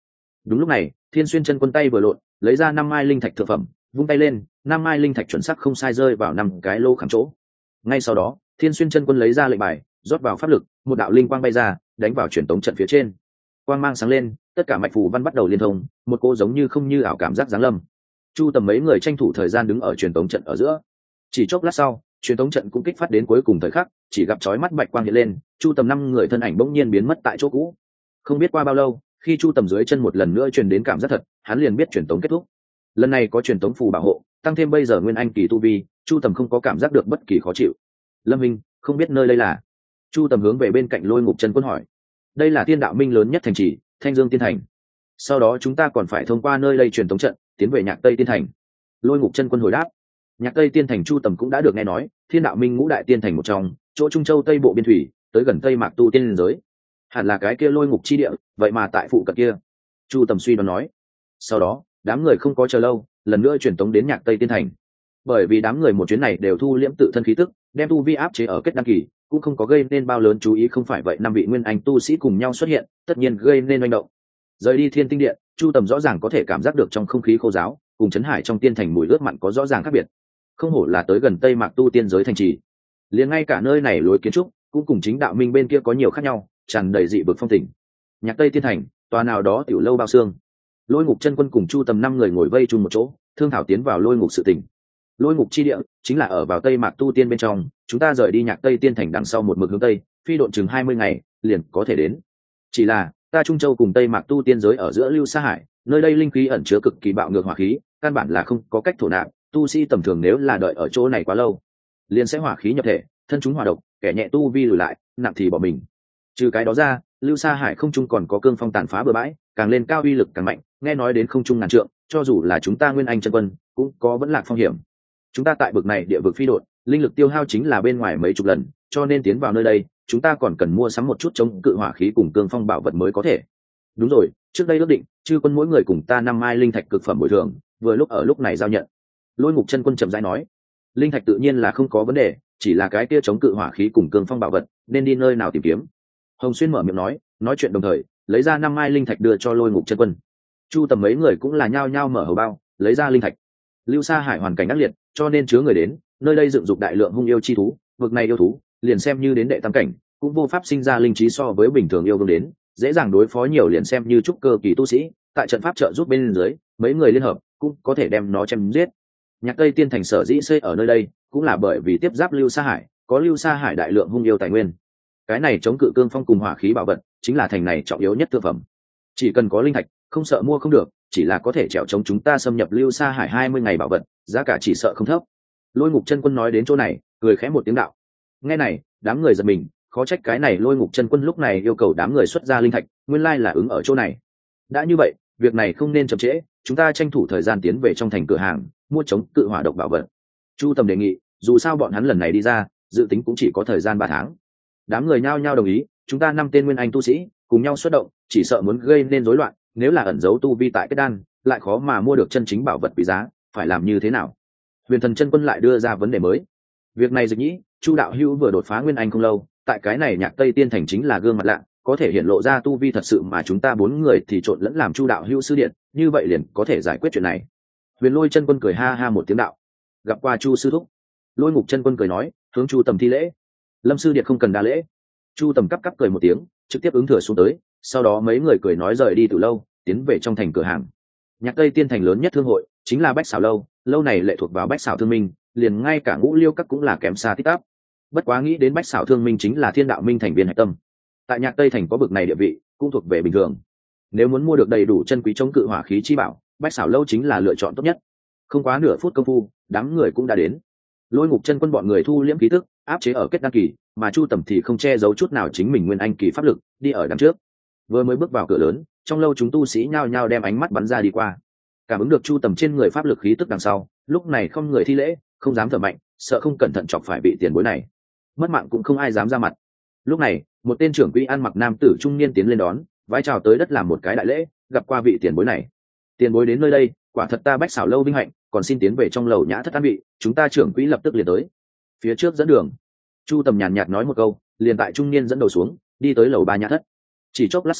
Đúng lúc này Thiên Xuyên chân quân tay vừa lộn, lấy ra năm mai linh thạch thượng phẩm, vung tay lên, năm mai linh thạch chuẩn xác không sai rơi vào năm cái lô khảm chỗ. Ngay sau đó Thiên Xuyên chân quân lấy ra lệnh bài, rót vào pháp lực, một đạo linh quang bay ra, đánh vào truyền tống trận phía trên. Quang mang sáng lên, tất cả mạch phù văn bắt đầu liên thông, một cô giống như không như ảo cảm giác giáng lâm. Chu Tầm mấy người tranh thủ thời gian đứng ở truyền tống trận ở giữa. Chỉ chốc lát sau, truyền tống trận cũng kích phát đến cuối cùng thời khắc, chỉ gặp chói mắt bạch quang hiện lên, Chu Tầm năm người thân ảnh bỗng nhiên biến mất tại chỗ cũ. Không biết qua bao lâu, khi Chu Tầm dưới chân một lần nữa truyền đến cảm giác thật, hắn liền biết truyền tống kết thúc. Lần này có truyền tống phù bảo hộ, tăng thêm bây giờ nguyên anh kỳ tu vi, Chu Tầm không có cảm giác được bất kỳ khó chịu. Lâm Minh, không biết nơi đây là? Chu Tầm hướng về bên cạnh Lôi Ngục chân quân hỏi. Đây là Tiên Đạo Minh lớn nhất thành trì, Thanh Dương Tiên Thành. Sau đó chúng ta còn phải thông qua nơi đây truyền tống trận, tiến về Nhạc Tây Tiên Thành. Lôi Ngục chân quân hồi đáp. Nhạc Tây Tiên Thành Chu Tầm cũng đã được nghe nói, Thiên Đạo Minh ngũ đại tiên thành một trong, chỗ Trung Châu Tây Bộ biên thủy, tới gần Tây Mạc tu tiên liên giới. Hẳn là cái kia Lôi Ngục chi địa, vậy mà tại phụ cận kia. Chu Tầm suy đoán nói. Sau đó, đám người không có chờ lâu, lần nữa truyền tống đến Nhạc Tây Tiên Thành. Bởi vì đám người một chuyến này đều thu liễm tự thân khí tức, đem tu vi áp chế ở kết đăng kỳ, cũng không có gây nên bao lớn chú ý, không phải vậy năm vị nguyên anh tu sĩ cùng nhau xuất hiện, tất nhiên gây nên manh động. Rời đi Thiên Tinh Điện, Chu Tầm rõ ràng có thể cảm giác được trong không khí khô giáo, cùng Trấn Hải trong tiên thành mùi ướt mặn có rõ ràng khác biệt. Không hổ là tới gần Tây Mạc tu tiên giới thành trì. Liền ngay cả nơi này lối kiến trúc cũng cùng chính Đạo Minh bên kia có nhiều khác nhau, tràn đầy dị vực phong tình. Nhạc Tây Tiên Thành, tòa nào đó tiểu lâu bao xương. Lôi Ngục chân quân cùng Chu Tầm năm người ngồi vây chung một chỗ, thương thảo tiến vào Lôi Ngục sự tình. Lôi Ngục chi địa chính là ở vào Tây Mạc tu tiên bên trong, chúng ta rời đi Nhạc Tây Tiên Thành đằng sau một mực hướng tây, phi độn chừng hai mươi ngày, liền có thể đến. Chỉ là, ta Trung Châu cùng Tây Mạc tu tiên giới ở giữa Lưu Sa Hải, nơi đây linh khí ẩn chứa cực kỳ bạo ngược hỏa khí, căn bản là không có cách thổ nạp, tu sĩ tầm thường nếu là đợi ở chỗ này quá lâu, liền sẽ hỏa khí nhập thể, thân chúng hỏa độc, kẻ nhẹ tu vi lùi lại, nặng thì bỏ mình. Trừ cái đó ra, Lưu Sa Hải không trung còn có cương phong tàn phá bừa bãi, càng lên cao uy lực càng mạnh, nghe nói đến không trung ngàn trượng, cho dù là chúng ta Nguyên Anh chân quân, cũng có vẫn lạc phong hiểm. Chúng ta tại bực này địa vực phi độn, linh lực tiêu hao chính là bên ngoài mấy chục lần, cho nên tiến vào nơi đây, chúng ta còn cần mua sắm một chút chống cự hỏa khí cùng cương phong bảo vật mới có thể. Đúng rồi, trước đây ước định, chư quân mỗi người cùng ta năm mai linh thạch cực phẩm bồi thường, vừa lúc ở lúc này giao nhận. Lôi Ngục chân quân chậm rãi nói, linh thạch tự nhiên là không có vấn đề, chỉ là cái kia chống cự hỏa khí cùng cương phong bảo vật, nên đi nơi nào tìm kiếm. Hồng Xuyên mở miệng nói, nói chuyện đồng thời, lấy ra năm mai linh thạch đưa cho Lôi Ngục chân quân. Chu Tầm mấy người cũng là nhao nhao mở hầu bao, lấy ra linh thạch. Lưu Sa Hải hoàn cảnh ác liệt, cho nên chứa người đến, nơi đây dựng dục đại lượng hung yêu chi thú, vực này yêu thú, liền xem như đến đệ tam cảnh, cũng vô pháp sinh ra linh trí so với bình thường yêu vương đến, dễ dàng đối phó nhiều liền xem như trúc cơ kỳ tu sĩ, tại trận pháp trợ giúp bên dưới, mấy người liên hợp cũng có thể đem nó chém giết. Nhạc Tây Tiên Thành sở dĩ xây ở nơi đây, cũng là bởi vì tiếp giáp Lưu Sa Hải, có Lưu Sa Hải đại lượng hung yêu tài nguyên. Cái này chống cự cương phong cùng hỏa khí bảo vật, chính là thành này trọng yếu nhất thượng phẩm. Chỉ cần có linh thạch, không sợ mua không được, chỉ là có thể trèo chống chúng ta xâm nhập Lưu Sa Hải hai mươi ngày bảo vật, giá cả chỉ sợ không thấp. Lôi Ngục chân quân nói đến chỗ này, cười khẽ một tiếng đạo. Nghe này, đám người giật mình, khó trách cái này Lôi Ngục chân quân lúc này yêu cầu đám người xuất ra linh thạch, nguyên lai là ứng ở chỗ này. Đã như vậy, việc này không nên chậm trễ, chúng ta tranh thủ thời gian tiến về trong thành cửa hàng, mua chống cự hỏa độc bảo vật. Chu Tầm đề nghị, dù sao bọn hắn lần này đi ra, dự tính cũng chỉ có thời gian ba tháng. Đám người nhao nhao đồng ý, chúng ta năm tên nguyên anh tu sĩ, cùng nhau xuất động, chỉ sợ muốn gây nên rối loạn, nếu là ẩn giấu tu vi tại kết đan, lại khó mà mua được chân chính bảo vật quý giá, phải làm như thế nào? Huyền Thần chân quân lại đưa ra vấn đề mới. Việc này Dịch Nhĩ, Chu đạo hữu vừa đột phá nguyên anh không lâu, tại cái này Nhạc Tây Tiên Thành chính là gương mặt lạ, có thể hiện lộ ra tu vi thật sự mà chúng ta bốn người thì trộn lẫn làm Chu đạo hữu sư điện, như vậy liền có thể giải quyết chuyện này. Huyền Lôi chân quân cười ha ha một tiếng đạo, gặp qua Chu sư thúc. Lôi Ngục chân quân cười nói, hướng Chu Tầm thi lễ. Lâm sư điện không cần đa lễ. Chu Tầm cắp cắp cười một tiếng, trực tiếp ứng thừa xuống tới, sau đó mấy người cười nói rời đi từ lâu, tiến về trong thành cửa hàng. Nhạc Tây Tiên Thành lớn nhất thương hội chính là Bách Xảo lâu, lâu này lệ thuộc vào Bách Xảo Thương Minh, liền ngay cả Ngũ Liêu các cũng là kém xa tích tắp. Bất quá nghĩ đến Bách Xảo Thương Minh chính là Thiên Đạo Minh thành viên hạch tâm, tại Nhạc Tây Thành có bực này địa vị, cũng thuộc về bình thường. Nếu muốn mua được đầy đủ chân quý chống cự hỏa khí chi bảo, Bách Xảo lâu chính là lựa chọn tốt nhất. Không quá nửa phút công phu, đám người cũng đã đến. Lôi Ngục chân quân bọn người thu liễm khí tức, áp chế ở kết đăng kỳ, mà Chu Tầm thì không che giấu chút nào chính mình nguyên anh kỳ pháp lực, đi ở đằng trước. Vừa mới bước vào cửa lớn, trong lâu chúng tu sĩ nhao nhao đem ánh mắt bắn ra đi qua, cảm ứng được Chu Tầm trên người pháp lực khí tức đằng sau, lúc này không người thi lễ, không dám thở mạnh, sợ không cẩn thận chọc phải vị tiền bối này, mất mạng cũng không ai dám ra mặt. Lúc này, một tên trưởng quỹ ăn mặc nam tử trung niên tiến lên đón, vái chào tới đất làm một cái đại lễ, gặp qua vị tiền bối này. Tiền bối đến nơi đây, quả thật ta Bách Xảo lâu vinh hạnh, còn xin tiến về trong lầu nhã thất an vị, chúng ta trưởng quỹ lập tức liền tới. Phía trước dẫn đường. Chu Tầm nhàn nhạt nói một câu, liền tại trung niên dẫn đầu xuống, đi tới lầu ba nhã thất. Chỉ chốc lát sau,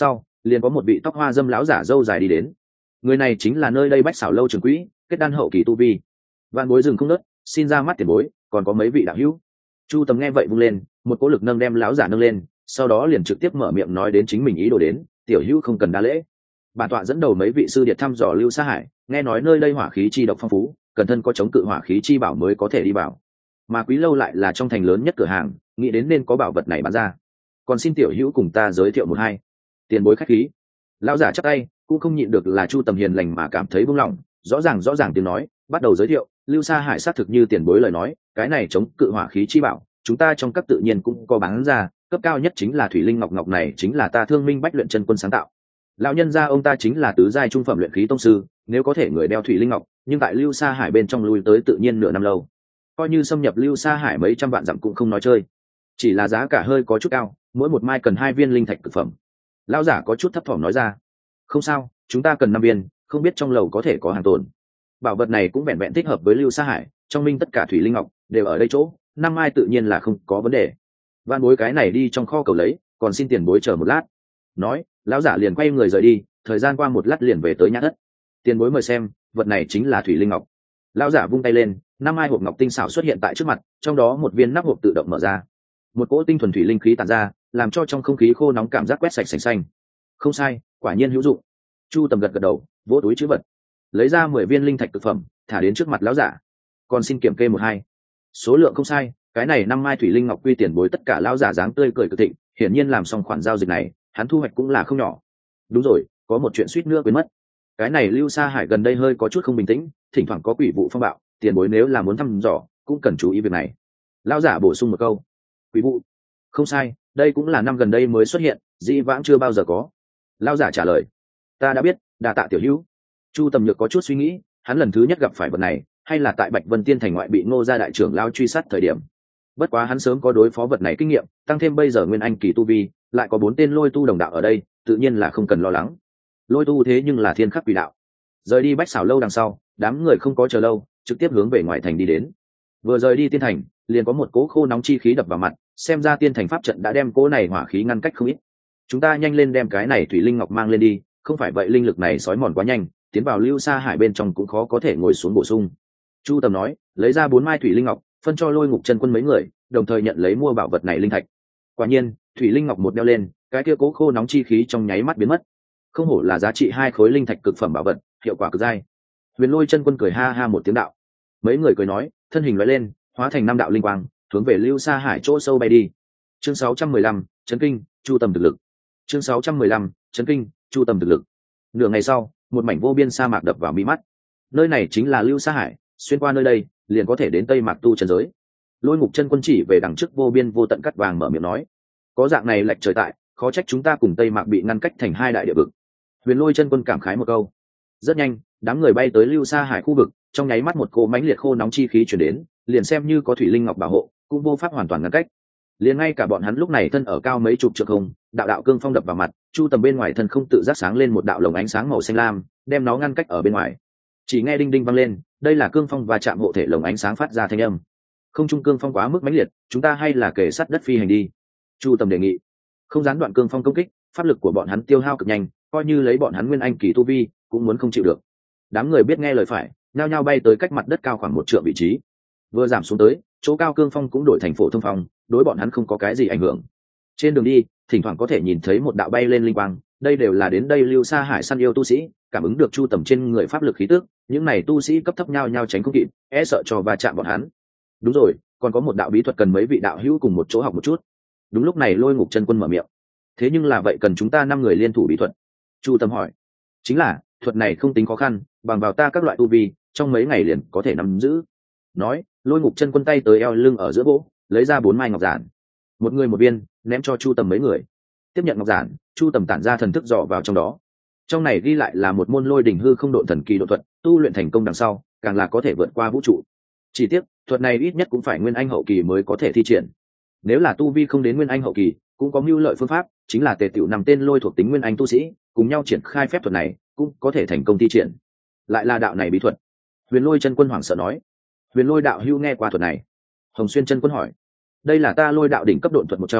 liền có một vị tóc hoa dâm lão giả râu dài đi đến. Người này chính là nơi đây Bách Xảo lâu trưởng quỹ, kết đan hậu kỳ tu vi. Vạn Bối dừng không nớt, xin ra mắt tiền bối, còn có mấy vị đạo hữu. Chu Tầm nghe vậy vung lên, một cỗ lực nâng đem lão giả nâng lên, sau đó liền trực tiếp mở miệng nói đến chính mình ý đồ đến, tiểu hữu không cần đa lễ. Bản tọa dẫn đầu mấy vị sư điệt thăm dò Lưu Sa Hải, nghe nói nơi đây hỏa khí chi độc phong phú, cần thân có chống cự hỏa khí chi bảo mới có thể đi vào. Mà Quý lâu lại là trong thành lớn nhất cửa hàng, nghĩ đến nên có bảo vật này bán ra. Còn xin tiểu hữu cùng ta giới thiệu một hai. Tiền bối khách khí. Lão giả chắp tay, cũng không nhịn được là Chu Tầm hiền lành mà cảm thấy buông lòng, rõ ràng rõ ràng tiếng nói, bắt đầu giới thiệu. Lưu Sa Hải xác thực như tiền bối lời nói, cái này chống cự hỏa khí chi bảo, chúng ta trong các tự nhiên cũng có bán ra, cấp cao nhất chính là thủy linh ngọc, ngọc này chính là ta Thương Minh Bách luyện chân quân sáng tạo. Lão nhân gia ông ta chính là tứ giai trung phẩm luyện khí tông sư, nếu có thể người đeo thủy linh ngọc, nhưng tại Lưu Sa Hải bên trong lui tới tự nhiên nửa năm lâu, coi như xâm nhập Lưu Sa Hải mấy trăm vạn dặm cũng không nói chơi. Chỉ là giá cả hơi có chút cao, mỗi một mai cần hai viên linh thạch cực phẩm. Lão giả có chút thấp thỏm nói ra. Không sao, chúng ta cần năm viên, không biết trong lầu có thể có hàng tồn. Bảo vật này cũng vẹn vẹn thích hợp với Lưu Sa Hải, trong minh tất cả thủy linh ngọc đều ở đây chỗ, năm mai tự nhiên là không có vấn đề. Vạn Bối cái này đi trong kho cầu lấy, còn xin tiền bối chờ một lát. Nói, lão giả liền quay người rời đi, thời gian qua một lát liền về tới nhã thất. Tiền bối mời xem, vật này chính là thủy linh ngọc. Lão giả vung tay lên, năm mai hộp ngọc tinh xảo xuất hiện tại trước mặt, trong đó một viên nắp hộp tự động mở ra, một cỗ tinh thuần thủy linh khí tản ra, làm cho trong không khí khô nóng cảm giác quét sạch sành xanh. Không sai, quả nhiên hữu dụng. Chu Tầm gật gật đầu, vỗ túi chữ vật, lấy ra mười viên linh thạch cực phẩm, thả đến trước mặt lão giả. Còn xin kiểm kê một hai. Số lượng không sai, cái này năm mai thủy linh ngọc quy tiền bối. Tất cả lão giả dáng tươi cười cực thịnh, hiển nhiên làm xong khoản giao dịch này, hắn thu hoạch cũng là không nhỏ. Đúng rồi, có một chuyện suýt nữa quên mất. Cái này Lưu Sa Hải gần đây hơi có chút không bình tĩnh, thỉnh thoảng có quỷ vụ phong bạo, tiền bối nếu là muốn thăm dò, cũng cần chú ý việc này. Lão giả bổ sung một câu. Quỷ vụ? Không sai, đây cũng là năm gần đây mới xuất hiện, dĩ vãng chưa bao giờ có. Lão giả trả lời. Ta đã biết, đa tạ tiểu hữu. Chu Tầm Nhược có chút suy nghĩ, hắn lần thứ nhất gặp phải vật này, hay là tại Bạch Vân Tiên thành ngoại bị Ngô gia đại trưởng lao truy sát thời điểm. Bất quá hắn sớm có đối phó vật này kinh nghiệm, tăng thêm bây giờ nguyên anh kỳ tu vi, lại có bốn tên lôi tu đồng đạo ở đây, tự nhiên là không cần lo lắng. Lôi tu thế nhưng là thiên khắc quỷ đạo. Rời đi Bách Xảo lâu đằng sau, đám người không có chờ lâu, trực tiếp hướng về ngoài thành đi đến. Vừa rời đi tiên thành, liền có một cỗ khô nóng chi khí đập vào mặt, xem ra tiên thành pháp trận đã đem cỗ này hỏa khí ngăn cách không ít. Chúng ta nhanh lên đem cái này thủy linh ngọc mang lên đi, không phải vậy linh lực này sói mòn quá nhanh, tiến vào Lưu Sa Hải bên trong cũng khó có thể ngồi xuống bổ sung. Chu Tầm nói, lấy ra bốn mai thủy linh ngọc, phân cho Lôi Ngục chân quân mấy người, đồng thời nhận lấy mua bảo vật này linh thạch. Quả nhiên, thủy linh ngọc một đeo lên, cái kia cố khô nóng chi khí trong nháy mắt biến mất. Không hổ là giá trị hai khối linh thạch cực phẩm bảo vật, hiệu quả cực dai. Huyền Lôi chân quân cười ha ha một tiếng đạo. Mấy người cười nói, thân hình lóe lên, hóa thành năm đạo linh quang, hướng về Lưu Sa Hải chỗ sâu bay đi. Chương sáu trăm mười lăm, chấn kinh, Chu Tầm thực lực. Chương sáu trăm mười lăm, chấn kinh, Chu Tầm thực lực. Nửa ngày sau, một mảnh vô biên sa mạc đập vào mi mắt. Nơi này chính là Lưu Sa Hải, xuyên qua nơi đây, liền có thể đến Tây Mạc tu chân giới. Lôi Ngục chân quân chỉ về đằng trước vô biên vô tận cắt vàng mở miệng nói, có dạng này lệch trời tại, khó trách chúng ta cùng Tây Mạc bị ngăn cách thành hai đại địa vực. Huyền Lôi chân quân cảm khái một câu. Rất nhanh, đám người bay tới Lưu Sa Hải khu vực, trong nháy mắt một cỗ mãnh liệt khô nóng chi khí truyền đến, liền xem như có thủy linh ngọc bảo hộ, cũng vô pháp hoàn toàn ngăn cách. Liền ngay cả bọn hắn lúc này thân ở cao mấy chục trượng không, đạo đạo cương phong đập vào mặt, Chu Tầm bên ngoài thân không tự giác sáng lên một đạo lồng ánh sáng màu xanh lam, đem nó ngăn cách ở bên ngoài. Chỉ nghe đinh đinh vang lên, đây là cương phong và chạm hộ thể lồng ánh sáng phát ra thanh âm. Không trung cương phong quá mức mãnh liệt, chúng ta hay là kề sát đất phi hành đi. Chu Tầm đề nghị. Không gián đoạn cương phong công kích, pháp lực của bọn hắn tiêu hao cực nhanh, coi như lấy bọn hắn nguyên anh kỳ tu vi, cũng muốn không chịu được. Đám người biết nghe lời phải, nhao nhao bay tới cách mặt đất cao khoảng một trượng vị trí. Vừa giảm xuống tới, chỗ cao cương phong cũng đổi thành phổ thông phong, đối bọn hắn không có cái gì ảnh hưởng. Trên đường đi, thỉnh thoảng có thể nhìn thấy một đạo bay lên linh quang, đây đều là đến đây Lưu Sa Hải săn yêu tu sĩ, cảm ứng được Chu Tầm trên người pháp lực khí tức, những này tu sĩ cấp thấp nhau nhau tránh không kịp, e sợ cho va chạm bọn hắn. Đúng rồi, còn có một đạo bí thuật cần mấy vị đạo hữu cùng một chỗ học một chút. Đúng lúc này Lôi Ngục chân quân mở miệng. Thế nhưng là vậy cần chúng ta năm người liên thủ bí thuật. Chu Tầm hỏi. Chính là, thuật này không tính khó khăn, bằng vào ta các loại tu vi, trong mấy ngày liền có thể nắm giữ. Nói, Lôi Ngục chân quân tay tới eo lưng ở giữa gỗ, lấy ra bốn mai ngọc giản, một người một viên, ném cho Chu Tầm mấy người. Tiếp nhận ngọc giản, Chu Tầm tản ra thần thức dò vào trong đó. Trong này ghi lại là một môn lôi đỉnh hư không độn thần kỳ độ thuật, tu luyện thành công đằng sau, càng là có thể vượt qua vũ trụ. Chỉ tiếc, thuật này ít nhất cũng phải nguyên anh hậu kỳ mới có thể thi triển. Nếu là tu vi không đến nguyên anh hậu kỳ, cũng có mưu lợi phương pháp, chính là tề tiểu nằm tên lôi thuộc tính nguyên anh tu sĩ, cùng nhau triển khai phép thuật này, cũng có thể thành công thi triển. Lại là đạo này bí thuật. Huyền Lôi chân quân hoảng sợ nói. Huyền Lôi đạo hưu nghe qua thuật này. Hồng Xuyên chân quân hỏi. Đây là ta Lôi đạo đỉnh cấp độn thuật một trong,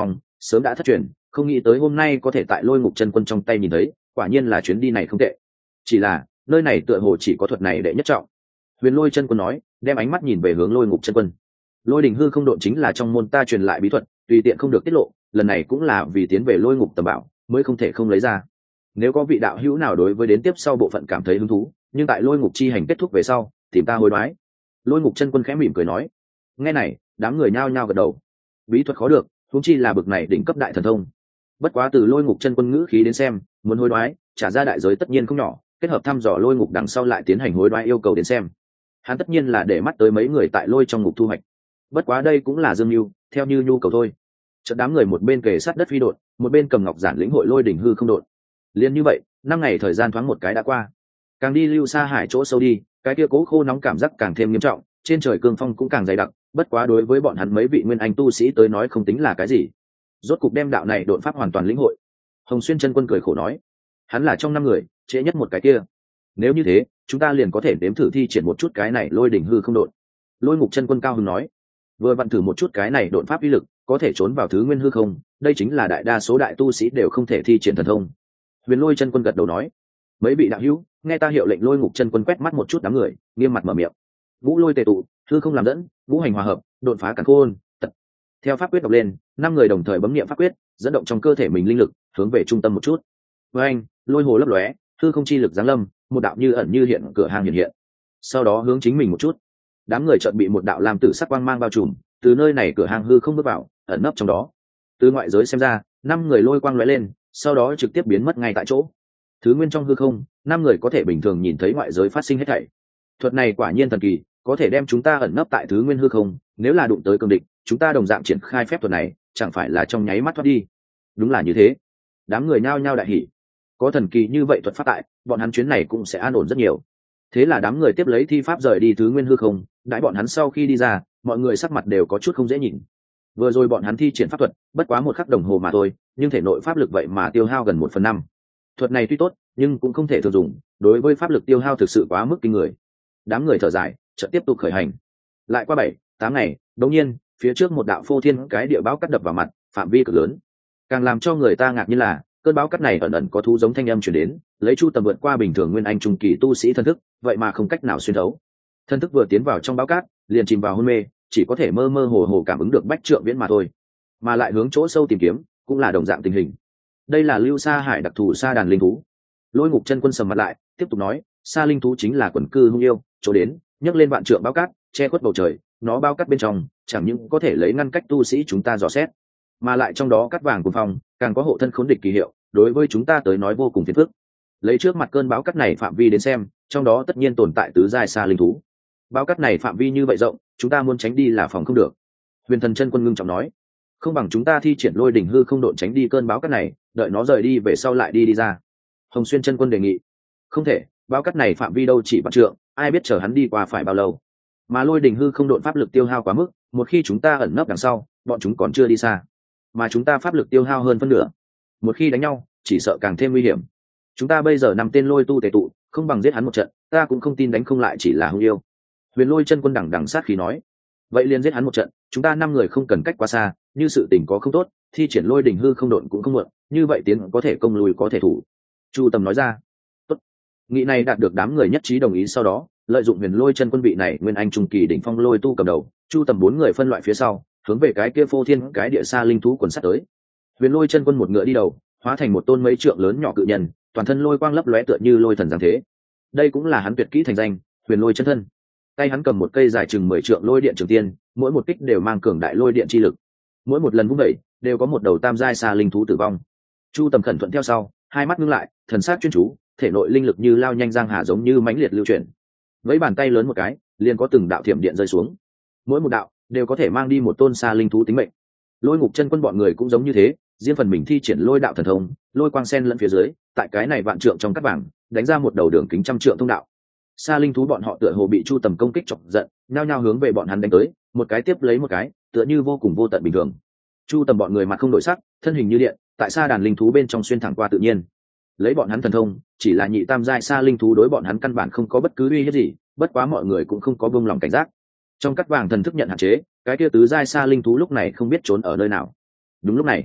sớm đã thất truyền, không nghĩ tới hôm nay có thể tại Lôi Ngục chân quân trong tay nhìn thấy, quả nhiên là chuyến đi này không tệ. Chỉ là nơi này tựa hồ chỉ có thuật này đệ nhất trọng. Huyền Lôi chân quân nói, đem ánh mắt nhìn về hướng Lôi Ngục chân quân. Lôi đỉnh hư không độn chính là trong môn ta truyền lại bí thuật, tùy tiện không được tiết lộ, lần này cũng là vì tiến về Lôi Ngục tầm bảo mới không thể không lấy ra. Nếu có vị đạo hữu nào đối với đến tiếp sau bộ phận cảm thấy hứng thú, nhưng tại Lôi Ngục chi hành kết thúc về sau tìm ta hối đoái. Lôi Ngục chân quân khẽ mỉm cười nói. Nghe này, đám người nhao nhao gật đầu. Bí thuật khó được, huống chi là bực này đỉnh cấp đại thần thông. Bất quá từ Lôi Ngục chân quân ngữ khí đến xem, muốn hối đoái trả ra đại giới tất nhiên không nhỏ, kết hợp thăm dò Lôi Ngục đằng sau lại tiến hành hối đoái yêu cầu đến xem, hắn tất nhiên là để mắt tới mấy người tại Lôi trong ngục thu hoạch. Bất quá đây cũng là dương mưu, theo như nhu cầu thôi. Chợt đám người một bên kề sát đất phi đột, một bên cầm ngọc giản lĩnh hội Lôi đỉnh hư không đột. Liên như vậy, năm ngày thời gian thoáng một cái đã qua. Càng đi lưu xa hải chỗ sâu đi, cái kia cố khô nóng cảm giác càng thêm nghiêm trọng, trên trời cương phong cũng càng dày đặc. Bất quá đối với bọn hắn mấy vị nguyên anh tu sĩ tới nói không tính là cái gì. Rốt cục đem đạo này đột pháp hoàn toàn lĩnh hội. Hồng Xuyên chân quân cười khổ nói, hắn là trong năm người trễ nhất một cái kia. Nếu như thế, chúng ta liền có thể đếm thử thi triển một chút cái này Lôi đỉnh hư không đột. Lôi Ngục chân quân cao hứng nói, vừa vặn thử một chút cái này đột pháp uy lực, có thể trốn vào thứ nguyên hư không, đây chính là đại đa số đại tu sĩ đều không thể thi triển thần thông. Huyền Lôi chân quân gật đầu nói, mấy vị đạo hữu, nghe ta hiệu lệnh. Lôi Ngục chân quân quét mắt một chút đám người, nghiêm mặt mở miệng. Ngũ lôi tề tụ, hư không làm dẫn, ngũ hành hòa hợp, đột phá càn khôn, tật. Theo pháp quyết đọc lên, năm người đồng thời bấm niệm pháp quyết, dẫn động trong cơ thể mình linh lực, hướng về trung tâm một chút. Với anh, lôi hồ lấp lóe, hư không chi lực giáng lâm, một đạo như ẩn như hiện cửa hàng hiện hiện. Sau đó hướng chính mình một chút, đám người chợt bị một đạo làm tử sắc quang mang bao trùm, từ nơi này cửa hàng hư không bước vào, ẩn nấp trong đó. Từ ngoại giới xem ra, năm người lôi quang lóe lên, sau đó trực tiếp biến mất ngay tại chỗ. Thứ nguyên trong hư không, năm người có thể bình thường nhìn thấy ngoại giới phát sinh hết thảy. Thuật này quả nhiên thần kỳ, có thể đem chúng ta ẩn nấp tại thứ nguyên hư không, nếu là đụng tới cường địch, chúng ta đồng dạng triển khai phép thuật này, chẳng phải là trong nháy mắt thoát đi. Đúng là như thế. Đám người nhao nhao đại hỉ. Có thần kỳ như vậy thuật pháp tại, bọn hắn chuyến này cũng sẽ an ổn rất nhiều. Thế là đám người tiếp lấy thi pháp rời đi thứ nguyên hư không, đãi bọn hắn sau khi đi ra, mọi người sắc mặt đều có chút không dễ nhìn. Vừa rồi bọn hắn thi triển pháp thuật, bất quá một khắc đồng hồ mà thôi, nhưng thể nội pháp lực vậy mà tiêu hao gần một phần năm. Thuật này tuy tốt, nhưng cũng không thể thường dùng, đối với pháp lực tiêu hao thực sự quá mức kinh người. Đám người thở dài, chợt tiếp tục khởi hành. Lại qua bảy, tám ngày, đột nhiên, phía trước một đạo phô thiên cái địa bão cắt đập vào mặt, phạm vi cực lớn. Càng làm cho người ta ngạc nhiên là, cơn bão cắt này ẩn ẩn có thú giống thanh âm truyền đến, lấy Chu Tầm vượt qua bình thường nguyên anh trung kỳ tu sĩ thân thức, vậy mà không cách nào xuyên thấu. Thân thức vừa tiến vào trong bão cát, liền chìm vào hôn mê, chỉ có thể mơ mơ hồ hồ cảm ứng được bách trượng viễn mà thôi. Mà lại hướng chỗ sâu tìm kiếm, cũng là đồng dạng tình hình. Đây là lưu sa hải đặc thù sa đàn linh thú. Lôi Ngục chân quân sầm mặt lại, tiếp tục nói, sa linh thú chính là quần cư hung yêu, chỗ đến, nhấc lên vạn trượng bão cát, che khuất bầu trời, nó bao cát bên trong, chẳng những có thể lấy ngăn cách tu sĩ chúng ta dò xét, mà lại trong đó cát vàng cuồng phong, càng có hộ thân khốn địch kỳ hiệu, đối với chúng ta tới nói vô cùng phiền phức. Lấy trước mặt cơn bão cát này phạm vi đến xem, trong đó tất nhiên tồn tại tứ giai sa linh thú. Bão cát này phạm vi như vậy rộng, chúng ta muốn tránh đi là phòng không được. Huyền Thần chân quân ngưng trọng nói, không bằng chúng ta thi triển lôi đỉnh hư không độn tránh đi cơn bão cát này, đợi nó rời đi về sau lại đi đi ra. Hồng Xuyên chân quân đề nghị, không thể, bão cát này phạm vi đâu chỉ vạn trượng, ai biết chờ hắn đi qua phải bao lâu. Mà lôi đỉnh hư không độn pháp lực tiêu hao quá mức, một khi chúng ta ẩn nấp đằng sau, bọn chúng còn chưa đi xa, mà chúng ta pháp lực tiêu hao hơn phân nửa, một khi đánh nhau chỉ sợ càng thêm nguy hiểm. Chúng ta bây giờ nằm tên lôi tu tề tụ, không bằng giết hắn một trận, ta cũng không tin đánh không lại chỉ là hung yêu. Huyền Lôi chân quân đằng đằng sát khí nói, vậy liền giết hắn một trận, chúng ta năm người không cần cách quá xa, như sự tình có không tốt, thi triển lôi đỉnh hư không độn cũng không muộn, như vậy tiến có thể công lùi có thể thủ. Chu Tầm nói ra. Tốt. Nghị này đạt được đám người nhất trí đồng ý, sau đó lợi dụng Huyền Lôi chân quân vị này nguyên anh trung kỳ đỉnh phong lôi tu cầm đầu, Chu Tầm bốn người phân loại phía sau, hướng về cái kia phô thiên cái địa xa linh thú quần sát tới. Huyền Lôi chân quân một ngựa đi đầu, hóa thành một tôn mấy trượng lớn nhỏ cự nhân, toàn thân lôi quang lấp lóe tựa như lôi thần giáng thế. Đây cũng là hắn tuyệt kỹ thành danh, Huyền Lôi chân thân. Tay hắn cầm một cây dài chừng mười trượng lôi điện trường tiên, mỗi một kích đều mang cường đại lôi điện chi lực. Mỗi một lần vung đẩy, đều có một đầu tam giai xa linh thú tử vong. Chu Tầm khẩn thuận theo sau, hai mắt ngưng lại, thần sắc chuyên chú, thể nội linh lực như lao nhanh giang hà giống như mãnh liệt lưu chuyển. Với bàn tay lớn một cái, liền có từng đạo thiểm điện rơi xuống. Mỗi một đạo đều có thể mang đi một tôn xa linh thú tính mệnh. Lôi Ngục chân quân bọn người cũng giống như thế, riêng phần mình thi triển lôi đạo thần thông, lôi quang sen lẫn phía dưới, tại cái này vạn trượng trong cát vàng, đánh ra một đầu đường kính trăm trượng thông đạo. Sa linh thú bọn họ tựa hồ bị Chu Tầm công kích chọc giận, nhao nhao hướng về bọn hắn đánh tới, một cái tiếp lấy một cái, tựa như vô cùng vô tận bình thường. Chu Tầm bọn người mặt không đổi sắc, thân hình như điện, tại sa đàn linh thú bên trong xuyên thẳng qua tự nhiên. Lấy bọn hắn thần thông, chỉ là nhị tam giai sa linh thú đối bọn hắn căn bản không có bất cứ uy hiếp gì, bất quá mọi người cũng không có buông lòng cảnh giác. Trong cát vàng thần thức nhận hạn chế, cái kia tứ giai sa linh thú lúc này không biết trốn ở nơi nào. Đúng lúc này,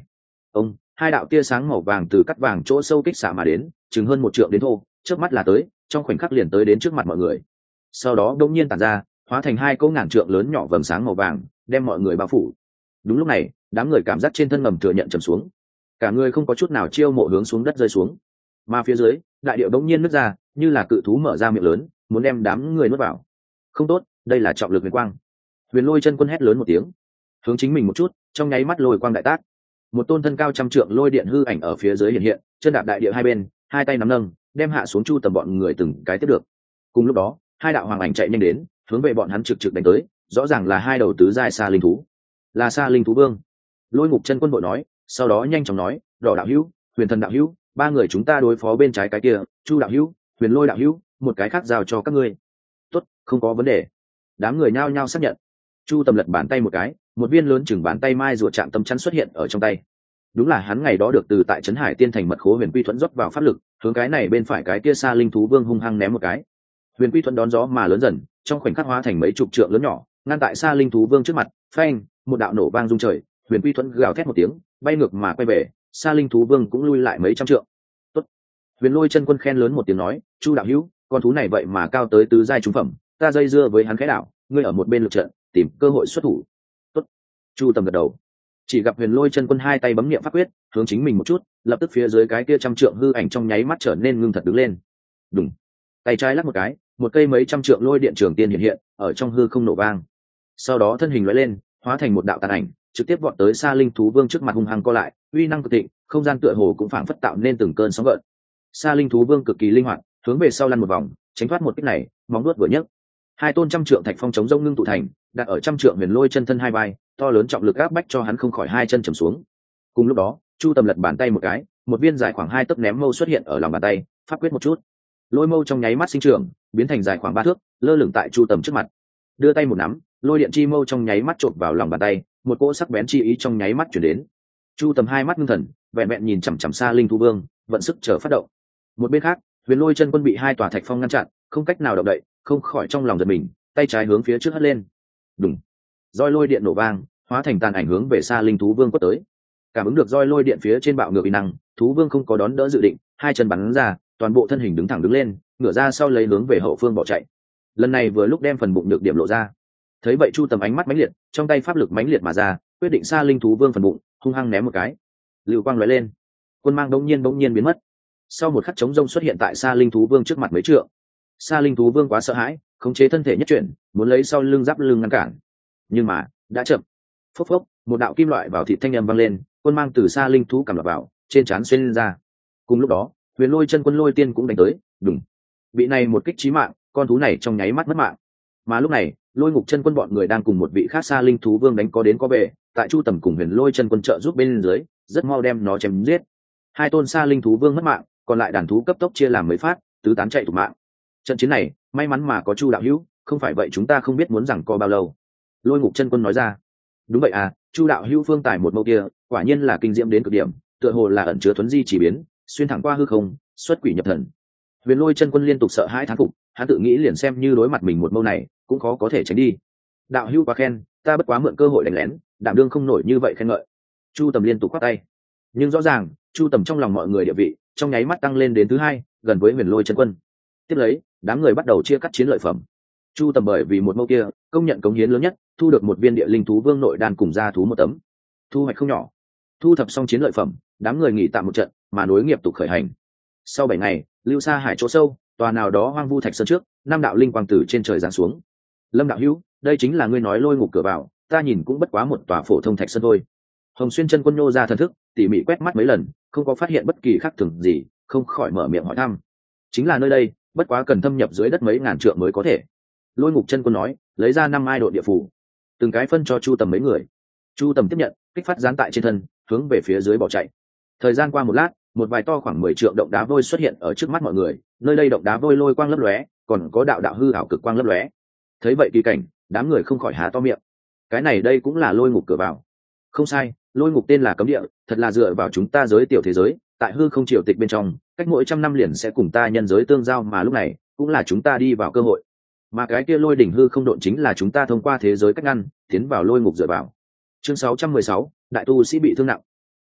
ông hai đạo tia sáng màu vàng từ cắt vàng chỗ sâu kích xạ mà đến, chừng hơn một trượng đến thô, trước mắt là tới, trong khoảnh khắc liền tới đến trước mặt mọi người. Sau đó đột nhiên tản ra, hóa thành hai cỗ ngàn trượng lớn nhỏ vầng sáng màu vàng, đem mọi người bao phủ. Đúng lúc này, đám người cảm giác trên thân ngầm thừa nhận trầm xuống, cả người không có chút nào chiêu mộ hướng xuống đất rơi xuống, mà phía dưới đại điệu đống nhiên nứt ra, như là cự thú mở ra miệng lớn, muốn đem đám người nuốt vào. Không tốt, đây là trọng lực huyền quang. Huyền Lôi chân quân hét lớn một tiếng, hướng chính mình một chút, trong nháy mắt lôi quang đại tác, một tôn thân cao trăm trượng lôi điện hư ảnh ở phía dưới hiện hiện, chân đạp đại địa hai bên, hai tay nắm nâng, đem hạ xuống Chu Tầm bọn người từng cái tiếp được. Cùng lúc đó, hai đạo hoàng ảnh chạy nhanh đến, hướng về bọn hắn trực trực đánh tới, rõ ràng là hai đầu tứ giai sa linh thú, là sa linh thú vương. Lôi Ngục chân quân bội nói, sau đó nhanh chóng nói, Đỏ đạo hữu, Huyền Thần đạo hữu, ba người chúng ta đối phó bên trái cái kia, Chu đạo hữu, Huyền Lôi đạo hữu, một cái khác giao cho các ngươi. Tốt, không có vấn đề. Đám người nhao nhao xác nhận. Chu Tầm lật bàn tay một cái, một viên lớn chừng bàn tay mai rùa chạm tâm chắn xuất hiện ở trong tay. Đúng là hắn ngày đó được từ tại trấn Hải Tiên thành mật khố Huyền Quy Thuẫn rót vào pháp lực, hướng cái này bên phải cái kia sa linh thú vương hung hăng ném một cái. Huyền Quy Thuẫn đón gió mà lớn dần, trong khoảnh khắc hóa thành mấy chục trượng lớn nhỏ, ngăn tại sa linh thú vương trước mặt. Phanh, một đạo nổ vang rung trời, Huyền Quy Thuẫn gào thét một tiếng, bay ngược mà quay về, sa linh thú vương cũng lui lại mấy trăm trượng. Tốt. Huyền Lôi chân quân khen lớn một tiếng nói, Chu đạo hữu, con thú này vậy mà cao tới tứ giai trung phẩm, ta dây dưa với hắn khẽ đảo, ngươi ở một bên lực trận, tìm cơ hội xuất thủ. Tốt. Chu Tầm gật đầu. Chỉ gặp Huyền Lôi chân quân hai tay bấm niệm pháp quyết, hướng chính mình một chút, lập tức phía dưới cái kia trăm trượng hư ảnh trong nháy mắt trở nên ngưng thật đứng lên. Đùng. Tay trái lắc một cái, một cây mấy trăm trượng lôi điện trường tiên hiện hiện, ở trong hư không nổ vang. Sau đó thân hình lóe lên, hóa thành một đạo tàn ảnh, trực tiếp vọt tới sa linh thú vương trước mặt hung hăng co lại, uy năng cực thịnh, không gian tựa hồ cũng phảng phất tạo nên từng cơn sóng gợn. Sa linh thú vương cực kỳ linh hoạt, hướng về sau lăn một vòng, tránh thoát một kích này, móng vuốt vừa nhấc, hai tôn trăm trượng thạch phong chống rông ngưng tụ thành, đặt ở trăm trượng Huyền Lôi chân thân hai vai, to lớn trọng lực áp bách cho hắn không khỏi hai chân trầm xuống. Cùng lúc đó, Chu Tầm lật bàn tay một cái, một viên dài khoảng hai tấc ném mâu xuất hiện ở lòng bàn tay, pháp quyết một chút, lôi mâu trong nháy mắt sinh trưởng, biến thành dài khoảng ba thước, lơ lửng tại Chu Tầm trước mặt. Đưa tay một nắm, lôi điện chi mâu trong nháy mắt trộn vào lòng bàn tay, một cỗ sắc bén chi ý trong nháy mắt chuyển đến. Chu Tầm hai mắt ngưng thần, vẹn vẹn nhìn chằm chằm xa linh thú vương, vận sức chờ phát động. Một bên khác, Huyền Lôi chân quân bị hai tòa thạch phong ngăn chặn, không cách nào động đậy, không khỏi trong lòng giật mình, tay trái hướng phía trước hất lên. Đùng. Roi lôi điện nổ vang, hóa thành tàn ảnh hướng về xa linh thú vương quất tới. Cảm ứng được roi lôi điện phía trên bạo ngược uy năng, thú vương không có đón đỡ dự định, hai chân bắn ra, toàn bộ thân hình đứng thẳng đứng lên, ngửa ra sau lấy hướng về hậu phương bỏ chạy. Lần này vừa lúc đem phần bụng nhược điểm lộ ra. Thấy vậy Chu Tầm ánh mắt mãnh liệt, trong tay pháp lực mãnh liệt mà ra, quyết định xa linh thú vương phần bụng, hung hăng ném một cái. Lưu quang lóe lên, quân mang đống nhiên đống nhiên biến mất. Sau một khắc trống rông xuất hiện tại xa linh thú vương trước mặt mấy trượng. Xa linh thú vương quá sợ hãi, khống chế thân thể nhất chuyển, muốn lấy sau lưng giáp lưng ngăn cản, nhưng mà đã chậm. Phốc phốc, một đạo kim loại vào thịt thanh âm vang lên, quân mang từ xa linh thú cầm lọt vào, trên trán xuyên lên ra. Cùng lúc đó, Huyền Lôi chân quân lôi tiên cũng đánh tới, đùng. Bị này một kích chí mạng, con thú này trong nháy mắt mất mạng. Mà lúc này, Lôi Ngục chân quân bọn người đang cùng một vị khác xa linh thú vương đánh có đến có về, tại Chu Tầm cùng Huyền Lôi chân quân trợ giúp bên dưới, rất mau đem nó chém giết. Hai tôn xa linh thú vương mất mạng, còn lại đàn thú cấp tốc chia làm mấy phát, tứ tán chạy thục mạng. Trận chiến này, may mắn mà có Chu đạo hữu, không phải vậy chúng ta không biết muốn rằng co bao lâu. Lôi Ngục chân quân nói ra. Đúng vậy à, Chu đạo hữu phương tài một mâu kia, quả nhiên là kinh diễm đến cực điểm, tựa hồ là ẩn chứa thuấn di chỉ biến, xuyên thẳng qua hư không, xuất quỷ nhập thần. Huyền Lôi chân quân liên tục sợ hãi thán phục, hắn tự nghĩ liền xem như đối mặt mình một mâu này, cũng khó có thể tránh đi. Đạo hữu quá khen, ta bất quá mượn cơ hội đánh lén, đảm đương không nổi như vậy khen ngợi. Chu Tầm liên tục quát tay, nhưng rõ ràng Chu Tầm trong lòng mọi người địa vị trong nháy mắt tăng lên đến thứ hai, gần với Huyền Lôi chân quân. Tiếp lấy, đám người bắt đầu chia cắt chiến lợi phẩm. Chu Tầm bởi vì một mâu kia, công nhận cống hiến lớn nhất, thu được một viên địa linh thú vương nội đan cùng gia thú một tấm, thu hoạch không nhỏ. Thu thập xong chiến lợi phẩm, đám người nghỉ tạm một trận, mà nối nghiệp tục khởi hành. Sau bảy ngày, lưu xa hải chỗ sâu, tòa nào đó hoang vu thạch sơn trước, năm đạo linh quang từ trên trời giáng xuống. Lâm đạo hữu, đây chính là ngươi nói Lôi Ngục cửa vào, ta nhìn cũng bất quá một tòa phổ thông thạch sơn thôi. Hồng Xuyên chân quân nhô ra thần thức, tỉ mỉ quét mắt mấy lần, không có phát hiện bất kỳ khác thường gì, không khỏi mở miệng hỏi thăm. Chính là nơi đây, bất quá cần thâm nhập dưới đất mấy ngàn trượng mới có thể. Lôi Ngục chân quân nói, lấy ra năm ai độ địa phủ, từng cái phân cho Chu Tầm mấy người. Chu Tầm tiếp nhận, kích phát dán tại trên thân, hướng về phía dưới bỏ chạy. Thời gian qua một lát, một vài to khoảng mười trượng động đá vôi xuất hiện ở trước mắt mọi người, nơi đây động đá vôi lôi quang lấp lóe, còn có đạo đạo hư ảo cực quang lấp lóe. Thấy vậy kỳ cảnh, đám người không khỏi há to miệng. Cái này đây cũng là Lôi Ngục cửa vào. Không sai, Lôi Ngục tên là cấm địa, thật là dựa vào chúng ta giới tiểu thế giới, tại hư không triều tịch bên trong, cách mỗi trăm năm liền sẽ cùng ta nhân giới tương giao, mà lúc này cũng là chúng ta đi vào cơ hội. Mà cái kia lôi đỉnh hư không độn chính là chúng ta thông qua thế giới cách ngăn, tiến vào Lôi Ngục dựa vào. Chương sáu trăm mười sáu, đại tu sĩ bị thương nặng.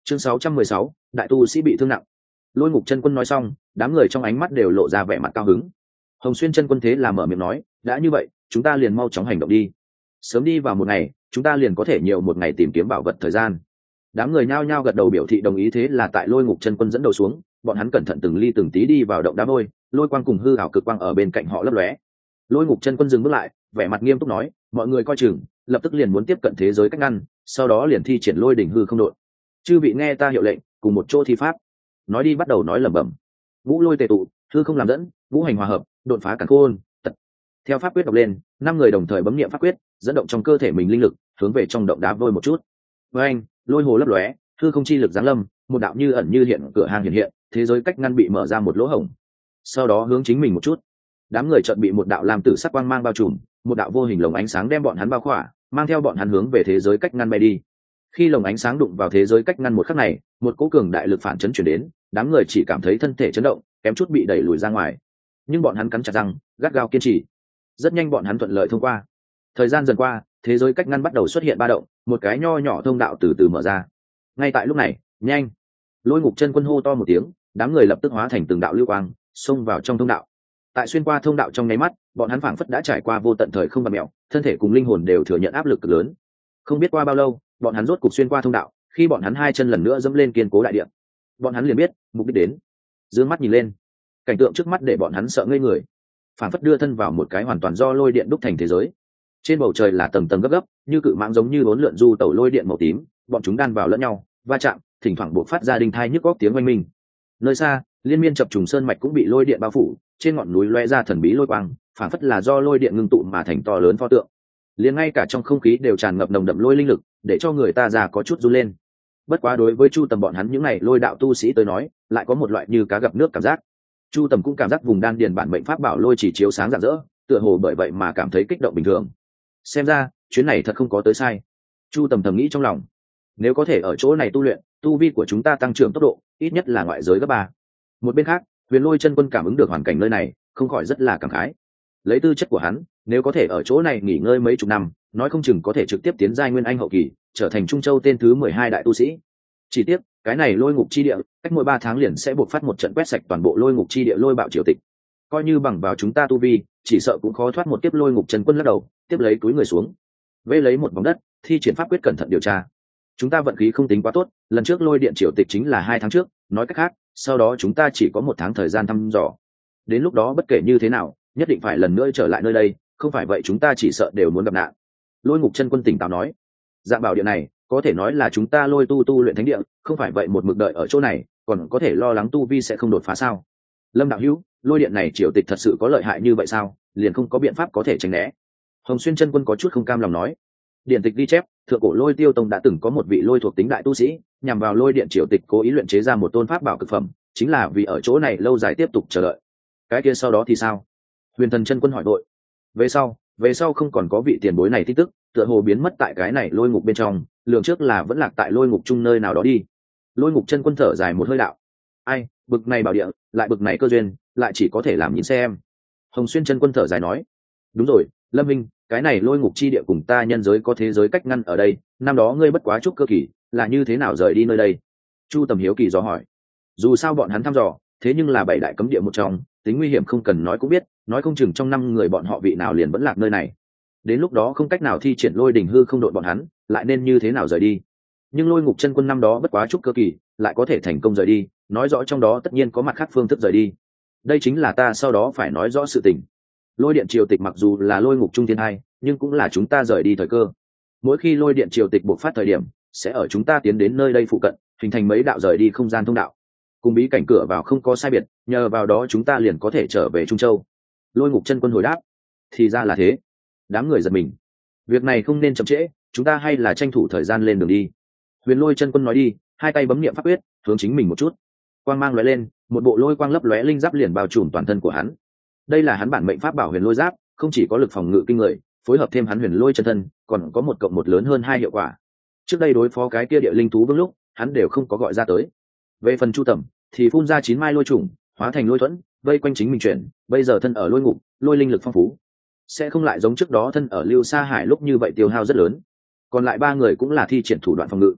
Chương sáu trăm mười sáu, đại tu sĩ bị thương nặng. Lôi Ngục chân quân nói xong, đám người trong ánh mắt đều lộ ra vẻ mặt cao hứng. Hồng Xuyên chân quân thế là mở miệng nói, đã như vậy, chúng ta liền mau chóng hành động đi. Sớm đi vào một ngày, chúng ta liền có thể nhiều một ngày tìm kiếm bảo vật thời gian. Đám người nhao nhao gật đầu biểu thị đồng ý. Thế là tại Lôi Ngục chân quân dẫn đầu xuống, bọn hắn cẩn thận từng ly từng tí đi vào động đá vôi, lôi quang cùng hư ảo cực quang ở bên cạnh họ lấp lóe. Lôi Ngục chân quân dừng bước lại, vẻ mặt nghiêm túc nói, mọi người coi chừng, lập tức liền muốn tiếp cận thế giới cách ngăn, sau đó liền thi triển lôi đỉnh hư không độn. Chư vị nghe ta hiệu lệnh, cùng một chỗ thi pháp. Nói đi bắt đầu nói lẩm bẩm. Ngũ lôi tề tụ, hư không làm dẫn, ngũ hành hòa hợp, đột phá càn khôn. Tật. Theo pháp quyết đọc lên, năm người đồng thời bấm niệm pháp quyết, dẫn động trong cơ thể mình linh lực, hướng về trong động đá vôi một chút. Với anh, lôi hồ lấp lóe, hư không chi lực giáng lâm, một đạo như ẩn như hiện cửa hang hiện hiện, thế giới cách ngăn bị mở ra một lỗ hổng. Sau đó hướng chính mình một chút, đám người chợt bị một đạo lam tử sắc quang mang bao trùm, một đạo vô hình lồng ánh sáng đem bọn hắn bao khỏa, mang theo bọn hắn hướng về thế giới cách ngăn bay đi. Khi lồng ánh sáng đụng vào thế giới cách ngăn một khắc này, một cỗ cường đại lực phản chấn chuyển đến, đám người chỉ cảm thấy thân thể chấn động, kém chút bị đẩy lùi ra ngoài. Nhưng bọn hắn cắn chặt răng, gắt gao kiên trì. Rất nhanh bọn hắn thuận lợi thông qua. Thời gian dần qua, thế giới cách ngăn bắt đầu xuất hiện ba động, một cái nho nhỏ thông đạo từ từ mở ra. Ngay tại lúc này, nhanh! Lôi Ngục chân quân hô to một tiếng, đám người lập tức hóa thành từng đạo lưu quang, xông vào trong thông đạo. Tại xuyên qua thông đạo trong nháy mắt, bọn hắn phảng phất đã trải qua vô tận thời không vặn mèo, thân thể cùng linh hồn đều thừa nhận áp lực cực lớn. Không biết qua bao lâu, bọn hắn rốt cục xuyên qua thông đạo, khi bọn hắn hai chân lần nữa dẫm lên kiên cố đại địa, bọn hắn liền biết mục đích đến. Dương mắt nhìn lên, cảnh tượng trước mắt để bọn hắn sợ ngây người, phảng phất đưa thân vào một cái hoàn toàn do lôi điện đúc thành thế giới. Trên bầu trời là tầng tầng gấp gấp, như cự mãng giống như bốn lượn du tẩu lôi điện màu tím, bọn chúng đan vào lẫn nhau, va chạm, thỉnh thoảng buộc phát ra đinh thai nhức góc tiếng oanh minh. Nơi xa, liên miên chập trùng sơn mạch cũng bị lôi điện bao phủ, trên ngọn núi loe ra thần bí lôi quang, phảng phất là do lôi điện ngưng tụ mà thành to lớn pho tượng. Liền ngay cả trong không khí đều tràn ngập nồng đậm lôi linh lực, để cho người ta già có chút run lên. Bất quá đối với Chu Tầm bọn hắn những này lôi đạo tu sĩ tới nói, lại có một loại như cá gặp nước cảm giác. Chu Tầm cũng cảm giác vùng đan điền bản mệnh pháp bảo lôi chỉ chiếu sáng rạng rỡ, tựa hồ bởi vậy mà cảm thấy kích động bình thường. Xem ra, chuyến này thật không có tới sai. Chu Tầm thầm nghĩ trong lòng, nếu có thể ở chỗ này tu luyện, tu vi của chúng ta tăng trưởng tốc độ, ít nhất là ngoại giới gấp ba. Một bên khác, Huyền Lôi chân quân cảm ứng được hoàn cảnh nơi này, không khỏi rất là cảm khái. Lấy tư chất của hắn, nếu có thể ở chỗ này nghỉ ngơi mấy chục năm, nói không chừng có thể trực tiếp tiến giai nguyên anh hậu kỳ, trở thành Trung Châu tên thứ mười hai đại tu sĩ. Chỉ tiếc, cái này lôi ngục chi địa, cách mỗi ba tháng liền sẽ buộc phát một trận quét sạch toàn bộ lôi ngục chi địa lôi bạo triều tịch. Coi như bằng vào chúng ta tu vi, chỉ sợ cũng khó thoát một kiếp. Lôi ngục chân quân lắc đầu, tiếp lấy túi người xuống, vê lấy một vòng đất, thi triển pháp quyết cẩn thận điều tra. Chúng ta vận khí không tính quá tốt, lần trước lôi điện triều tịch chính là hai tháng trước, nói cách khác, sau đó chúng ta chỉ có một tháng thời gian thăm dò. Đến lúc đó bất kể như thế nào, nhất định phải lần nữa trở lại nơi đây, không phải vậy chúng ta chỉ sợ đều muốn gặp nạn. Lôi ngục chân quân tỉnh táo nói, dạng bảo địa này có thể nói là chúng ta lôi tu tu luyện thánh địa, không phải vậy một mực đợi ở chỗ này còn có thể lo lắng tu vi sẽ không đột phá sao? Lâm đạo hữu, lôi điện này triều tịch thật sự có lợi hại như vậy sao? Liền không có biện pháp có thể tránh né? Hồng Xuyên chân quân có chút không cam lòng nói. Điện tịch ghi chép, thượng cổ lôi tiêu tông đã từng có một vị lôi thuộc tính đại tu sĩ, nhằm vào lôi điện triều tịch cố ý luyện chế ra một tôn pháp bảo cực phẩm, chính là vì ở chỗ này lâu dài tiếp tục chờ đợi. Cái kia sau đó thì sao? Huyền Thần chân quân hỏi đội. Về sau, về sau không còn có vị tiền bối này tin tức, tựa hồ biến mất tại cái này lôi ngục bên trong, lường trước là vẫn lạc tại lôi ngục chung nơi nào đó đi. Lôi ngục chân quân thở dài một hơi đạo, ai, bực này bảo địa, lại bực này cơ duyên, lại chỉ có thể làm nhìn xem. Hồng Xuyên chân quân thở dài nói, đúng rồi, Lâm Minh, cái này lôi ngục chi địa cùng ta nhân giới có thế giới cách ngăn ở đây, năm đó ngươi bất quá chút cơ kỳ, là như thế nào rời đi nơi đây? Chu Tầm hiếu kỳ dò hỏi. Dù sao bọn hắn thăm dò, thế nhưng là bảy đại cấm địa một trong, tính nguy hiểm không cần nói cũng biết, nói không chừng trong năm người bọn họ vị nào liền vẫn lạc nơi này. Đến lúc đó không cách nào thi triển lôi đỉnh hư không đội bọn hắn, lại nên như thế nào rời đi? Nhưng lôi ngục chân quân năm đó bất quá chút cơ kỳ, lại có thể thành công rời đi, nói rõ trong đó tất nhiên có mặt khác phương thức rời đi. Đây chính là ta sau đó phải nói rõ sự tình. Lôi điện triều tịch mặc dù là lôi ngục trung thiên hai, nhưng cũng là chúng ta rời đi thời cơ. Mỗi khi lôi điện triều tịch bộc phát thời điểm, sẽ ở chúng ta tiến đến nơi đây phụ cận, hình thành mấy đạo rời đi không gian thông đạo. Cùng bí cảnh cửa vào không có sai biệt, nhờ vào đó chúng ta liền có thể trở về Trung Châu. Lôi ngục chân quân hồi đáp, thì ra là thế. Đám người giật mình, việc này không nên chậm trễ, chúng ta hay là tranh thủ thời gian lên đường đi. Huyền Lôi chân quân nói đi, hai tay bấm niệm pháp quyết, hướng chính mình một chút, quang mang lóe lên, một bộ lôi quang lấp lóe linh giáp liền bao trùm toàn thân của hắn. Đây là hắn bản mệnh pháp bảo Huyền Lôi giáp, không chỉ có lực phòng ngự kinh người, phối hợp thêm hắn Huyền Lôi chân thân, còn có một cộng một lớn hơn hai hiệu quả. Trước đây đối phó cái kia địa linh thú vương lúc, hắn đều không có gọi ra tới. Về phần Chu Tầm, thì phun ra chín mai lôi trùng, hóa thành lôi thuẫn, vây quanh chính mình chuyển, bây giờ thân ở lôi ngục, lôi linh lực phong phú, sẽ không lại giống trước đó thân ở Lưu Sa Hải lúc như vậy tiêu hao rất lớn. Còn lại ba người cũng là thi triển thủ đoạn phòng ngự.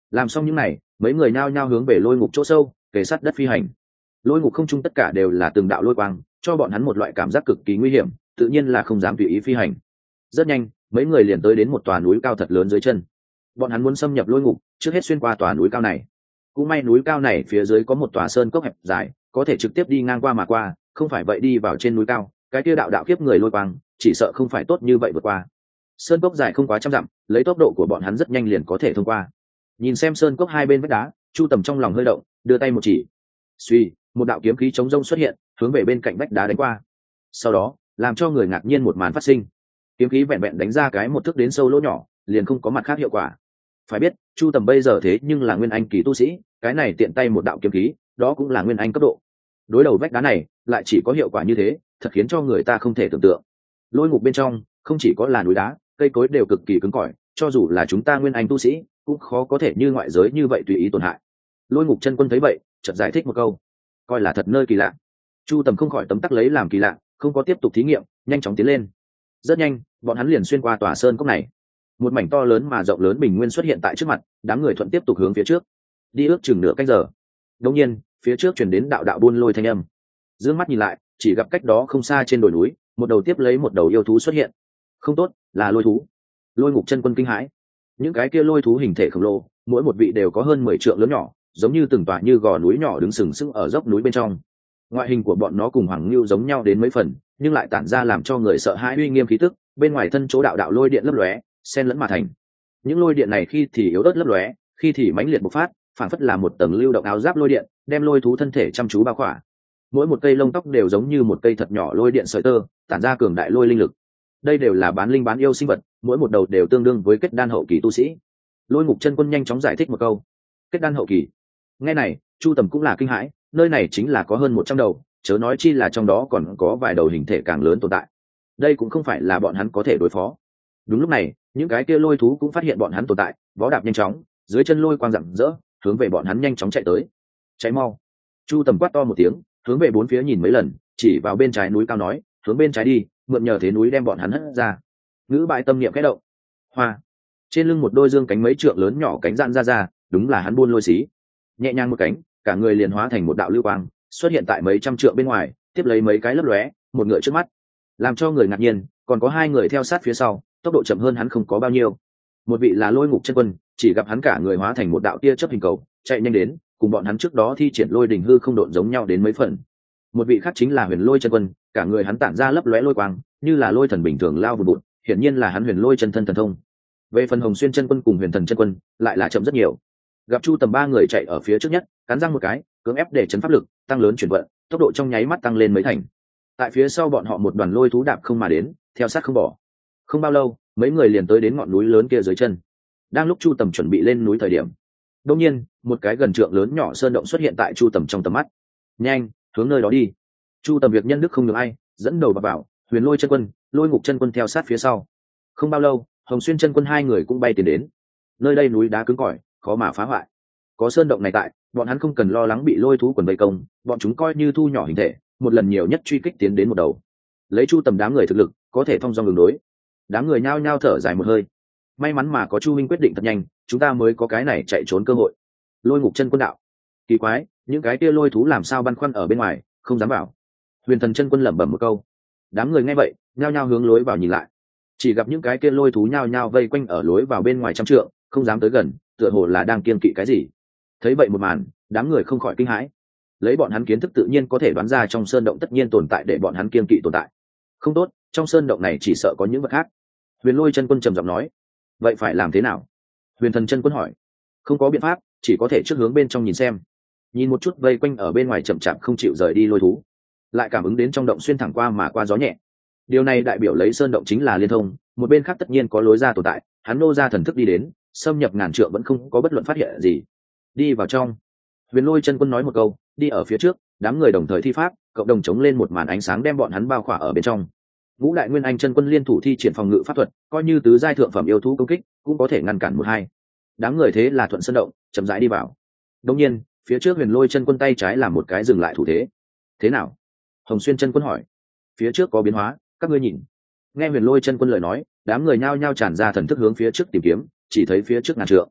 Làm xong những này, mấy người nhao nhao hướng về lôi ngục chỗ sâu kề sát đất phi hành. Lôi ngục không trung tất cả đều là từng đạo lôi quang, cho bọn hắn một loại cảm giác cực kỳ nguy hiểm, tự nhiên là không dám tùy ý phi hành. Rất nhanh, mấy người liền tới đến một tòa núi cao thật lớn dưới chân. Bọn hắn muốn xâm nhập lôi ngục, trước hết xuyên qua tòa núi cao này. Cũng may núi cao này phía dưới có một tòa sơn cốc hẹp dài, có thể trực tiếp đi ngang qua mà qua, không phải vậy đi vào trên núi cao, cái kia đạo đạo kiếp người lôi quang, chỉ sợ không phải tốt như vậy vượt qua. Sơn cốc dài không quá trăm dặm, lấy tốc độ của bọn hắn rất nhanh liền có thể thông qua. Nhìn xem sơn cốc hai bên vách đá, Chu Tầm trong lòng hơi động, đưa tay một chỉ. Suy, một đạo kiếm khí chống rông xuất hiện, hướng về bên cạnh vách đá đánh qua. Sau đó, làm cho người ngạc nhiên một màn phát sinh. Kiếm khí vẹn vẹn đánh ra cái một thước đến sâu lỗ nhỏ, liền không có mặt khác hiệu quả. Phải biết, Chu Tầm bây giờ thế nhưng là nguyên anh kỳ tu sĩ, cái này tiện tay một đạo kiếm khí, đó cũng là nguyên anh cấp độ. Đối đầu vách đá này, lại chỉ có hiệu quả như thế, thật khiến cho người ta không thể tưởng tượng. Lôi ngục bên trong, không chỉ có là núi đá, cây cối đều cực kỳ cứng cỏi, cho dù là chúng ta nguyên anh tu sĩ, cũng khó có thể như ngoại giới như vậy tùy ý tổn hại. Lôi ngục chân quân thấy vậy, chợt giải thích một câu, coi là thật nơi kỳ lạ. Chu Tầm không khỏi tấm tắc lấy làm kỳ lạ, không có tiếp tục thí nghiệm, nhanh chóng tiến lên. Rất nhanh, bọn hắn liền xuyên qua tòa sơn cốc này. Một mảnh to lớn mà rộng lớn bình nguyên xuất hiện tại trước mặt, đám người thuận tiếp tục hướng phía trước, đi ước chừng nửa canh giờ. Đột nhiên, phía trước truyền đến đạo đạo buôn lôi thanh âm. Dương mắt nhìn lại, chỉ gặp cách đó không xa trên đồi núi, một đầu tiếp lấy một đầu yêu thú xuất hiện. Không tốt, là lôi thú. Lôi ngục chân quân kinh hãi. Những cái kia lôi thú hình thể khổng lồ, mỗi một vị đều có hơn mười trượng lớn nhỏ, giống như từng tòa như gò núi nhỏ đứng sừng sững ở dốc núi bên trong. Ngoại hình của bọn nó cùng hoàng lưu giống nhau đến mấy phần, nhưng lại tản ra làm cho người sợ hãi uy nghiêm khí tức, bên ngoài thân chỗ đạo đạo lôi điện lấp lóe, xen lẫn mà thành. Những lôi điện này khi thì yếu ớt lấp lóe, khi thì mãnh liệt bộc phát, phản phất là một tầng lưu động áo giáp lôi điện, đem lôi thú thân thể chăm chú bao khỏa. Mỗi một cây lông tóc đều giống như một cây thật nhỏ lôi điện sợi tơ, tản ra cường đại lôi linh lực. Đây đều là bán linh bán yêu sinh vật, mỗi một đầu đều tương đương với kết đan hậu kỳ tu sĩ. Lôi ngục chân quân nhanh chóng giải thích một câu. Kết đan hậu kỳ. Nghe này, Chu Tầm cũng là kinh hãi, nơi này chính là có hơn một trăm đầu, chớ nói chi là trong đó còn có vài đầu hình thể càng lớn tồn tại. Đây cũng không phải là bọn hắn có thể đối phó. Đúng lúc này, những cái kia lôi thú cũng phát hiện bọn hắn tồn tại, vó đạp nhanh chóng, dưới chân lôi quang rạng rỡ, hướng về bọn hắn nhanh chóng chạy tới. Cháy mau! Chu Tầm quát to một tiếng, hướng về bốn phía nhìn mấy lần, chỉ vào bên trái núi cao nói, hướng bên trái đi, mượn nhờ thế núi đem bọn hắn hất ra. Ngữ bại tâm niệm khẽ động. Hoa! Trên lưng một đôi dương cánh mấy trượng lớn nhỏ cánh dạn ra ra, đúng là hắn buôn lôi xí. Nhẹ nhàng một cánh, cả người liền hóa thành một đạo lưu quang, xuất hiện tại mấy trăm trượng bên ngoài, tiếp lấy mấy cái lấp lóe, một ngựa trước mắt. Làm cho người ngạc nhiên, còn có hai người theo sát phía sau, tốc độ chậm hơn hắn không có bao nhiêu. Một vị là Lôi ngục chân quân, chỉ gặp hắn cả người hóa thành một đạo tia chớp hình cầu, chạy nhanh đến, cùng bọn hắn trước đó thi triển lôi đỉnh hư không độn giống nhau đến mấy phần. Một vị khác chính là Huyền Lôi chân quân, cả người hắn tản ra lấp lóe lôi quang, như là lôi thần bình thường lao vụt vụt, hiển nhiên là hắn Huyền Lôi chân thân thần thông. Về phần Hồng Xuyên chân quân cùng Huyền Thần chân quân, lại là chậm rất nhiều. Gặp Chu Tầm ba người chạy ở phía trước nhất, cắn răng một cái, cưỡng ép để chấn pháp lực, tăng lớn chuyển vận, tốc độ trong nháy mắt tăng lên mấy thành. Tại phía sau bọn họ một đoàn lôi thú đạp không mà đến, theo sát không bỏ. Không bao lâu, mấy người liền tới đến ngọn núi lớn kia dưới chân. Đang lúc Chu Tầm chuẩn bị lên núi thời điểm, đột nhiên, một cái gần trượng lớn nhỏ sơn động xuất hiện tại Chu Tầm trong tầm mắt. Nhanh, hướng nơi đó đi. Chu Tầm việc nhân đức không được ai, dẫn đầu vào, vào, Huyền Lôi chân quân, Lôi ngục chân quân theo sát phía sau. Không bao lâu, Hồng Xuyên chân quân hai người cũng bay tiến đến. Nơi đây núi đá cứng cỏi, khó mà phá hoại. Có sơn động này tại, bọn hắn không cần lo lắng bị lôi thú quần vây công, bọn chúng coi như thu nhỏ hình thể, một lần nhiều nhất truy kích tiến đến một đầu. Lấy Chu Tầm đám người thực lực, có thể thông dong đường đối. Đám người nhao nhao thở dài một hơi. May mắn mà có Chu Minh quyết định thật nhanh, chúng ta mới có cái này chạy trốn cơ hội. Lôi ngục chân quân đạo. Kỳ quái, những cái kia lôi thú làm sao băn khoăn ở bên ngoài, không dám vào. Huyền Thần chân quân lẩm bẩm một câu. Đám người nghe vậy, nhao nhao hướng lối vào nhìn lại. Chỉ gặp những cái kia lôi thú nhao nhao vây quanh ở lối vào bên ngoài trăm trượng, không dám tới gần, tựa hồ là đang kiêng kỵ cái gì. Thấy vậy một màn, đám người không khỏi kinh hãi. Lấy bọn hắn kiến thức tự nhiên có thể đoán ra trong sơn động tất nhiên tồn tại để bọn hắn kiêng kỵ tồn tại. Không tốt, trong sơn động này chỉ sợ có những vật khác. Huyền Lôi chân quân trầm giọng nói. Vậy phải làm thế nào? Huyền Thần chân quân hỏi. Không có biện pháp, chỉ có thể trước hướng bên trong nhìn xem. Nhìn một chút vây quanh ở bên ngoài chậm chạp không chịu rời đi lôi thú, lại cảm ứng đến trong động xuyên thẳng qua mà qua gió nhẹ. Điều này đại biểu lấy sơn động chính là liên thông, một bên khác tất nhiên có lối ra tồn tại, hắn nô ra thần thức đi đến, xâm nhập ngàn trượng vẫn không có bất luận phát hiện gì. Đi vào trong. Huyền Lôi chân quân nói một câu, đi ở phía trước, đám người đồng thời thi pháp, cộng đồng chống lên một màn ánh sáng đem bọn hắn bao khỏa ở bên trong. Ngũ Đại Nguyên Anh chân quân liên thủ thi triển phòng ngự pháp thuật, coi như tứ giai thượng phẩm yêu thú công kích, cũng có thể ngăn cản một hai. Đám người thế là thuận sơn động, chậm rãi đi vào. Đương nhiên, phía trước Huyền Lôi chân quân tay trái làm một cái dừng lại thủ thế. Thế nào? Hồng Xuyên chân quân hỏi. Phía trước có biến hóa, các ngươi nhìn. Nghe Huyền Lôi chân quân lời nói, đám người nhao nhao tràn ra thần thức hướng phía trước tìm kiếm, chỉ thấy phía trước ngàn trượng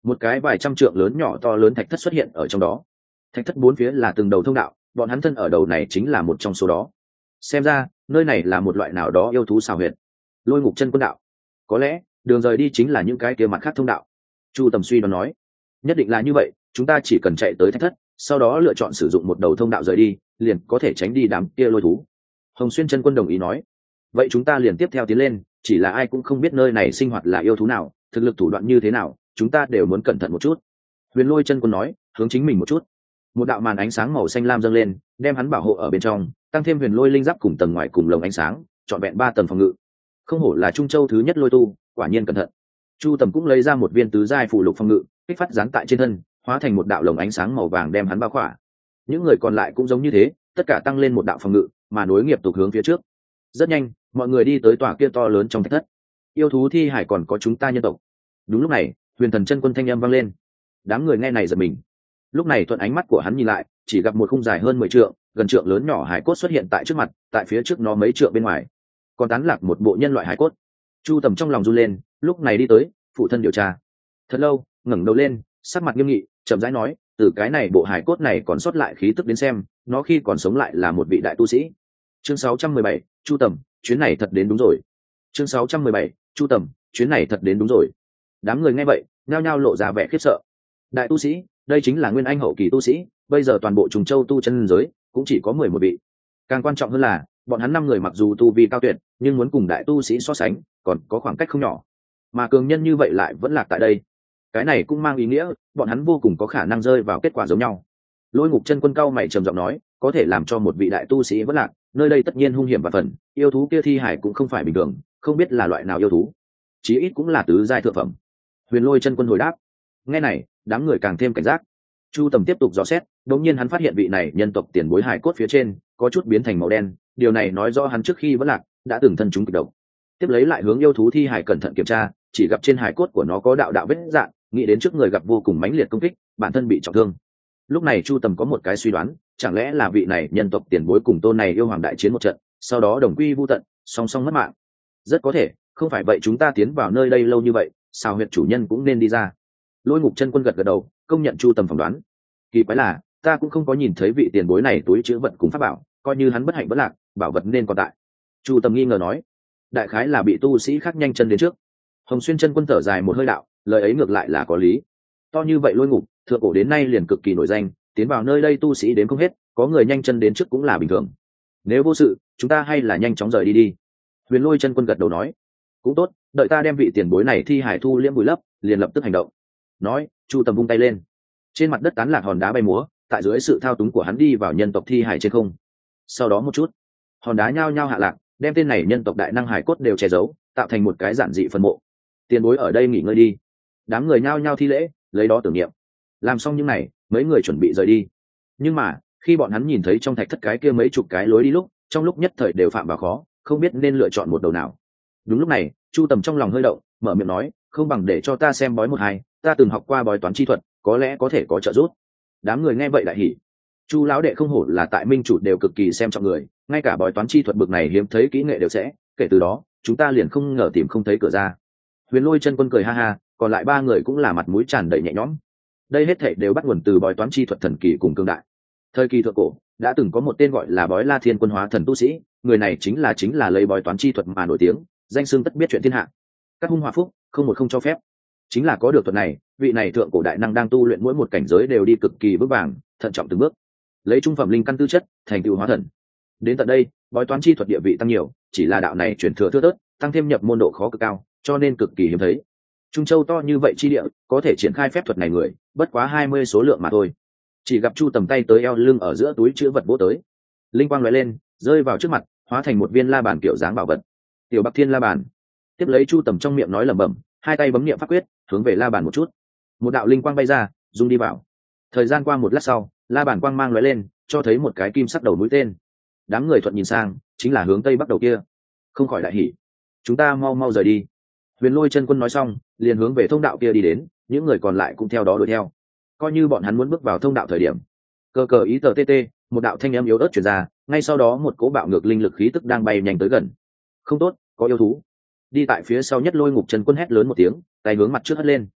một cái vài trăm trượng lớn nhỏ to lớn thạch thất xuất hiện ở trong đó. Thạch thất bốn phía là từng đầu thông đạo, bọn hắn thân ở đầu này chính là một trong số đó. Xem ra nơi này là một loại nào đó yêu thú xào huyệt. Lôi Ngục Chân Quân đạo, có lẽ đường rời đi chính là những cái kia mặt khác thông đạo. Chu Tầm suy đoán nói, nhất định là như vậy, chúng ta chỉ cần chạy tới thạch thất, sau đó lựa chọn sử dụng một đầu thông đạo rời đi, liền có thể tránh đi đám kia lôi thú. Hồng Xuyên Chân Quân đồng ý nói, vậy chúng ta liền tiếp theo tiến lên, chỉ là ai cũng không biết nơi này sinh hoạt là yêu thú nào, thực lực thủ đoạn như thế nào, chúng ta đều muốn cẩn thận một chút. Huyền Lôi Chân Quân nói, hướng chính mình một chút. Một đạo màn ánh sáng màu xanh lam dâng lên, đem hắn bảo hộ ở bên trong, tăng thêm huyền lôi linh giáp cùng tầng ngoài cùng lồng ánh sáng, trọn vẹn ba tầng phòng ngự. Không hổ là Trung Châu thứ nhất lôi tu, quả nhiên cẩn thận. Chu Tầm cũng lấy ra một viên tứ giai phù lục phòng ngự, kích phát dán tại trên thân, hóa thành một đạo lồng ánh sáng màu vàng đem hắn bao khỏa. Những người còn lại cũng giống như thế, tất cả tăng lên một đạo phòng ngự, mà nối nghiệp tục hướng phía trước. Rất nhanh, mọi người đi tới tòa kia to lớn trong thạch thất. Yêu thú thi hải còn có chúng ta nhân tộc. Đúng lúc này, Huyền Thần Chân Quân thanh âm vang lên. Đám người nghe này giật mình. Lúc này thuận ánh mắt của hắn nhìn lại, chỉ gặp một khung dài hơn mười trượng, gần trượng lớn nhỏ hải cốt xuất hiện tại trước mặt, tại phía trước nó mấy trượng bên ngoài, còn tán lạc một bộ nhân loại hải cốt. Chu Tầm trong lòng run lên, lúc này đi tới, phụ thân điều tra. Thật lâu, ngẩng đầu lên, sắc mặt nghiêm nghị, chậm rãi nói, từ cái này bộ hải cốt này còn sót lại khí tức đến xem, nó khi còn sống lại là một vị đại tu sĩ. Chương sáu trăm mười bảy, Chu Tầm, chuyến này thật đến đúng rồi. Chương sáu trăm mười bảy, Chu Tầm, chuyến này thật đến đúng rồi. Đám người nghe vậy, nhao nhao lộ ra vẻ khiếp sợ. Đại tu sĩ, đây chính là nguyên anh hậu kỳ tu sĩ, bây giờ toàn bộ Trùng Châu tu chân giới cũng chỉ có mười một vị. Càng quan trọng hơn là, bọn hắn năm người mặc dù tu vi cao tuyệt, nhưng muốn cùng đại tu sĩ so sánh, còn có khoảng cách không nhỏ. Mà cường nhân như vậy lại vẫn lạc tại đây. Cái này cũng mang ý nghĩa, bọn hắn vô cùng có khả năng rơi vào kết quả giống nhau. Lôi Ngục Chân Quân cao mày trầm giọng nói, có thể làm cho một vị đại tu sĩ vẫn lạc, nơi đây tất nhiên hung hiểm và phần, yêu thú kia thi hải cũng không phải bình thường, không biết là loại nào yêu thú, chí ít cũng là tứ giai thượng phẩm. Huyền Lôi Chân Quân hồi đáp. Nghe này, đám người càng thêm cảnh giác. Chu Tầm tiếp tục dò xét, đột nhiên hắn phát hiện vị này nhân tộc tiền bối hải cốt phía trên có chút biến thành màu đen, điều này nói rõ hắn trước khi vẫn lạc đã từng thân chúng kịch độc. Tiếp lấy lại hướng yêu thú thi hải cẩn thận kiểm tra, chỉ gặp trên hải cốt của nó có đạo đạo vết rạn, nghĩ đến trước người gặp vô cùng mãnh liệt công kích, bản thân bị trọng thương. Lúc này Chu Tầm có một cái suy đoán, chẳng lẽ là vị này nhân tộc tiền bối cùng tôn này yêu hoàng đại chiến một trận, sau đó đồng quy vu tận, song song mất mạng. Rất có thể, không phải vậy chúng ta tiến vào nơi đây lâu như vậy, sao huyện chủ nhân cũng nên đi ra. Lôi Ngục Chân Quân gật gật đầu, công nhận Chu Tầm phỏng đoán. Kỳ quái là, ta cũng không có nhìn thấy vị tiền bối này túi chứa vật cùng pháp bảo, coi như hắn bất hạnh bất lạc, bảo vật nên còn tại. Chu Tầm nghi ngờ nói, đại khái là bị tu sĩ khác nhanh chân đến trước. Hồng Xuyên Chân Quân thở dài một hơi đạo, lời ấy ngược lại là có lý. To như vậy Lôi Ngục, thượng cổ đến nay liền cực kỳ nổi danh, tiến vào nơi đây tu sĩ đến không hết, có người nhanh chân đến trước cũng là bình thường. Nếu vô sự, chúng ta hay là nhanh chóng rời đi đi. Huyền Lôi Chân Quân gật đầu nói, cũng tốt, đợi ta đem vị tiền bối này thi hải thu liễm bùi lấp, liền lập tức hành động. Nói, Chu Tầm vung tay lên, trên mặt đất tán lạc hòn đá bay múa, tại dưới sự thao túng của hắn đi vào nhân tộc thi hải trên không. Sau đó một chút, hòn đá nhao nhao hạ lạc, đem tên này nhân tộc đại năng hải cốt đều che giấu, tạo thành một cái giản dị phân mộ. Tiền bối ở đây nghỉ ngơi đi. Đám người nhao nhao thi lễ, lấy đó tưởng niệm. Làm xong những này, mấy người chuẩn bị rời đi. Nhưng mà khi bọn hắn nhìn thấy trong thạch thất cái kia mấy chục cái lối đi lúc, trong lúc nhất thời đều phạm vào khó, không biết nên lựa chọn một đầu nào. Đúng lúc này, Chu Tầm trong lòng hơi động, mở miệng nói, không bằng để cho ta xem bói một hai, ta từng học qua bói toán chi thuật, có lẽ có thể có trợ giúp. Đám người nghe vậy đại hỉ. Chu lão đệ không hổ là tại minh chủ đều cực kỳ xem trọng người, ngay cả bói toán chi thuật bực này hiếm thấy kỹ nghệ đều sẽ, kể từ đó chúng ta liền không ngờ tìm không thấy cửa ra. Huyền Lôi Chân Quân cười ha ha, còn lại ba người cũng là mặt mũi tràn đầy nhẹ nhõm. Đây hết thảy đều bắt nguồn từ bói toán chi thuật thần kỳ cùng cương đại. Thời kỳ thượng cổ đã từng có một tên gọi là bói La Thiên Quân hóa thần tu sĩ, người này chính là chính là lấy bói toán chi thuật mà nổi tiếng, danh xưng tất biết chuyện thiên hạ. Các hung hòa phúc, không một không cho phép. Chính là có được thuật này, vị này thượng cổ đại năng đang tu luyện mỗi một cảnh giới đều đi cực kỳ vững vàng, thận trọng từng bước, lấy trung phẩm linh căn tư chất, thành tựu hóa thần. Đến tận đây, bói toán chi thuật địa vị tăng nhiều, chỉ là đạo này truyền thừa thưa thớt, tăng thêm nhập môn độ khó cực cao, cho nên cực kỳ hiếm thấy. Trung Châu to như vậy chi địa, có thể triển khai phép thuật này người, bất quá hai mươi số lượng mà thôi. Chỉ gặp Chu Tầm tay tới eo lưng ở giữa túi chứa vật vỗ tới, linh quang lóe lên, rơi vào trước mặt, hóa thành một viên la bàn kiểu dáng bảo vật. Tiểu Bắc Thiên la bàn. Tiếp lấy Chu Tầm trong miệng nói lẩm bẩm, hai tay bấm niệm pháp quyết, hướng về la bàn một chút. Một đạo linh quang bay ra, dung đi vào. Thời gian qua một lát sau, la bàn quang mang lóe lên, cho thấy một cái kim sắc đầu mũi tên. Đám người thuận nhìn sang, chính là hướng tây bắc đầu kia. Không khỏi đại hỉ. Chúng ta mau mau rời đi. Huyền Lôi Chân Quân nói xong, liền hướng về thông đạo kia đi đến, những người còn lại cũng theo đó đuổi theo. Coi như bọn hắn muốn bước vào thông đạo thời điểm, cơ cờ ý tờ tê, một đạo thanh âm yếu ớt truyền ra, ngay sau đó một cỗ bạo ngược linh lực khí tức đang bay nhanh tới gần. Không tốt, có yêu thú. Đi tại phía sau nhất Lôi Ngục Chân Quân hét lớn một tiếng, tay hướng mặt trước hất lên.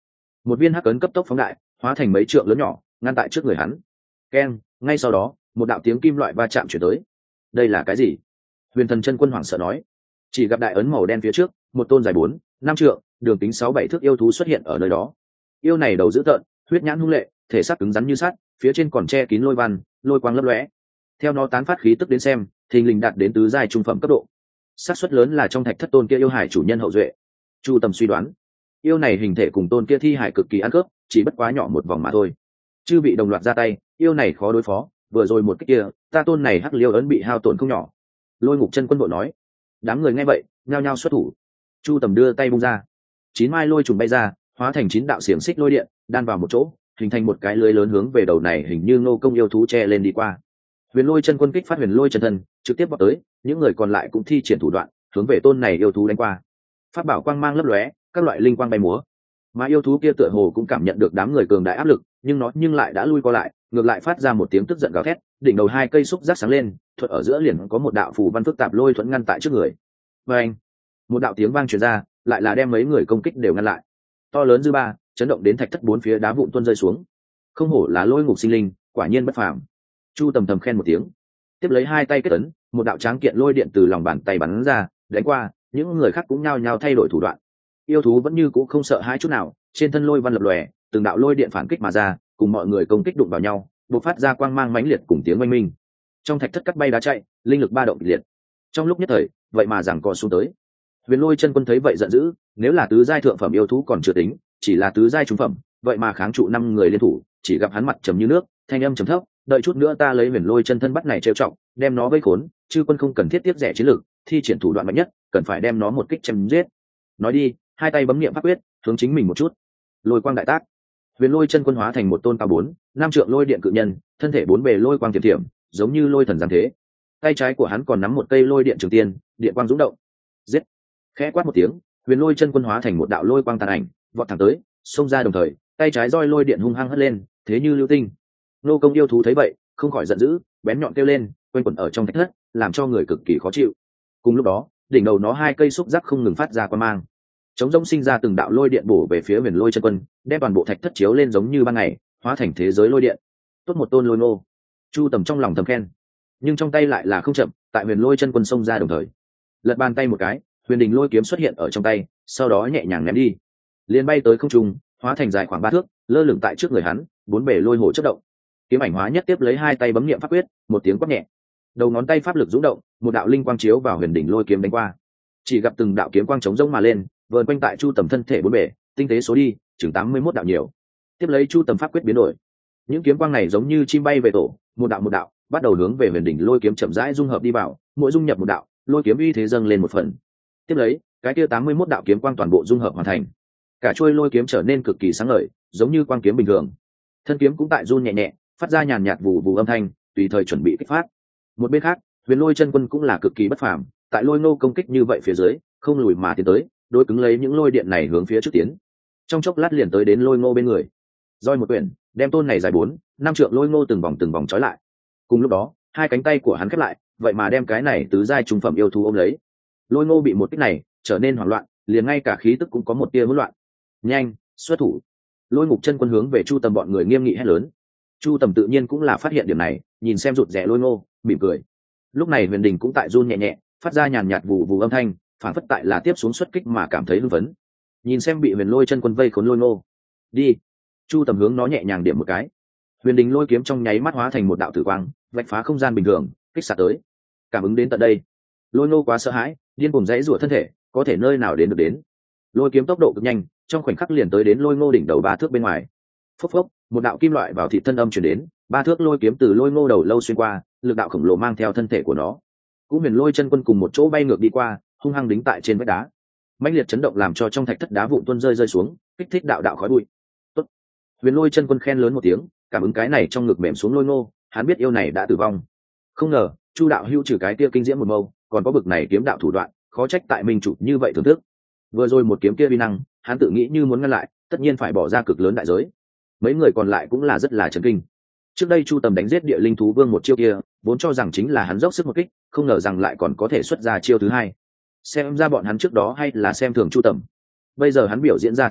một viên hắc ấn cấp tốc phóng đại, hóa thành mấy trượng lớn nhỏ, ngăn tại trước người hắn. Keng, ngay sau đó, một đạo tiếng kim loại va chạm chuyển tới. Đây là cái gì? Huyền Thần Chân Quân hoảng sợ nói. Chỉ gặp đại ấn màu đen phía trước, một tôn dài bốn, năm trượng, đường kính sáu bảy thước yêu thú xuất hiện ở nơi đó. Yêu này đầu dữ tợn, huyết nhãn hung lệ, thể xác cứng rắn như sắt, phía trên còn che kín lôi văn, lôi quang lấp lóe. Theo nó tán phát khí tức đến xem, thình lình đạt đến tứ giai trung phẩm cấp độ. Xác suất lớn là trong thạch thất tôn kia yêu hải chủ nhân hậu duệ. Chu Tầm suy đoán, yêu này hình thể cùng tôn kia thi hải cực kỳ ăn khớp, chỉ bất quá nhỏ một vòng mà thôi. Chư vị đồng loạt ra tay, yêu này khó đối phó, vừa rồi một cái kia, ta tôn này hắc liêu ấn bị hao tổn không nhỏ. Lôi Ngục Chân Quân bộ nói. Đám người nghe vậy, nhao nhao xuất thủ. Chu Tầm đưa tay bung ra, chín mai lôi trùng bay ra, hóa thành chín đạo xiềng xích lôi điện, đan vào một chỗ, hình thành một cái lưới lớn hướng về đầu này hình như Ngô Công yêu thú che lên đi qua. Huyền Lôi Chân Quân kích phát Huyền Lôi chân thân, trực tiếp vọt tới, những người còn lại cũng thi triển thủ đoạn, hướng về tôn này yêu thú đánh qua. Pháp bảo quang mang lấp lóe, các loại linh quang bay múa. Mà yêu thú kia tựa hồ cũng cảm nhận được đám người cường đại áp lực, nhưng nó nhưng lại đã lui qua lại, ngược lại phát ra một tiếng tức giận gào thét, đỉnh đầu hai cây xúc giác sáng lên, thuận ở giữa liền có một đạo phù văn phức tạp lôi thuẫn ngăn tại trước người. Và anh, một đạo tiếng vang truyền ra, lại là đem mấy người công kích đều ngăn lại. To lớn dư ba, chấn động đến thạch thất bốn phía đá vụn tuôn rơi xuống. Không hổ là Lôi Ngục sinh linh, quả nhiên bất phàm. Chu Tầm thầm khen một tiếng, tiếp lấy hai tay kết ấn, một đạo tráng kiện lôi điện từ lòng bàn tay bắn ra, đánh qua, những người khác cũng nhao nhao thay đổi thủ đoạn. Yêu thú vẫn như cũ không sợ hãi chút nào, trên thân lôi văn lập lòe, từng đạo lôi điện phản kích mà ra, cùng mọi người công kích đụng vào nhau, bộc phát ra quang mang mãnh liệt cùng tiếng oanh minh. Trong thạch thất cắt bay đá chạy, linh lực ba động kịch liệt. Trong lúc nhất thời, vậy mà giằng co xuống tới. Huyền Lôi Chân Quân thấy vậy giận dữ, nếu là tứ giai thượng phẩm yêu thú còn chưa tính, chỉ là tứ giai trung phẩm, vậy mà kháng trụ năm người liên thủ, chỉ gặp hắn mặt trầm như nước, thanh âm trầm thấp, đợi chút nữa ta lấy Huyền Lôi chân thân bắt này trêu trọng, đem nó vây khốn, chư quân không cần thiết tiếp rẻ chiến lược, thi triển thủ đoạn mạnh nhất, cần phải đem nó một kích chém giết. Nói đi, hai tay bấm niệm pháp quyết, hướng chính mình một chút. Lôi quang đại tác. Huyền Lôi chân quân hóa thành một tôn cao bốn, năm trượng lôi điện cự nhân, thân thể bốn bề lôi quang tiềm tiềm, giống như lôi thần giáng thế. Tay trái của hắn còn nắm một cây lôi điện trường tiên, điện quang dũng động. Giết! Khẽ quát một tiếng, Huyền Lôi chân quân hóa thành một đạo lôi quang tàn ảnh, vọt thẳng tới, xông ra đồng thời, tay trái roi lôi điện hung hăng hất lên, thế như lưu tinh. Nô Công yêu thú thấy vậy, không khỏi giận dữ, bén nhọn kêu lên, quanh quẩn ở trong thạch thất, làm cho người cực kỳ khó chịu. Cùng lúc đó, đỉnh đầu nó hai cây xúc giác không ngừng phát ra quang mang, chống rỗng sinh ra từng đạo lôi điện bổ về phía Huyền Lôi chân quân, đem toàn bộ thạch thất chiếu lên giống như ban ngày, hóa thành thế giới lôi điện. Tốt một tôn lôi ngô. Chu Tầm trong lòng thầm khen, nhưng trong tay lại là không chậm, tại Huyền Lôi chân quân xông ra đồng thời, lật bàn tay một cái, Huyền Đình lôi kiếm xuất hiện ở trong tay, sau đó nhẹ nhàng ném đi, liền bay tới không trung, hóa thành dài khoảng ba thước, lơ lửng tại trước người hắn, bốn bề lôi hồ chớp động. Kiếm ảnh hóa nhất tiếp lấy hai tay bấm niệm pháp quyết, một tiếng quát nhẹ, đầu ngón tay pháp lực dũng động, một đạo linh quang chiếu vào Huyền Đỉnh lôi kiếm đánh qua. Chỉ gặp từng đạo kiếm quang chống rỗng mà lên, vờn quanh tại Chu Tầm thân thể bốn bề, tinh tế số đi, chừng tám mươi mốt đạo nhiều. Tiếp lấy Chu Tầm pháp quyết biến đổi, những kiếm quang này giống như chim bay về tổ, một đạo một đạo, bắt đầu hướng về Huyền Đỉnh lôi kiếm chậm rãi dung hợp đi vào, mỗi dung nhập một đạo, lôi kiếm uy thế dâng lên một phần. Tiếp lấy, cái kia tám mươi mốt đạo kiếm quang toàn bộ dung hợp hoàn thành, cả chuôi lôi kiếm trở nên cực kỳ sáng ngời, giống như quang kiếm bình thường. Thân kiếm cũng tại run nhẹ nhẹ, phát ra nhàn nhạt vù vù âm thanh, tùy thời chuẩn bị kích phát. Một bên khác, Huyền Lôi chân quân cũng là cực kỳ bất phàm, tại lôi nô công kích như vậy phía dưới, không lùi mà tiến tới, đối cứng lấy những lôi điện này hướng phía trước tiến. Trong chốc lát liền tới đến lôi ngô bên người, roi một quyển, đem tôn này dài bốn, năm trượng lôi ngô từng vòng từng vòng trói lại. Cùng lúc đó, hai cánh tay của hắn khép lại, vậy mà đem cái này tứ giai trung phẩm yêu thú ôm lấy. Lôi ngô bị một kích này trở nên hoảng loạn, liền ngay cả khí tức cũng có một tia hỗn loạn. Nhanh, xuất thủ! Lôi Ngục chân quân hướng về Chu Tầm bọn người nghiêm nghị hét lớn. Chu Tầm tự nhiên cũng là phát hiện điểm này, nhìn xem rụt rè lôi ngô, mỉm cười. Lúc này Huyền Đình cũng tại run nhẹ nhẹ, phát ra nhàn nhạt vù vù âm thanh, phản phất tại là tiếp xuống xuất kích mà cảm thấy hưng phấn. Nhìn xem bị Huyền Lôi chân quân vây khốn lôi ngô, đi! Chu Tầm hướng nó nhẹ nhàng điểm một cái. Huyền Đình lôi kiếm trong nháy mắt hóa thành một đạo tử quang, vạch phá không gian bình thường, kích xạ tới. Cảm ứng đến tận đây, lôi ngô quá sợ hãi, điên cuồng rẽ rủa thân thể, có thể nơi nào đến được đến. Lôi kiếm tốc độ cực nhanh, trong khoảnh khắc liền tới đến lôi ngô đỉnh đầu ba thước bên ngoài. Phốc phốc, một đạo kim loại vào thịt thân âm truyền đến, ba thước lôi kiếm từ lôi ngô đầu lâu xuyên qua, lực đạo khổng lồ mang theo thân thể của nó. Cũng Huyền Lôi chân quân cùng một chỗ bay ngược đi qua, hung hăng đính tại trên vách đá. Mãnh liệt chấn động làm cho trong thạch thất đá vụn tuôn rơi rơi xuống, kích thích đạo đạo khói bụi. Tốt. Huyền Lôi chân quân khen lớn một tiếng, cảm ứng cái này trong ngực mềm xuống lôi ngô, hắn biết yêu này đã tử vong. Không ngờ, Chu đạo hưu trừ cái kia kinh diễm một mâu, còn có bực này kiếm đạo thủ đoạn, khó trách tại minh chủ như vậy thưởng thức. Vừa rồi một kiếm kia uy năng, hắn tự nghĩ như muốn ngăn lại, tất nhiên phải bỏ ra cực lớn đại giới. Mấy người còn lại cũng là rất là chấn kinh. Trước đây Chu Tầm đánh giết địa linh thú vương một chiêu kia, vốn cho rằng chính là hắn dốc sức một kích, không ngờ rằng lại còn có thể xuất ra chiêu thứ hai. Xem ra bọn hắn trước đó hay là xem thường Chu Tầm. Bây giờ hắn biểu diễn ra thực lực,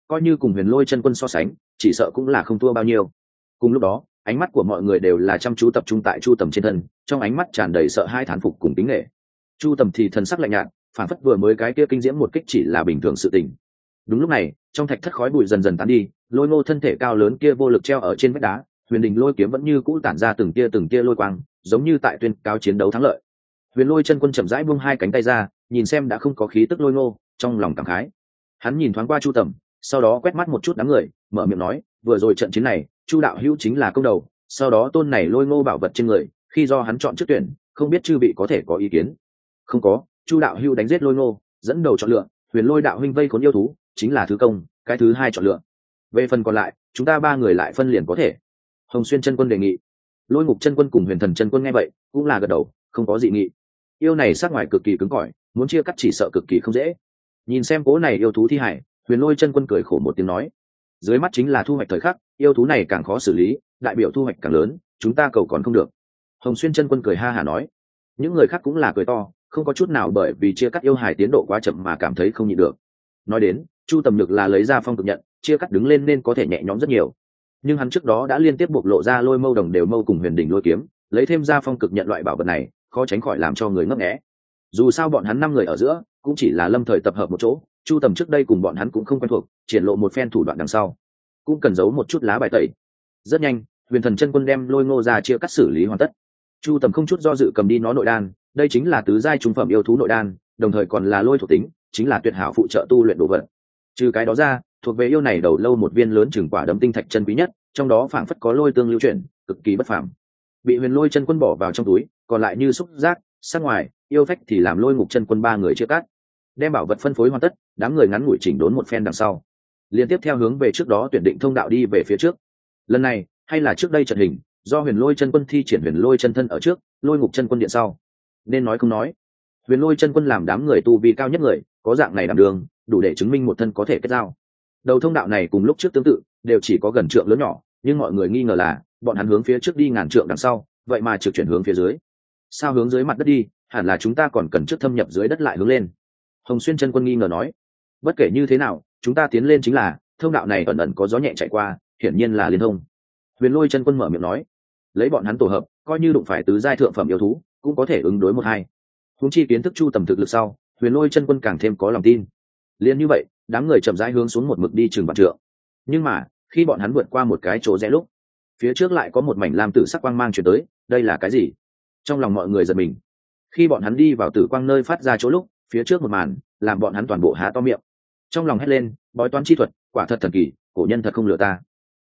coi như cùng huyền lôi chân quân so sánh chỉ sợ cũng là không thua bao nhiêu. Cùng lúc đó ánh mắt của mọi người đều là chăm chú tập trung tại chu tầm trên thân, trong ánh mắt tràn đầy sợ hai thán phục cùng tính nghệ. Chu tầm thì thần sắc lạnh nhạt, phản phất vừa mới cái kia kinh diễm một kích chỉ là bình thường sự tình. Đúng lúc này trong thạch thất khói bụi dần dần tán đi, Lôi Ngô thân thể cao lớn kia vô lực treo ở trên vách đá, huyền đình lôi kiếm vẫn như cũ tản ra từng tia từng tia lôi quang, giống như tại tuyên cáo chiến đấu thắng lợi. Huyền lôi chân quân chậm rãi buông hai cánh tay ra, nhìn xem đã không có khí tức Lôi Ngô, trong lòng cảm khái. Hắn nhìn thoáng qua chu tầm, sau đó quét mắt một chút đám người, mở miệng nói, vừa rồi trận chiến này chu đạo hữu chính là công đầu, sau đó tôn này Lôi Ngô bảo vật trên người khi do hắn chọn trước tuyển, không biết chư vị có thể có ý kiến. Không có, chu đạo hữu đánh giết Lôi Ngô, dẫn đầu chọn lựa, huyền lôi đạo huynh vây khốn yêu thú chính là thứ công, cái thứ hai chọn lựa, về phần còn lại chúng ta ba người lại phân liền có thể. Hồng Xuyên chân quân đề nghị. Lôi Ngục chân quân cùng Huyền Thần chân quân nghe vậy cũng là gật đầu, không có dị nghị. Yêu này sắc ngoài cực kỳ cứng cỏi, muốn chia cắt chỉ sợ cực kỳ không dễ. Nhìn xem cố này yêu thú thi hải, Huyền Lôi chân quân cười khổ một tiếng nói, dưới mắt chính là thu hoạch thời khắc, yêu thú này càng khó xử lý, đại biểu thu hoạch càng lớn, chúng ta cầu còn không được. Hồng Xuyên chân quân cười ha hả nói. Những người khác cũng là cười to, không có chút nào bởi vì chia cắt yêu hài tiến độ quá chậm mà cảm thấy không nhịn được. Nói đến chu tầm nhược là lấy ra phong cực nhận, chia cắt đứng lên nên có thể nhẹ nhõm rất nhiều, nhưng hắn trước đó đã liên tiếp bộc lộ ra lôi mâu đồng đều mâu cùng huyền đỉnh lôi kiếm, lấy thêm ra phong cực nhận loại bảo vật này khó tránh khỏi làm cho người ngấp nghé. Dù sao bọn hắn năm người ở giữa cũng chỉ là lâm thời tập hợp một chỗ, chu tầm trước đây cùng bọn hắn cũng không quen thuộc, triển lộ một phen thủ đoạn đằng sau cũng cần giấu một chút lá bài tẩy. Rất nhanh Huyền Thần chân quân đem Lôi Ngô ra chia cắt xử lý hoàn tất. Chu tầm không chút do dự cầm đi nó nội đan, đây chính là tứ giai trung phẩm yêu thú nội đan, đồng thời còn là lôi thuộc tính, chính là tuyệt hảo phụ trợ tu luyện đồ vật. Trừ cái đó ra thuộc về yêu này đầu lâu một viên lớn chừng quả đấm tinh thạch chân quý nhất, trong đó phảng phất có lôi tương lưu chuyển, cực kỳ bất phàm, bị Huyền Lôi chân quân bỏ vào trong túi, còn lại như xúc giác sát ngoài yêu phách thì làm Lôi Ngục chân quân ba người chia cắt. Đem bảo vật phân phối hoàn tất, đám người ngắn ngủi chỉnh đốn một phen đằng sau liên tiếp theo hướng về trước đó tuyển định thông đạo đi về phía trước. Lần này hay là trước đây trận hình, do Huyền Lôi chân quân thi triển Huyền Lôi chân thân ở trước, Lôi Ngục chân quân điện sau. Nên nói không nói, Huyền Lôi chân quân làm đám người tu vi cao nhất người, có dạng này đảm đường đủ để chứng minh một thân có thể kết giao. Đầu thông đạo này cùng lúc trước tương tự, đều chỉ có gần trượng lớn nhỏ, nhưng mọi người nghi ngờ là bọn hắn hướng phía trước đi ngàn trượng đằng sau, vậy mà trực chuyển hướng phía dưới. Sao hướng dưới mặt đất đi, hẳn là chúng ta còn cần trước thâm nhập dưới đất lại hướng lên. Hồng Xuyên chân quân nghi ngờ nói, bất kể như thế nào chúng ta tiến lên chính là, thông đạo này ẩn ẩn có gió nhẹ chạy qua, hiển nhiên là liên thông. Huyền Lôi chân quân mở miệng nói, lấy bọn hắn tổ hợp, coi như đụng phải tứ giai thượng phẩm yêu thú cũng có thể ứng đối một hai. Huống chi kiến thức chu tầm thực lực sau, Huyền Lôi chân quân càng thêm có lòng tin. Liên như vậy đám người chậm rãi hướng xuống một mực đi chừng vạn trượng, nhưng mà khi bọn hắn vượt qua một cái chỗ rẽ lúc, phía trước lại có một mảnh lam tử sắc quang mang chuyển tới. Đây là cái gì? Trong lòng mọi người giật mình. Khi bọn hắn đi vào tử quang nơi phát ra chỗ lúc, phía trước một màn làm bọn hắn toàn bộ há to miệng, trong lòng hét lên, bói toán chi thuật quả thật thần kỳ, cổ nhân thật không lừa ta.